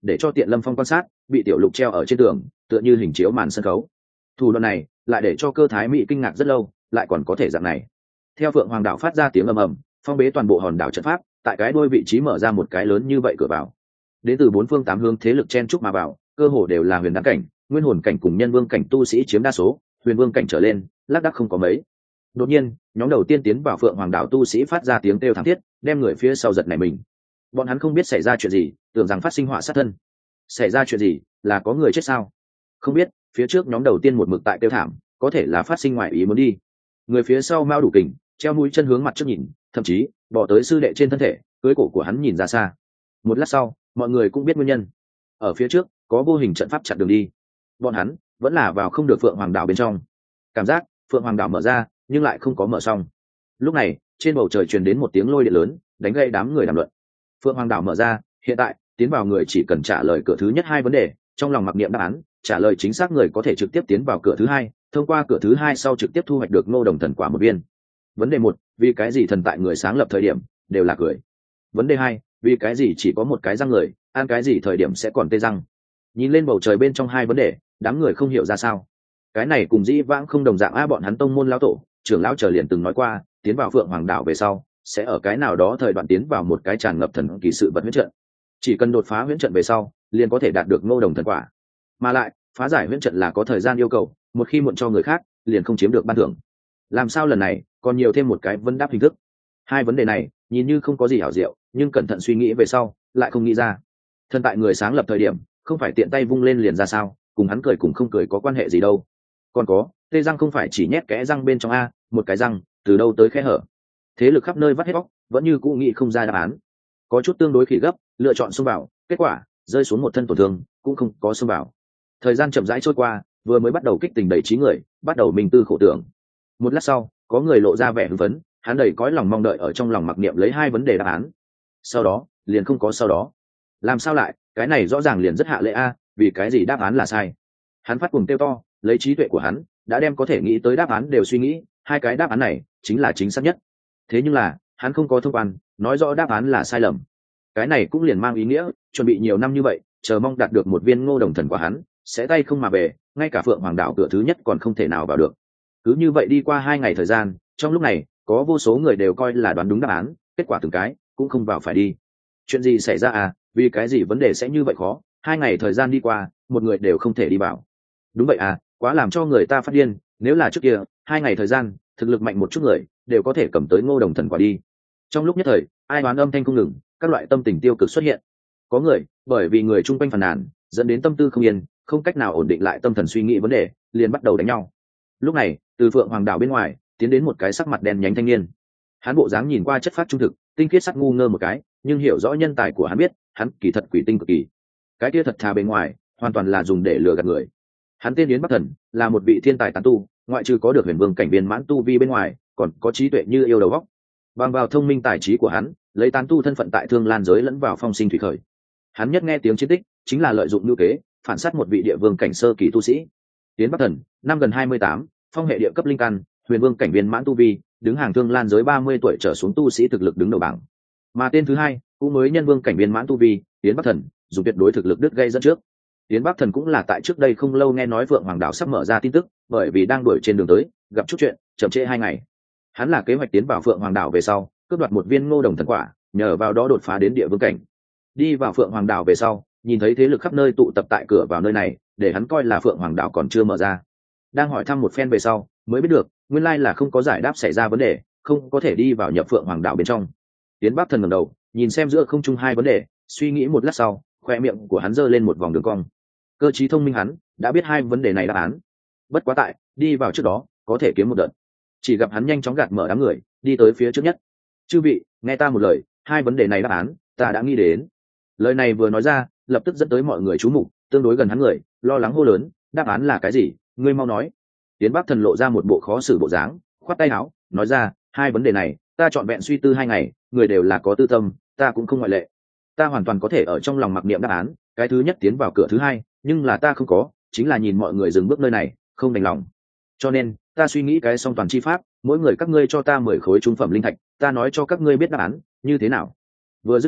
để cho tiện Lâm Phong quan sát, bị tiểu lục treo ở trên tường, tựa như hình chiếu màn sân khấu. Thủ đoạn này lại để cho Cơ Thái Mỹ kinh ngạc rất lâu, lại còn có thể dạng này. Theo Phượng Hoàng đảo phát ra tiếng ầm ầm, phong bế toàn bộ hòn đảo trận pháp, tại cái đôi vị trí mở ra một cái lớn như vậy cửa vào. Đến từ bốn phương tám hướng thế lực chen chúc mà vào, cơ hồ đều là huyền đăng cảnh, nguyên hồn cảnh cùng nhân vương cảnh tu sĩ chiếm đa số, huyền vương cảnh trở lên lác đác không có mấy. Đột nhiên, nhóm đầu tiên tiến vào Phượng Hoàng đảo tu sĩ phát ra tiếng kêu thảm thiết, đem người phía sau giật nảy mình. Bọn hắn không biết xảy ra chuyện gì, tưởng rằng phát sinh họa sát thân. Xảy ra chuyện gì, là có người chết sao? Không biết, phía trước nhóm đầu tiên một mực tại kêu thảm, có thể là phát sinh ngoại ý muốn đi. Người phía sau mao đủ kình, treo mũi chân hướng mặt trước nhìn, thậm chí bỏ tới sư đệ trên thân thể, cưới cổ của hắn nhìn ra xa. Một lát sau, mọi người cũng biết nguyên nhân. Ở phía trước có vô hình trận pháp chặn đường đi, bọn hắn vẫn là vào không được Phượng Hoàng đảo bên trong. Cảm giác Phượng Hoàng đảo mở ra nhưng lại không có mở xong. Lúc này trên bầu trời truyền đến một tiếng lôi điện lớn, đánh gây đám người đàm luận. Phượng Hoàng đảo mở ra, hiện tại tiến vào người chỉ cần trả lời cửa thứ nhất hai vấn đề, trong lòng mặc niệm đáp án, trả lời chính xác người có thể trực tiếp tiến vào cửa thứ hai, thông qua cửa thứ hai sau trực tiếp thu hoạch được ngô đồng thần quả một viên. Vấn đề một, vì cái gì thần tại người sáng lập thời điểm đều là cười? Vấn đề hai, vì cái gì chỉ có một cái răng người, ăn cái gì thời điểm sẽ còn tê răng? Nhìn lên bầu trời bên trong hai vấn đề, đám người không hiểu ra sao. Cái này cùng dĩ vãng không đồng dạng. Bọn hắn tông môn lão tổ, trưởng lão chờ liền từng nói qua, tiến vào Phượng Hoàng đảo về sau sẽ ở cái nào đó thời đoạn tiến vào một cái tràn ngập thần kỳ sự vật huyễn trận, chỉ cần đột phá huyễn trận về sau liền có thể đạt được ngô đồng thần quả, mà lại phá giải huyễn trận là có thời gian yêu cầu, một khi muộn cho người khác liền không chiếm được ban thưởng. Làm sao lần này còn nhiều thêm một cái vấn đáp hình thức? Hai vấn đề này nhìn như không có gì hảo diệu, nhưng cẩn thận suy nghĩ về sau lại không nghĩ ra. Thần tại người sáng lập thời điểm không phải tiện tay vung lên liền ra sao, cùng hắn cười cùng không cười có quan hệ gì đâu. Còn có, tê răng không phải chỉ nhét kẽ răng bên trong a, một cái răng từ đâu tới khe hở? Thế lực khắp nơi vắt hết bóc, vẫn như cũ nghĩ không ra đáp án. Có chút tương đối khỉ gấp, lựa chọn xông vào, kết quả rơi xuống một thân tổn thương, cũng không có xông vào. Thời gian chậm rãi trôi qua, vừa mới bắt đầu kích tình đầy trí người, bắt đầu mình tư khổ tưởng. Một lát sau, có người lộ ra vẻ hưng phấn, hắn đầy cõi lòng mong đợi ở trong lòng mặc niệm lấy hai vấn đề đáp án. Sau đó liền không có sau đó. Làm sao lại, cái này rõ ràng liền rất hạ lệ a, vì cái gì đáp án là sai? Hắn phát cuồng kêu to, lấy trí tuệ của hắn đã đem có thể nghĩ tới đáp án đều suy nghĩ, hai cái đáp án này chính là chính xác nhất. Thế nhưng là hắn không có thông quan, nói rõ đáp án là sai lầm. Cái này cũng liền mang ý nghĩa chuẩn bị nhiều năm như vậy, chờ mong đạt được một viên ngô đồng thần của hắn sẽ tay không mà về, ngay cả Phượng Hoàng đảo cửa thứ nhất còn không thể nào vào được. Cứ như vậy đi qua 2 ngày thời gian, trong lúc này có vô số người đều coi là đoán đúng đáp án, kết quả từng cái cũng không vào phải đi. Chuyện gì xảy ra à, vì cái gì vấn đề sẽ như vậy khó? 2 ngày thời gian đi qua, một người đều không thể đi vào. Đúng vậy à, quá làm cho người ta phát điên. Nếu là trước kia 2 ngày thời gian, thực lực mạnh một chút người đều có thể cầm tới ngô đồng thần quả đi. Trong lúc nhất thời, ai đoán âm thanh không ngừng, các loại tâm tình tiêu cực xuất hiện. Có người bởi vì người chung quanh phàn nàn dẫn đến tâm tư không yên, không cách nào ổn định lại tâm thần suy nghĩ vấn đề, liền bắt đầu đánh nhau. Lúc này từ Phượng Hoàng đảo bên ngoài tiến đến một cái sắc mặt đen nhánh thanh niên. Hắn bộ dáng nhìn qua chất phác trung thực, tinh khiết sắc ngu ngơ một cái, nhưng hiểu rõ nhân tài của hắn, biết hắn kỳ thật quỷ tinh cực kỳ. Cái kia thật thà bên ngoài hoàn toàn là dùng để lừa gạt người. Hắn tên Yến Bắc Thần, là một vị thiên tài tán tu, ngoại trừ có được huyền vương cảnh viên mãn tu vi bên ngoài, còn có trí tuệ như yêu đầu óc. Bằng vào thông minh tài trí của hắn, lấy tán tu thân phận tại Thương Lan giới lẫn vào phong sinh thủy khởi. Hắn nhất nghe tiếng chiến tích, chính là lợi dụng lưu kế, phản sát một vị địa vương cảnh sơ kỳ tu sĩ. Yến Bắc Thần, năm gần 28, phong hệ địa cấp linh căn, huyền vương cảnh viên mãn tu vi, đứng hàng Thương Lan giới 30 tuổi trở xuống tu sĩ thực lực đứng đầu bảng. Mà tên thứ hai, cũng mới nhân vương cảnh viên mãn tu vi, Yến Bắc Thần, dùng tuyệt đối thực lực đứt gây dẫn trước. Yến Bắc Thần cũng là tại trước đây không lâu nghe nói Phượng Hoàng đảo sắp mở ra tin tức, bởi vì đang đuổi trên đường tới, gặp chút chuyện, chậm trễ 2 ngày. Hắn là kế hoạch tiến vào Phượng Hoàng đảo về sau, cướp đoạt một viên ngô đồng thần quả, nhờ vào đó đột phá đến địa vương cảnh. Đi vào Phượng Hoàng đảo về sau, nhìn thấy thế lực khắp nơi tụ tập tại cửa vào nơi này, để hắn coi là Phượng Hoàng đảo còn chưa mở ra. Đang hỏi thăm một phen về sau, mới biết được, nguyên lai là không có giải đáp xảy ra vấn đề, không có thể đi vào nhập Phượng Hoàng đảo bên trong. Yến Bắc Thần ngẩng đầu, nhìn xem giữa không trung hai vấn đề, suy nghĩ một lát sau, khoe miệng của hắn giơ lên một vòng đường cong. Cơ trí thông minh hắn đã biết hai vấn đề này đáp án, bất quá tại đi vào trước đó có thể kiếm một đợt. Chỉ gặp hắn nhanh chóng gạt mở đám người, đi tới phía trước nhất. Chư vị, nghe ta một lời, hai vấn đề này đáp án ta đã nghĩ đến. Lời này vừa nói ra, lập tức dẫn tới mọi người chú mục, tương đối gần hắn người lo lắng hô lớn, đáp án là cái gì, ngươi mau nói. Yến Bắc Thần lộ ra một bộ khó xử bộ dáng, khoát tay áo nói ra, hai vấn đề này ta trọn vẹn suy tư 2 ngày, người đều là có tư tâm, ta cũng không ngoại lệ. Ta hoàn toàn có thể ở trong lòng mặc niệm đáp án, cái thứ nhất tiến vào cửa thứ hai, nhưng là ta không có, chính là nhìn mọi người dừng bước nơi này, không đành lòng. Cho nên ta suy nghĩ cái song toàn chi pháp, mỗi người các ngươi cho ta 10 khối trung phẩm linh thạch, ta nói cho các ngươi biết đáp án như thế nào. Vừa dứt lời,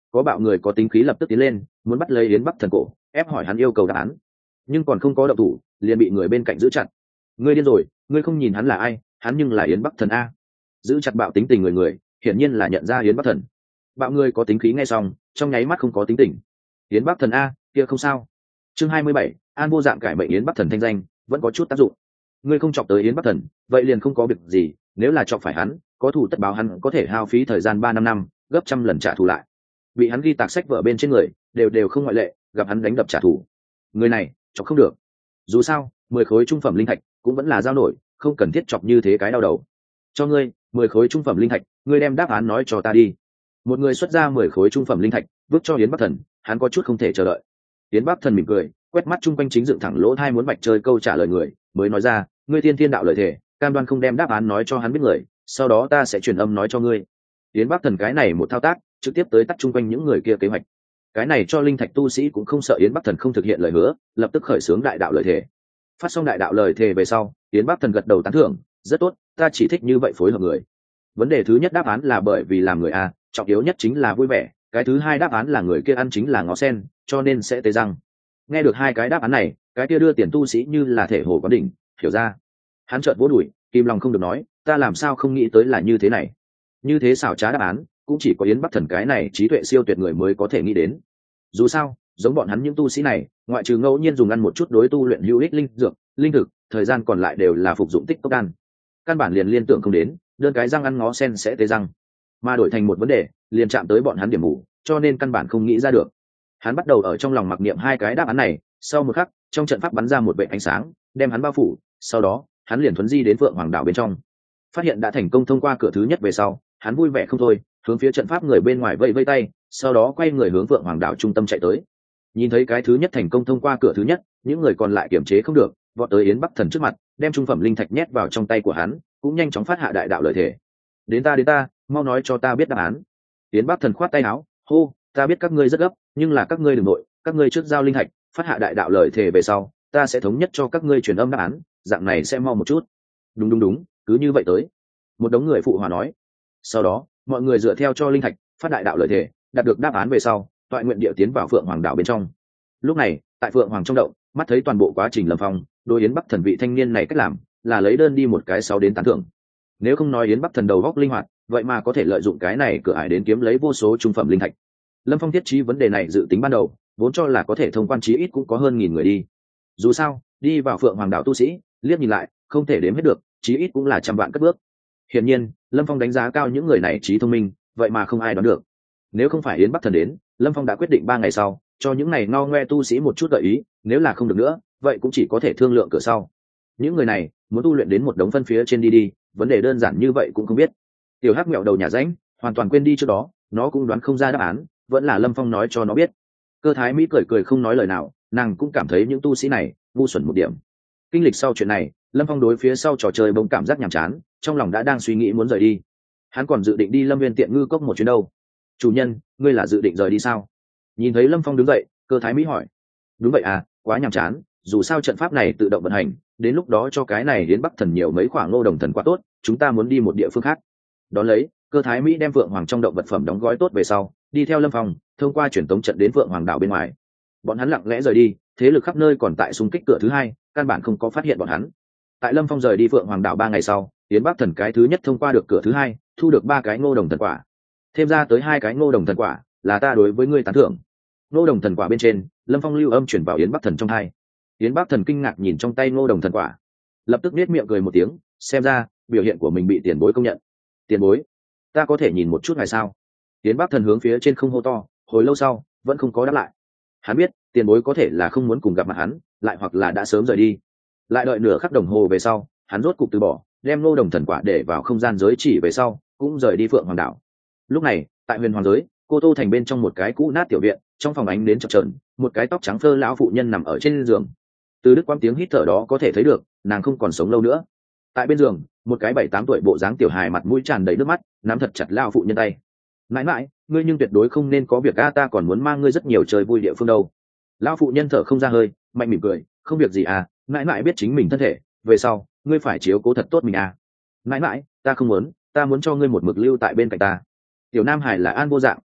có bạo người có tính khí lập tức tiến lên muốn bắt lấy yến bắc thần cổ ép hỏi hắn yêu cầu đáp án, nhưng còn không có động thủ liền bị người bên cạnh giữ chặt. Ngươi điên rồi, ngươi không nhìn hắn là ai, hắn nhưng là yến bắc thần a. Giữ chặt bạo tính tình người hiển nhiên là nhận ra yến bắc thần. Bạo người có tính khí nghe xong trong nháy mắt không có tính tình. Yến bắc thần a, kia không sao. Chương 27, An Vô Dạng cải mệnh yến bắc thần thanh danh vẫn có chút tác dụng. Ngươi không chọc tới yến bắc thần vậy liền không có việc gì, nếu là chọc phải hắn có thù tất báo, hắn có thể hao phí thời gian 3-5 năm gấp trăm lần trả thù lại. Bị hắn ghi tạc sách vở bên trên người đều không ngoại lệ, gặp hắn đánh đập trả thù. Người này chọc không được, dù sao 10 khối trung phẩm linh thạch cũng vẫn là giao nổi, không cần thiết chọc như thế cái đau đầu. Cho ngươi 10 khối trung phẩm linh thạch, ngươi đem đáp án nói cho ta đi. Một người xuất ra 10 khối trung phẩm linh thạch vứt cho yến bắc thần, hắn có chút không thể chờ đợi. Yến bắc thần mỉm cười quét mắt chung quanh chính dựng thẳng lỗ thai muốn bạch chơi câu trả lời người, mới nói ra, ngươi thiên thiên đạo lợi thể cam đoan không đem đáp án nói cho hắn biết người, sau đó ta sẽ truyền âm nói cho ngươi. Yến bắc thần cái này một thao tác trực tiếp tới tắt chung quanh những người kia kế hoạch. Cái này cho linh thạch tu sĩ cũng không sợ yến bắc thần không thực hiện lời hứa, lập tức khởi xướng đại đạo lời thề. Phát xong đại đạo lời thề về sau, yến bắc thần gật đầu tán thưởng, rất tốt, ta chỉ thích như vậy phối hợp người. Vấn đề thứ nhất đáp án là bởi vì làm người a, trọng yếu nhất chính là vui vẻ. Cái thứ hai đáp án là người kia ăn chính là ngó sen, cho nên sẽ tê răng. Nghe được hai cái đáp án này, cái kia đưa tiền tu sĩ như là thể hồ có đỉnh, hiểu ra. Hắn chợt vỗ đùi, kìm lòng không được nói, ta làm sao không nghĩ tới là như thế này. Như thế xảo trá đáp án cũng chỉ có yến bắc thần cái này trí tuệ siêu tuyệt người mới có thể nghĩ đến. Dù sao giống bọn hắn những tu sĩ này ngoại trừ ngẫu nhiên dùng ăn một chút đối tu luyện hữu ích linh dược linh thực, thời gian còn lại đều là phục dụng tích tốc đan, căn bản liền liên tưởng không đến đơn cái răng ăn ngó sen sẽ tê răng, mà đổi thành một vấn đề liền chạm tới bọn hắn điểm mù, cho nên căn bản không nghĩ ra được. Hắn bắt đầu ở trong lòng mặc niệm hai cái đáp án này, sau một khắc trong trận pháp bắn ra một vệt ánh sáng đem hắn bao phủ, sau đó hắn liền thuấn di đến Phượng Hoàng đảo bên trong. Phát hiện đã thành công thông qua cửa thứ nhất về sau, hắn vui vẻ không thôi, hướng phía trận pháp người bên ngoài vẫy vẫy tay, sau đó quay người hướng Phượng Hoàng đảo trung tâm chạy tới. Nhìn thấy cái thứ nhất thành công thông qua cửa thứ nhất, những người còn lại kiềm chế không được vọt tới yến bắc thần trước mặt, đem trung phẩm linh thạch nhét vào trong tay của hắn, cũng nhanh chóng phát hạ đại đạo lời thề. Đến ta mau nói cho ta biết đáp án. Yến bắc thần khoát tay áo, hô, ta biết các ngươi rất gấp, nhưng là các ngươi đừng nội, các ngươi trước giao linh thạch phát hạ đại đạo lời thề về sau, ta sẽ thống nhất cho các ngươi truyền âm đáp án, dạng này sẽ mau một chút. Đúng, cứ như vậy tới. Một đống người phụ hòa nói. Sau đó mọi người dựa theo cho linh thạch phát đại đạo lời thề, đạt được đáp án về sau toại nguyện địa tiến vào Phượng Hoàng đảo bên trong. Lúc này tại Phượng Hoàng trong động, mắt thấy toàn bộ quá trình Lâm Phong đối yến bắc thần vị thanh niên này cách làm là lấy đơn đi một cái 6 đến tán thưởng. Nếu không nói yến bắc thần đầu góc linh hoạt, vậy mà có thể lợi dụng cái này cửa ải đến kiếm lấy vô số trung phẩm linh thạch. Lâm Phong thiết trí vấn đề này dự tính ban đầu vốn cho là có thể thông quan chí ít cũng có hơn 1000 người đi. Dù sao đi vào Phượng Hoàng đảo tu sĩ liếc nhìn lại không thể đếm hết được, chí ít cũng là trăm vạn cất bước. Hiển nhiên Lâm Phong đánh giá cao những người này trí thông minh, vậy mà không ai đoán được. Nếu không phải yến bắc thần đến, Lâm Phong đã quyết định 3 ngày sau cho những này ngao ngoe tu sĩ một chút gợi ý, nếu là không được nữa vậy cũng chỉ có thể thương lượng cửa sau. Những người này muốn tu luyện đến một đống phân phía trên đi, vấn đề đơn giản như vậy cũng không biết. Tiểu hắc mẹo đầu nhà rãnh hoàn toàn quên đi trước đó, nó cũng đoán không ra đáp án, vẫn là Lâm Phong nói cho nó biết. Cơ Thái Mỹ cười không nói lời nào, nàng cũng cảm thấy những tu sĩ này ngu xuẩn một điểm. Kinh lịch sau chuyện này, Lâm Phong đối phía sau trò chơi bỗng cảm giác nhàm chán, trong lòng đã đang suy nghĩ muốn rời đi. Hắn còn dự định đi Lâm Viên Tiện Ngư Cốc một chuyến đâu. Chủ nhân, ngươi là dự định rời đi sao? Nhìn thấy Lâm Phong đứng dậy, Cơ Thái Mỹ hỏi. Đúng vậy à, quá nhàm chán, dù sao trận pháp này tự động vận hành, đến lúc đó cho cái này đến bắc thần nhiều mấy khoảng ngô đồng thần quá tốt, chúng ta muốn đi một địa phương khác. Đón lấy, Cơ Thái Mỹ đem Phượng Hoàng trong động vật phẩm đóng gói tốt về sau, đi theo Lâm Phong thông qua truyền tống trận đến Phượng Hoàng đảo bên ngoài. Bọn hắn lặng lẽ rời đi, thế lực khắp nơi còn tại xung kích cửa thứ hai, căn bản không có phát hiện bọn hắn. Tại Lâm Phong rời đi Phượng Hoàng đảo 3 ngày sau, yến bắc thần cái thứ nhất thông qua được cửa thứ hai, thu được 3 cái ngô đồng thần quả, thêm ra tới 2 cái ngô đồng thần quả là ta đối với ngươi tán thưởng. Ngô đồng thần quả bên trên, Lâm Phong lưu âm chuyển vào yến bắc thần trong hai. Yến bắc thần kinh ngạc nhìn trong tay ngô đồng thần quả, lập tức nết miệng cười một tiếng, xem ra biểu hiện của mình bị tiền bối công nhận. Tiền bối, ta có thể nhìn một chút ngày sao? Yến bắc thần hướng phía trên không hô to, hồi lâu sau vẫn không có đáp lại. Hắn biết tiền bối có thể là không muốn cùng gặp mặt hắn, lại hoặc là đã sớm rời đi. Lại đợi nửa khắc đồng hồ về sau, hắn rốt cục từ bỏ, đem ngô đồng thần quả để vào không gian giới chỉ về sau cũng rời đi Phượng Hoàng đảo. Lúc này tại Huyền Hoàng giới, Cô Tô thành bên trong một cái cũ nát tiểu viện, trong phòng ánh đến chập chờn, một cái tóc trắng phơ lão phụ nhân nằm ở trên giường. Từ đức quang tiếng hít thở đó có thể thấy được nàng không còn sống lâu nữa. Tại bên giường, một cái 7-8 tuổi bộ dáng tiểu hài mặt mũi tràn đầy nước mắt, nắm thật chặt lão phụ nhân tay. Mãi mãi, ngươi nhưng tuyệt đối không nên có việc a, ta còn muốn mang ngươi rất nhiều chơi vui địa phương đâu. Lão phụ nhân thở không ra hơi, mạnh mỉm cười, không việc gì à, mãi mãi biết chính mình thân thể, về sau ngươi phải chiếu cố thật tốt mình à. Mãi mãi, ta không muốn, ta muốn cho ngươi một mực lưu tại bên cạnh ta. Tiểu nam hải là An Vô Dạng,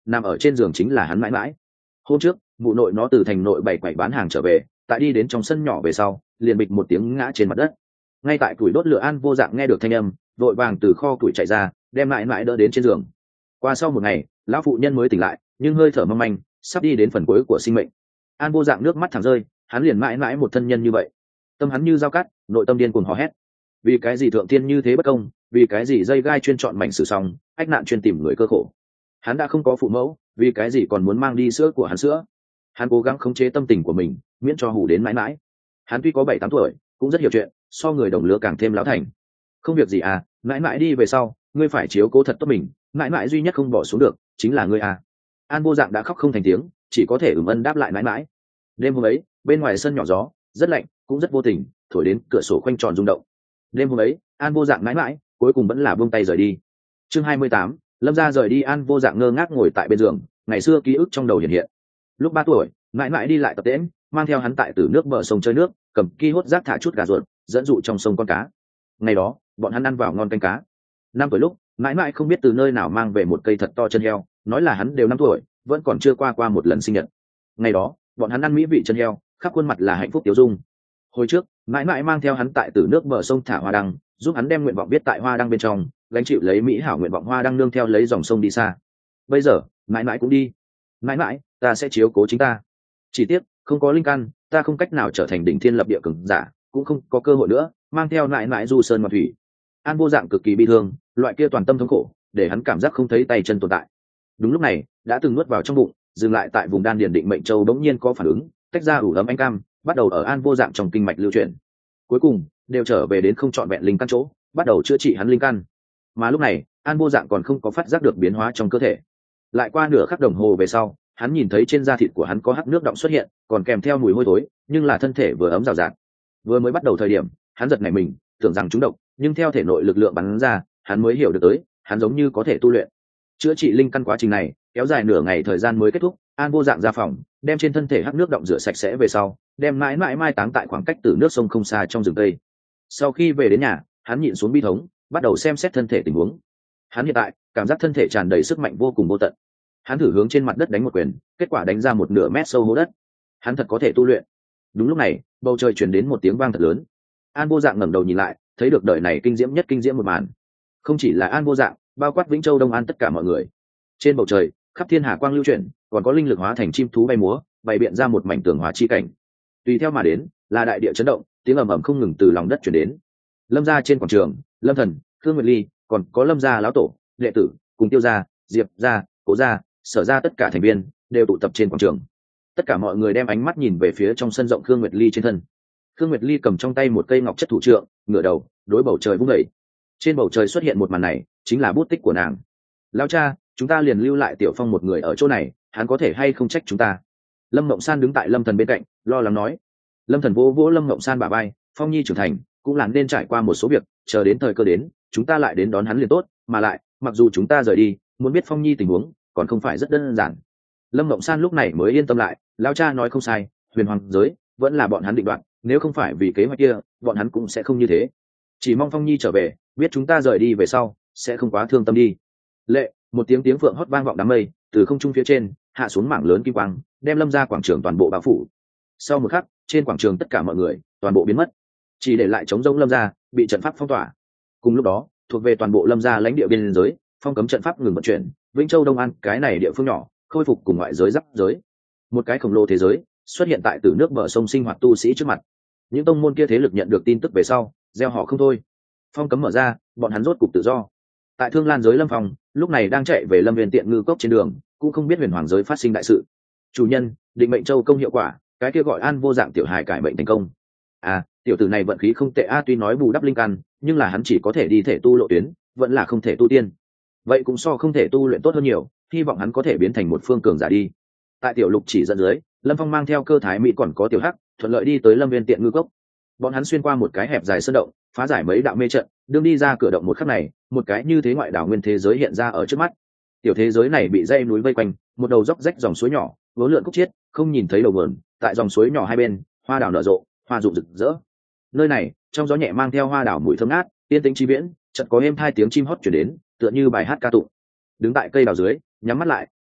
nằm ở trên giường chính là hắn mãi mãi. Hôm trước mụ nội nó từ thành nội bày quậy bán hàng trở về, tại đi đến trong sân nhỏ về sau liền bịch một tiếng ngã trên mặt đất. Ngay tại củi đốt lửa An Vô Dạng nghe được thanh âm, vội vàng từ kho củi chạy ra, đem mãi mãi đỡ đến trên giường. Qua sau một ngày, lão phụ nhân mới tỉnh lại, nhưng hơi thở mong manh, sắp đi đến phần cuối của sinh mệnh. An Vô Dạng nước mắt thẳng rơi, hắn liền mãi mãi một thân nhân như vậy, tâm hắn như dao cắt, nội tâm điên cuồng hò hét. Vì cái gì thượng thiên như thế bất công, vì cái gì dây gai chuyên chọn mảnh sử xong, ách nạn chuyên tìm người cơ khổ. Hắn đã không có phụ mẫu, vì cái gì còn muốn mang đi sữa của hắn sữa. Hắn cố gắng khống chế tâm tình của mình, miễn cho hù đến mãi mãi. Hắn tuy có 7-8 tuổi, cũng rất hiểu chuyện, so người đồng lứa càng thêm lão thành. Không việc gì à, mãi mãi đi về sau, ngươi phải chiếu cố thật tốt mình, mãi mãi duy nhất không bỏ xuống được chính là ngươi à. An Vô Dạng đã khóc không thành tiếng, chỉ có thể ân đáp lại mãi mãi. Đêm hôm ấy, bên ngoài sân nhỏ gió rất lạnh, cũng rất vô tình, thổi đến cửa sổ khoanh tròn rung động. Đêm hôm ấy, An Vô Dạng mãi mãi cuối cùng vẫn là buông tay rời đi. Chương 28, Lâm gia rời đi. An Vô Dạng ngơ ngác ngồi tại bên giường, ngày xưa ký ức trong đầu hiện hiện. Lúc 3 tuổi, mãi mãi đi lại tập tễnh, mang theo hắn tại từ nước bờ sông chơi nước, cầm ki hốt rác thả chút gà ruột, dẫn dụ trong sông con cá. Ngày đó, bọn hắn ăn vào ngon canh cá. 5 tuổi lúc, mãi mãi không biết từ nơi nào mang về một cây thật to chân heo, nói là hắn đều 5 tuổi, vẫn còn chưa qua một lần sinh nhật. Ngày đó, bọn hắn ăn mỹ vị chân heo, khắp khuôn mặt là hạnh phúc tiêu dung. Hồi trước, mãi mãi mang theo hắn tại từ nước bờ sông thả hoa đăng, giúp hắn đem nguyện vọng viết tại hoa đăng bên trong, gánh chịu lấy mỹ hảo nguyện vọng hoa đăng nương theo lấy dòng sông đi xa. Bây giờ, mãi mãi cũng đi. Mãi mãi, ta sẽ chiếu cố chính ta. Chỉ tiếc, không có linh căn, ta không cách nào trở thành đỉnh thiên lập địa cường giả, cũng không có cơ hội nữa mang theo mãi mãi du sơn ngoạn thủy. An Vô Dạng cực kỳ bi thương, loại kia toàn tâm thống khổ, để hắn cảm giác không thấy tay chân tồn tại. Đúng lúc này, đã từng nuốt vào trong bụng, dừng lại tại vùng đan điền Định Mệnh Châu bỗng nhiên có phản ứng, tách ra ủ ấm anh cam, bắt đầu ở An Vô Dạng trong kinh mạch lưu chuyển. Cuối cùng, đều trở về đến không trọn vẹn linh căn chỗ, bắt đầu chữa trị hắn linh căn. Mà lúc này, An Vô Dạng còn không có phát giác được biến hóa trong cơ thể. Lại qua nửa khắc đồng hồ về sau, hắn nhìn thấy trên da thịt của hắn có hắc nước đọng xuất hiện, còn kèm theo mùi hôi thối, nhưng là thân thể vừa ấm rào rạt. Vừa mới bắt đầu thời điểm, hắn giật nảy mình, tưởng rằng trúng độc, nhưng theo thể nội lực lượng bắn ra, hắn mới hiểu được tới, hắn giống như có thể tu luyện. Chữa trị linh căn quá trình này kéo dài nửa ngày thời gian mới kết thúc. An Vô Dạng ra phòng, đem trên thân thể hắc nước đọng rửa sạch sẽ về sau, đem mãi mãi mai táng tại khoảng cách từ nước sông không xa trong rừng tây. Sau khi về đến nhà, hắn nhịn xuống bi thống, bắt đầu xem xét thân thể tình huống. Hắn hiện tại cảm giác thân thể tràn đầy sức mạnh vô cùng vô tận. Hắn thử hướng trên mặt đất đánh một quyền, kết quả đánh ra một nửa mét sâu hố đất. Hắn thật có thể tu luyện. Đúng lúc này, bầu trời truyền đến một tiếng vang thật lớn. An Vô Dạng ngẩng đầu nhìn lại, thấy được đời này kinh diễm nhất kinh diễm một màn. Không chỉ là An Vô Dạng, bao quát Vĩnh Châu Đông An tất cả mọi người. Trên bầu trời, khắp thiên hà quang lưu chuyển, còn có linh lực hóa thành chim thú bay múa, bày biện ra một mảnh tường hóa chi cảnh. Tùy theo mà đến, là đại địa chấn động, tiếng ầm ầm không ngừng từ lòng đất truyền đến. Lâm gia trên quảng trường, Lâm Thần, Khương Nguyệt Ly, còn có Lâm gia lão tổ, đệ tử, cùng Tiêu gia, Diệp gia, Cố gia, Sở gia tất cả thành viên đều tụ tập trên quảng trường. Tất cả mọi người đem ánh mắt nhìn về phía trong sân rộng Khương Nguyệt Ly trên thân. Khương Nguyệt Ly cầm trong tay một cây ngọc chất thủ trượng, ngửa đầu đối bầu trời vung đẩy. Trên bầu trời xuất hiện một màn này, chính là bút tích của nàng. Lão cha, chúng ta liền lưu lại Tiểu Phong một người ở chỗ này, hắn có thể hay không trách chúng ta? Lâm Mộng San đứng tại Lâm Thần bên cạnh, lo lắng nói. Lâm Thần vỗ vỗ Lâm Mộng San bả vai, Phong Nhi trưởng thành, cũng là nên trải qua một số việc, chờ đến thời cơ đến, chúng ta lại đến đón hắn liền tốt. Mà lại, mặc dù chúng ta rời đi, muốn biết Phong Nhi tình huống, còn không phải rất đơn giản. Lâm Mộng San lúc này mới yên tâm lại, lão cha nói không sai, huyền hoàng giới vẫn là bọn hắn định đoạt, nếu không phải vì kế hoạch kia, bọn hắn cũng sẽ không như thế. Chỉ mong Phong Nhi trở về, biết chúng ta rời đi về sau, sẽ không quá thương tâm đi. Lệ, một tiếng phượng hót vang vọng đám mây, từ không trung phía trên hạ xuống mảng lớn kim quang, đem Lâm gia quảng trường toàn bộ bao phủ. Sau một khắc, trên quảng trường tất cả mọi người toàn bộ biến mất, chỉ để lại trống rỗng Lâm gia bị trận pháp phong tỏa. Cùng lúc đó, thuộc về toàn bộ Lâm gia lãnh địa biên giới, phong cấm trận pháp ngừng vận chuyển, Vĩnh Châu Đông An cái này địa phương nhỏ khôi phục cùng ngoại giới giáp giới. Một cái khổng lồ thế giới xuất hiện tại từ nước bờ sông sinh hoạt tu sĩ trước mặt. Những tông môn kia thế lực nhận được tin tức về sau, gieo họ không thôi. Phong cấm mở ra, bọn hắn rốt cục tự do. Tại Thương Lan giới Lâm Phong lúc này đang chạy về Lâm Viên Tiện Ngư Cốc trên đường, cũng không biết huyền hoàng giới phát sinh đại sự. Chủ nhân, Định Mệnh Châu công hiệu quả, cái kia gọi An Vô Dạng tiểu hài cải bệnh thành công. À, tiểu tử này vận khí không tệ a, tuy nói bù đắp linh căn, nhưng là hắn chỉ có thể đi thể tu lộ tuyến, vẫn là không thể tu tiên. Vậy cũng so không thể tu luyện tốt hơn nhiều, hy vọng hắn có thể biến thành một phương cường giả đi. Tại tiểu lục chỉ dẫn dưới, Lâm Phong mang theo Cơ Thái Mỹ còn có Tiểu Hắc thuận lợi đi tới Lâm Viên Tiện Ngư Cốc. Bọn hắn xuyên qua một cái hẹp dài sơn động, phá giải mấy đạo mê trận, đương đi ra cửa động một khắc này, một cái như thế ngoại đảo nguyên thế giới hiện ra ở trước mắt. Tiểu thế giới này bị dãy núi vây quanh, một đầu dốc rách dòng suối nhỏ, vốn lượn khúc chiết, không nhìn thấy đầu vườn. Tại dòng suối nhỏ hai bên, hoa đào nở rộ, hoa rụng rực rỡ. Nơi này, trong gió nhẹ mang theo hoa đào mùi thơm ngát, yên tĩnh chi viễn, chợt có êm hai tiếng chim hót truyền đến, tựa như bài hát ca tụng. Đứng tại cây đào dưới, nhắm mắt lại,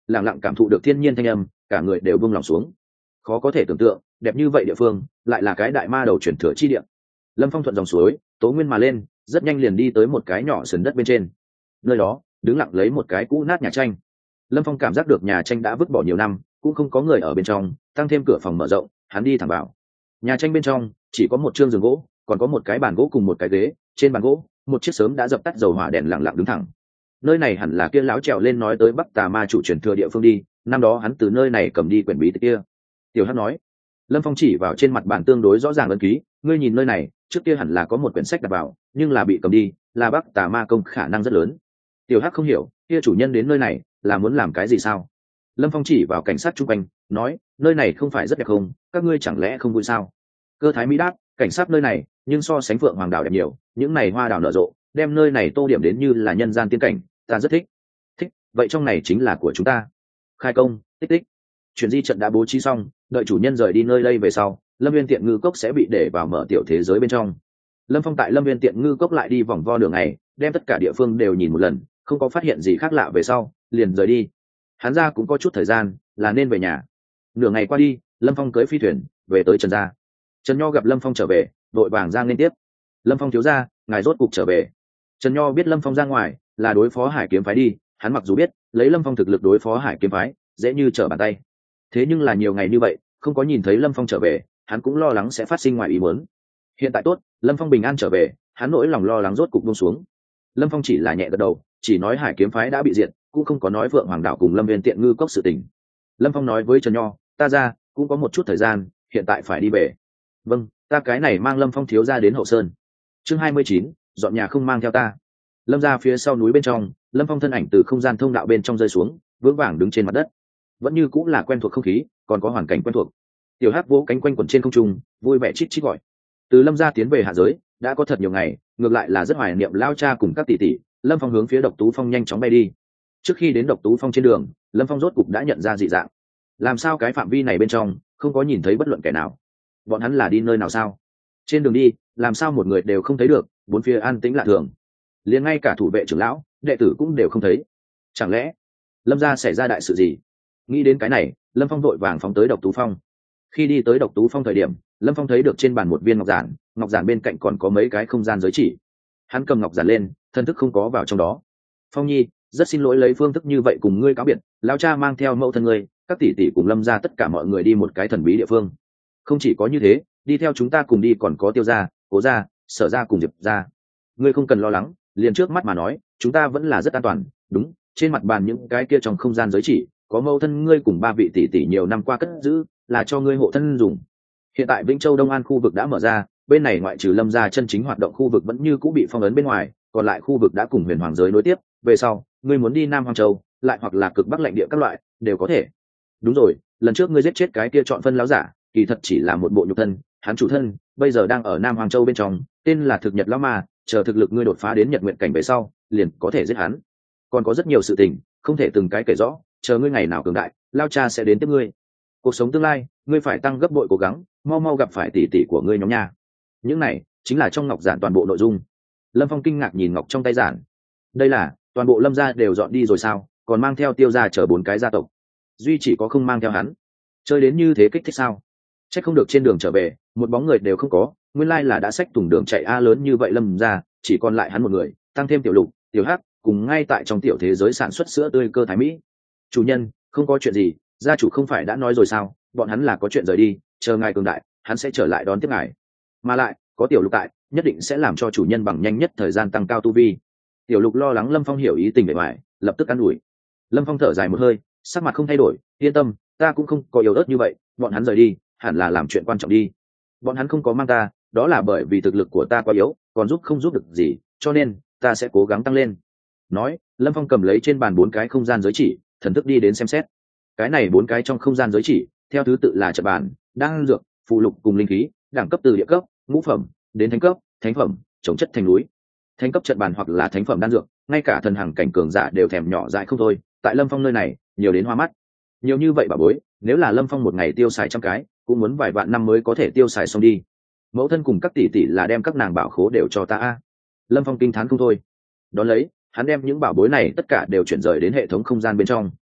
lặng lặng cảm thụ được thiên nhiên thanh âm, cả người đều buông lòng xuống. Khó có thể tưởng tượng, đẹp như vậy địa phương lại là cái đại ma đầu chuyển thừa chi địa. Lâm Phong thuận dòng suối tố nguyên mà lên, rất nhanh liền đi tới một cái nhỏ sườn đất bên trên. Nơi đó đứng lặng lấy một cái cũ nát nhà tranh. Lâm Phong cảm giác được nhà tranh đã vứt bỏ nhiều năm, cũng không có người ở bên trong, tăng thêm cửa phòng mở rộng, hắn đi thẳng vào. Nhà tranh bên trong chỉ có một chương giường gỗ, còn có một cái bàn gỗ cùng một cái ghế. Trên bàn gỗ một chiếc sớm đã dập tắt dầu hỏa đèn lặng lặng đứng thẳng. Nơi này hẳn là kia láo trèo lên nói tới Bắc Tà Ma chủ truyền thừa địa phương đi, năm đó hắn từ nơi này cầm đi quyển bí tịch kia. Tiểu Hắc nói. Lâm Phong chỉ vào trên mặt bàn tương đối rõ ràng ấn ký, ngươi nhìn nơi này, trước kia hẳn là có một quyển sách đặt vào, nhưng là bị cầm đi, là Bắc Tà Ma công khả năng rất lớn. Tiểu Hắc không hiểu, kia chủ nhân đến nơi này là muốn làm cái gì sao? Lâm Phong chỉ vào cảnh sát chung quanh, nói, nơi này không phải rất đẹp không, các ngươi chẳng lẽ không vui sao? Cơ Thái Mỹ đáp, cảnh sát nơi này, nhưng so sánh Phượng Hoàng đảo đẹp nhiều, những này hoa đào nở rộ, đem nơi này tô điểm đến như là nhân gian tiên cảnh, ta rất thích. Thích, vậy trong này chính là của chúng ta. Khai công, tích tích. Chuyển di trận đã bố trí xong, đợi chủ nhân rời đi nơi đây về sau, Lâm Viên Tiện Ngư Cốc sẽ bị để vào mở tiểu thế giới bên trong. Lâm Phong tại Lâm Viên Tiện Ngư Cốc lại đi vòng vo đường này, đem tất cả địa phương đều nhìn một lần, không có phát hiện gì khác lạ về sau, liền rời đi. Hắn ra cũng có chút thời gian, là nên về nhà. Nửa ngày qua đi, Lâm Phong cưỡi phi thuyền về tới Trần gia. Trần Nho gặp Lâm Phong trở về, đội vàng ra liên tiếp. Lâm Phong thiếu gia, ngài rốt cục trở về. Trần Nho biết Lâm Phong ra ngoài là đối phó Hải Kiếm phái đi, hắn mặc dù biết lấy Lâm Phong thực lực đối phó Hải Kiếm phái dễ như trở bàn tay, thế nhưng là nhiều ngày như vậy không có nhìn thấy Lâm Phong trở về, hắn cũng lo lắng sẽ phát sinh ngoài ý muốn. Hiện tại tốt, Lâm Phong bình an trở về, hắn nỗi lòng lo lắng rốt cục buông xuống. Lâm Phong chỉ là nhẹ gật đầu, chỉ nói Hải Kiếm phái đã bị diệt, cũng không có nói Vượng Hoàng đảo cùng Lâm Viên Tiện Ngư Cốc sự tình. Lâm Phong nói với Trần Nho, ta ra cũng có một chút thời gian, hiện tại phải đi về. Vâng, ta cái này mang Lâm Phong thiếu gia đến Hậu Sơn. Chương 29, dọn nhà không mang theo ta. Lâm ra phía sau núi bên trong, Lâm Phong thân ảnh từ không gian thông đạo bên trong rơi xuống, vững vàng đứng trên mặt đất. Vẫn như cũng là quen thuộc không khí, còn có hoàn cảnh quen thuộc. Tiểu Hắc vỗ cánh quanh quẩn trên không trung, vui vẻ chít chít gọi. Từ Lâm gia tiến về hạ giới, đã có thật nhiều ngày, ngược lại là rất hoài niệm lao cha cùng các tỷ tỷ. Lâm Phong hướng phía Độc Tú Phong nhanh chóng bay đi. Trước khi đến Độc Tú Phong trên đường, Lâm Phong rốt cục đã nhận ra dị dạng. Làm sao cái phạm vi này bên trong không có nhìn thấy bất luận kẻ nào? Bọn hắn là đi nơi nào sao? Trên đường đi, làm sao một người đều không thấy được, bốn phía an tĩnh lạ thường. Liền ngay cả thủ vệ trưởng lão, đệ tử cũng đều không thấy. Chẳng lẽ Lâm gia xảy ra đại sự gì? Nghĩ đến cái này, Lâm Phong vội vàng phóng tới Độc Tú Phong. Khi đi tới Độc Tú Phong thời điểm, Lâm Phong thấy được trên bàn một viên ngọc giản bên cạnh còn có mấy cái không gian giới chỉ. Hắn cầm ngọc giản lên, thân thức không có vào trong đó. Phong Nhi, rất xin lỗi lấy phương thức như vậy cùng ngươi cáo biệt, lão cha mang theo mẫu thân ngươi, các tỷ tỷ cùng Lâm gia tất cả mọi người đi một cái thần bí địa phương. Không chỉ có như thế, đi theo chúng ta cùng đi còn có Tiêu gia, Cố gia, Sở gia cùng Diệp gia. Ngươi không cần lo lắng, liền trước mắt mà nói, chúng ta vẫn là rất an toàn. Đúng, trên mặt bàn những cái kia trong không gian giới chỉ, có mẫu thân ngươi cùng ba vị tỷ tỷ nhiều năm qua cất giữ, là cho ngươi hộ thân dùng. Hiện tại Vĩnh Châu Đông An khu vực đã mở ra, bên này ngoại trừ Lâm gia chân chính hoạt động khu vực vẫn như cũ bị phong ấn bên ngoài, còn lại khu vực đã cùng Huyền Hoàng giới nối tiếp. Về sau, ngươi muốn đi Nam Hoàng Châu, lại hoặc là cực Bắc lãnh địa các loại, đều có thể. Đúng rồi, lần trước ngươi giết chết cái kia chọn phân láo giả, kỳ thật chỉ là một bộ nhục thân, hắn chủ thân bây giờ đang ở Nam Hoàng Châu bên trong, tên là Thực Nhật Lão Ma, chờ thực lực ngươi đột phá đến Nhật Nguyện cảnh về sau, liền có thể giết hắn. Còn có rất nhiều sự tình, không thể từng cái kể rõ, chờ ngươi ngày nào cường đại, lao cha sẽ đến tiếp ngươi. Cuộc sống tương lai, ngươi phải tăng gấp bội cố gắng, mau mau gặp phải tỷ tỷ của ngươi nhóm nha. Những này chính là trong ngọc giản toàn bộ nội dung. Lâm Phong kinh ngạc nhìn ngọc trong tay giản. Đây là toàn bộ Lâm gia đều dọn đi rồi sao? Còn mang theo Tiêu gia chở 4 cái gia tộc, duy chỉ có không mang theo hắn. Chơi đến như thế kích thích sao? Chắc không được trên đường trở về, một bóng người đều không có, nguyên lai là đã xách thùng đường chạy a lớn như vậy. Lâm gia chỉ còn lại hắn một người, tăng thêm Tiểu Lục, Tiểu Hắc, cùng ngay tại trong tiểu thế giới sản xuất sữa tươi Cơ Thái Mỹ. Chủ nhân, không có chuyện gì, gia chủ không phải đã nói rồi sao, bọn hắn là có chuyện rời đi, chờ ngài cường đại, hắn sẽ trở lại đón tiếp ngài. Mà lại, có Tiểu Lục tại, nhất định sẽ làm cho chủ nhân bằng nhanh nhất thời gian tăng cao tu vi. Tiểu Lục lo lắng Lâm Phong hiểu ý tình bề ngoài, lập tức an ủi. Lâm Phong thở dài một hơi, sắc mặt không thay đổi, yên tâm, ta cũng không có yếu ớt như vậy, bọn hắn rời đi, hẳn là làm chuyện quan trọng đi. Bọn hắn không có mang ta, đó là bởi vì thực lực của ta quá yếu, còn giúp không giúp được gì, cho nên ta sẽ cố gắng tăng lên. Nói, Lâm Phong cầm lấy trên bàn 4 cái không gian giới chỉ, thần thức đi đến xem xét. Cái này 4 cái trong không gian giới chỉ, theo thứ tự là trận bàn, đan dược, phụ lục cùng linh khí, đẳng cấp từ địa cấp, ngũ phẩm đến thánh cấp, thánh phẩm, chống chất thành núi. Thánh cấp trận bàn hoặc là thánh phẩm đan dược, ngay cả thần hằng cảnh cường giả đều thèm nhỏ dại không thôi. Tại Lâm Phong nơi này, nhiều đến hoa mắt. Nhiều như vậy bà bối, nếu là Lâm Phong một ngày tiêu xài trăm cái, cũng muốn vài vạn năm mới có thể tiêu xài xong đi. Mẫu thân cùng các tỷ tỷ là đem các nàng bảo khố đều cho ta a. Lâm Phong kinh thán không thôi. Đón lấy, hắn đem những bảo bối này tất cả đều chuyển rời đến hệ thống không gian bên trong.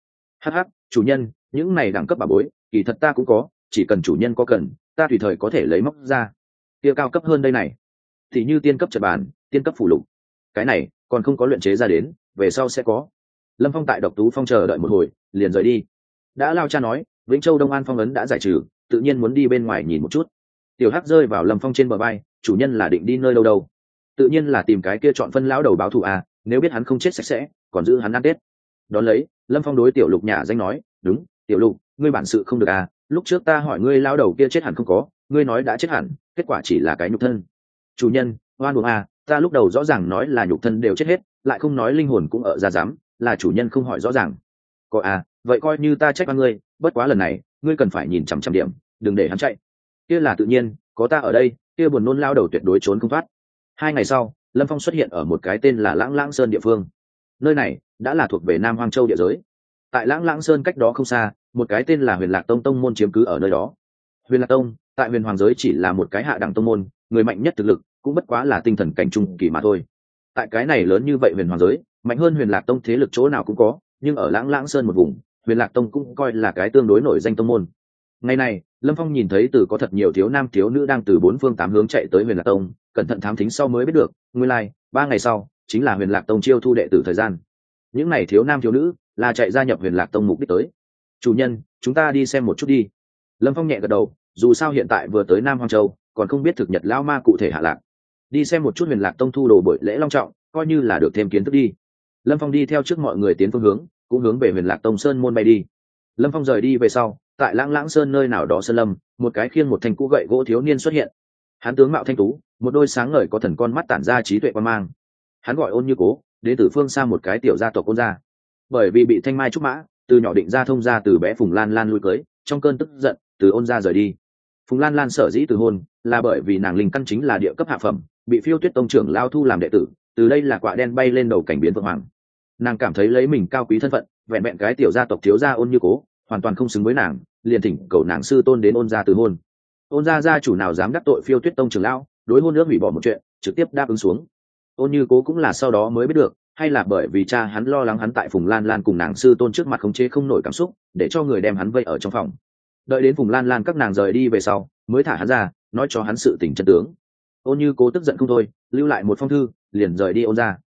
hắc hắc, chủ nhân, những này đẳng cấp bà bối kỳ thật ta cũng có, chỉ cần chủ nhân có cần ta tùy thời có thể lấy móc ra. Kia cao cấp hơn đây này, thì như tiên cấp trật bàn, tiên cấp phủ lục, cái này còn không có luyện chế ra đến, về sau sẽ có. Lâm Phong tại Độc Tú Phong chờ đợi một hồi liền rời đi. Đã lao cha nói Vĩnh Châu Đông An phong ấn đã giải trừ, tự nhiên muốn đi bên ngoài nhìn một chút. Tiểu Hắc rơi vào Lâm Phong trên bờ vai, chủ nhân là định đi nơi đâu đâu? Tự nhiên là tìm cái kia chọn phân lão đầu báo thù à, nếu biết hắn không chết sạch sẽ còn giữ hắn ăn tết. Đón lấy Lâm Phong đối Tiểu Lục nhả danh nói, đúng, Tiểu Lục, ngươi bản sự không được à, lúc trước ta hỏi ngươi lão đầu kia chết hẳn không có, ngươi nói đã chết hẳn, kết quả chỉ là cái nhục thân. Chủ nhân, oan uổng à, ta lúc đầu rõ ràng nói là nhục thân đều chết hết, lại không nói linh hồn cũng ở ra dám, là chủ nhân không hỏi rõ ràng. Có à, vậy coi như ta trách oan ngươi, bất quá lần này ngươi cần phải nhìn chằm chằm điểm, đừng để hắn chạy. Kia là tự nhiên, có ta ở đây, kia buồn nôn lao đầu tuyệt đối trốn không thoát. 2 ngày sau, Lâm Phong xuất hiện ở một cái tên là Lãng Lãng Sơn địa phương. Nơi này đã là thuộc về Nam Hoang Châu địa giới. Tại Lãng Lãng Sơn cách đó không xa, một cái tên là Huyền Lạc Tông tông môn chiếm cứ ở nơi đó. Huyền Lạc Tông tại Huyền Hoàng giới chỉ là một cái hạ đẳng tông môn, người mạnh nhất thực lực cũng bất quá là tinh thần cảnh trung kỳ mà thôi. Tại cái này lớn như vậy Huyền Hoàng giới, mạnh hơn Huyền Lạc Tông thế lực chỗ nào cũng có, nhưng ở Lãng Lãng Sơn một vùng, Huyền Lạc Tông cũng coi là cái tương đối nổi danh tông môn. Ngày này, Lâm Phong nhìn thấy có thật nhiều thiếu nam thiếu nữ đang từ 4 phương 8 hướng chạy tới Huyền Lạc Tông, cẩn thận thám thính sau mới biết được, nguyên lai 3 ngày sau chính là Huyền Lạc Tông chiêu thu đệ tử thời gian. Những này thiếu nam thiếu nữ là chạy gia nhập Huyền Lạc Tông mục đích tới. Chủ nhân, chúng ta đi xem một chút đi. Lâm Phong nhẹ gật đầu, dù sao hiện tại vừa tới Nam Hoang Châu, còn không biết thực nhật lão ma cụ thể hạ lạc. Đi xem một chút Huyền Lạc Tông thu đồ buổi lễ long trọng, coi như là được thêm kiến thức đi. Lâm Phong đi theo trước mọi người tiến phương hướng, cũng hướng về Huyền Lạc Tông sơn môn bay đi. Lâm Phong rời đi về sau, tại Lãng Lãng Sơn nơi nào đó sơn lâm, một cái khiêng một thanh cũ gậy gỗ thiếu niên xuất hiện. Hắn tướng mạo thanh tú, một đôi sáng ngời có thần con mắt tản ra trí tuệ quan mang. Hắn gọi Ôn Như Cố, đến từ phương xa một cái tiểu gia tộc Ôn gia. Bởi vì bị thanh mai trúc mã, từ nhỏ định ra thông gia từ bé Phùng Lan Lan lui cưới, trong cơn tức giận, từ Ôn gia rời đi. Phùng Lan Lan sở dĩ từ hôn, là bởi vì nàng linh căn chính là địa cấp hạ phẩm, bị Phiêu Tuyết Tông trưởng lao thu làm đệ tử, từ đây là quạ đen bay lên đầu cảnh biến vượng hoàng. Nàng cảm thấy lấy mình cao quý thân phận, vẹn vẹn cái tiểu gia tộc thiếu gia Ôn Như Cố, hoàn toàn không xứng với nàng, liền thỉnh cầu nàng sư tôn đến Ôn gia từ hôn. Ôn gia gia chủ nào dám đắc tội Phiêu Tuyết Tông trưởng lão, đối hôn ước hủy bỏ một chuyện, trực tiếp đáp ứng xuống. Ôn Như Cố cũng là sau đó mới biết được, hay là bởi vì cha hắn lo lắng hắn tại Phùng Lan Lan cùng nàng sư tôn trước mặt khống chế không nổi cảm xúc, để cho người đem hắn vây ở trong phòng. Đợi đến Phùng Lan Lan các nàng rời đi về sau, mới thả hắn ra, nói cho hắn sự tình chân tướng. Ôn Như Cố tức giận không thôi, lưu lại một phong thư, liền rời đi Ôn gia.